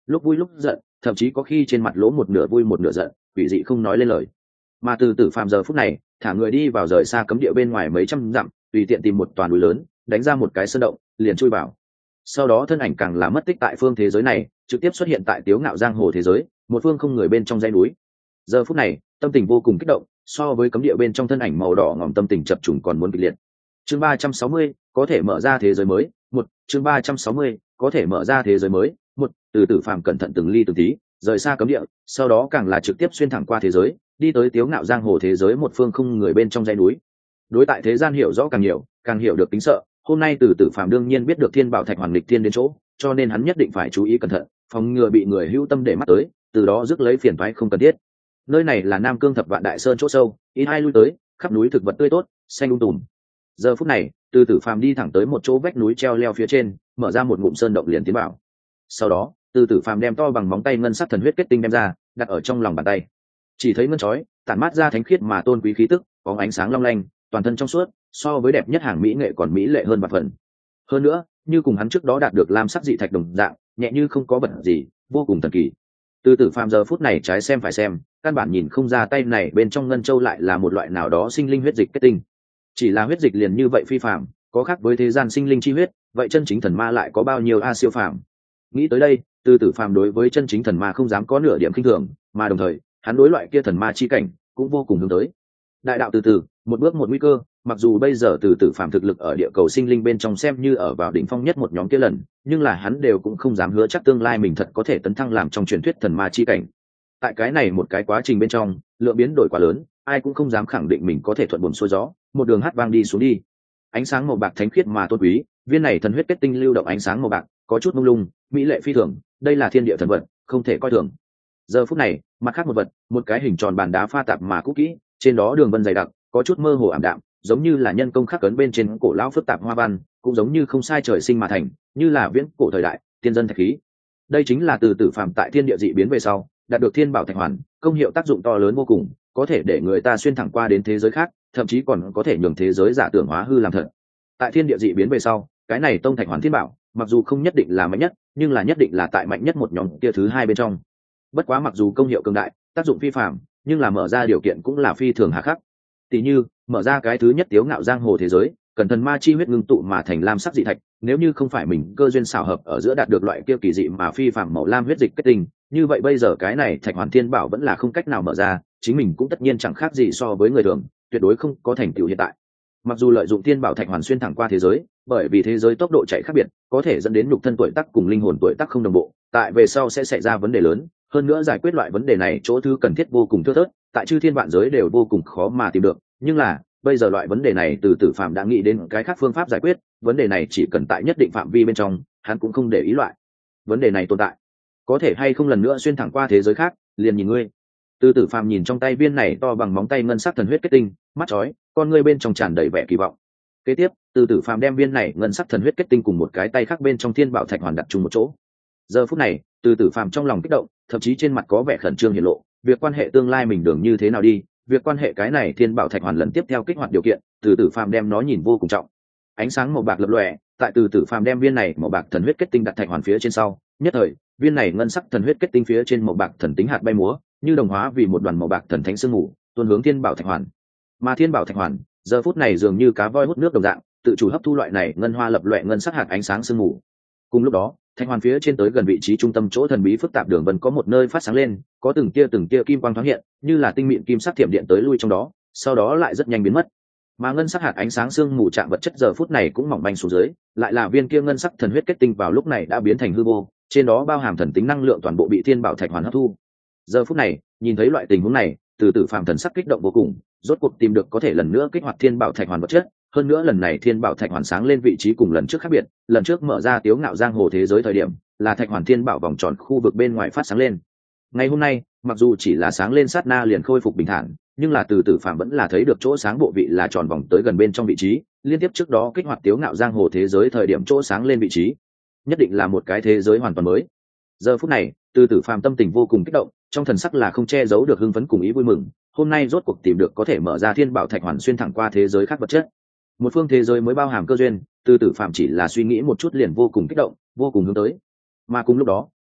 lúc vui lúc giận, thậm chí có khi trên mặt lỗ một nửa vui một nửa giận, quỷ dị không nói lên lời. Mà từ tử phàm giờ phút này thả người đi vào rời xa cấm địa bên ngoài mấy trăm dặm, tùy tiện tìm một toàn núi lớn, đánh ra một cái sơn động, liền chui vào. Sau đó thân ảnh càng là mất tích tại phương thế giới này, trực tiếp xuất hiện tại Tiếu Ngạo giang hồ thế giới, một phương không người bên trong dãy núi. Giờ phút này tâm tình vô cùng kích động, so với cấm địa bên trong thân ảnh màu đỏ ngòm tâm tình chập trùng còn muốn kịch liệt. Chương 360, có thể mở ra thế giới mới. Một, chương 360, có thể mở ra thế giới mới. Một, từ tử phàm cẩn thận từng ly từng tí rời xa cấm địa, sau đó càng là trực tiếp xuyên thẳng qua thế giới, đi tới Tiếu Ngạo giang hồ thế giới một phương không người bên trong dãy núi. Đối tại thế gian hiểu rõ càng nhiều, càng hiểu được tính sợ, hôm nay từ tử phàm đương nhiên biết được thiên bảo thạch hoàn lịch thiên đến chỗ, cho nên hắn nhất định phải chú ý cẩn thận, phòng ngừa bị người hữu tâm để mắt tới, từ đó rước lấy phiền toái không cần thiết. Nơi này là Nam Cương Thập Vạn Đại Sơn chỗ sâu, ít ai lui tới, khắp núi thực vật tươi tốt, xanh tùm. Giờ phút này, từ tử phàm đi thẳng tới một chỗ vách núi treo leo phía trên, mở ra một ngụm sơn động liền tiến vào. Sau đó, từ tử phàm đem to bằng móng tay ngân sắc thần huyết kết tinh đem ra, đặt ở trong lòng bàn tay. Chỉ thấy ngân chói tản mát ra thánh khiết mà tôn quý khí tức, có ánh sáng long lanh, toàn thân trong suốt, so với đẹp nhất hàng mỹ nghệ còn mỹ lệ hơn vạn phần. Hơn nữa, như cùng hắn trước đó đạt được lam sắc dị thạch đồng dạng, nhẹ như không có vật gì, vô cùng thần kỳ. Từ tử phàm giờ phút này trái xem phải xem, căn bản nhìn không ra tay này bên trong ngân châu lại là một loại nào đó sinh linh huyết dịch kết tinh. Chỉ là huyết dịch liền như vậy phi phàm, có khác với thế gian sinh linh chi huyết, vậy chân chính thần ma lại có bao nhiêu a siêu phàm. Nghĩ tới đây, từ tử phàm đối với chân chính thần ma không dám có nửa điểm khinh thường, mà đồng thời hắn đối loại kia thần ma chi cảnh cũng vô cùng hướng tới. Đại đạo từ từ, một bước một nguy cơ, mặc dù bây giờ từ tử phàm thực lực ở địa cầu sinh linh bên trong xem như ở vào đỉnh phong nhất một nhóm kia lần, nhưng là hắn đều cũng không dám hứa chắc tương lai mình thật có thể tấn thăng làm trong truyền thuyết thần ma chi cảnh. Tại cái này một cái quá trình bên trong, lượng biến đổi quá lớn, ai cũng không dám khẳng định mình có thể thuận buồm xuôi gió, một đường hát vang đi xuống đi. Ánh sáng màu bạc thánh khiết mà tôn quý, viên này thần huyết kết tinh lưu động ánh sáng màu bạc, có chút mông lung, mỹ lệ phi thường, đây là thiên địa thần vật, không thể coi thường. Giờ phút này, mặt khác một vật, một cái hình tròn bàn đá pha tạp mà cũ kỹ, trên đó đường vân dày đặc, có chút mơ hồ ảm đạm, giống như là nhân công khắc ấn bên trên cổ lão phức tạp hoa văn, cũng giống như không sai trời sinh mà thành, như là viễn cổ thời đại tiên dân thạch khí. Đây chính là từ tử phàm tại thiên địa dị biến về sau đạt được thiên bảo thạch hoàn, công hiệu tác dụng to lớn vô cùng, có thể để người ta xuyên thẳng qua đến thế giới khác, thậm chí còn có thể nhường thế giới giả tưởng hóa hư làm thật. Tại thiên địa dị biến về sau, cái này tông thạch hoàn thiên bảo mặc dù không nhất định là mạnh nhất, nhưng là nhất định là tại mạnh nhất một nhóm kia thứ hai bên trong. Bất quá mặc dù công hiệu cường đại, tác dụng phi phàm, nhưng là mở ra điều kiện cũng là phi thường hà khắc. Tỷ như mở ra cái thứ nhất Tiếu Ngạo giang hồ thế giới, cần thần ma chi huyết ngưng tụ mà thành lam sắc dị thạch, nếu như không phải mình cơ duyên xảo hợp ở giữa đạt được loại kia kỳ dị mà phi phàm màu lam huyết dịch kết tinh, như vậy bây giờ cái này thạch hoàn thiên bảo vẫn là không cách nào mở ra, chính mình cũng tất nhiên chẳng khác gì so với người thường, tuyệt đối không có thành tựu hiện tại. Mặc dù lợi dụng thiên bảo thạch hoàn xuyên thẳng qua thế giới, bởi vì thế giới tốc độ chạy khác biệt, có thể dẫn đến nhục thân tuổi tác cùng linh hồn tuổi tác không đồng bộ, tại về sau sẽ xảy ra vấn đề lớn. Hơn nữa giải quyết loại vấn đề này chỗ thứ cần thiết vô cùng thưa thớt, tại chư thiên vạn giới đều vô cùng khó mà tìm được. Nhưng là bây giờ loại vấn đề này từ tử phàm đã nghĩ đến cái khác phương pháp giải quyết, vấn đề này chỉ cần tại nhất định phạm vi bên trong, hắn cũng không để ý loại vấn đề này tồn tại. Có thể hay không lần nữa xuyên thẳng qua thế giới khác, liền nhìn ngươi. Từ tử phàm nhìn trong tay viên này to bằng móng tay ngân sắc thần huyết kết tinh, mắt chói, con ngươi bên trong tràn đầy vẻ kỳ vọng. Kế tiếp, từ tử phàm đem viên này ngân sắc thần huyết kết tinh cùng một cái tay khác bên trong thiên bảo thạch hoàn đặt chung một chỗ. Giờ phút này, từ tử phàm trong lòng kích động, thậm chí trên mặt có vẻ khẩn trương hiển lộ, việc quan hệ tương lai mình đường như thế nào đi, việc quan hệ cái này thiên bảo thạch hoàn lần tiếp theo kích hoạt điều kiện, từ tử phàm đem nó nhìn vô cùng trọng. Ánh sáng màu bạc lập lòe, tại từ tử phàm đem viên này màu bạc thần huyết kết tinh đặt thạch hoàn phía trên sau, nhất thời viên này ngân sắc thần huyết kết tinh phía trên màu bạc thần tính hạt bay múa, như đồng hóa vì một đoàn màu bạc thần thánh sương mù, tuôn hướng thiên bảo thạch hoàn. Mà thiên bảo thạch hoàn giờ phút này dường như cá voi hút nước đồng dạng, tự chủ hấp thu loại này ngân hoa lập loè ngân sắc hạt ánh sáng sương mù. Cùng lúc đó, thạch hoàn phía trên tới gần vị trí trung tâm chỗ thần bí phức tạp đường vân có một nơi phát sáng lên, có từng tia kim quang thoáng hiện, như là tinh mịn kim sắc thiểm điện tới lui trong đó, sau đó lại rất nhanh biến mất. Mà ngân sắc hạt ánh sáng sương mù chạm vật chất giờ phút này cũng mỏng manh xuống dưới, lại là viên kia ngân sắc thần huyết kết tinh vào lúc này đã biến thành hư vô, trên đó bao hàm thần tính năng lượng toàn bộ bị thiên bảo thạch hoàn hấp thu. Giờ phút này, nhìn thấy loại tình huống này, từ tử phàm thần sắc kích động vô cùng, rốt cuộc tìm được có thể lần nữa kích hoạt thiên bảo thạch hoàn vật chất. Hơn nữa lần này thiên bảo thạch hoàn sáng lên vị trí cùng lần trước khác biệt, lần trước mở ra Tiếu Ngạo giang hồ thế giới thời điểm là thạch hoàn thiên bảo vòng tròn khu vực bên ngoài phát sáng lên. Ngày hôm nay mặc dù chỉ là sáng lên sát na liền khôi phục bình thản, nhưng là từ tử phàm vẫn là thấy được chỗ sáng bộ vị là tròn vòng tới gần bên trong vị trí liên tiếp trước đó kích hoạt Tiếu Ngạo giang hồ thế giới thời điểm chỗ sáng lên vị trí, nhất định là một cái thế giới hoàn toàn mới. Giờ phút này từ tử phàm tâm tình vô cùng kích động, trong thần sắc là không che giấu được hưng phấn cùng ý vui mừng. Hôm nay rốt cuộc tìm được có thể mở ra thiên bảo thạch hoàn xuyên thẳng qua thế giới khác vật chất, một phương thế giới mới bao hàm cơ duyên. Từ tử phàm chỉ là suy nghĩ một chút liền vô cùng kích động, vô cùng hướng tới. Mà cùng lúc đó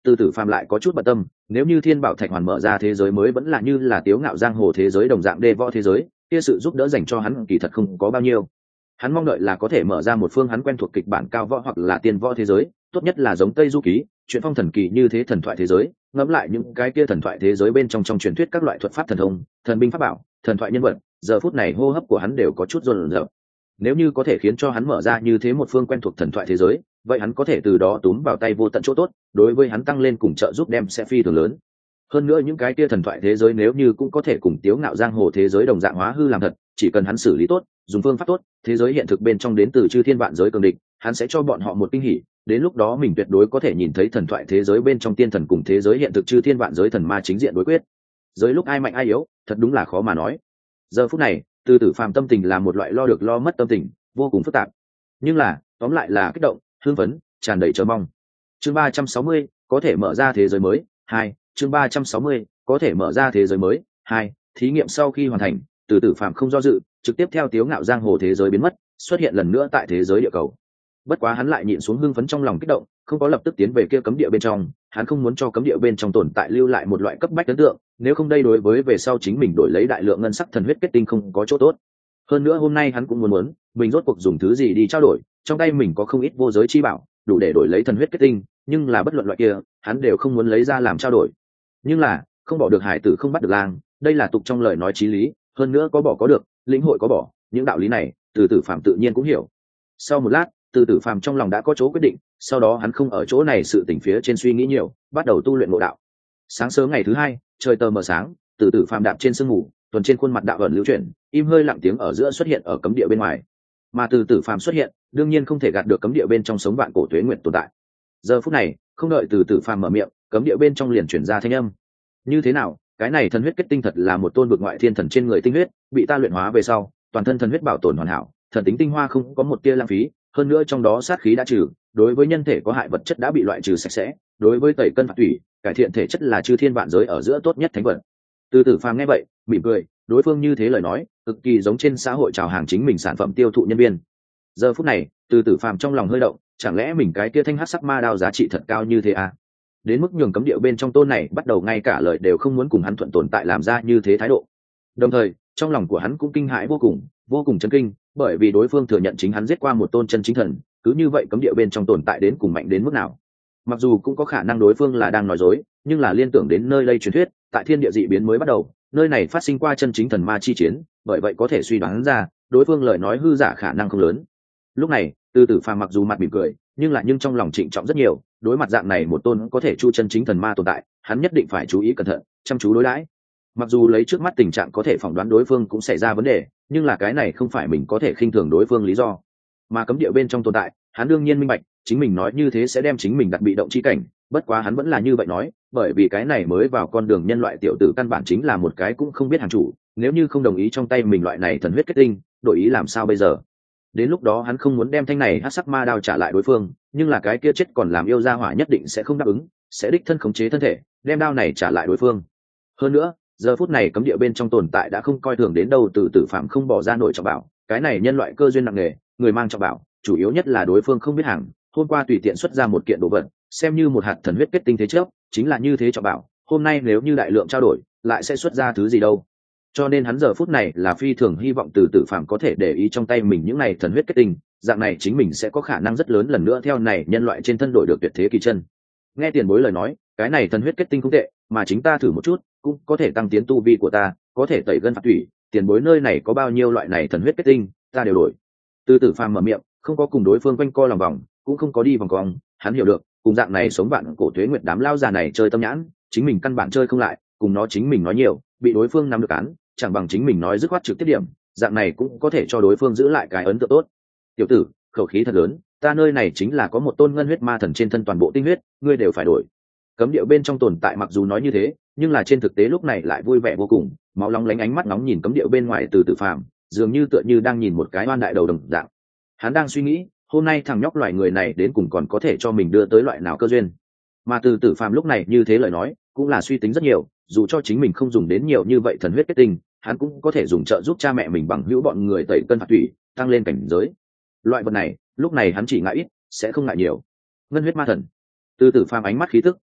Từ tử phàm lại có chút bận tâm, nếu như thiên bảo thạch hoàn mở ra thế giới mới vẫn là như là tiếu ngạo giang hồ thế giới đồng dạng đê võ thế giới, kia sự giúp đỡ dành cho hắn kỳ thật không có bao nhiêu. Hắn mong đợi là có thể mở ra một phương hắn quen thuộc kịch bản cao võ hoặc là tiên võ thế giới, tốt nhất là giống Tây Du Ký, chuyện phong thần kỳ như thế thần thoại thế giới, ngẫm lại những cái kia thần thoại thế giới bên trong truyền thuyết các loại thuật pháp thần thông, thần binh pháp bảo, thần thoại nhân vật, giờ phút này hô hấp của hắn đều có chút run rẩy. Nếu như có thể khiến cho hắn mở ra như thế một phương quen thuộc thần thoại thế giới, vậy hắn có thể từ đó túm vào tay vô tận chỗ tốt, đối với hắn tăng lên cùng trợ giúp đem sẽ phi thường lớn. Hơn nữa những cái kia thần thoại thế giới nếu như cũng có thể cùng tiếu ngạo giang hồ thế giới đồng dạng hóa hư làm thật, chỉ cần hắn xử lý tốt, dùng phương pháp tốt, thế giới hiện thực bên trong đến từ chư thiên vạn giới cường địch, hắn sẽ cho bọn họ một kinh hỉ, đến lúc đó mình tuyệt đối có thể nhìn thấy thần thoại thế giới bên trong tiên thần cùng thế giới hiện thực chư thiên vạn giới thần ma chính diện đối quyết. Giới lúc ai mạnh ai yếu, thật đúng là khó mà nói. Giờ phút này, Từ Tử Phàm tâm tình là một loại lo được lo mất tâm tình, vô cùng phức tạp. Nhưng là, tóm lại là kích động, hưng phấn, tràn đầy chờ mong. Chương 360, có thể mở ra thế giới mới, 2, chương 360, có thể mở ra thế giới mới, 2, thí nghiệm sau khi hoàn thành, Từ Tử Phàm không do dự, trực tiếp theo tiếu ngạo giang hồ thế giới biến mất, xuất hiện lần nữa tại thế giới địa cầu. Bất quá hắn lại nhịn xuống hưng phấn trong lòng kích động, không có lập tức tiến về kia cấm địa bên trong, hắn không muốn cho cấm địa bên trong tồn tại lưu lại một loại cấp bách ấn tượng, nếu không đây đối với về sau chính mình đổi lấy đại lượng ngân sắc thần huyết kết tinh không có chỗ tốt. Hơn nữa hôm nay hắn cũng muốn mình rốt cuộc dùng thứ gì đi trao đổi, trong tay mình có không ít vô giới chi bảo, đủ để đổi lấy thần huyết kết tinh, nhưng là bất luận loại kia, hắn đều không muốn lấy ra làm trao đổi. Nhưng là, không bỏ được hải tử không bắt được lang, đây là tục trong lời nói chí lý, hơn nữa có bỏ có được, lĩnh hội có bỏ, những đạo lý này, Từ Tử Phàm tự nhiên cũng hiểu. Sau một lát, Từ Tử Phàm trong lòng đã có chỗ quyết định, sau đó hắn không ở chỗ này sự tỉnh phía trên suy nghĩ nhiều, bắt đầu tu luyện ngộ đạo. Sáng sớm ngày thứ hai, trời tờ mờ sáng, Từ Tử Phàm đạp trên sương mù, tuần trên khuôn mặt đạo ẩn lưu chuyển, im hơi lặng tiếng ở giữa xuất hiện ở cấm địa bên ngoài. Mà Từ Tử Phàm xuất hiện, đương nhiên không thể gạt được cấm địa bên trong sống vạn cổ tuế nguyệt tồn tại. Giờ phút này, không đợi Từ Tử Phàm mở miệng, cấm địa bên trong liền truyền ra thanh âm. Như thế nào, cái này thần huyết kết tinh thật là một tôn vực ngoại thiên thần trên người tinh huyết, bị ta luyện hóa về sau, toàn thân thần huyết bảo tồn hoàn hảo, thần tính tinh hoa không có một tia lãng phí, hơn nữa trong đó sát khí đã trừ, đối với nhân thể có hại vật chất đã bị loại trừ sạch sẽ, đối với tẩy cân phạt tủy, cải thiện thể chất là chư thiên vạn giới ở giữa tốt nhất thánh vật. Từ Tử Phàm nghe vậy, mỉm cười, đối phương như thế lời nói, cực kỳ giống trên xã hội chào hàng chính mình sản phẩm tiêu thụ nhân viên. Giờ phút này, Từ Tử Phàm trong lòng hơi động, chẳng lẽ mình cái kia thanh hắc sắc ma đao giá trị thật cao như thế à? Đến mức nhường cấm địa bên trong tôn này bắt đầu ngay cả lời đều không muốn cùng hắn thuận tồn tại làm ra như thế thái độ. Đồng thời, trong lòng của hắn cũng kinh hãi vô cùng chấn kinh, bởi vì đối phương thừa nhận chính hắn giết qua một tôn chân chính thần, cứ như vậy cấm địa bên trong tồn tại đến cùng mạnh đến mức nào. Mặc dù cũng có khả năng đối phương là đang nói dối, nhưng là liên tưởng đến nơi đây truyền thuyết, tại thiên địa dị biến mới bắt đầu, nơi này phát sinh qua chân chính thần ma chi chiến, bởi vậy có thể suy đoán ra, đối phương lời nói hư giả khả năng không lớn. Lúc này, Từ Tử Phàm mặc dù mặt mỉm cười, nhưng trong lòng trịnh trọng rất nhiều, đối mặt dạng này một tôn có thể chu chân chính thần ma tồn tại, hắn nhất định phải chú ý cẩn thận, chăm chú đối đãi. Mặc dù lấy trước mắt tình trạng có thể phỏng đoán đối phương cũng xảy ra vấn đề, nhưng là cái này không phải mình có thể khinh thường đối phương lý do. Mà cấm địa bên trong tồn tại, hắn đương nhiên minh bạch, chính mình nói như thế sẽ đem chính mình đặt bị động chi cảnh, bất quá hắn vẫn là như vậy nói, bởi vì cái này mới vào con đường nhân loại tiểu tử căn bản chính là một cái cũng không biết hàng chủ, nếu như không đồng ý trong tay mình loại này thần huyết kết tinh, đổi ý làm sao bây giờ? Đến lúc đó hắn không muốn đem thanh này hắc sắc ma đao trả lại đối phương, nhưng là cái kia chết còn làm yêu gia hỏa nhất định sẽ không đáp ứng, sẽ đích thân khống chế thân thể, đem đao này trả lại đối phương. Hơn nữa, giờ phút này cấm địa bên trong tồn tại đã không coi thường đến đâu, Từ Tử Phàm không bỏ ra nổi trọng bảo, cái này nhân loại cơ duyên nặng nề, người mang trọng bảo, chủ yếu nhất là đối phương không biết hàng, hôm qua tùy tiện xuất ra một kiện đồ vật, xem như một hạt thần huyết kết tinh thế trước, chính là như thế trọng bảo, hôm nay nếu như đại lượng trao đổi, lại sẽ xuất ra thứ gì đâu. Cho nên hắn giờ phút này là phi thường hy vọng Từ Tử Phàm có thể để ý trong tay mình những này thần huyết kết tinh, dạng này chính mình sẽ có khả năng rất lớn lần nữa theo này nhân loại trên thân đổi được tuyệt thế kỳ chân. Nghe tiền bối lời nói, cái này thần huyết kết tinh không tệ, mà chính ta thử một chút, cũng có thể tăng tiến tu vi của ta, có thể tẩy gân phạt thủy, tiền bối nơi này có bao nhiêu loại này thần huyết kết tinh, ta đều đổi. Từ Tử Phàm mở miệng, không có cùng đối phương quanh co lòng vòng, cũng không có đi vòng cong, hắn hiểu được, cùng dạng này sống vạn cổ tuế nguyệt đám lao già này chơi tâm nhãn, chính mình căn bản chơi không lại, cùng nó chính mình nói nhiều, bị đối phương nắm được án, chẳng bằng chính mình nói dứt khoát trực tiếp điểm, dạng này cũng có thể cho đối phương giữ lại cái ấn tượng tốt. Tiểu tử, khẩu khí thật lớn, ta nơi này chính là có một tôn ngân huyết ma thần trên thân toàn bộ tinh huyết, ngươi đều phải đổi. Cấm địa bên trong tồn tại mặc dù nói như thế, nhưng là trên thực tế lúc này lại vui vẻ vô cùng, máu long lánh ánh mắt nóng nhìn cấm địa bên ngoài Từ Tử Phàm, dường như tựa như đang nhìn một cái oan đại đầu đồng dạng. Hắn đang suy nghĩ, hôm nay thằng nhóc loài người này đến cùng còn có thể cho mình đưa tới loại nào cơ duyên. Mà Từ Tử Phàm lúc này như thế lời nói, cũng là suy tính rất nhiều, dù cho chính mình không dùng đến nhiều như vậy thần huyết kết tinh, hắn cũng có thể dùng trợ giúp cha mẹ mình bằng hữu bọn người tẩy cân phạt thủy, tăng lên cảnh giới. Loại vật này, lúc này hắn chỉ ngại ít, sẽ không ngại nhiều. Ngân huyết ma thần. Từ Tử Phàm ánh mắt khí tức,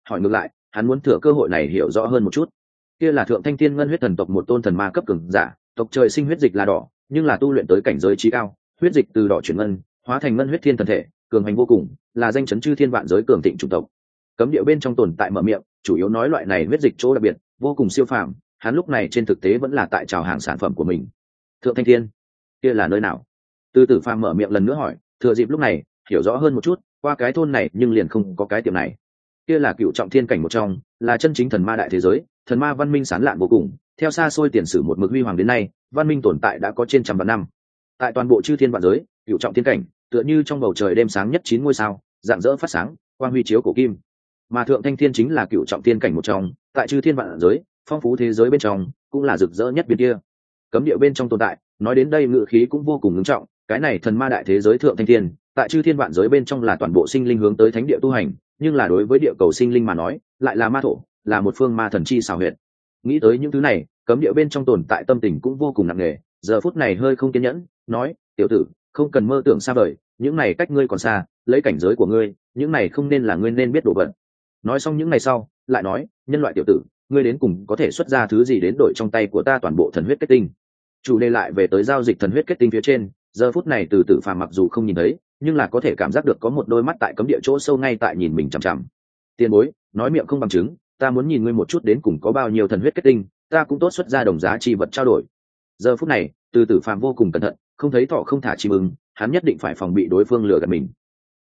hỏi ngược lại hắn muốn thừa cơ hội này hiểu rõ hơn một chút. Kia là thượng thanh thiên ngân huyết thần tộc một tôn thần ma cấp cường giả, tộc trời sinh huyết dịch là đỏ, nhưng là tu luyện tới cảnh giới trí cao, huyết dịch từ đỏ chuyển ngân, hóa thành ngân huyết thiên thần thể, cường hành vô cùng, là danh chấn chư thiên vạn giới cường thịnh chủng tộc. Cấm địa bên trong tồn tại mở miệng, chủ yếu nói loại này huyết dịch chỗ đặc biệt, vô cùng siêu phàm, hắn lúc này trên thực tế vẫn là tại chào hàng sản phẩm của mình. Thượng thanh thiên, kia là nơi nào? Từ Tử Phàm mở miệng lần nữa hỏi, thừa dịp lúc này hiểu rõ hơn một chút, qua cái thôn này nhưng liền không có cái tiệm này. Kia là cựu trọng thiên cảnh một trong, là chân chính thần ma đại thế giới, thần ma văn minh sáng lạn vô cùng, theo xa xôi tiền sử một mực huy hoàng đến nay, văn minh tồn tại đã có trên trăm vạn năm. Tại toàn bộ chư thiên vạn giới, cựu trọng thiên cảnh tựa như trong bầu trời đêm sáng nhất 9 ngôi sao, rạng rỡ phát sáng, quang huy chiếu cổ kim. Mà thượng thanh thiên chính là cựu trọng thiên cảnh một trong, tại chư thiên vạn giới, phong phú thế giới bên trong, cũng là rực rỡ nhất bên kia. Cấm địa bên trong tồn tại, nói đến đây ngự khí cũng vô cùng nghiêm trọng, cái này thần ma đại thế giới thượng thanh thiên, tại chư thiên vạn giới bên trong là toàn bộ sinh linh hướng tới thánh địa tu hành, nhưng là đối với địa cầu sinh linh mà nói, lại là ma thổ, là một phương ma thần chi xảo huyệt. Nghĩ tới những thứ này, cấm địa bên trong tồn tại tâm tình cũng vô cùng nặng nề, giờ phút này hơi không kiên nhẫn, nói: "Tiểu tử, không cần mơ tưởng xa vời, những này cách ngươi còn xa, lấy cảnh giới của ngươi, những này không nên là ngươi nên biết đồ vật." Nói xong những ngày sau, lại nói: "Nhân loại tiểu tử, ngươi đến cùng có thể xuất ra thứ gì đến đổi trong tay của ta toàn bộ thần huyết kết tinh?" Chủ đề lại về tới giao dịch thần huyết kết tinh phía trên, giờ phút này Từ Tử Phàm mặc dù không nhìn thấy, nhưng là có thể cảm giác được có một đôi mắt tại cấm địa chỗ sâu ngay tại nhìn mình chằm chằm. Tiền bối, nói miệng không bằng chứng, ta muốn nhìn ngươi một chút đến cùng có bao nhiêu thần huyết kết tinh, ta cũng tốt xuất ra đồng giá chi vật trao đổi. Giờ phút này, Từ Tử Phàm vô cùng cẩn thận, không thấy thỏ không thả chim ưng, hắn nhất định phải phòng bị đối phương lừa gạt mình.